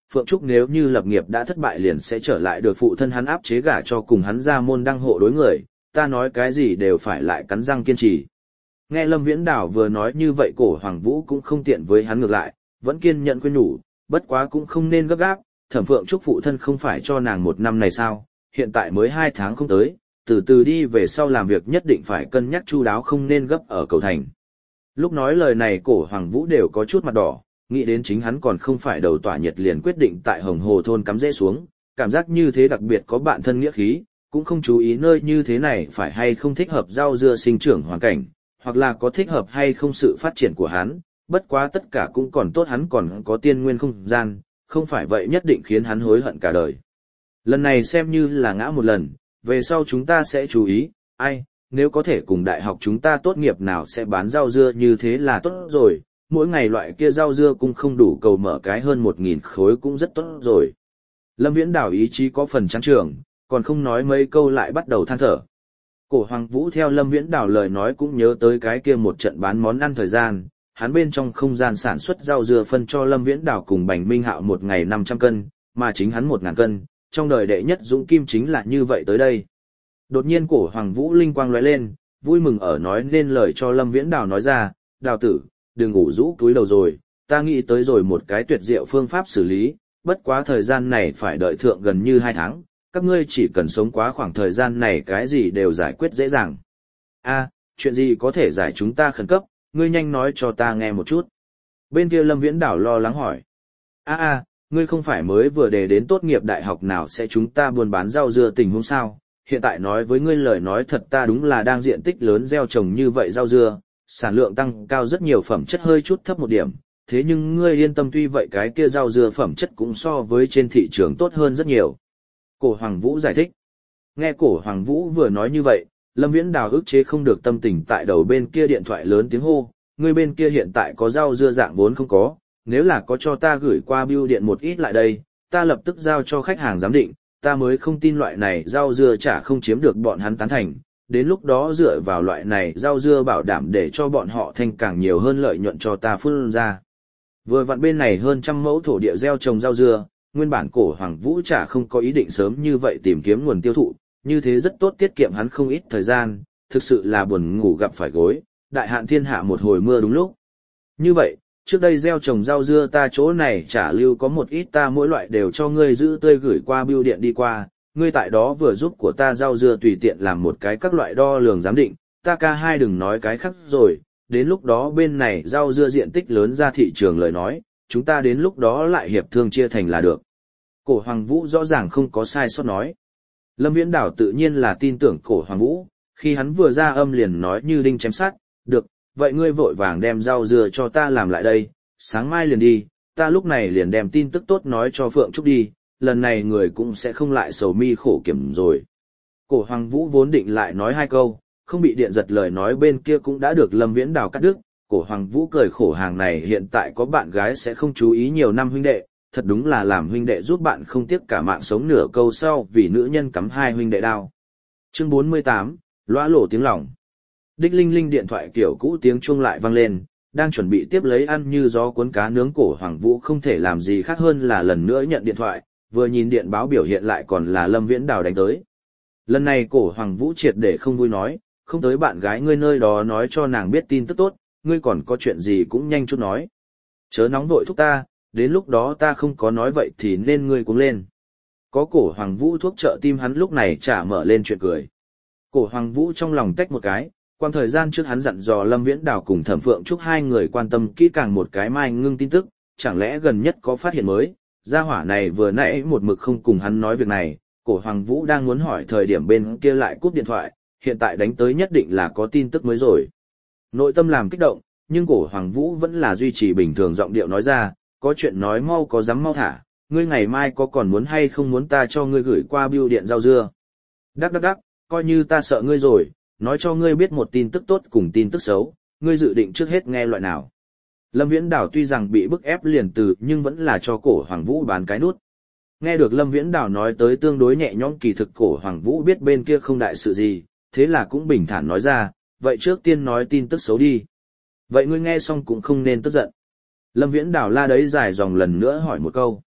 Phượng Trúc nếu như lập nghiệp đã thất bại liền sẽ trở lại được phụ thân hắn áp chế gả cho cùng hắn ra môn đăng hộ đối người, ta nói cái gì đều phải lại cắn răng kiên trì. Nghe Lâm Viễn Đảo vừa nói như vậy Cổ Hoàng Vũ cũng không tiện với hắn ngược lại, vẫn kiên nhẫn khuyên nhủ, bất quá cũng không nên gấp gáp, Thẩm Phượng Trúc phụ thân không phải cho nàng một năm này sao, hiện tại mới hai tháng không tới, từ từ đi về sau làm việc nhất định phải cân nhắc chu đáo không nên gấp ở cầu thành. Lúc nói lời này Cổ Hoàng Vũ đều có chút mặt đỏ, nghĩ đến chính hắn còn không phải đầu tỏa nhiệt liền quyết định tại Hồng Hồ thôn cắm rễ xuống, cảm giác như thế đặc biệt có bạn thân nghĩa khí, cũng không chú ý nơi như thế này phải hay không thích hợp rau dưa sinh trưởng hoàn cảnh, hoặc là có thích hợp hay không sự phát triển của hắn, bất quá tất cả cũng còn tốt hắn còn có tiên nguyên không gian, không phải vậy nhất định khiến hắn hối hận cả đời. Lần này xem như là ngã một lần, về sau chúng ta sẽ chú ý, ai, nếu có thể cùng đại học chúng ta tốt nghiệp nào sẽ bán rau dưa như thế là tốt rồi, mỗi ngày loại kia rau dưa cũng không đủ cầu mở cái hơn một nghìn khối cũng rất tốt rồi. Lâm Viễn Đảo ý chí có phần trắng trường, còn không nói mấy câu lại bắt đầu than thở. Cổ Hoàng Vũ theo Lâm Viễn Đảo lời nói cũng nhớ tới cái kia một trận bán món ăn thời gian, hắn bên trong không gian sản xuất rau dưa phân cho Lâm Viễn Đảo cùng Bành Minh Hạo một ngày năm trăm cân, mà chính hắn một nghìn cân, trong đời đệ nhất dũng kim chính là như vậy tới đây. Đột nhiên Cổ Hoàng Vũ linh quang lóe lên, vui mừng ở nói nên lời cho Lâm Viễn Đảo nói ra, Đào tử, đừng ngủ rũ túi đầu rồi, ta nghĩ tới rồi một cái tuyệt diệu phương pháp xử lý, bất quá thời gian này phải đợi thượng gần như hai tháng, các ngươi chỉ cần sống quá khoảng thời gian này cái gì đều giải quyết dễ dàng. A, chuyện gì có thể giải chúng ta khẩn cấp, ngươi nhanh nói cho ta nghe một chút. Bên kia Lâm Viễn Đảo lo lắng hỏi. A a, ngươi không phải mới vừa đề đến tốt nghiệp đại học nào sẽ chúng ta buôn bán rau dưa tình huống sao, hiện tại nói với ngươi lời nói thật ta đúng là đang diện tích lớn gieo trồng như vậy rau dưa, sản lượng tăng cao rất nhiều phẩm chất hơi chút thấp một điểm, thế nhưng ngươi yên tâm tuy vậy cái kia rau dưa phẩm chất cũng so với trên thị trường tốt hơn rất nhiều. Cổ Hoàng Vũ giải thích. Nghe Cổ Hoàng Vũ vừa nói như vậy, Lâm Viễn Đào ức chế không được tâm tình tại đầu bên kia điện thoại lớn tiếng hô, ngươi bên kia hiện tại có rau dưa dạng vốn không có, nếu là có cho ta gửi qua bưu điện một ít lại đây, ta lập tức giao cho khách hàng giám định, ta mới không tin loại này rau dưa chả không chiếm được bọn hắn tán thành, đến lúc đó dựa vào loại này rau dưa bảo đảm để cho bọn họ thành càng nhiều hơn lợi nhuận cho ta phun ra. Vừa vặn bên này hơn trăm mẫu thổ địa gieo trồng rau dưa, nguyên bản Cổ Hoàng Vũ chả không có ý định sớm như vậy tìm kiếm nguồn tiêu thụ, như thế rất tốt tiết kiệm hắn không ít thời gian, thực sự là buồn ngủ gặp phải gối, đại hạn thiên hạ một hồi mưa đúng lúc. Như vậy, trước đây gieo trồng rau dưa ta chỗ này trả lưu có một ít ta mỗi loại đều cho ngươi giữ tươi gửi qua bưu điện đi qua, ngươi tại đó vừa giúp của ta rau dưa tùy tiện làm một cái các loại đo lường giám định, ta ca hai đừng nói cái khác rồi, đến lúc đó bên này rau dưa diện tích lớn ra thị trường lời nói, chúng ta đến lúc đó lại hiệp thương chia thành là được. Cổ Hoàng Vũ rõ ràng không có sai sót nói. Lâm Viễn Đảo tự nhiên là tin tưởng Cổ Hoàng Vũ, khi hắn vừa ra âm liền nói như đinh chém sắt, được, vậy ngươi vội vàng đem rau dưa cho ta làm lại đây, sáng mai liền đi, ta lúc này liền đem tin tức tốt nói cho Phượng Trúc đi, lần này người cũng sẽ không lại sầu mi khổ kiểm rồi. Cổ Hoàng Vũ vốn định lại nói hai câu, không bị điện giật lời nói bên kia cũng đã được Lâm Viễn Đào cắt đứt, Cổ Hoàng Vũ cười khổ hàng này hiện tại có bạn gái sẽ không chú ý nhiều năm huynh đệ, thật đúng là làm huynh đệ giúp bạn không tiếc cả mạng sống nửa câu sau vì nữ nhân cắm hai huynh đệ đao. Chương bốn mươi tám, lõa lổ tiếng lòng. Đích linh linh điện thoại kiểu cũ tiếng chuông lại vang lên, đang chuẩn bị tiếp lấy ăn như gió cuốn cá nướng Cổ Hoàng Vũ không thể làm gì khác hơn là lần nữa nhận điện thoại, vừa nhìn điện báo biểu hiện lại còn là Lâm Viễn Đào đánh tới. Lần này Cổ Hoàng Vũ triệt để không vui nói, không tới bạn gái ngươi nơi đó nói cho nàng biết tin tức tốt, ngươi còn có chuyện gì cũng nhanh chút nói. Chớ nóng vội thúc ta, đến lúc đó ta không có nói vậy thì nên ngươi cũng lên. Có Cổ Hoàng Vũ thuốc trợ tim hắn lúc này chả mở lên chuyện cười. Cổ Hoàng Vũ trong lòng tách một cái, quang thời gian trước hắn dặn dò Lâm Viễn Đào cùng Thẩm Phượng Trúc hai người quan tâm kỹ càng một cái mai ngưng tin tức, chẳng lẽ gần nhất có phát hiện mới, gia hỏa này vừa nãy một mực không cùng hắn nói việc này, Cổ Hoàng Vũ đang muốn hỏi thời điểm bên kia lại cúp điện thoại, hiện tại đánh tới nhất định là có tin tức mới rồi. Nội tâm làm kích động, nhưng Cổ Hoàng Vũ vẫn là duy trì bình thường giọng điệu nói ra, có chuyện nói mau có dám mau thả, ngươi ngày mai có còn muốn hay không muốn ta cho ngươi gửi qua bưu điện rau dưa. Đắc đắc đắc, coi như ta sợ ngươi rồi, nói cho ngươi biết một tin tức tốt cùng tin tức xấu, ngươi dự định trước hết nghe loại nào. Lâm Viễn Đào tuy rằng bị bức ép liền từ nhưng vẫn là cho Cổ Hoàng Vũ bán cái nút. Nghe được Lâm Viễn Đào nói tới tương đối nhẹ nhõm kỳ thực Cổ Hoàng Vũ biết bên kia không đại sự gì, thế là cũng bình thản nói ra, vậy trước tiên nói tin tức xấu đi. Vậy ngươi nghe xong cũng không nên tức giận. Lâm Viễn Đào la đấy dài dòng lần nữa hỏi một câu.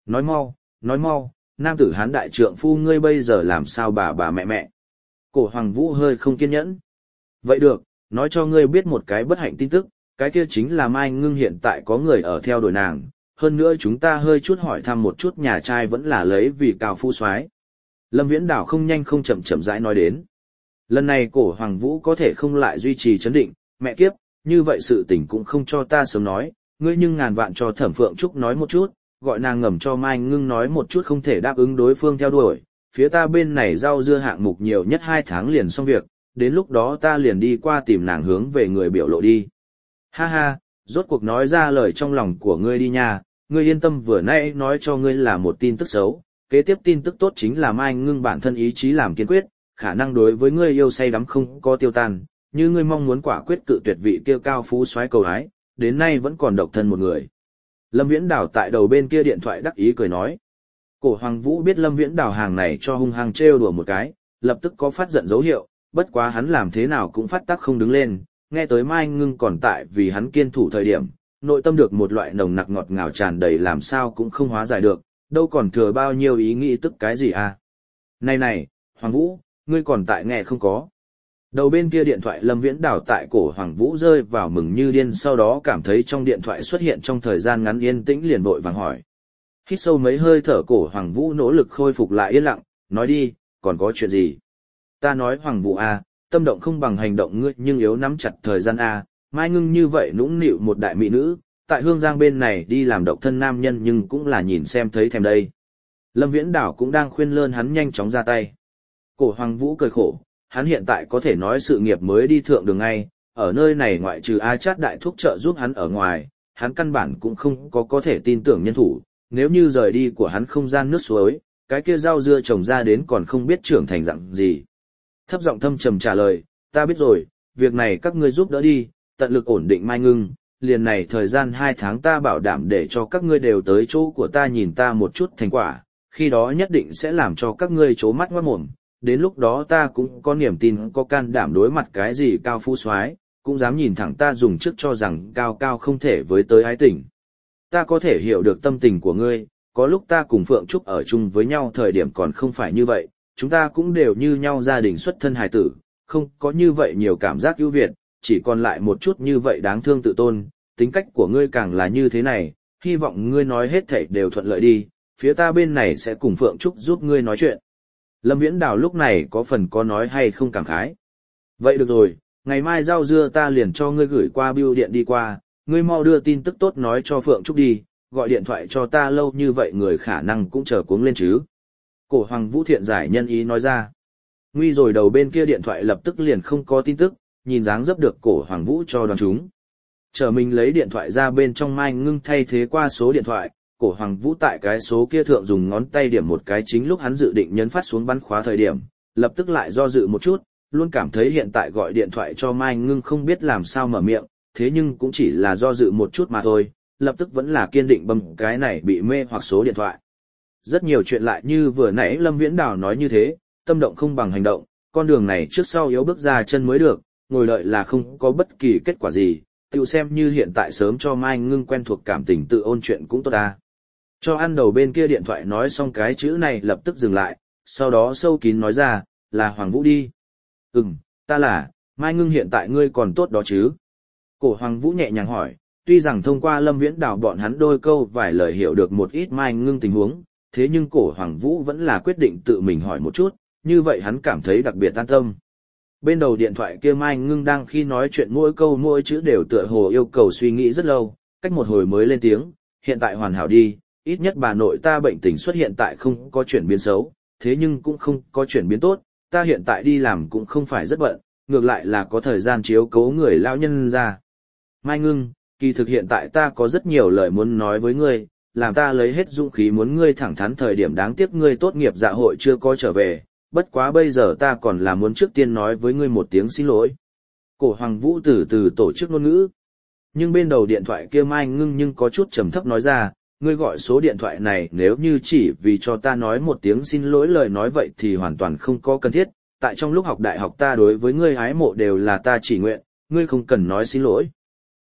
Nói mau, nói mau, nam tử hán đại trượng phu ngươi bây giờ làm sao bà bà mẹ mẹ. Cổ Hoàng Vũ hơi không kiên nhẫn. Vậy được, nói cho ngươi biết một cái bất hạnh tin tức, cái kia chính là Mai Ngưng hiện tại có người ở theo đuổi nàng, hơn nữa chúng ta hơi chút hỏi thăm một chút nhà trai vẫn là lấy vì cao phu soái. Lâm Viễn Đảo không nhanh không chậm chậm rãi nói đến. Lần này Cổ Hoàng Vũ có thể không lại duy trì chấn định, mẹ kiếp, như vậy sự tình cũng không cho ta sớm nói, ngươi nhưng ngàn vạn cho Thẩm Phượng Trúc nói một chút, gọi nàng ngầm cho Mai Ngưng nói một chút không thể đáp ứng đối phương theo đuổi, phía ta bên này rau dưa hạng mục nhiều nhất hai tháng liền xong việc, đến lúc đó ta liền đi qua tìm nàng hướng về người biểu lộ đi. Ha ha, rốt cuộc nói ra lời trong lòng của ngươi đi nha, ngươi yên tâm vừa nãy nói cho ngươi là một tin tức xấu, kế tiếp tin tức tốt chính là Mai Ngưng bản thân ý chí làm kiên quyết, khả năng đối với ngươi yêu say đắm không có tiêu tan, như ngươi mong muốn quả quyết cự tuyệt vị kia cao phú soái cầu hái, đến nay vẫn còn độc thân một người. Lâm Viễn Đào tại đầu bên kia điện thoại đắc ý cười nói. Cổ Hoàng Vũ biết Lâm Viễn Đào hàng này cho hung hăng trêu đùa một cái, lập tức có phát giận dấu hiệu, bất quá hắn làm thế nào cũng phát tác không đứng lên, nghe tới Mai Ngưng còn tại vì hắn kiên thủ thời điểm, nội tâm được một loại nồng nặc ngọt ngào tràn đầy làm sao cũng không hóa giải được, đâu còn thừa bao nhiêu ý nghĩ tức cái gì à. Này này, Hoàng Vũ, ngươi còn tại nghe không có. Đầu bên kia điện thoại Lâm Viễn Đào tại Cổ Hoàng Vũ rơi vào mừng như điên, sau đó cảm thấy trong điện thoại xuất hiện trong thời gian ngắn yên tĩnh liền vội vàng hỏi. Hít sâu mấy hơi thở, Cổ Hoàng Vũ nỗ lực khôi phục lại yên lặng, nói đi, còn có chuyện gì? Ta nói Hoàng Vũ à, tâm động không bằng hành động ngươi nhưng yếu nắm chặt thời gian à, Mai Ngưng như vậy nũng nịu một đại mỹ nữ, tại Hương Giang bên này đi làm độc thân nam nhân nhưng cũng là nhìn xem thấy thèm đây. Lâm Viễn Đào cũng đang khuyên lơn hắn nhanh chóng ra tay. Cổ Hoàng Vũ cười khổ, hắn hiện tại có thể nói sự nghiệp mới đi thượng đường ngay, ở nơi này ngoại trừ A Chát đại thúc trợ giúp hắn ở ngoài, hắn căn bản cũng không có có thể tin tưởng nhân thủ, nếu như rời đi của hắn không gian nước suối, cái kia rau dưa trồng ra đến còn không biết trưởng thành dạng gì. Thấp giọng thâm trầm trả lời, ta biết rồi, việc này các ngươi giúp đỡ đi, tận lực ổn định Mai Ngưng, liền này thời gian hai tháng ta bảo đảm để cho các ngươi đều tới chỗ của ta nhìn ta một chút thành quả, khi đó nhất định sẽ làm cho các ngươi trố mắt ngoát mồm, đến lúc đó ta cũng có niềm tin có can đảm đối mặt cái gì cao phú soái, cũng dám nhìn thẳng ta dùng trước cho rằng cao cao không thể với tới ái tình. Ta có thể hiểu được tâm tình của ngươi, có lúc ta cùng Phượng Trúc ở chung với nhau thời điểm còn không phải như vậy, chúng ta cũng đều như nhau gia đình xuất thân hài tử, không có như vậy nhiều cảm giác ưu việt, chỉ còn lại một chút như vậy đáng thương tự tôn, tính cách của ngươi càng là như thế này, hy vọng ngươi nói hết thảy đều thuận lợi đi, phía ta bên này sẽ cùng Phượng Trúc giúp ngươi nói chuyện. Lâm Viễn Đào lúc này có phần có nói hay không cảm khái. Vậy được rồi, ngày mai rau dưa ta liền cho ngươi gửi qua bưu điện đi qua, ngươi mau đưa tin tức tốt nói cho Phượng Trúc đi, gọi điện thoại cho ta lâu như vậy người khả năng cũng chờ cuống lên chứ. Cổ Hoàng Vũ thiện giải nhân ý nói ra. Nguy rồi đầu bên kia điện thoại lập tức liền không có tin tức, nhìn dáng dấp được Cổ Hoàng Vũ cho đoàn chúng. Chờ mình lấy điện thoại ra bên trong Mai Ngưng thay thế qua số điện thoại, Cổ Hoàng Vũ tại cái số kia thượng dùng ngón tay điểm một cái, chính lúc hắn dự định nhấn phát xuống bắn khóa thời điểm, lập tức lại do dự một chút, luôn cảm thấy hiện tại gọi điện thoại cho Mai Ngưng không biết làm sao mở miệng, thế nhưng cũng chỉ là do dự một chút mà thôi, lập tức vẫn là kiên định bấm cái này bị mê hoặc số điện thoại. Rất nhiều chuyện lại như vừa nãy Lâm Viễn Đào nói như thế, tâm động không bằng hành động, con đường này trước sau yếu bước ra chân mới được, ngồi đợi là không có bất kỳ kết quả gì, tự xem như hiện tại sớm cho Mai Ngưng quen thuộc cảm tình tự ôn chuyện cũng tốt ta. Cho ăn đầu bên kia điện thoại nói xong cái chữ này lập tức dừng lại, sau đó sâu kín nói ra, là Hoàng Vũ đi. Ừm, ta là, Mai Ngưng hiện tại ngươi còn tốt đó chứ? Cổ Hoàng Vũ nhẹ nhàng hỏi, tuy rằng thông qua Lâm Viễn Đào bọn hắn đôi câu vài lời hiểu được một ít Mai Ngưng tình huống, thế nhưng Cổ Hoàng Vũ vẫn là quyết định tự mình hỏi một chút, như vậy hắn cảm thấy đặc biệt an tâm. Bên đầu điện thoại kia Mai Ngưng đang khi nói chuyện mỗi câu mỗi chữ đều tựa hồ yêu cầu suy nghĩ rất lâu, cách một hồi mới lên tiếng, hiện tại hoàn hảo đi, ít nhất bà nội ta bệnh tình xuất hiện tại không có chuyển biến xấu, thế nhưng cũng không có chuyển biến tốt, ta hiện tại đi làm cũng không phải rất bận, ngược lại là có thời gian chiếu cố người lão nhân ra. Mai Ngưng, kỳ thực hiện tại ta có rất nhiều lời muốn nói với ngươi, làm ta lấy hết dũng khí muốn ngươi thẳng thắn thời điểm đáng tiếc ngươi tốt nghiệp dạ hội chưa có trở về, bất quá bây giờ ta còn là muốn trước tiên nói với ngươi một tiếng xin lỗi. Cổ Hoàng Vũ từ từ tổ chức ngôn ngữ. Nhưng bên đầu điện thoại kia Mai Ngưng nhưng có chút trầm thấp nói ra, ngươi gọi số điện thoại này nếu như chỉ vì cho ta nói một tiếng xin lỗi lời nói vậy thì hoàn toàn không có cần thiết, tại trong lúc học đại học ta đối với ngươi ái mộ đều là ta chỉ nguyện, ngươi không cần nói xin lỗi.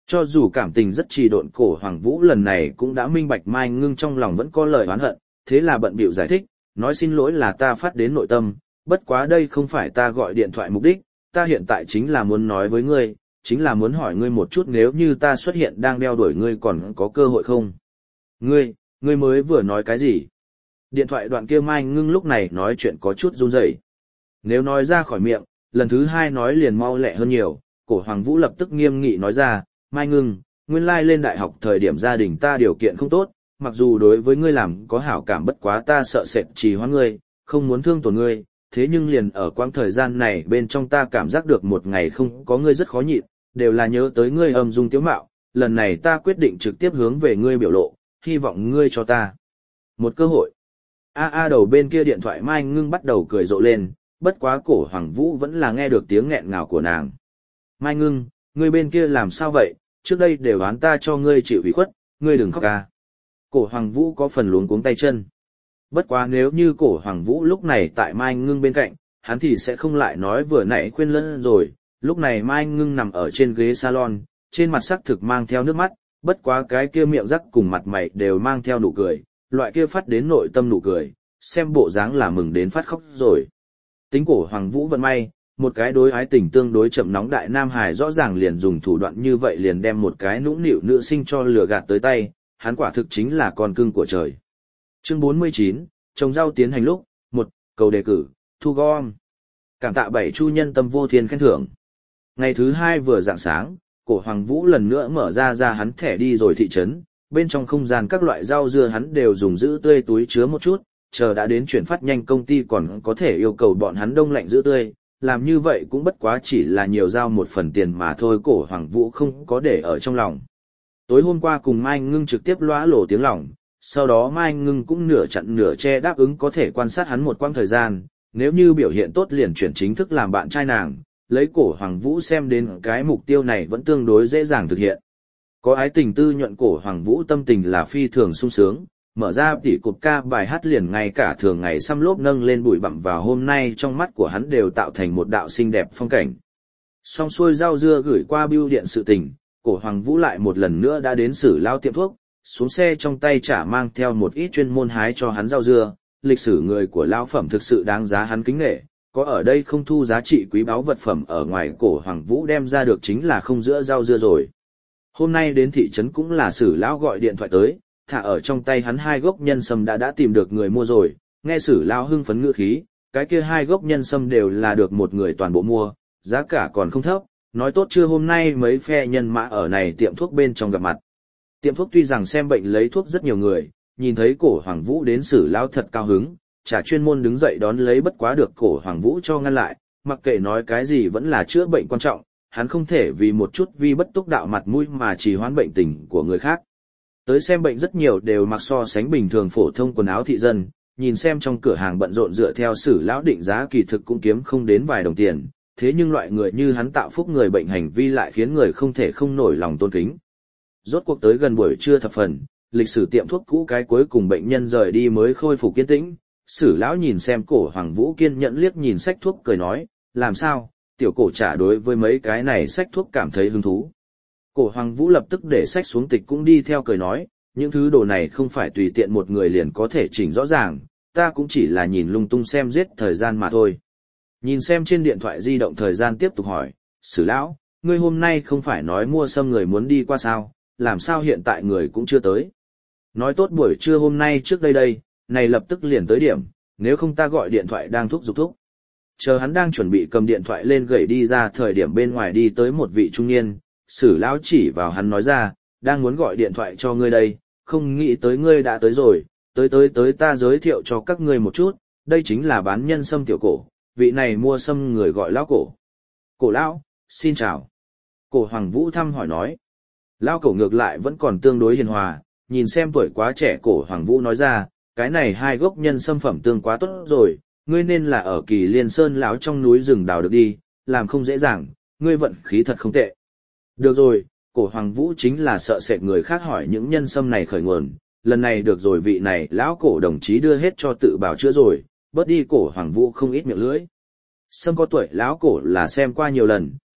Cho dù cảm tình rất trì độn, Cổ Hoàng Vũ lần này cũng đã minh bạch Mai Ngưng trong lòng vẫn có lời oán hận, thế là bận bịu giải thích, nói xin lỗi là ta phát đến nội tâm, bất quá đây không phải ta gọi điện thoại mục đích, ta hiện tại chính là muốn nói với ngươi, chính là muốn hỏi ngươi một chút nếu như ta xuất hiện đang đeo đuổi ngươi còn có cơ hội không? Ngươi, ngươi mới vừa nói cái gì? Điện thoại đoạn kia Mai Ngưng lúc này nói chuyện có chút run rẩy. Nếu nói ra khỏi miệng, lần thứ hai nói liền mau lẹ hơn nhiều, Cổ Hoàng Vũ lập tức nghiêm nghị nói ra, Mai Ngưng, nguyên lai lên đại học thời điểm gia đình ta điều kiện không tốt, mặc dù đối với ngươi làm có hảo cảm bất quá ta sợ sệt trì hoãn ngươi, không muốn thương tổn ngươi, thế nhưng liền ở quãng thời gian này bên trong ta cảm giác được một ngày không có ngươi rất khó nhịn, đều là nhớ tới ngươi âm dung tiếu mạo, lần này ta quyết định trực tiếp hướng về ngươi biểu lộ, hy vọng ngươi cho ta một cơ hội. A a đầu bên kia điện thoại Mai Ngưng bắt đầu cười rộ lên, bất quá Cổ Hoàng Vũ vẫn là nghe được tiếng nghẹn ngào của nàng. Mai Ngưng, ngươi bên kia làm sao vậy, trước đây đều oán ta cho ngươi chịu ủy khuất, ngươi đừng khóc ca. Cổ Hoàng Vũ có phần luống cuống tay chân. Bất quá nếu như Cổ Hoàng Vũ lúc này tại Mai Ngưng bên cạnh, hắn thì sẽ không lại nói vừa nãy khuyên lẫn rồi. Lúc này Mai Ngưng nằm ở trên ghế salon, trên mặt sắc thực mang theo nước mắt, bất quá cái kia miệng rắc cùng mặt mày đều mang theo nụ cười, loại kia phát đến nội tâm nụ cười, xem bộ dáng là mừng đến phát khóc rồi. Tính Cổ Hoàng Vũ vận may, một cái đối ái tình tương đối chậm nóng đại nam hài rõ ràng liền dùng thủ đoạn như vậy liền đem một cái nũng nịu nữ sinh cho lừa gạt tới tay, hắn quả thực chính là con cưng của trời. Chương bốn mươi chín, trồng rau tiến hành lúc, một, cầu đề cử, thu gom. Cảm tạ bảy chu nhân tâm vô thiên khen thưởng. Ngày thứ hai vừa rạng sáng, Cổ Hoàng Vũ lần nữa mở ra ra hắn thẻ đi rồi thị trấn, bên trong không gian các loại rau dưa hắn đều dùng giữ tươi túi chứa một chút, chờ đã đến chuyển phát nhanh công ty còn có thể yêu cầu bọn hắn đông lạnh giữ tươi, làm như vậy cũng bất quá chỉ là nhiều giao một phần tiền mà thôi. Cổ Hoàng Vũ không có để ở trong lòng. Tối hôm qua cùng Mai Ngưng trực tiếp lóa lổ tiếng lòng, sau đó Mai Ngưng cũng nửa chặn nửa che đáp ứng có thể quan sát hắn một quãng thời gian, nếu như biểu hiện tốt liền chuyển chính thức làm bạn trai nàng, lấy Cổ Hoàng Vũ xem đến cái mục tiêu này vẫn tương đối dễ dàng thực hiện. Có ái tình tư nhuận, Cổ Hoàng Vũ tâm tình là phi thường sung sướng, mở ra tỉ cột ca bài hát liền ngay cả thường ngày xăm lốp nâng lên bụi bặm vào hôm nay trong mắt của hắn đều tạo thành một đạo xinh đẹp phong cảnh. Xong xuôi rau dưa gửi qua bưu điện sự tình, Cổ Hoàng Vũ lại một lần nữa đã đến Sử Lao tiệm thuốc, xuống xe trong tay chả mang theo một ít chuyên môn hái cho hắn rau dưa, lịch sử người của lão phẩm thực sự đáng giá hắn kính nể, có ở đây không thu giá trị quý báu vật phẩm ở ngoài Cổ Hoàng Vũ đem ra được chính là không giữa rau dưa rồi. Hôm nay đến thị trấn cũng là Sử Lão gọi điện thoại tới, thả ở trong tay hắn hai gốc nhân sâm đã đã tìm được người mua rồi, nghe Sử Lão hưng phấn ngữ khí, cái kia hai gốc nhân sâm đều là được một người toàn bộ mua, giá cả còn không thấp, nói tốt chưa hôm nay mấy phe nhân mã ở này tiệm thuốc bên trong gặp mặt. Tiệm thuốc tuy rằng xem bệnh lấy thuốc rất nhiều người, nhìn thấy Cổ Hoàng Vũ đến Sử Lão thật cao hứng, chả chuyên môn đứng dậy đón lấy, bất quá được Cổ Hoàng Vũ cho ngăn lại, mặc kệ nói cái gì vẫn là chữa bệnh quan trọng, hắn không thể vì một chút vi bất túc đạo mặt mũi mà trì hoãn bệnh tình của người khác. Tới xem bệnh rất nhiều đều mặc so sánh bình thường phổ thông quần áo thị dân, nhìn xem trong cửa hàng bận rộn dựa theo Sử Lão định giá kỳ thực cũng kiếm không đến vài đồng tiền, thế nhưng loại người như hắn tạo phúc người bệnh hành vi lại khiến người không thể không nổi lòng tôn kính. Rốt cuộc tới gần buổi trưa thập phần, lịch sử tiệm thuốc cũ cái cuối cùng bệnh nhân rời đi mới khôi phục kiên tĩnh. Sử Lão nhìn xem Cổ Hoàng Vũ kiên nhẫn liếc nhìn sách thuốc cười nói, làm sao, tiểu Cổ trả đối với mấy cái này sách thuốc cảm thấy hứng thú. Cổ Hoàng Vũ lập tức để sách xuống tịch cũng đi theo cười nói, những thứ đồ này không phải tùy tiện một người liền có thể chỉnh rõ ràng, ta cũng chỉ là nhìn lung tung xem giết thời gian mà thôi. Nhìn xem trên điện thoại di động thời gian tiếp tục hỏi, Sử Lão, ngươi hôm nay không phải nói mua sâm người muốn đi qua sao, làm sao hiện tại người cũng chưa tới. Nói tốt buổi trưa hôm nay trước đây đây, này lập tức liền tới điểm, nếu không ta gọi điện thoại đang thúc giục thúc. Chờ hắn đang chuẩn bị cầm điện thoại lên gậy đi ra thời điểm bên ngoài đi tới một vị trung niên, Sử Lão chỉ vào hắn nói ra, đang muốn gọi điện thoại cho ngươi đây, không nghĩ tới ngươi đã tới rồi, tới tới tới ta giới thiệu cho các ngươi một chút, đây chính là bán nhân sâm tiểu Cổ, vị này mua sâm người gọi Lão Cổ. Cổ Lão, xin chào. Cổ Hoàng Vũ thăm hỏi nói. Lão Cổ ngược lại vẫn còn tương đối hiền hòa, nhìn xem tuổi quá trẻ Cổ Hoàng Vũ nói ra, cái này hai gốc nhân sâm phẩm tương quá tốt rồi, ngươi nên là ở Kỳ Liên Sơn lão trong núi rừng đào được đi, làm không dễ dàng, ngươi vận khí thật không tệ. Được rồi, Cổ Hoàng Vũ chính là sợ sệt người khác hỏi những nhân sâm này khởi nguồn, lần này được rồi vị này lão Cổ đồng chí đưa hết cho tự bảo chữa rồi, bớt đi Cổ Hoàng Vũ không ít miệng lưỡi. Sâm có tuổi lão Cổ là xem qua nhiều lần,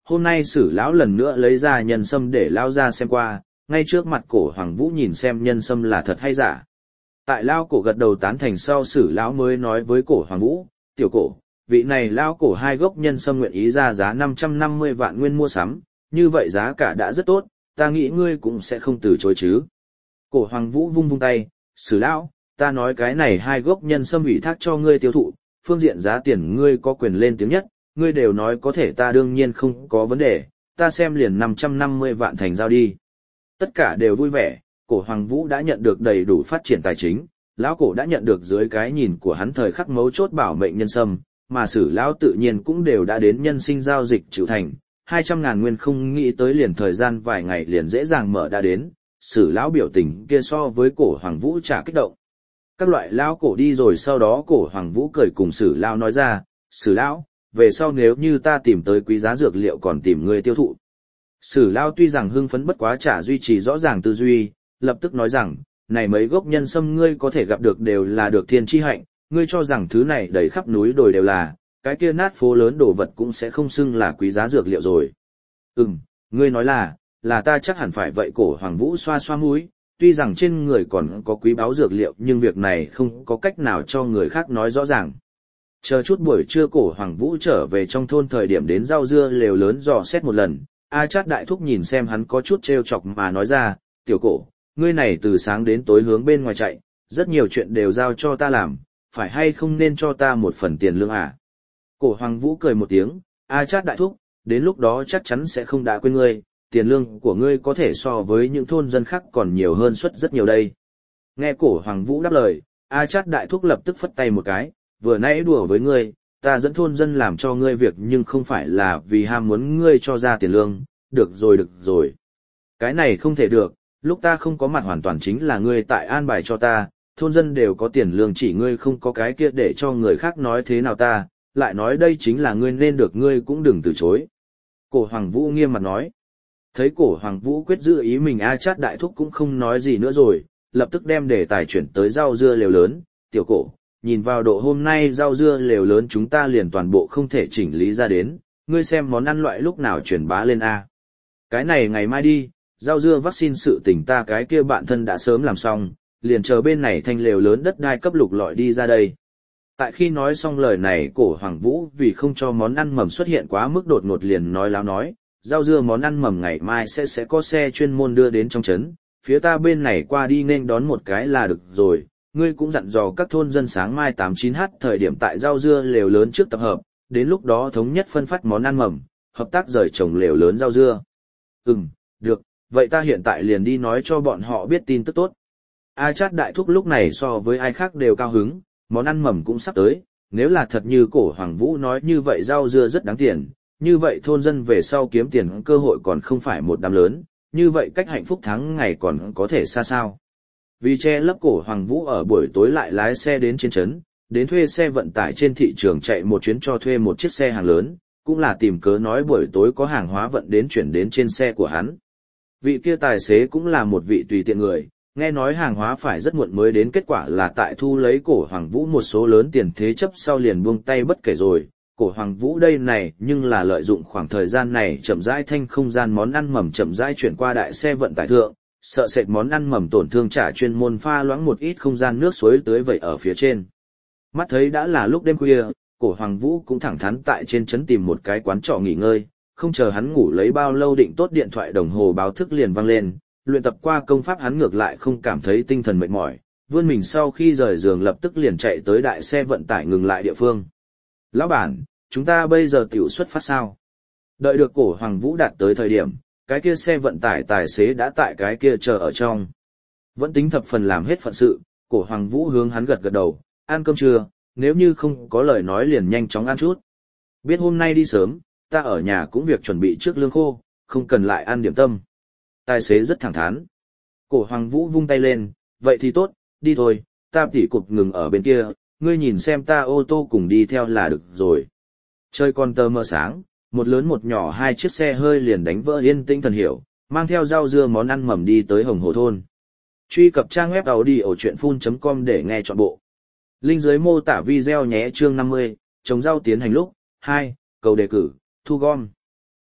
hôm nay Sử lão lần nữa lấy ra nhân sâm để lao ra xem qua, ngay trước mặt Cổ Hoàng Vũ nhìn xem nhân sâm là thật hay giả. Tại lao cổ gật đầu tán thành sau, Sử lão mới nói với Cổ Hoàng Vũ, tiểu cổ, vị này lao cổ hai gốc nhân sâm nguyện ý ra giá năm trăm năm mươi vạn nguyên mua sắm, như vậy giá cả đã rất tốt, ta nghĩ ngươi cũng sẽ không từ chối chứ. Cổ Hoàng Vũ vung vung tay, Sử lão, ta nói cái này hai gốc nhân sâm ủy thác cho ngươi tiêu thụ, phương diện giá tiền ngươi có quyền lên tiếng nhất, ngươi đều nói có thể, ta đương nhiên không có vấn đề, ta xem liền năm trăm năm mươi vạn thành giao đi. Tất cả đều vui vẻ, Cổ Hoàng Vũ đã nhận được đầy đủ phát triển tài chính, lão cổ đã nhận được dưới cái nhìn của hắn thời khắc mấu chốt bảo mệnh nhân sâm, mà Sử lão tự nhiên cũng đều đã đến nhân sinh giao dịch chịu thành, hai trăm ngàn nguyên không nghĩ tới liền thời gian vài ngày liền dễ dàng mở đã đến, Sử lão biểu tình kia so với Cổ Hoàng Vũ chả kích động. Các loại lão cổ đi rồi, sau đó Cổ Hoàng Vũ cười cùng Sử lão nói ra, Sử lão, về sau nếu như ta tìm tới quý giá dược liệu còn tìm người tiêu thụ. Sử lão tuy rằng hưng phấn bất quá chả duy trì rõ ràng tư duy, lập tức nói rằng, này mấy gốc nhân sâm ngươi có thể gặp được đều là được thiên chi hạnh, ngươi cho rằng thứ này đầy khắp núi đồi đều là, cái kia nát phố lớn đồ vật cũng sẽ không xưng là quý giá dược liệu rồi. Ừm, ngươi nói là, là ta chắc hẳn phải vậy. Cổ Hoàng Vũ xoa xoa mũi, tuy rằng trên người còn có quý báu dược liệu nhưng việc này không có cách nào cho người khác nói rõ ràng. Chờ chút buổi trưa Cổ Hoàng Vũ trở về trong thôn, thời điểm đến rau dưa lều lớn dò xét một lần, A Chát đại thúc nhìn xem hắn có chút trêu chọc mà nói ra, tiểu Cổ, ngươi này từ sáng đến tối hướng bên ngoài chạy, rất nhiều chuyện đều giao cho ta làm, phải hay không nên cho ta một phần tiền lương à? Cổ Hoàng Vũ cười một tiếng, A Chát đại thúc, đến lúc đó chắc chắn sẽ không đã quên ngươi, tiền lương của ngươi có thể so với những thôn dân khác còn nhiều hơn suất rất nhiều đây. Nghe Cổ Hoàng Vũ đáp lời, A Chát đại thúc lập tức phất tay một cái, vừa nãy đùa với ngươi, ta dẫn thôn dân làm cho ngươi việc nhưng không phải là vì ham muốn ngươi cho ra tiền lương, được rồi được rồi. Cái này không thể được, lúc ta không có mặt hoàn toàn chính là ngươi tại an bài cho ta, thôn dân đều có tiền lương, chỉ ngươi không có cái kia để cho người khác nói thế nào ta, lại nói đây chính là ngươi nên được, ngươi cũng đừng từ chối. Cổ Hoàng Vũ nghiêm mặt nói. Thấy Cổ Hoàng Vũ quyết giữ ý mình, A Chát đại thúc cũng không nói gì nữa rồi, lập tức đem đề tài chuyển tới rau dưa lều lớn, tiểu Cổ, nhìn vào độ hôm nay rau dưa lều lớn chúng ta liền toàn bộ không thể chỉnh lý ra đến, ngươi xem món ăn loại lúc nào truyền bá lên A. Cái này ngày mai đi, rau dưa vaccine sự tình ta cái kia bạn thân đã sớm làm xong, liền chờ bên này thanh lều lớn đất đai cấp lục lọi đi ra đây. Tại khi nói xong lời này, Cổ Hoàng Vũ vì không cho món ăn mầm xuất hiện quá mức đột ngột liền nói láo nói, rau dưa món ăn mầm ngày mai sẽ sẽ có xe chuyên môn đưa đến trong trấn, phía ta bên này qua đi nên đón một cái là được rồi, ngươi cũng dặn dò các thôn dân sáng mai tám chín h thời điểm tại rau dưa lều lớn trước tập hợp, đến lúc đó thống nhất phân phát món ăn mầm, hợp tác rời trồng lều lớn rau dưa. Ừm, được, vậy ta hiện tại liền đi nói cho bọn họ biết tin tức tốt. A Chát đại thúc lúc này so với ai khác đều cao hứng, món ăn mầm cũng sắp tới, nếu là thật như Cổ Hoàng Vũ nói như vậy rau dưa rất đáng tiền, như vậy thôn dân về sau kiếm tiền cơ hội còn không phải một đám lớn, như vậy cách hạnh phúc tháng ngày còn có thể xa sao. Vì che lấp, Cổ Hoàng Vũ ở buổi tối lại lái xe đến trên trấn, đến thuê xe vận tải trên thị trường chạy một chuyến cho thuê một chiếc xe hàng lớn, cũng là tìm cớ nói buổi tối có hàng hóa vận đến chuyển đến trên xe của hắn. Vị kia tài xế cũng là một vị tùy tiện người, nghe nói hàng hóa phải rất muộn mới đến, kết quả là tại thu lấy Cổ Hoàng Vũ một số lớn tiền thế chấp sau liền buông tay bất kể rồi. Cổ Hoàng Vũ đây này nhưng là lợi dụng khoảng thời gian này chậm rãi thanh không gian món ăn mầm chậm rãi chuyển qua đại xe vận tải thượng, sợ sệt món ăn mầm tổn thương, trả chuyên môn pha loãng một ít không gian nước suối tưới vậy ở phía trên. Mắt thấy đã là lúc đêm khuya, Cổ Hoàng Vũ cũng thẳng thắn tại trên trấn tìm một cái quán trọ nghỉ ngơi, không chờ hắn ngủ lấy bao lâu định tốt, điện thoại đồng hồ báo thức liền vang lên, luyện tập qua công pháp hắn ngược lại không cảm thấy tinh thần mệt mỏi, vươn mình sau khi rời giường lập tức liền chạy tới đại xe vận tải ngừng lại địa phương. Lão bản, chúng ta bây giờ tiểu xuất phát sao? Đợi được Cổ Hoàng Vũ đạt tới thời điểm, cái kia xe vận tải tài xế đã tại cái kia chờ ở trong. Vẫn tính thập phần làm hết phận sự, Cổ Hoàng Vũ hướng hắn gật gật đầu, ăn cơm trưa, nếu như không có lời nói liền nhanh chóng ăn chút. Biết hôm nay đi sớm, ta ở nhà cũng việc chuẩn bị trước lương khô, không cần lại ăn điểm tâm. Tài xế rất thẳng thắn. Cổ Hoàng Vũ vung tay lên, vậy thì tốt, đi thôi, ta tỉ cục ngừng ở bên kia, ngươi nhìn xem ta ô tô cùng đi theo là được rồi. Trời còn tờ mờ sáng, một lớn một nhỏ hai chiếc xe hơi liền đánh vỡ yên tĩnh thần hiểu, mang theo rau dưa món ăn mầm đi tới Hồng Hồ thôn. Truy cập trang web audiochuyenphun chấm com để nghe trọn bộ. Link dưới mô tả video nhé. Chương năm mươi, trồng rau tiến hành lúc hai, cầu đề cử, thu gom.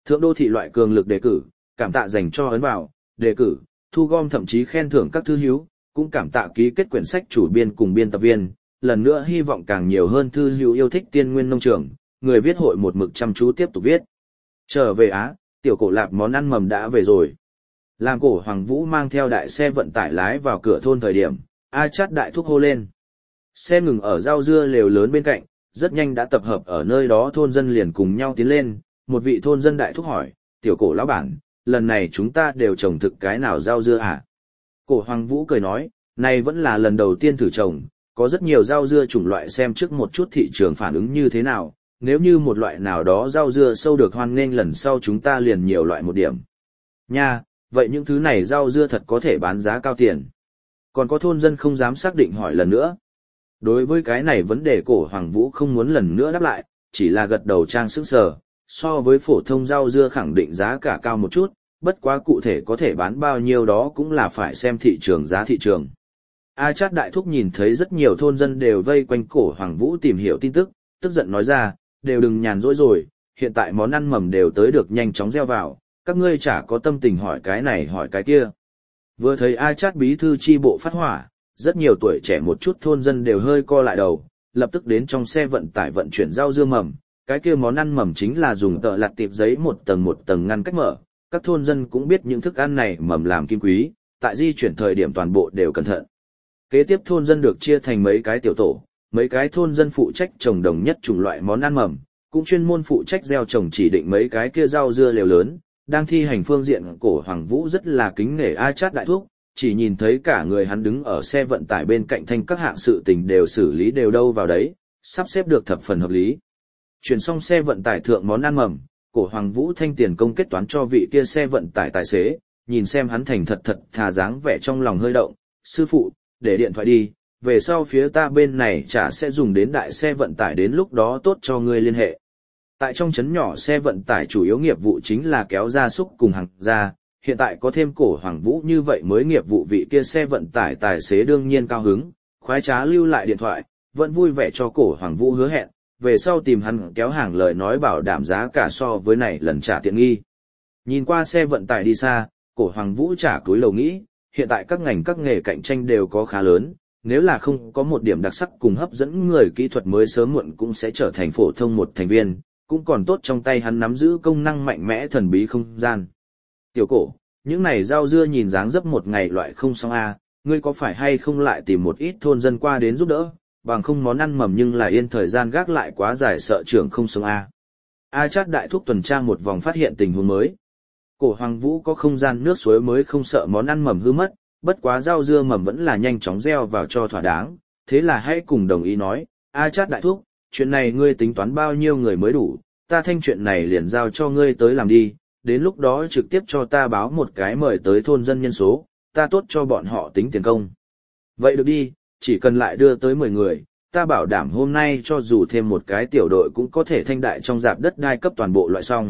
Thượng đô thị loại cường lực đề cử, cảm tạ dành cho ấn vào, đề cử, thu gom thậm chí khen thưởng các thư hữu, cũng cảm tạ ký kết quyển sách chủ biên cùng biên tập viên, lần nữa hy vọng càng nhiều hơn thư hữu yêu thích Tiên Nguyên nông trường, người viết hội một mực chăm chú tiếp tục viết. Trở về Á, tiểu cổ lạp món ăn mầm đã về rồi. Làm cổ Hoàng Vũ mang theo đại xe vận tải lái vào cửa thôn thời điểm, A Chát đại thúc hô lên. Xe ngừng ở rau dưa lều lớn bên cạnh, rất nhanh đã tập hợp ở nơi đó thôn dân liền cùng nhau tiến lên, một vị thôn dân đại thúc hỏi, tiểu cổ lão bản, lần này chúng ta đều trồng thực cái nào rau dưa à? Cổ Hoàng Vũ cười nói, này vẫn là lần đầu tiên thử trồng, có rất nhiều rau dưa chủng loại xem trước một chút thị trường phản ứng như thế nào, nếu như một loại nào đó rau dưa sâu được hoan nghênh lần sau chúng ta liền nhiều loại một điểm. Nha, vậy những thứ này rau dưa thật có thể bán giá cao tiền. Còn có thôn dân không dám xác định hỏi lần nữa. Đối với cái này vấn đề cổ Hoàng Vũ không muốn lần nữa đáp lại, chỉ là gật đầu trang sững sờ, so với phổ thông rau dưa khẳng định giá cả cao một chút, bất quá cụ thể có thể bán bao nhiêu đó cũng là phải xem thị trường giá thị trường. A Chát đại thúc nhìn thấy rất nhiều thôn dân đều vây quanh cổ Hoàng Vũ tìm hiểu tin tức, tức giận nói ra, đều đừng nhàn rỗi rồi, hiện tại món ăn mầm đều tới được nhanh chóng gieo vào, các ngươi chả có tâm tình hỏi cái này hỏi cái kia. Vừa thấy A Chát bí thư chi bộ phát hỏa, rất nhiều tuổi trẻ một chút thôn dân đều hơi co lại đầu, lập tức đến trong xe vận tải vận chuyển rau dưa mầm, cái kia món ăn mầm chính là dùng tờ lặt tiệp giấy một tầng một tầng ngăn cách mở, các thôn dân cũng biết những thức ăn này mầm làm kim quý, tại di chuyển thời điểm toàn bộ đều cẩn thận. Kế tiếp thôn dân được chia thành mấy cái tiểu tổ, mấy cái thôn dân phụ trách trồng đồng nhất chủng loại món ăn mầm, cũng chuyên môn phụ trách gieo trồng chỉ định mấy cái kia rau dưa lều lớn, đang thi hành phương diện cổ Hoàng Vũ rất là kính nể A Chát đại thúc, chỉ nhìn thấy cả người hắn đứng ở xe vận tải bên cạnh thanh các hạng sự tình đều xử lý đều đâu vào đấy, sắp xếp được thập phần hợp lý. Chuyển xong xe vận tải thượng món ăn mầm, cổ Hoàng Vũ thanh tiền công kết toán cho vị kia xe vận tải tài xế, nhìn xem hắn thành thật thật thà dáng vẻ trong lòng hơi động, sư phụ, để điện thoại đi, về sau phía ta bên này chả sẽ dùng đến đại xe vận tải đến lúc đó tốt cho ngươi liên hệ. Tại trong trấn nhỏ xe vận tải chủ yếu nghiệp vụ chính là kéo gia súc cùng hàng ra, hiện tại có thêm cổ Hoàng Vũ như vậy mới nghiệp vụ vị kia xe vận tải tài xế đương nhiên cao hứng, khoái trá lưu lại điện thoại, vẫn vui vẻ cho cổ Hoàng Vũ hứa hẹn, về sau tìm hắn kéo hàng lời nói bảo đảm giá cả so với này lần trả tiện nghi. Nhìn qua xe vận tải đi xa, cổ Hoàng Vũ trả túi lầu nghĩ, hiện tại các ngành các nghề cạnh tranh đều có khá lớn, nếu là không có một điểm đặc sắc cùng hấp dẫn người kỹ thuật mới sớm muộn cũng sẽ trở thành phổ thông một thành viên, cũng còn tốt trong tay hắn nắm giữ công năng mạnh mẽ thần bí không gian. Tiểu cổ, những này rau dưa nhìn dáng dấp một ngày loại không xong a, ngươi có phải hay không lại tìm một ít thôn dân qua đến giúp đỡ, bằng không món ăn mầm nhưng là yên thời gian gác lại quá dài sợ trưởng không sống a. A Chát đại thúc tuần tra một vòng phát hiện tình huống mới. Cổ Hoàng Vũ có không gian nước suối mới không sợ món ăn mầm hư mất, bất quá rau dưa mầm vẫn là nhanh chóng gieo vào cho thỏa đáng, thế là hãy cùng đồng ý nói, A Chát đại thúc, chuyện này ngươi tính toán bao nhiêu người mới đủ, ta thanh chuyện này liền giao cho ngươi tới làm đi, đến lúc đó trực tiếp cho ta báo một cái mời tới thôn dân nhân số, ta tốt cho bọn họ tính tiền công. Vậy được đi, chỉ cần lại đưa tới mười người, ta bảo đảm hôm nay cho dù thêm một cái tiểu đội cũng có thể thanh đại trong rạp đất đai cấp toàn bộ loại xong.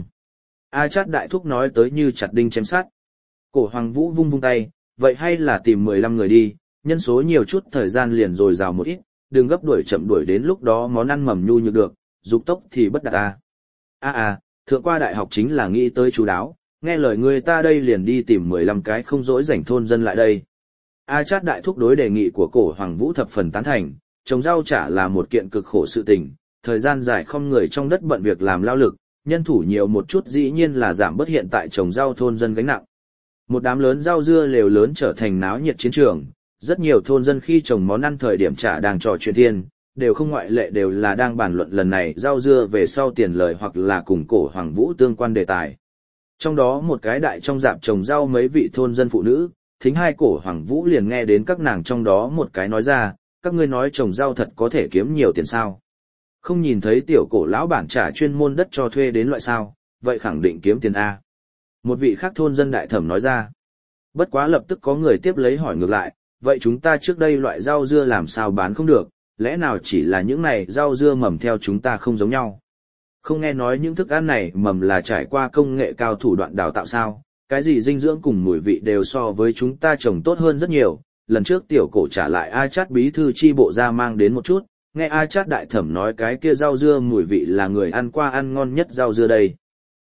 A Chát đại thúc nói tới như chặt đinh chém sắt. Cổ Hoàng Vũ vung vung tay, vậy hay là tìm mười lăm người đi, nhân số nhiều chút thời gian liền rồi rào một ít, đừng gấp đuổi chậm đuổi đến lúc đó món ăn mầm nhu nhược được, dục tốc thì bất đạt a. A a, thượng qua đại học chính là nghĩ tới chú đáo, nghe lời người ta đây liền đi tìm mười lăm cái không dỗi rảnh thôn dân lại đây. A Chát đại thúc đối đề nghị của cổ Hoàng Vũ thập phần tán thành, trồng rau chả là một kiện cực khổ sự tình, thời gian dài không người trong đất bận việc làm lao lực, nhân thủ nhiều một chút dĩ nhiên là giảm bớt hiện tại trồng rau thôn dân gánh nặng. Một đám lớn rau dưa lều lớn trở thành náo nhiệt chiến trường, rất nhiều thôn dân khi trồng món ăn thời điểm chả đang trò chuyện thiên, đều không ngoại lệ đều là đang bàn luận lần này rau dưa về sau tiền lời hoặc là cùng cổ Hoàng Vũ tương quan đề tài. Trong đó một cái đại trong dạp trồng rau mấy vị thôn dân phụ nữ, thính hai cổ Hoàng Vũ liền nghe đến các nàng trong đó một cái nói ra, các ngươi nói trồng rau thật có thể kiếm nhiều tiền sao? Không nhìn thấy tiểu cổ lão bản trả chuyên môn đất cho thuê đến loại sao, vậy khẳng định kiếm tiền A. Một vị khác thôn dân đại thẩm nói ra. Bất quá lập tức có người tiếp lấy hỏi ngược lại, vậy chúng ta trước đây loại rau dưa làm sao bán không được, lẽ nào chỉ là những này rau dưa mầm theo chúng ta không giống nhau? Không nghe nói những thức ăn này mầm là trải qua công nghệ cao thủ đoạn đào tạo sao, cái gì dinh dưỡng cùng mùi vị đều so với chúng ta trồng tốt hơn rất nhiều. Lần trước tiểu cổ trả lại A Chát bí thư chi bộ ra mang đến một chút, nghe A Chát đại thẩm nói cái kia rau dưa mùi vị là người ăn qua ăn ngon nhất rau dưa đây.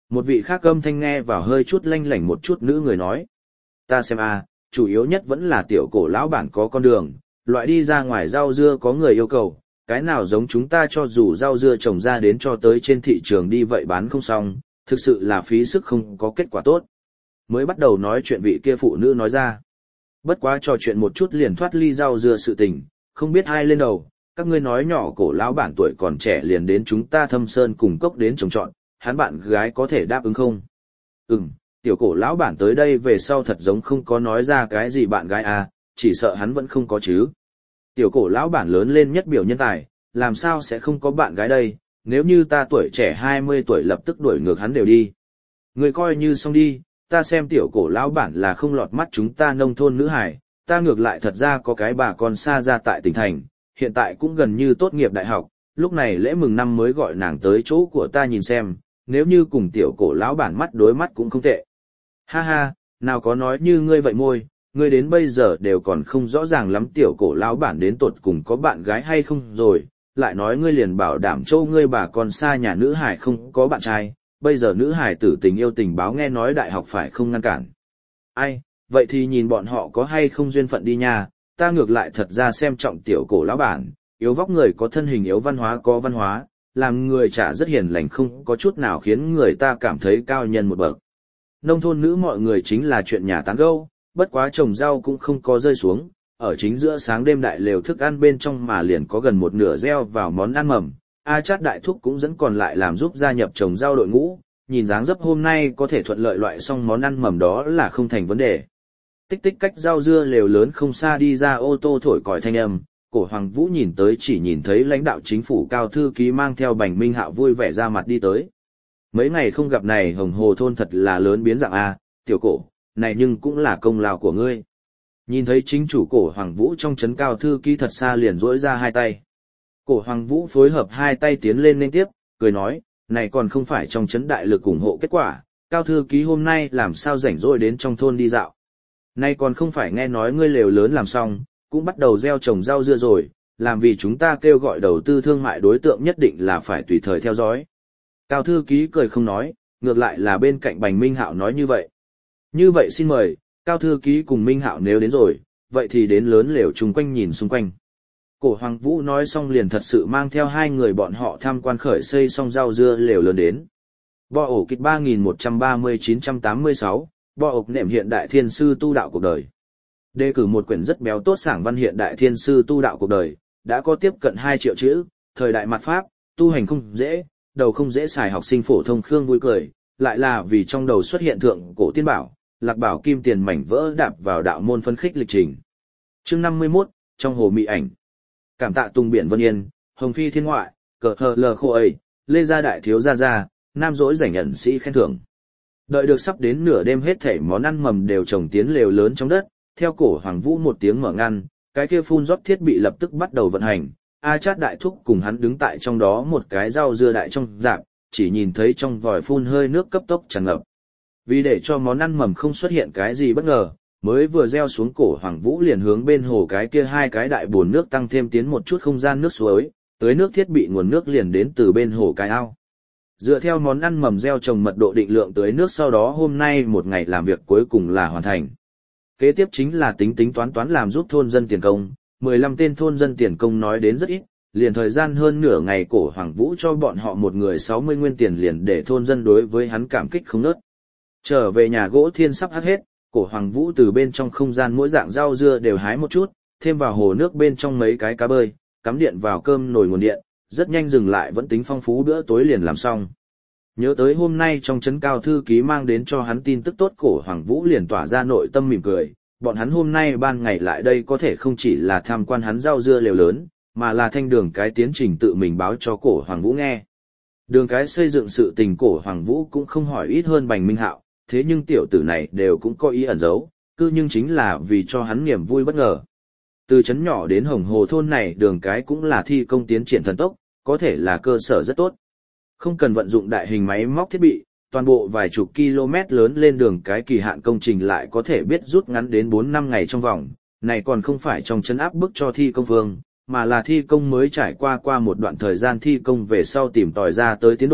Một vị khác âm thanh nghe vào hơi chút lanh lảnh một chút nữ người nói. Ta xem a, chủ yếu nhất vẫn là tiểu cổ lão bản có con đường, loại đi ra ngoài rau dưa có người yêu cầu, cái nào giống chúng ta cho dù rau dưa trồng ra đến cho tới trên thị trường đi vậy bán không xong, thực sự là phí sức không có kết quả tốt. Mới bắt đầu nói chuyện vị kia phụ nữ nói ra. Bất quá trò chuyện một chút liền thoát ly rau dưa sự tình, không biết ai lên đầu, các ngươi nói nhỏ cổ lão bản tuổi còn trẻ liền đến chúng ta Thâm Sơn cùng cốc đến trồng trọt, hắn bạn gái có thể đáp ứng không? Ừm, tiểu cổ lão bản tới đây về sau thật giống không có nói ra cái gì bạn gái à, chỉ sợ hắn vẫn không có chứ. Tiểu cổ lão bản lớn lên nhất biểu nhân tài, làm sao sẽ không có bạn gái đây, nếu như ta tuổi trẻ hai mươi tuổi lập tức đuổi ngược hắn đều đi. Người coi như xong đi, ta xem tiểu cổ lão bản là không lọt mắt chúng ta nông thôn nữ hải, ta ngược lại thật ra có cái bà con xa ra tại tỉnh thành, hiện tại cũng gần như tốt nghiệp đại học, lúc này lễ mừng năm mới gọi nàng tới chỗ của ta nhìn xem, nếu như cùng tiểu cổ lão bản mắt đối mắt cũng không tệ. Ha ha, nào có nói như ngươi vậy môi, ngươi đến bây giờ đều còn không rõ ràng lắm tiểu cổ lão bản đến tột cùng có bạn gái hay không rồi, lại nói ngươi liền bảo đảm châu ngươi bà con xa nhà nữ hải không có bạn trai, bây giờ nữ hải tử tình yêu tình báo nghe nói đại học phải không ngăn cản. Ai, vậy thì nhìn bọn họ có hay không duyên phận đi nha, ta ngược lại thật ra xem trọng tiểu cổ lão bản, yếu vóc người có thân hình yếu văn hóa có văn hóa, làm người trả rất hiền lành không có chút nào khiến người ta cảm thấy cao nhân một bậc. Nông thôn nữ mọi người chính là chuyện nhà tán gẫu, bất quá trồng rau cũng không có rơi xuống, ở chính giữa sáng đêm đại lều thức ăn bên trong mà liền có gần một nửa gieo vào món ăn mầm. A Chát đại thúc cũng dẫn còn lại làm giúp gia nhập trồng rau đội ngũ, nhìn dáng dấp hôm nay có thể thuận lợi loại xong món ăn mầm đó là không thành vấn đề. Tích tích cách rau dưa lều lớn không xa đi ra ô tô thổi còi thanh âm, Cổ Hoàng Vũ nhìn tới chỉ nhìn thấy lãnh đạo chính phủ cao thư ký mang theo Bành Minh Hạo vui vẻ ra mặt đi tới. Mấy ngày không gặp này Hồng Hồ thôn thật là lớn biến dạng a, tiểu cổ, này nhưng cũng là công lao của ngươi. Nhìn thấy chính chủ Cổ Hoàng Vũ trong chấn cao thư ký thật xa liền duỗi ra hai tay. Cổ Hoàng Vũ phối hợp hai tay tiến lên liên tiếp, cười nói, này còn không phải trong chấn đại lực ủng hộ kết quả, cao thư ký hôm nay làm sao rảnh rỗi đến trong thôn đi dạo. Này còn không phải nghe nói ngươi lều lớn làm xong, cũng bắt đầu gieo trồng rau dưa rồi, làm vì chúng ta kêu gọi đầu tư thương mại đối tượng nhất định là phải tùy thời theo dõi. Cao thư ký cười không nói, ngược lại là bên cạnh Bành Minh Hạo nói như vậy. Như vậy xin mời, Cao thư ký cùng Minh Hạo nếu đến rồi, vậy thì đến lớn lều chung quanh nhìn xung quanh. Cổ Hoàng Vũ nói xong liền thật sự mang theo hai người bọn họ tham quan khởi xây xong rau dưa lều lớn đến. Bo ổ kịch ba nghìn một trăm ba mươi chín trăm tám mươi sáu, bo ộc nệm hiện đại thiên sư tu đạo cuộc đời. Đề cử một quyển rất béo tốt sảng văn hiện đại thiên sư tu đạo cuộc đời, đã có tiếp cận hai triệu chữ, thời đại mặt Pháp, tu hành không dễ, đầu không dễ xài học sinh phổ thông khương vui cười, lại là vì trong đầu xuất hiện thượng cổ tiên bảo, lạc bảo kim tiền mảnh vỡ đạp vào đạo môn phân khích lịch trình. Chương năm mươi mốt, trong hồ mị ảnh. Cảm tạ Tùng Biển Vân Yên, Hồng Phi Thiên Ngoại, cờ hờ lờ khô ấy, Lê Gia Đại Thiếu Gia Gia, Nam Dỗi rảnh nhận sĩ khen thưởng. Đợi được sắp đến nửa đêm hết thảy món ăn mầm đều trồng tiến lều lớn trong đất, theo Cổ Hoàng Vũ một tiếng mở ngăn, cái kia phun rót thiết bị lập tức bắt đầu vận hành. A Chát đại thúc cùng hắn đứng tại trong đó một cái rau dưa đại trong rạp, chỉ nhìn thấy trong vòi phun hơi nước cấp tốc tràn ngập. Vì để cho món ăn mầm không xuất hiện cái gì bất ngờ, mới vừa gieo xuống Cổ Hoàng Vũ liền hướng bên hồ cái kia hai cái đại bồn nước tăng thêm tiến một chút không gian nước suối, tới nước thiết bị nguồn nước liền đến từ bên hồ cái ao. Dựa theo món ăn mầm gieo trồng mật độ định lượng tới nước sau đó hôm nay một ngày làm việc cuối cùng là hoàn thành. Kế tiếp chính là tính tính toán toán làm giúp thôn dân tiền công, mười lăm tên thôn dân tiền công nói đến rất ít, liền thời gian hơn nửa ngày Cổ Hoàng Vũ cho bọn họ một người sáu mươi nguyên tiền liền để thôn dân đối với hắn cảm kích không nớt. Trở về nhà gỗ thiên sắp hắt hết, Cổ Hoàng Vũ từ bên trong không gian mỗi dạng rau dưa đều hái một chút, thêm vào hồ nước bên trong mấy cái cá bơi, cắm điện vào cơm nồi nguồn điện, rất nhanh dừng lại vẫn tính phong phú bữa tối liền làm xong. Nhớ tới hôm nay trong trấn cao thư ký mang đến cho hắn tin tức tốt Cổ Hoàng Vũ liền tỏa ra nội tâm mỉm cười, bọn hắn hôm nay ban ngày lại đây có thể không chỉ là tham quan hắn rau dưa lều lớn, mà là thanh đường cái tiến trình tự mình báo cho Cổ Hoàng Vũ nghe. Đường cái xây dựng sự tình Cổ Hoàng Vũ cũng không hỏi ít hơn Bành Minh Hạo, thế nhưng tiểu tử này đều cũng có ý ẩn giấu, cứ nhưng chính là vì cho hắn niềm vui bất ngờ. Từ trấn nhỏ đến Hồng Hồ thôn này đường cái cũng là thi công tiến triển thần tốc, có thể là cơ sở rất tốt. Không cần vận dụng đại hình máy móc thiết bị, toàn bộ vài chục km lớn lên đường cái kỳ hạn công trình lại có thể biết rút ngắn đến bốn năm ngày trong vòng, này còn không phải trong trấn áp bức cho thi công vương, mà là thi công mới trải qua qua một đoạn thời gian thi công về sau tìm tòi ra tới tiến độ,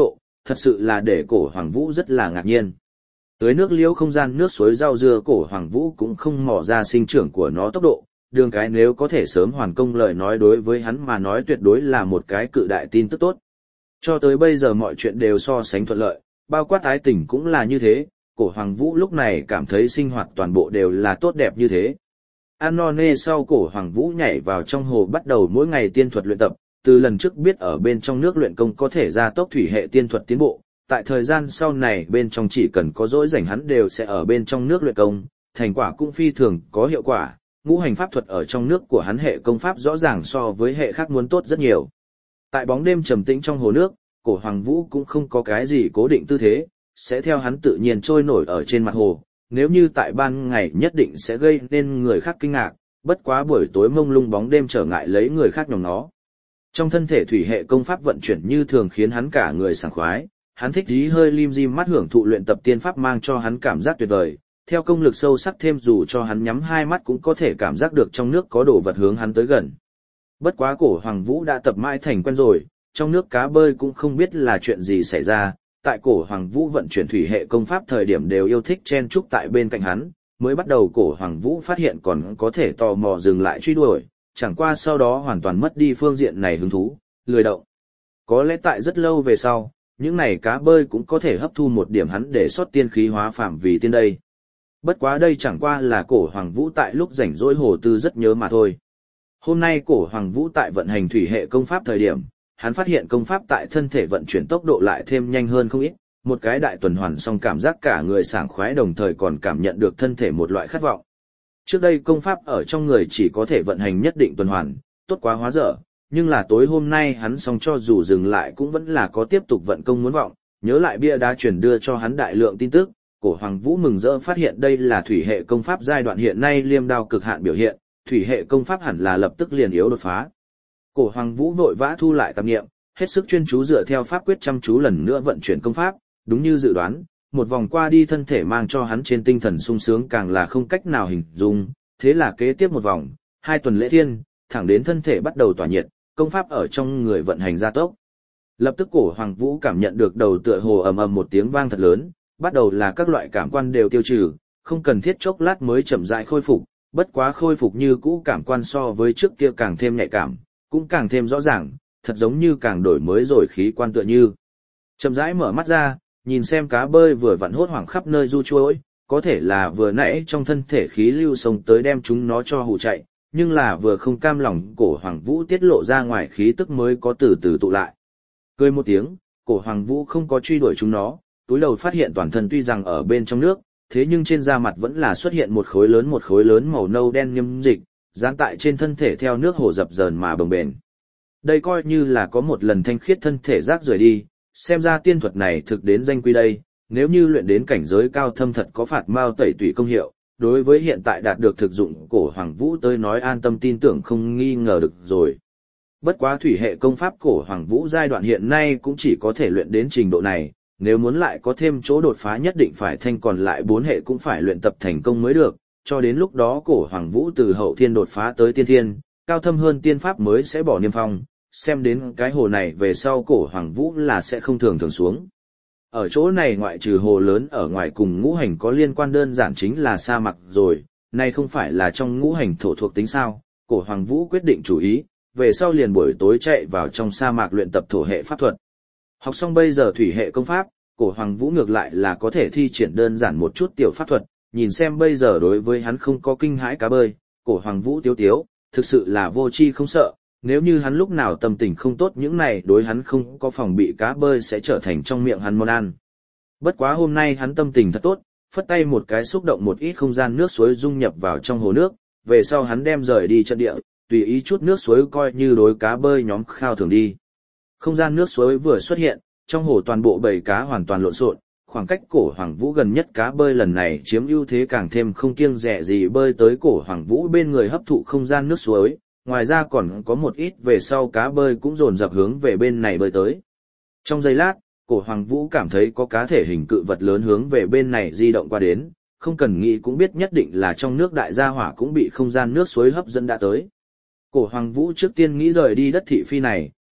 thật sự là để cổ Hoàng Vũ rất là ngạc nhiên. Tới nước liễu không gian nước suối rau dưa cổ Hoàng Vũ cũng không mò ra sinh trưởng của nó tốc độ, đường cái nếu có thể sớm hoàn công lời nói đối với hắn mà nói tuyệt đối là một cái cự đại tin tức tốt. Cho tới bây giờ mọi chuyện đều so sánh thuận lợi, bao quát ái tình cũng là như thế, cổ Hoàng Vũ lúc này cảm thấy sinh hoạt toàn bộ đều là tốt đẹp như thế. Ăn no nê sau cổ Hoàng Vũ nhảy vào trong hồ bắt đầu mỗi ngày tiên thuật luyện tập, từ lần trước biết ở bên trong nước luyện công có thể gia tốc thủy hệ tiên thuật tiến bộ, tại thời gian sau này bên trong chỉ cần có dỗi rảnh hắn đều sẽ ở bên trong nước luyện công, thành quả cũng phi thường có hiệu quả, ngũ hành pháp thuật ở trong nước của hắn hệ công pháp rõ ràng so với hệ khác muốn tốt rất nhiều. Tại bóng đêm trầm tĩnh trong hồ nước, cổ Hoàng Vũ cũng không có cái gì cố định tư thế, sẽ theo hắn tự nhiên trôi nổi ở trên mặt hồ, nếu như tại ban ngày nhất định sẽ gây nên người khác kinh ngạc, bất quá buổi tối mông lung bóng đêm trở ngại lấy người khác nhòm nó. Trong thân thể thủy hệ công pháp vận chuyển như thường khiến hắn cả người sảng khoái, hắn thích dí hơi lim dim mắt hưởng thụ luyện tập tiên pháp mang cho hắn cảm giác tuyệt vời, theo công lực sâu sắc thêm dù cho hắn nhắm hai mắt cũng có thể cảm giác được trong nước có đồ vật hướng hắn tới gần. Bất quá cổ Hoàng Vũ đã tập mãi thành quen rồi, trong nước cá bơi cũng không biết là chuyện gì xảy ra, tại cổ Hoàng Vũ vận chuyển thủy hệ công pháp thời điểm đều yêu thích chen chúc tại bên cạnh hắn, mới bắt đầu cổ Hoàng Vũ phát hiện còn có thể tò mò dừng lại truy đuổi, chẳng qua sau đó hoàn toàn mất đi phương diện này hứng thú, lười động. Có lẽ tại rất lâu về sau, những này cá bơi cũng có thể hấp thu một điểm hắn để sót tiên khí hóa phạm vì tiên đây. Bất quá đây chẳng qua là cổ Hoàng Vũ tại lúc rảnh rỗi hồ tư rất nhớ mà thôi. Hôm nay cổ Hoàng Vũ tại vận hành thủy hệ công pháp thời điểm, hắn phát hiện công pháp tại thân thể vận chuyển tốc độ lại thêm nhanh hơn không ít, một cái đại tuần hoàn xong cảm giác cả người sảng khoái đồng thời còn cảm nhận được thân thể một loại khát vọng. Trước đây công pháp ở trong người chỉ có thể vận hành nhất định tuần hoàn, tốt quá hóa dở, nhưng là tối hôm nay hắn xong cho dù dừng lại cũng vẫn là có tiếp tục vận công muốn vọng, nhớ lại bia đá truyền đưa cho hắn đại lượng tin tức, cổ Hoàng Vũ mừng rỡ phát hiện đây là thủy hệ công pháp giai đoạn hiện nay liêm đao cực hạn biểu hiện, thủy hệ công pháp hẳn là lập tức liền yếu đột phá. Cổ Hoàng Vũ vội vã thu lại tạp niệm, hết sức chuyên chú dựa theo pháp quyết chăm chú lần nữa vận chuyển công pháp, đúng như dự đoán, một vòng qua đi thân thể mang cho hắn trên tinh thần sung sướng càng là không cách nào hình dung, thế là kế tiếp một vòng, hai tuần lễ thiên, thẳng đến thân thể bắt đầu tỏa nhiệt, công pháp ở trong người vận hành gia tốc. Lập tức cổ Hoàng Vũ cảm nhận được đầu tựa hồ ầm ầm một tiếng vang thật lớn, bắt đầu là các loại cảm quan đều tiêu trừ, không cần thiết chốc lát mới chậm rãi khôi phục, bất quá khôi phục như cũ cảm quan so với trước kia càng thêm nhạy cảm, cũng càng thêm rõ ràng, thật giống như càng đổi mới rồi khí quan tựa như. Chậm rãi mở mắt ra, nhìn xem cá bơi vừa vặn hốt hoảng khắp nơi du chuối, có thể là vừa nãy trong thân thể khí lưu sông tới đem chúng nó cho hù chạy, nhưng là vừa không cam lòng cổ Hoàng Vũ tiết lộ ra ngoài khí tức mới có từ từ tụ lại. Cười một tiếng, cổ Hoàng Vũ không có truy đuổi chúng nó, túi đầu phát hiện toàn thân tuy rằng ở bên trong nước, thế nhưng trên da mặt vẫn là xuất hiện một khối lớn một khối lớn màu nâu đen nhâm dịch, dán tại trên thân thể theo nước hồ dập dờn mà bồng bềnh. Đây coi như là có một lần thanh khiết thân thể rác rời đi, xem ra tiên thuật này thực đến danh quy đây, nếu như luyện đến cảnh giới cao thâm thật có phạt mao tẩy tủy công hiệu, đối với hiện tại đạt được thực dụng cổ Hoàng Vũ tới nói an tâm tin tưởng không nghi ngờ được rồi. Bất quá thủy hệ công pháp cổ Hoàng Vũ giai đoạn hiện nay cũng chỉ có thể luyện đến trình độ này, nếu muốn lại có thêm chỗ đột phá nhất định phải thanh còn lại bốn hệ cũng phải luyện tập thành công mới được, cho đến lúc đó cổ Hoàng Vũ từ hậu thiên đột phá tới tiên thiên, cao thâm hơn tiên pháp mới sẽ bỏ niêm phong, xem đến cái hồ này về sau cổ Hoàng Vũ là sẽ không thường thường xuống. Ở chỗ này ngoại trừ hồ lớn ở ngoài cùng ngũ hành có liên quan đơn giản chính là sa mạc rồi, nay không phải là trong ngũ hành thổ thuộc tính sao, cổ Hoàng Vũ quyết định chủ ý, về sau liền buổi tối chạy vào trong sa mạc luyện tập thổ hệ pháp thuật. Học xong bây giờ thủy hệ công pháp, cổ Hoàng Vũ ngược lại là có thể thi triển đơn giản một chút tiểu pháp thuật, nhìn xem bây giờ đối với hắn không có kinh hãi cá bơi, cổ Hoàng Vũ tiếu tiếu, thực sự là vô tri không sợ, nếu như hắn lúc nào tâm tình không tốt những này đối hắn không có phòng bị cá bơi sẽ trở thành trong miệng hắn món ăn. Bất quá hôm nay hắn tâm tình thật tốt, phất tay một cái xúc động một ít không gian nước suối dung nhập vào trong hồ nước, về sau hắn đem rời đi trận địa, tùy ý chút nước suối coi như đối cá bơi nhóm khao thường đi. Không gian nước suối vừa xuất hiện, trong hồ toàn bộ bầy cá hoàn toàn lộn xộn, khoảng cách cổ Hoàng Vũ gần nhất cá bơi lần này chiếm ưu thế càng thêm không kiêng dè gì bơi tới cổ Hoàng Vũ bên người hấp thụ không gian nước suối, ngoài ra còn có một ít về sau cá bơi cũng dồn dập hướng về bên này bơi tới. Trong giây lát, cổ Hoàng Vũ cảm thấy có cá thể hình cự vật lớn hướng về bên này di động qua đến, không cần nghĩ cũng biết nhất định là trong nước đại gia hỏa cũng bị không gian nước suối hấp dẫn đã tới. Cổ Hoàng Vũ trước tiên nghĩ rời đi đất thị phi này,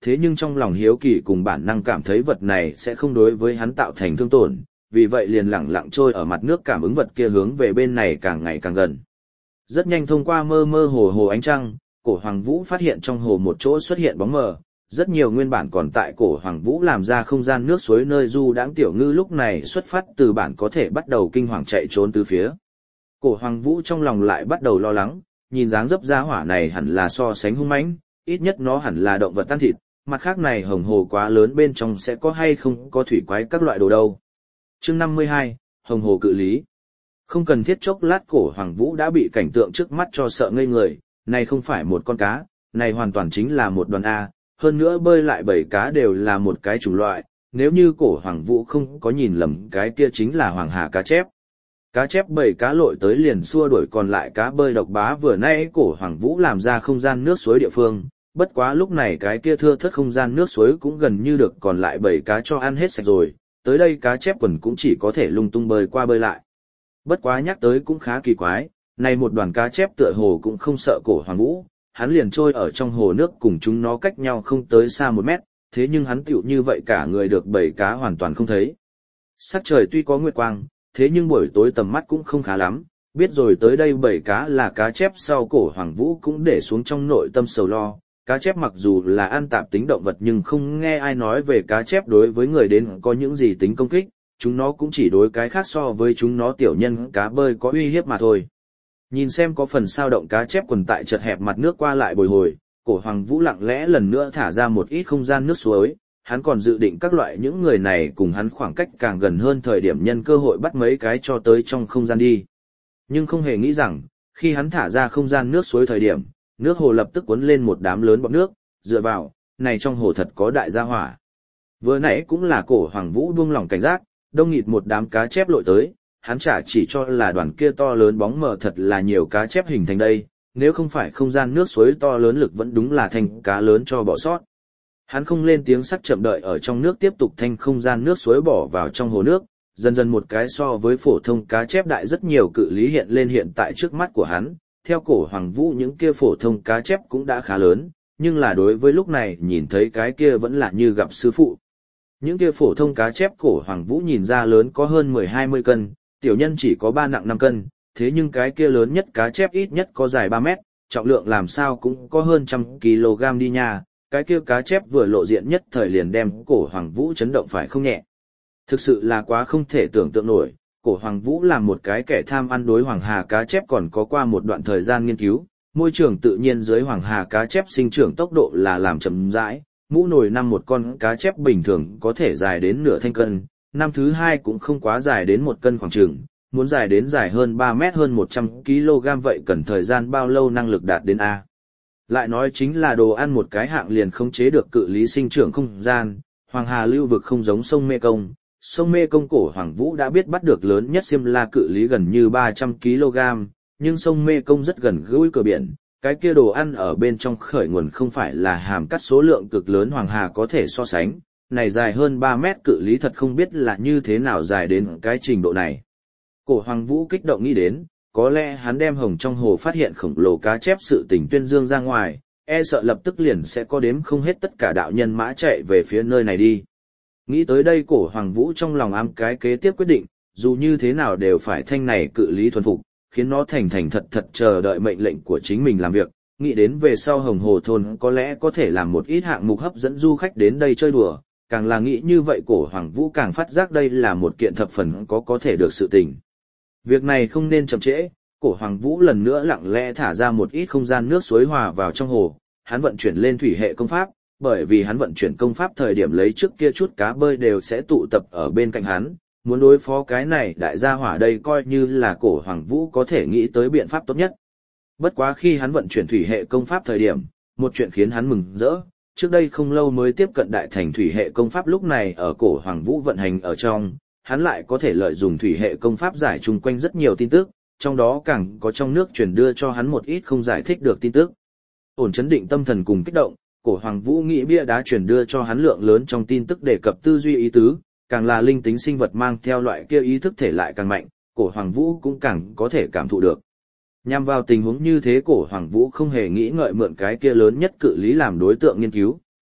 thế nhưng trong lòng hiếu kỳ cùng bản năng cảm thấy vật này sẽ không đối với hắn tạo thành thương tổn, vì vậy liền lẳng lặng trôi ở mặt nước cảm ứng vật kia hướng về bên này càng ngày càng gần. Rất nhanh thông qua mơ mơ hồ hồ ánh trăng, Cổ Hoàng Vũ phát hiện trong hồ một chỗ xuất hiện bóng mờ, rất nhiều nguyên bản còn tại Cổ Hoàng Vũ làm ra không gian nước suối nơi du đãng tiểu ngư lúc này xuất phát từ bản có thể bắt đầu kinh hoàng chạy trốn từ phía. Cổ Hoàng Vũ trong lòng lại bắt đầu lo lắng, nhìn dáng dấp gia hỏa này hẳn là so sánh hung mãnh, ít nhất nó hẳn là động vật ăn thịt, mặt khác này hồng hồ quá lớn bên trong sẽ có hay không có thủy quái các loại đồ đâu. Chương năm mươi hai, Hồng hồ cự lý. Không cần thiết chốc lát Cổ Hoàng Vũ đã bị cảnh tượng trước mắt cho sợ ngây người, này không phải một con cá, này hoàn toàn chính là một đoàn A, hơn nữa bơi lại bảy cá đều là một cái chủng loại, nếu như Cổ Hoàng Vũ không có nhìn lầm cái kia chính là hoàng hà cá chép. Cá chép bảy cá lội tới liền xua đuổi còn lại cá bơi độc bá vừa nãy Cổ Hoàng Vũ làm ra không gian nước suối địa phương, bất quá lúc này cái kia thưa thớt không gian nước suối cũng gần như được còn lại bảy cá cho ăn hết sạch rồi, tới đây cá chép quần cũng chỉ có thể lung tung bơi qua bơi lại. Bất quá nhắc tới cũng khá kỳ quái, này một đoàn cá chép tựa hồ cũng không sợ Cổ Hoàng Vũ, hắn liền trôi ở trong hồ nước cùng chúng nó cách nhau không tới xa một mét, thế nhưng hắn tựu như vậy cả người được bảy cá hoàn toàn không thấy. Sắc trời tuy có nguyệt quang, thế nhưng buổi tối tầm mắt cũng không khá lắm, biết rồi tới đây bảy cá là cá chép sau Cổ Hoàng Vũ cũng để xuống trong nội tâm sầu lo. Cá chép mặc dù là ăn tạp tính động vật nhưng không nghe ai nói về cá chép đối với người đến có những gì tính công kích, chúng nó cũng chỉ đối cái khác so với chúng nó tiểu nhân cá bơi có uy hiếp mà thôi. Nhìn xem có phần sao động cá chép quần tại chật hẹp mặt nước qua lại bồi hồi, Cổ Hoàng Vũ lặng lẽ lần nữa thả ra một ít không gian nước suối, hắn còn dự định các loại những người này cùng hắn khoảng cách càng gần hơn thời điểm nhân cơ hội bắt mấy cái cho tới trong không gian đi. Nhưng không hề nghĩ rằng, khi hắn thả ra không gian nước suối thời điểm, nước hồ lập tức cuốn lên một đám lớn bọt nước, dựa vào, này trong hồ thật có đại gia hỏa. Vừa nãy cũng là Cổ Hoàng Vũ buông lỏng cảnh giác, đông nghịt một đám cá chép lội tới, hắn chả chỉ cho là đoàn kia to lớn bóng mờ thật là nhiều cá chép hình thành đây, nếu không phải không gian nước suối to lớn lực vẫn đúng là thành cá lớn cho bỏ sót. Hắn không lên tiếng sắc chậm đợi ở trong nước tiếp tục thanh không gian nước suối bỏ vào trong hồ nước, dần dần một cái so với phổ thông cá chép đại rất nhiều cự lý hiện lên hiện tại trước mắt của hắn. Theo Cổ Hoàng Vũ những kia phổ thông cá chép cũng đã khá lớn, nhưng là đối với lúc này nhìn thấy cái kia vẫn là như gặp sư phụ. Những kia phổ thông cá chép Cổ Hoàng Vũ nhìn ra lớn có hơn mười hai mươi cân, tiểu nhân chỉ có ba nặng năm cân, thế nhưng cái kia lớn nhất cá chép ít nhất có dài ba mét, trọng lượng làm sao cũng có hơn trăm kg đi nha, cái kia cá chép vừa lộ diện nhất thời liền đem Cổ Hoàng Vũ chấn động phải không nhẹ. Thực sự là quá không thể tưởng tượng nổi. Cổ Hoàng Vũ là một cái kẻ tham ăn đối hoàng hà cá chép còn có qua một đoạn thời gian nghiên cứu, môi trường tự nhiên dưới hoàng hà cá chép sinh trưởng tốc độ là làm chậm rãi, mũ nồi năm một con cá chép bình thường có thể dài đến nửa thanh cân, năm thứ hai cũng không quá dài đến một cân khoảng chừng, muốn dài đến dài hơn ba mét hơn một trăm kg vậy cần thời gian bao lâu năng lực đạt đến A. Lại nói chính là đồ ăn một cái hạng liền không chế được cự lý sinh trưởng không gian, hoàng hà lưu vực không giống sông Mê Công. Sông Mê Công Cổ Hoàng Vũ đã biết bắt được lớn nhất Xiêm La cự lý gần như ba trăm kg, nhưng sông Mê Công rất gần gũi cửa biển, cái kia đồ ăn ở bên trong khởi nguồn không phải là hàm cắt số lượng cực lớn hoàng hà có thể so sánh, này dài hơn ba mét cự lý thật không biết là như thế nào dài đến cái trình độ này. Cổ Hoàng Vũ kích động nghĩ đến, có lẽ hắn đem hồng trong hồ phát hiện khổng lồ cá chép sự tình tuyên dương ra ngoài, e sợ lập tức liền sẽ có đếm không hết tất cả đạo nhân mã chạy về phía nơi này đi. Nghĩ tới đây Cổ Hoàng Vũ trong lòng ám cái kế tiếp quyết định, dù như thế nào đều phải thanh này cự lý thuần phục, khiến nó thành thành thật thật chờ đợi mệnh lệnh của chính mình làm việc, nghĩ đến về sau Hồng Hồ Thôn có lẽ có thể làm một ít hạng mục hấp dẫn du khách đến đây chơi đùa, càng là nghĩ như vậy Cổ Hoàng Vũ càng phát giác đây là một kiện thập phần có có thể được sự tình. Việc này không nên chậm trễ, Cổ Hoàng Vũ lần nữa lặng lẽ thả ra một ít không gian nước suối hòa vào trong hồ, hắn vận chuyển lên thủy hệ công pháp, bởi vì hắn vận chuyển công pháp thời điểm lấy trước kia chút cá bơi đều sẽ tụ tập ở bên cạnh hắn, muốn đối phó cái này đại gia hỏa đây coi như là Cổ Hoàng Vũ có thể nghĩ tới biện pháp tốt nhất. Bất quá khi hắn vận chuyển thủy hệ công pháp thời điểm, một chuyện khiến hắn mừng rỡ, trước đây không lâu mới tiếp cận đại thành thủy hệ công pháp lúc này ở Cổ Hoàng Vũ vận hành ở trong, hắn lại có thể lợi dụng thủy hệ công pháp giải chung quanh rất nhiều tin tức, trong đó càng có trong nước truyền đưa cho hắn một ít không giải thích được tin tức. Ổn chấn định tâm thần cùng kích động, Cổ Hoàng Vũ nghĩ bia đá truyền đưa cho hắn lượng lớn trong tin tức đề cập tư duy ý tứ, càng là linh tính sinh vật mang theo loại kia ý thức thể lại càng mạnh, Cổ Hoàng Vũ cũng càng có thể cảm thụ được. Nhằm vào tình huống như thế Cổ Hoàng Vũ không hề nghĩ ngợi mượn cái kia lớn nhất cự lý làm đối tượng nghiên cứu,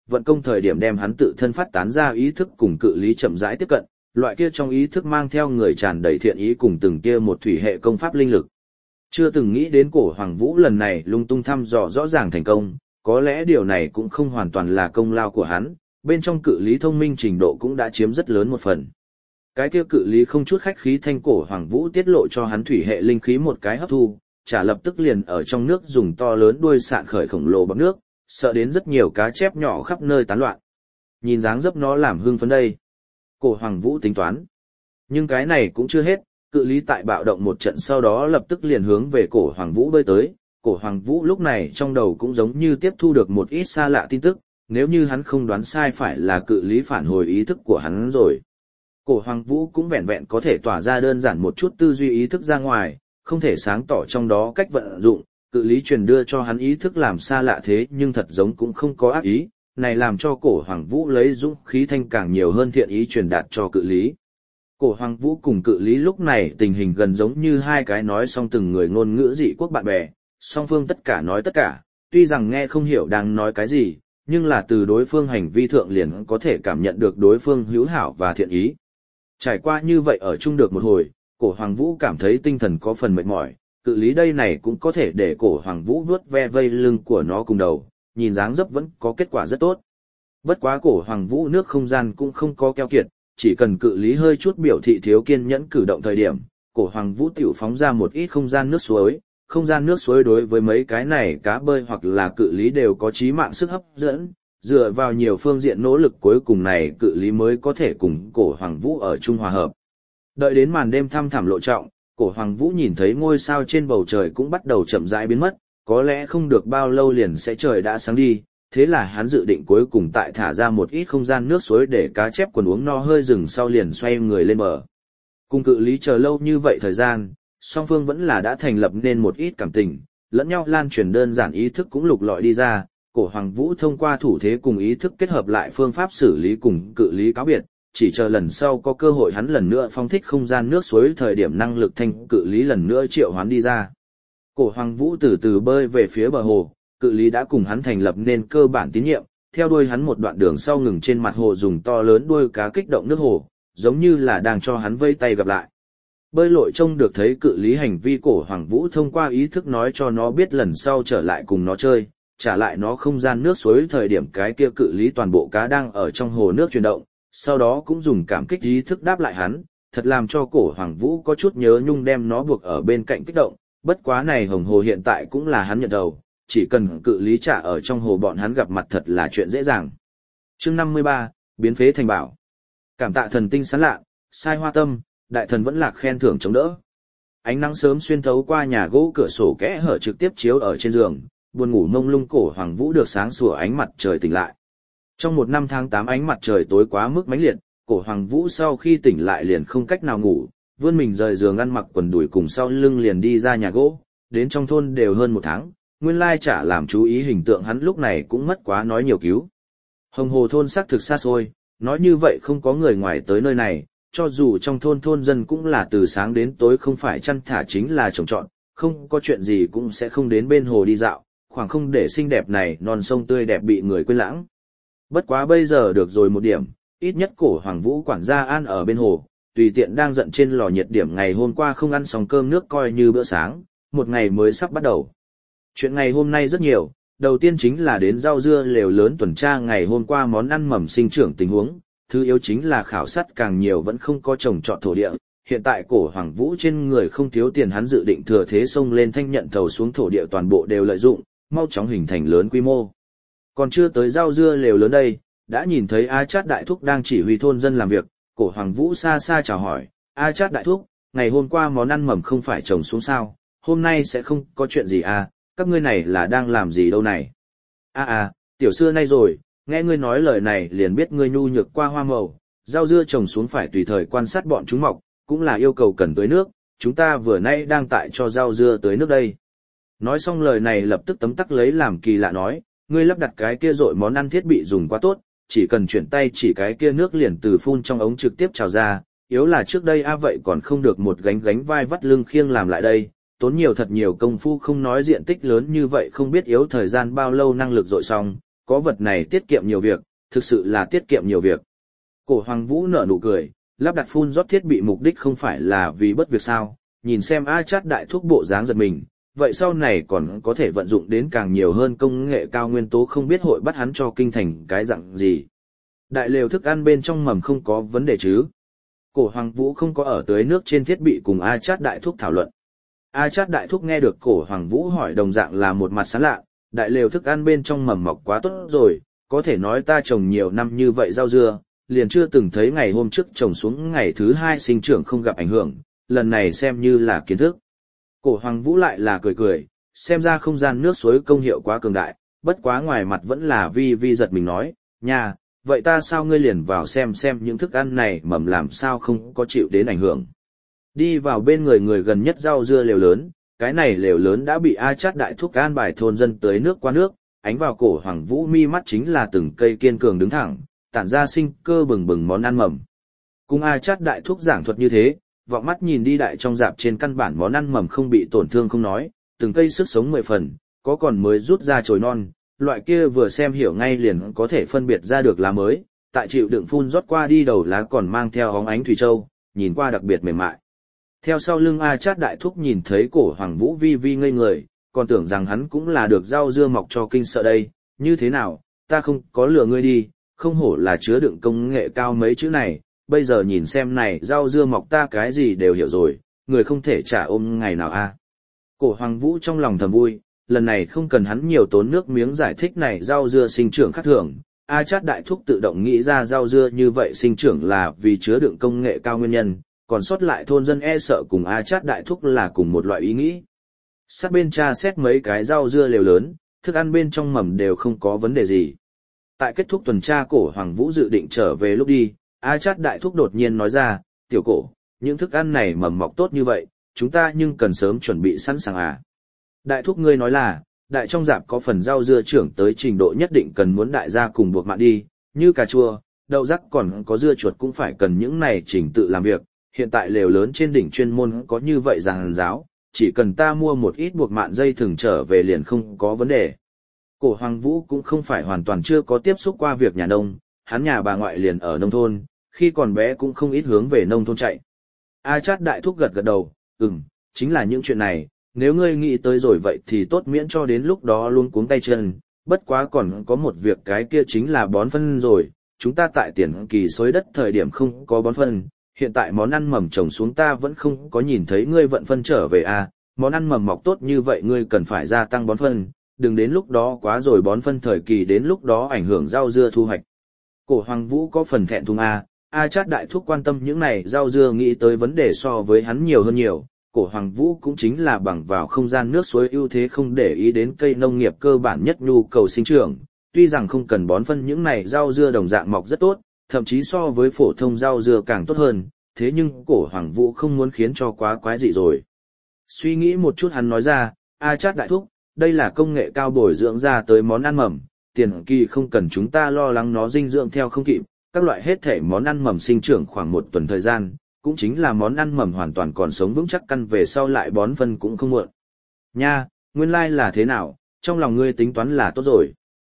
vận công thời điểm đem hắn tự thân phát tán ra ý thức cùng cự lý chậm rãi tiếp cận, loại kia trong ý thức mang theo người tràn đầy thiện ý cùng từng kia một thủy hệ công pháp linh lực. Chưa từng nghĩ đến Cổ Hoàng Vũ lần này lung tung thăm dò rõ ràng thành công, có lẽ điều này cũng không hoàn toàn là công lao của hắn, bên trong cự lý thông minh trình độ cũng đã chiếm rất lớn một phần. Cái kia cự lý không chút khách khí thanh Cổ Hoàng Vũ tiết lộ cho hắn thủy hệ linh khí một cái hấp thu, chả lập tức liền ở trong nước dùng to lớn đuôi sạn khởi khổng lồ bọt nước, sợ đến rất nhiều cá chép nhỏ khắp nơi tán loạn. Nhìn dáng dấp nó làm hưng phấn đây. Cổ Hoàng Vũ tính toán. Nhưng cái này cũng chưa hết, cự lý tại bạo động một trận sau đó lập tức liền hướng về Cổ Hoàng Vũ bơi tới. Cổ Hoàng Vũ lúc này trong đầu cũng giống như tiếp thu được một ít xa lạ tin tức, nếu như hắn không đoán sai phải là cự lý phản hồi ý thức của hắn rồi. Cổ Hoàng Vũ cũng vẹn vẹn có thể tỏa ra đơn giản một chút tư duy ý thức ra ngoài, không thể sáng tỏ trong đó cách vận dụng, cự lý truyền đưa cho hắn ý thức làm xa lạ thế nhưng thật giống cũng không có ác ý, này làm cho Cổ Hoàng Vũ lấy dũng khí thanh càng nhiều hơn thiện ý truyền đạt cho cự lý. Cổ Hoàng Vũ cùng cự lý lúc này tình hình gần giống như hai cái nói xong từng người ngôn ngữ dị quốc bạn bè, song phương tất cả nói tất cả, tuy rằng nghe không hiểu đang nói cái gì, nhưng là từ đối phương hành vi thượng liền có thể cảm nhận được đối phương hữu hảo và thiện ý. Trải qua như vậy ở chung được một hồi, Cổ Hoàng Vũ cảm thấy tinh thần có phần mệt mỏi, cự lý đây này cũng có thể để Cổ Hoàng Vũ vuốt ve vây lưng của nó cùng đầu, nhìn dáng dấp vẫn có kết quả rất tốt. Bất quá Cổ Hoàng Vũ nước không gian cũng không có keo kiệt, chỉ cần cự lý hơi chút biểu thị thiếu kiên nhẫn cử động thời điểm, Cổ Hoàng Vũ tiểu phóng ra một ít không gian nước suối, không gian nước suối đối với mấy cái này cá bơi hoặc là cự lý đều có chí mạng sức hấp dẫn, dựa vào nhiều phương diện nỗ lực cuối cùng này cự lý mới có thể cùng Cổ Hoàng Vũ ở chung hòa hợp. Đợi đến màn đêm thăm thẳm lộ trọng, Cổ Hoàng Vũ nhìn thấy ngôi sao trên bầu trời cũng bắt đầu chậm rãi biến mất, có lẽ không được bao lâu liền sẽ trời đã sáng đi, thế là hắn dự định cuối cùng tại thả ra một ít không gian nước suối để cá chép quần uống no hơi rừng sau liền xoay người lên bờ. Cùng cự lý chờ lâu như vậy thời gian, song phương vẫn là đã thành lập nên một ít cảm tình, lẫn nhau lan truyền đơn giản ý thức cũng lục lọi đi ra, Cổ Hoàng Vũ thông qua thủ thế cùng ý thức kết hợp lại phương pháp xử lý cùng cự lý cáo biệt, chỉ chờ lần sau có cơ hội hắn lần nữa phong thích không gian nước suối thời điểm năng lực thanh cự lý lần nữa triệu hoán đi ra. Cổ Hoàng Vũ từ từ bơi về phía bờ hồ, cự lý đã cùng hắn thành lập nên cơ bản tín nhiệm, theo đuôi hắn một đoạn đường sau ngừng trên mặt hồ dùng to lớn đuôi cá kích động nước hồ, giống như là đang cho hắn vây tay gặp lại. Bơi lội trông được thấy cự lý hành vi Cổ Hoàng Vũ thông qua ý thức nói cho nó biết lần sau trở lại cùng nó chơi, trả lại nó không gian nước suối thời điểm cái kia cự lý toàn bộ cá đang ở trong hồ nước chuyển động, sau đó cũng dùng cảm kích ý thức đáp lại hắn, thật làm cho Cổ Hoàng Vũ có chút nhớ nhung đem nó buộc ở bên cạnh kích động, bất quá này hồng hồ hiện tại cũng là hắn nhận đầu, chỉ cần cự lý trả ở trong hồ bọn hắn gặp mặt thật là chuyện dễ dàng. Chương năm mươi ba, biến phế thành bảo. Cảm tạ thần tinh sáng lạ, sai hoa tâm, đại thần vẫn lạc khen thưởng chống đỡ. Ánh nắng sớm xuyên thấu qua nhà gỗ cửa sổ kẽ hở trực tiếp chiếu ở trên giường, buồn ngủ mông lung Cổ Hoàng Vũ được sáng sủa ánh mặt trời tỉnh lại. Trong một năm tháng tám ánh mặt trời tối quá mức mãnh liệt, Cổ Hoàng Vũ sau khi tỉnh lại liền không cách nào ngủ, vươn mình rời giường ăn mặc quần đùi cùng sau lưng liền đi ra nhà gỗ, đến trong thôn đều hơn một tháng, nguyên lai chả làm chú ý hình tượng hắn lúc này cũng mất quá nói nhiều cứu. Hồng Hồ thôn xác thực xa xôi, nói như vậy không có người ngoài tới nơi này, cho dù trong thôn thôn dân cũng là từ sáng đến tối không phải chăn thả chính là trồng trọt, không có chuyện gì cũng sẽ không đến bên hồ đi dạo, khoảng không để xinh đẹp này non sông tươi đẹp bị người quên lãng. Bất quá bây giờ được rồi một điểm, ít nhất Cổ Hoàng Vũ quản gia an ở bên hồ, tùy tiện đang giận trên lò nhiệt điểm ngày hôm qua không ăn xong cơm nước coi như bữa sáng, một ngày mới sắp bắt đầu. Chuyện ngày hôm nay rất nhiều, đầu tiên chính là đến rau dưa lều lớn tuần tra ngày hôm qua món ăn mầm sinh trưởng tình huống, thứ yếu chính là khảo sát càng nhiều vẫn không có trồng trọt thổ địa, hiện tại Cổ Hoàng Vũ trên người không thiếu tiền hắn dự định thừa thế xông lên thanh nhận thầu xuống thổ địa toàn bộ đều lợi dụng, mau chóng hình thành lớn quy mô. Còn chưa tới rau dưa lều lớn đây, đã nhìn thấy A Chát Đại Thúc đang chỉ huy thôn dân làm việc, Cổ Hoàng Vũ xa xa chào hỏi, A Chát Đại Thúc, ngày hôm qua món ăn mầm không phải trồng xuống sao, hôm nay sẽ không có chuyện gì à, các ngươi này là đang làm gì đâu này. À à, tiểu xưa nay rồi, nghe ngươi nói lời này liền biết ngươi nhu nhược qua hoa màu, rau dưa trồng xuống phải tùy thời quan sát bọn chúng mọc, cũng là yêu cầu cần tưới nước, chúng ta vừa nay đang tại cho rau dưa tưới nước đây. Nói xong lời này lập tức tấm tắc lấy làm kỳ lạ nói, ngươi lắp đặt cái kia rội món ăn thiết bị dùng quá tốt, chỉ cần chuyển tay chỉ cái kia nước liền từ phun trong ống trực tiếp trào ra, yếu là trước đây a vậy còn không được một gánh gánh vai vắt lưng khiêng làm lại đây, tốn nhiều thật nhiều công phu không nói diện tích lớn như vậy không biết yếu thời gian bao lâu năng lực dội xong, có vật này tiết kiệm nhiều việc, thực sự là tiết kiệm nhiều việc. Cổ Hoàng Vũ nở nụ cười, lắp đặt phun rót thiết bị mục đích không phải là vì bất việc sao, nhìn xem A Chát đại thúc bộ dáng giật mình, vậy sau này còn có thể vận dụng đến càng nhiều hơn công nghệ cao nguyên tố không biết hội bắt hắn cho kinh thành cái dạng gì. Đại lều thức ăn bên trong mầm không có vấn đề chứ. Cổ Hoàng Vũ không có ở tới nước trên thiết bị cùng A Chát đại thúc thảo luận. A Chát đại thúc nghe được Cổ Hoàng Vũ hỏi đồng dạng là một mặt sán lạ, đại lều thức ăn bên trong mầm mọc quá tốt rồi, có thể nói ta trồng nhiều năm như vậy rau dưa, liền chưa từng thấy ngày hôm trước trồng xuống ngày thứ hai sinh trưởng không gặp ảnh hưởng, lần này xem như là kiến thức. Cổ Hoàng Vũ lại là cười cười, xem ra không gian nước suối công hiệu quá cường đại, bất quá ngoài mặt vẫn là vi vi giật mình nói, nha, vậy ta sao ngươi liền vào xem xem những thức ăn này mầm làm sao không có chịu đến ảnh hưởng. Đi vào bên người người gần nhất rau dưa lều lớn, cái này lều lớn đã bị A Chát đại thúc an bài thôn dân tới nước qua nước, ánh vào Cổ Hoàng Vũ mi mắt chính là từng cây kiên cường đứng thẳng, tản ra sinh cơ bừng bừng món ăn mầm. Cùng A Chát đại thúc giảng thuật như thế, vọng mắt nhìn đi đại trong dạp trên căn bản món ăn mầm không bị tổn thương không nói, từng cây sức sống mười phần, có còn mới rút ra chồi non, loại kia vừa xem hiểu ngay liền có thể phân biệt ra được lá mới, tại chịu đựng phun rót qua đi đầu lá còn mang theo óng ánh thủy châu, nhìn qua đặc biệt mềm mại. Theo sau lưng A Chát đại thúc nhìn thấy Cổ Hoàng Vũ vi vi ngây người, còn tưởng rằng hắn cũng là được rau dưa mọc cho kinh sợ đây, như thế nào, ta không có lừa ngươi đi, không hổ là chứa đựng công nghệ cao mấy chữ này, bây giờ nhìn xem này rau dưa mọc ta cái gì đều hiểu rồi, người không thể trả ôm ngày nào a. Cổ Hoàng Vũ trong lòng thầm vui, lần này không cần hắn nhiều tốn nước miếng giải thích này rau dưa sinh trưởng khác thường, A Chát đại thúc tự động nghĩ ra rau dưa như vậy sinh trưởng là vì chứa đựng công nghệ cao nguyên nhân, còn sót lại thôn dân e sợ cùng A Chát đại thúc là cùng một loại ý nghĩ. Sát bên tra xét mấy cái rau dưa lều lớn, thức ăn bên trong mầm đều không có vấn đề gì. Tại kết thúc tuần tra Cổ Hoàng Vũ dự định trở về lúc đi, A Chát đại thúc đột nhiên nói ra, tiểu Cổ, những thức ăn này mầm mọc tốt như vậy, chúng ta nhưng cần sớm chuẩn bị sẵn sàng à. Đại thúc ngươi nói là, đại trong dạp có phần rau dưa trưởng tới trình độ nhất định cần muốn đại gia cùng buộc mạng đi, như cà chua, đậu rắc còn có dưa chuột cũng phải cần những này trình tự làm việc, hiện tại lều lớn trên đỉnh chuyên môn có như vậy giàn giáo, chỉ cần ta mua một ít buộc mạng dây thừng trở về liền không có vấn đề. Cổ Hoàng Vũ cũng không phải hoàn toàn chưa có tiếp xúc qua việc nhà nông, hắn nhà bà ngoại liền ở nông thôn, khi còn bé cũng không ít hướng về nông thôn chạy. A Chát đại thúc gật gật đầu, ừm, chính là những chuyện này, nếu ngươi nghĩ tới rồi vậy thì tốt miễn cho đến lúc đó luôn cuống tay chân, bất quá còn có một việc cái kia chính là bón phân rồi, chúng ta tại tiền kỳ xới đất thời điểm không có bón phân, hiện tại món ăn mầm trồng xuống ta vẫn không có nhìn thấy ngươi vận phân trở về à, món ăn mầm mọc tốt như vậy ngươi cần phải gia tăng bón phân, đừng đến lúc đó quá rồi bón phân thời kỳ đến lúc đó ảnh hưởng rau dưa thu hoạch. Cổ Hoàng Vũ có phần thẹn thùng à, A Chát đại thúc quan tâm những này rau dưa nghĩ tới vấn đề so với hắn nhiều hơn nhiều. Cổ Hoàng Vũ cũng chính là bằng vào không gian nước suối ưu thế không để ý đến cây nông nghiệp cơ bản nhất nhu cầu sinh trưởng, tuy rằng không cần bón phân những này rau dưa đồng dạng mọc rất tốt, thậm chí so với phổ thông rau dưa càng tốt hơn, thế nhưng Cổ Hoàng Vũ không muốn khiến cho quá quái dị rồi. Suy nghĩ một chút hắn nói ra, A Chát đại thúc, đây là công nghệ cao bồi dưỡng ra tới món ăn mầm, tiền kỳ không cần chúng ta lo lắng nó dinh dưỡng theo không kịp, các loại hết thể món ăn mầm sinh trưởng khoảng một tuần thời gian, cũng chính là món ăn mầm hoàn toàn còn sống vững chắc căn về sau lại bón phân cũng không muộn. Nha, nguyên lai like là thế nào, trong lòng ngươi tính toán là tốt rồi.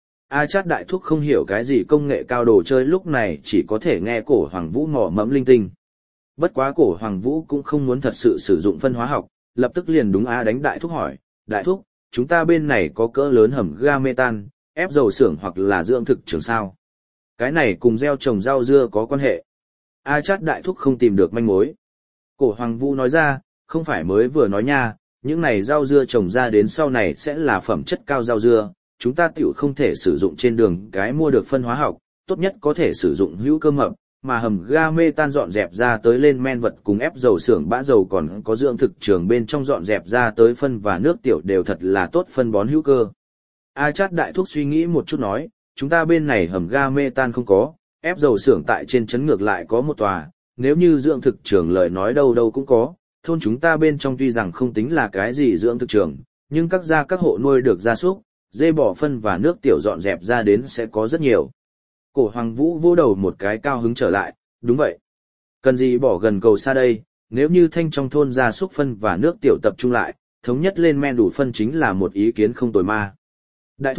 A Chát đại thúc không hiểu cái gì công nghệ cao đồ chơi lúc này chỉ có thể nghe Cổ Hoàng Vũ mỏ mẫm linh tinh. Bất quá Cổ Hoàng Vũ cũng không muốn thật sự sử dụng phân hóa học, lập tức liền đúng A đánh đại thúc hỏi, đại thúc, chúng ta bên này có cỡ lớn hầm ga metan, ép dầu xưởng hoặc là dưỡng thực trường sao. Cái này cùng gieo trồng rau dưa có quan hệ. A Chát đại thúc không tìm được manh mối. Cổ Hoàng Vũ nói ra, không phải mới vừa nói nha, những này rau dưa trồng ra đến sau này sẽ là phẩm chất cao rau dưa, chúng ta tiểu không thể sử dụng trên đường cái mua được phân hóa học, tốt nhất có thể sử dụng hữu cơ mập, mà hầm ga metan dọn dẹp ra tới lên men vật cùng ép dầu xưởng bã dầu còn có dưỡng thực trường bên trong dọn dẹp ra tới phân và nước tiểu đều thật là tốt phân bón hữu cơ. A Chát đại thúc suy nghĩ một chút nói, chúng ta bên này hầm ga metan không có, ép dầu xưởng tại trên trấn ngược lại có một tòa, nếu như dưỡng thực trường lời nói đâu đâu cũng có, thôn chúng ta bên trong tuy rằng không tính là cái gì dưỡng thực trường, nhưng các gia các hộ nuôi được gia súc, dê bò phân và nước tiểu dọn dẹp ra đến sẽ có rất nhiều. Cổ Hoàng Vũ vô đầu một cái cao hứng trở lại, đúng vậy. Cần gì bỏ gần cầu xa đây, nếu như thanh trong thôn gia súc phân và nước tiểu tập trung lại, thống nhất lên men đủ phân chính là một ý kiến không tồi ma. Đại thúc,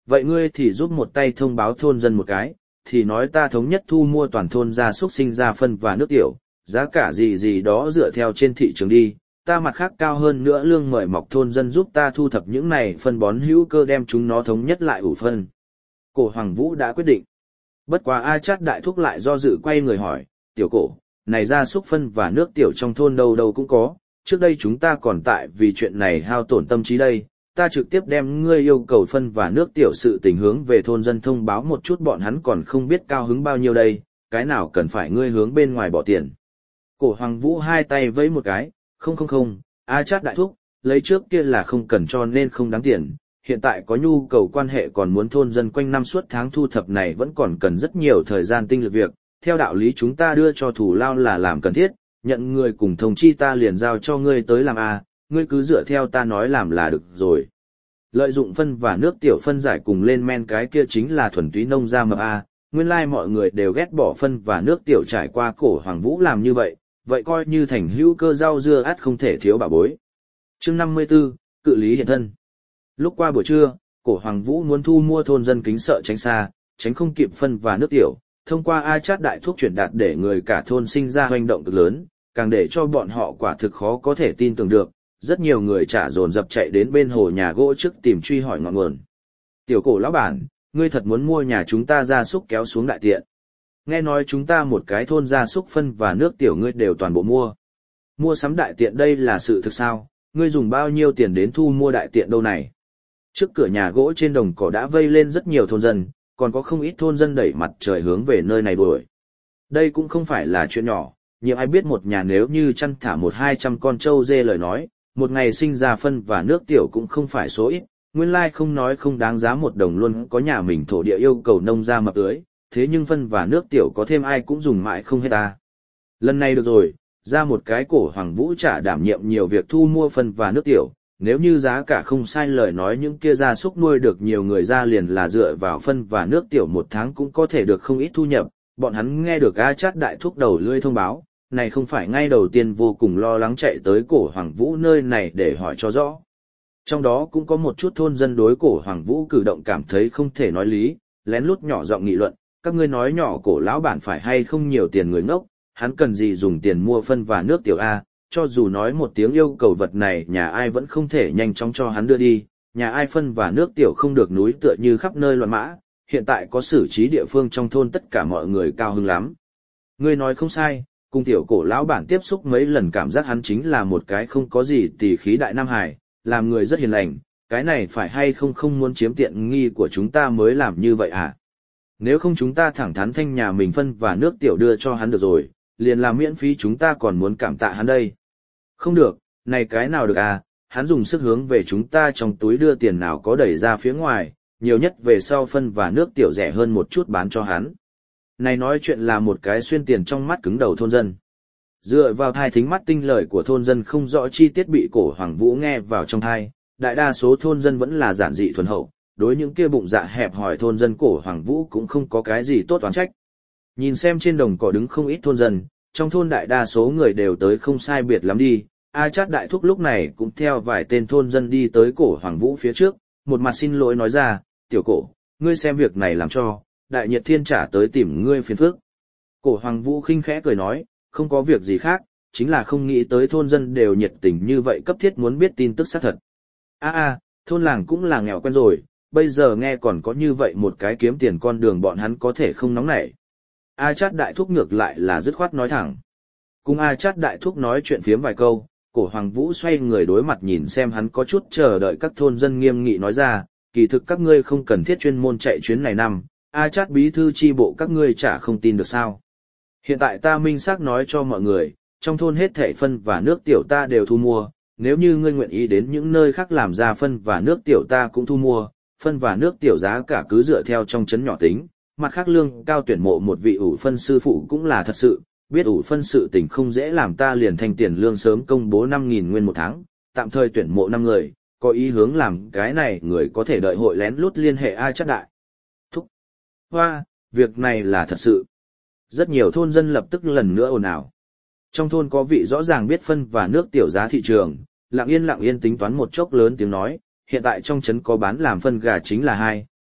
Vậy ngươi thì giúp một tay thông báo thôn dân một cái, thì nói ta thống nhất thu mua toàn thôn gia súc sinh ra phân và nước tiểu, giá cả gì gì đó dựa theo trên thị trường đi, ta mặt khác cao hơn nữa lương mời mọc thôn dân giúp ta thu thập những này phân bón hữu cơ đem chúng nó thống nhất lại ủ phân. Cổ Hoàng Vũ đã quyết định. Bất quá A Chát đại thúc lại do dự quay người hỏi, tiểu cổ, này gia súc phân và nước tiểu trong thôn đâu đâu cũng có, trước đây chúng ta còn tại vì chuyện này hao tổn tâm trí đây, ta trực tiếp đem ngươi yêu cầu phân và nước tiểu sự tình hướng về thôn dân thông báo một chút bọn hắn còn không biết cao hứng bao nhiêu đây, cái nào cần phải ngươi hướng bên ngoài bỏ tiền. Cổ Hoàng Vũ hai tay vẫy một cái, không không không, A Chát đại thúc, lấy trước kia là không cần cho nên không đáng tiền, hiện tại có nhu cầu quan hệ còn muốn thôn dân quanh năm suốt tháng thu thập này vẫn còn cần rất nhiều thời gian tinh lực việc, theo đạo lý chúng ta đưa cho thủ lao là làm cần thiết, nhận người cùng thông chi ta liền giao cho ngươi tới làm A, ngươi cứ dựa theo ta nói làm là được rồi. Lợi dụng phân và nước tiểu phân giải cùng lên men cái kia chính là thuần túy nông gia mập A, nguyên lai like mọi người đều ghét bỏ phân và nước tiểu trải qua Cổ Hoàng Vũ làm như vậy, vậy coi như thành hữu cơ rau dưa ắt không thể thiếu bảo bối. Chương năm mươi tư, cự lý hiện thân. Lúc qua buổi trưa, Cổ Hoàng Vũ muốn thu mua thôn dân kính sợ tránh xa, tránh không kịp phân và nước tiểu, thông qua A Chát đại thuốc chuyển đạt để người cả thôn sinh ra hoành động cực lớn, càng để cho bọn họ quả thực khó có thể tin tưởng được, rất nhiều người trả dồn dập chạy đến bên hồ nhà gỗ trước tìm truy hỏi ngọn nguồn. Tiểu Cổ lão bản, ngươi thật muốn mua nhà chúng ta gia súc kéo xuống đại tiện? Nghe nói chúng ta một cái thôn gia súc phân và nước tiểu ngươi đều toàn bộ mua. Mua sắm đại tiện đây là sự thực sao? Ngươi dùng bao nhiêu tiền đến thu mua đại tiện đâu này? Trước cửa nhà gỗ trên đồng cỏ đã vây lên rất nhiều thôn dân, còn có không ít thôn dân đẩy mặt trời hướng về nơi này đuổi. Đây cũng không phải là chuyện nhỏ, nhiều ai biết một nhà nếu như chăn thả một hai trăm con trâu dê lời nói, một ngày sinh ra phân và nước tiểu cũng không phải số ít, nguyên lai không nói không đáng giá một đồng luôn có nhà mình thổ địa yêu cầu nông ra mập tưới, thế nhưng phân và nước tiểu có thêm ai cũng dùng mãi không hết ta. Lần này được rồi, ra một cái Cổ Hoàng Vũ trả đảm nhiệm nhiều việc thu mua phân và nước tiểu, nếu như giá cả không sai lời nói những kia gia súc nuôi được nhiều người ra liền là dựa vào phân và nước tiểu một tháng cũng có thể được không ít thu nhập, bọn hắn nghe được A Chát đại thúc đầu lưỡi thông báo, này không phải ngay đầu tiên vô cùng lo lắng chạy tới Cổ Hoàng Vũ nơi này để hỏi cho rõ. Trong đó cũng có một chút thôn dân đối Cổ Hoàng Vũ cử động cảm thấy không thể nói lý, lén lút nhỏ giọng nghị luận, các ngươi nói nhỏ Cổ lão bản phải hay không nhiều tiền người ngốc, hắn cần gì dùng tiền mua phân và nước tiểu A, cho dù nói một tiếng yêu cầu vật này nhà ai vẫn không thể nhanh chóng cho hắn đưa đi, nhà ai phân và nước tiểu không được núi tựa như khắp nơi loạn mã, hiện tại có xử trí địa phương trong thôn tất cả mọi người cao hứng lắm. Ngươi nói không sai, cùng tiểu Cổ lão bản tiếp xúc mấy lần cảm giác hắn chính là một cái không có gì tỳ khí đại Nam Hải, làm người rất hiền lành, cái này phải hay không không muốn chiếm tiện nghi của chúng ta mới làm như vậy à? Nếu không chúng ta thẳng thắn thanh nhà mình phân và nước tiểu đưa cho hắn được rồi, liền làm miễn phí chúng ta còn muốn cảm tạ hắn đây. Không được, này cái nào được à, hắn dùng sức hướng về chúng ta trong túi đưa tiền nào có đẩy ra phía ngoài, nhiều nhất về sau phân và nước tiểu rẻ hơn một chút bán cho hắn. Này nói chuyện là một cái xuyên tiền trong mắt cứng đầu thôn dân. Dựa vào thai thính mắt tinh lời của thôn dân không rõ chi tiết bị Cổ Hoàng Vũ nghe vào trong thai, đại đa số thôn dân vẫn là giản dị thuần hậu, đối những kia bụng dạ hẹp hòi thôn dân Cổ Hoàng Vũ cũng không có cái gì tốt oán trách. Nhìn xem trên đồng cỏ đứng không ít thôn dân, trong thôn đại đa số người đều tới không sai biệt lắm đi, A Chát đại thúc lúc này cũng theo vài tên thôn dân đi tới Cổ Hoàng Vũ phía trước, một mặt xin lỗi nói ra, tiểu Cổ, ngươi xem việc này làm cho, đại nhiệt thiên trả tới tìm ngươi phiền phức. Cổ Hoàng Vũ khinh khẽ cười nói, không có việc gì khác, chính là không nghĩ tới thôn dân đều nhiệt tình như vậy cấp thiết muốn biết tin tức xác thật. A a, thôn làng cũng là nghèo quen rồi, bây giờ nghe còn có như vậy một cái kiếm tiền con đường bọn hắn có thể không nóng nảy. A Chát đại thúc ngược lại là dứt khoát nói thẳng. Cùng A Chát đại thúc nói chuyện phiếm vài câu, Cổ Hoàng Vũ xoay người đối mặt nhìn xem hắn có chút chờ đợi các thôn dân nghiêm nghị nói ra, kỳ thực các ngươi không cần thiết chuyên môn chạy chuyến này năm, A Chát bí thư chi bộ các ngươi chả không tin được sao. Hiện tại ta minh xác nói cho mọi người, trong thôn hết thảy phân và nước tiểu ta đều thu mua, nếu như ngươi nguyện ý đến những nơi khác làm ra phân và nước tiểu ta cũng thu mua, phân và nước tiểu giá cả cứ dựa theo trong chấn nhỏ tính, mặt khác lương cao tuyển mộ một vị ủ phân sư phụ cũng là thật sự, biết ủ phân sự tình không dễ làm ta liền thành tiền lương sớm công bố năm nghìn nguyên một tháng, tạm thời tuyển mộ năm người, có ý hướng làm cái này người có thể đợi hội lén lút liên hệ A Chát đại thúc. Hoa, việc này là thật sự. Rất nhiều thôn dân lập tức lần nữa ồn ào. Trong thôn có vị rõ ràng biết phân và nước tiểu giá thị trường, lặng yên lặng yên tính toán một chốc lớn tiếng nói, hiện tại trong trấn có bán làm phân gà chính là hai,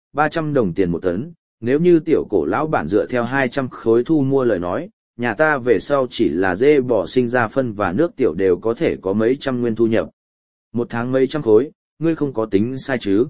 ba trăm đồng tiền một tấn, nếu như tiểu cổ lão bản dựa theo hai trăm khối thu mua lời nói, nhà ta về sau chỉ là dê bò sinh ra phân và nước tiểu đều có thể có mấy trăm nguyên thu nhập. Một tháng mấy trăm khối, ngươi không có tính sai chứ?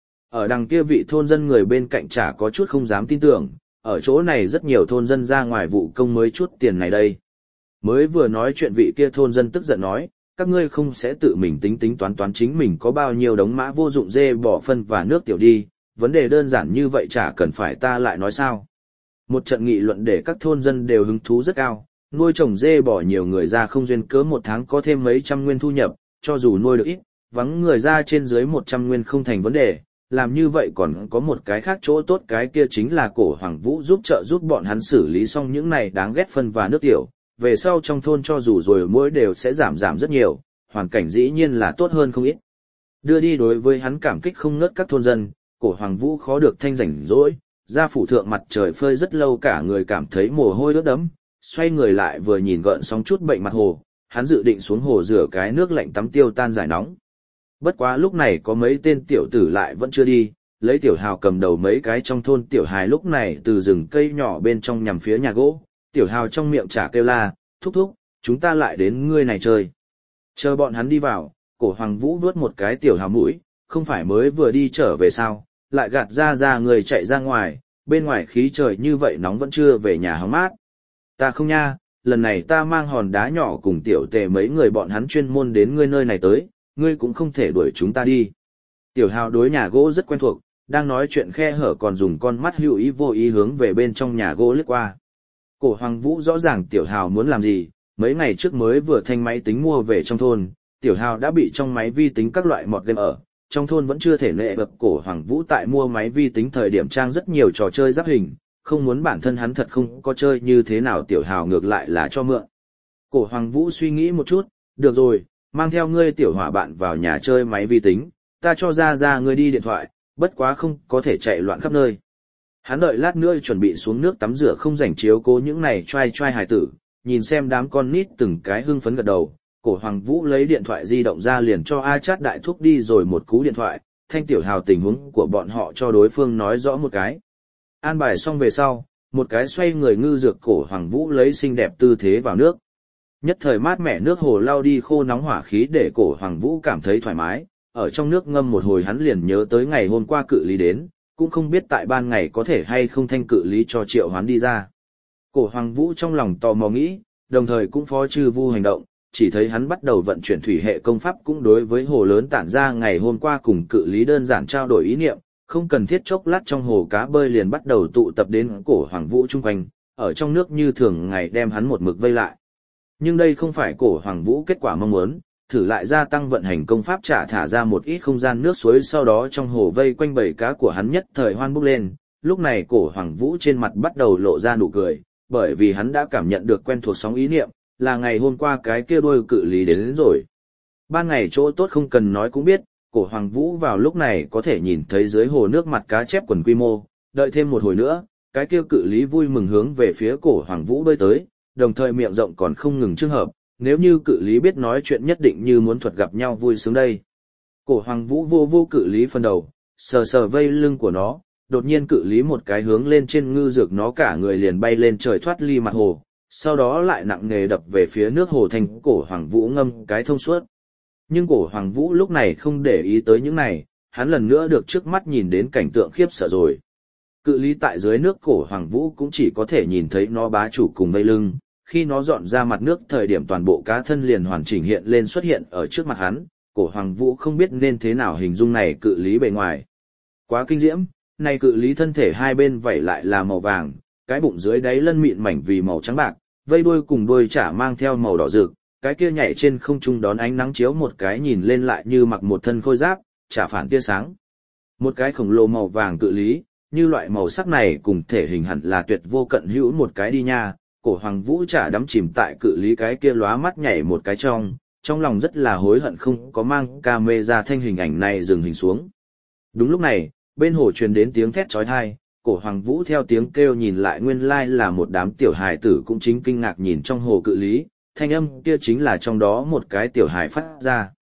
Ở đằng kia vị thôn dân người bên cạnh chả có chút không dám tin tưởng, ở chỗ này rất nhiều thôn dân ra ngoài vụ công mới chút tiền này đây. Mới vừa nói chuyện vị kia thôn dân tức giận nói, các ngươi không sẽ tự mình tính tính toán toán chính mình có bao nhiêu đống mã vô dụng dê bò phân và nước tiểu đi, vấn đề đơn giản như vậy chả cần phải ta lại nói sao. Một trận nghị luận để các thôn dân đều hứng thú rất cao, nuôi trồng dê bò nhiều người ra không duyên cớ một tháng có thêm mấy trăm nguyên thu nhập, cho dù nuôi được ít, vắng người ra trên dưới một trăm nguyên không thành vấn đề, làm như vậy còn có một cái khác chỗ tốt, cái kia chính là cổ Hoàng Vũ giúp trợ giúp bọn hắn xử lý xong những này đáng ghét phân và nước tiểu, về sau trong thôn cho dù rồi mỗi đều sẽ giảm giảm rất nhiều, hoàn cảnh dĩ nhiên là tốt hơn không ít. Đưa đi đối với hắn cảm kích không ngớt các thôn dân, cổ Hoàng Vũ khó được thanh rảnh rỗi, ra phủ thượng mặt trời phơi rất lâu cả người cảm thấy mồ hôi ướt đẫm, xoay người lại vừa nhìn gợn sóng chút bệnh mặt hồ, hắn dự định xuống hồ rửa cái nước lạnh tắm tiêu tan giải nóng. Bất quá lúc này có mấy tên tiểu tử lại vẫn chưa đi, lấy tiểu hào cầm đầu mấy cái trong thôn tiểu hài lúc này từ rừng cây nhỏ bên trong nhằm phía nhà gỗ, tiểu hào trong miệng chả kêu la, thúc thúc, chúng ta lại đến ngươi này chơi. Chờ bọn hắn đi vào, cổ Hoàng Vũ vuốt một cái tiểu hào mũi, không phải mới vừa đi trở về sao, lại gạt ra ra người chạy ra ngoài, bên ngoài khí trời như vậy nóng vẫn chưa về nhà hóng mát. Ta không nha, lần này ta mang hòn đá nhỏ cùng tiểu tề mấy người bọn hắn chuyên môn đến ngươi nơi này tới, ngươi cũng không thể đuổi chúng ta đi. Tiểu hào đối nhà gỗ rất quen thuộc, đang nói chuyện khe hở còn dùng con mắt hữu ý vô ý hướng về bên trong nhà gỗ lướt qua. Cổ Hoàng Vũ rõ ràng tiểu hào muốn làm gì, mấy ngày trước mới vừa thanh máy tính mua về trong thôn, tiểu hào đã bị trong máy vi tính các loại mọt game ở, trong thôn vẫn chưa thể nệ bậc. Cổ Hoàng Vũ tại mua máy vi tính thời điểm trang rất nhiều trò chơi giáp hình, không muốn bản thân hắn thật không có chơi như thế nào tiểu hào ngược lại là cho mượn. Cổ Hoàng Vũ suy nghĩ một chút, được rồi, mang theo ngươi tiểu hỏa bạn vào nhà chơi máy vi tính, ta cho ra ra ngươi đi điện thoại, bất quá không có thể chạy loạn khắp nơi. Hắn đợi lát nữa chuẩn bị xuống nước tắm rửa không rảnh chiếu cố những này trai trai hài tử, nhìn xem đám con nít từng cái hưng phấn gật đầu, cổ Hoàng Vũ lấy điện thoại di động ra liền cho A Chát đại thúc đi rồi một cú điện thoại, thanh tiểu hào tình huống của bọn họ cho đối phương nói rõ một cái. An bài xong về sau, một cái xoay người ngư dược cổ Hoàng Vũ lấy xinh đẹp tư thế vào nước. Nhất thời mát mẻ nước hồ lao đi khô nóng hỏa khí để cổ Hoàng Vũ cảm thấy thoải mái, ở trong nước ngâm một hồi hắn liền nhớ tới ngày hôm qua cự lý đến, cũng không biết tại ban ngày có thể hay không thanh cự lý cho triệu hoán đi ra. Cổ Hoàng Vũ trong lòng tò mò nghĩ, đồng thời cũng phó chư vu hành động, chỉ thấy hắn bắt đầu vận chuyển thủy hệ công pháp cũng đối với hồ lớn tản ra ngày hôm qua cùng cự lý đơn giản trao đổi ý niệm, không cần thiết chốc lát trong hồ cá bơi liền bắt đầu tụ tập đến cổ Hoàng Vũ chung quanh, ở trong nước như thường ngày đem hắn một mực vây lại. Nhưng đây không phải cổ Hoàng Vũ kết quả mong muốn, thử lại gia tăng vận hành công pháp trả thả ra một ít không gian nước suối, sau đó trong hồ vây quanh bầy cá của hắn nhất thời hoan bốc lên, lúc này cổ Hoàng Vũ trên mặt bắt đầu lộ ra nụ cười, bởi vì hắn đã cảm nhận được quen thuộc sóng ý niệm, là ngày hôm qua cái kia đôi cự lý đến, đến rồi. Ban ngày chỗ tốt không cần nói cũng biết, cổ Hoàng Vũ vào lúc này có thể nhìn thấy dưới hồ nước mặt cá chép quần quy mô, đợi thêm một hồi nữa, cái kia cự lý vui mừng hướng về phía cổ Hoàng Vũ bơi tới, đồng thời miệng rộng còn không ngừng trường hợp, nếu như cự lý biết nói chuyện nhất định như muốn thuật gặp nhau vui sướng đây. Cổ Hoàng Vũ vô vô cự lý phần đầu, sờ sờ vây lưng của nó, đột nhiên cự lý một cái hướng lên trên ngư dược nó cả người liền bay lên trời thoát ly mặt hồ, sau đó lại nặng nề đập về phía nước hồ thành cổ Hoàng Vũ ngâm cái thông suốt. Nhưng cổ Hoàng Vũ lúc này không để ý tới những này, hắn lần nữa được trước mắt nhìn đến cảnh tượng khiếp sợ rồi. Cự lý tại dưới nước cổ Hoàng Vũ cũng chỉ có thể nhìn thấy nó bá chủ cùng vây lưng, khi nó dọn ra mặt nước thời điểm toàn bộ cá thân liền hoàn chỉnh hiện lên xuất hiện ở trước mặt hắn, cổ Hoàng Vũ không biết nên thế nào hình dung này cự lý bề ngoài. Quá kinh diễm, này cự lý thân thể hai bên vảy lại là màu vàng, cái bụng dưới đáy lân mịn mảnh vì màu trắng bạc, vây đuôi cùng đuôi chả mang theo màu đỏ rực, cái kia nhảy trên không trung đón ánh nắng chiếu một cái nhìn lên lại như mặc một thân khôi giáp, chả phản tia sáng. Một cái khổng lồ màu vàng cự lý, như loại màu sắc này cùng thể hình hẳn là tuyệt vô cận hữu một cái đi nha. Cổ Hoàng Vũ chả đắm chìm tại cự lý cái kia lóa mắt nhảy một cái trong, trong lòng rất là hối hận không có mang camera thanh hình ảnh này dừng hình xuống. Đúng lúc này, bên hồ truyền đến tiếng thét chói tai, cổ Hoàng Vũ theo tiếng kêu nhìn lại nguyên lai là một đám tiểu hài tử cũng chính kinh ngạc nhìn trong hồ cự lý, thanh âm kia chính là trong đó một cái tiểu hài phát ra.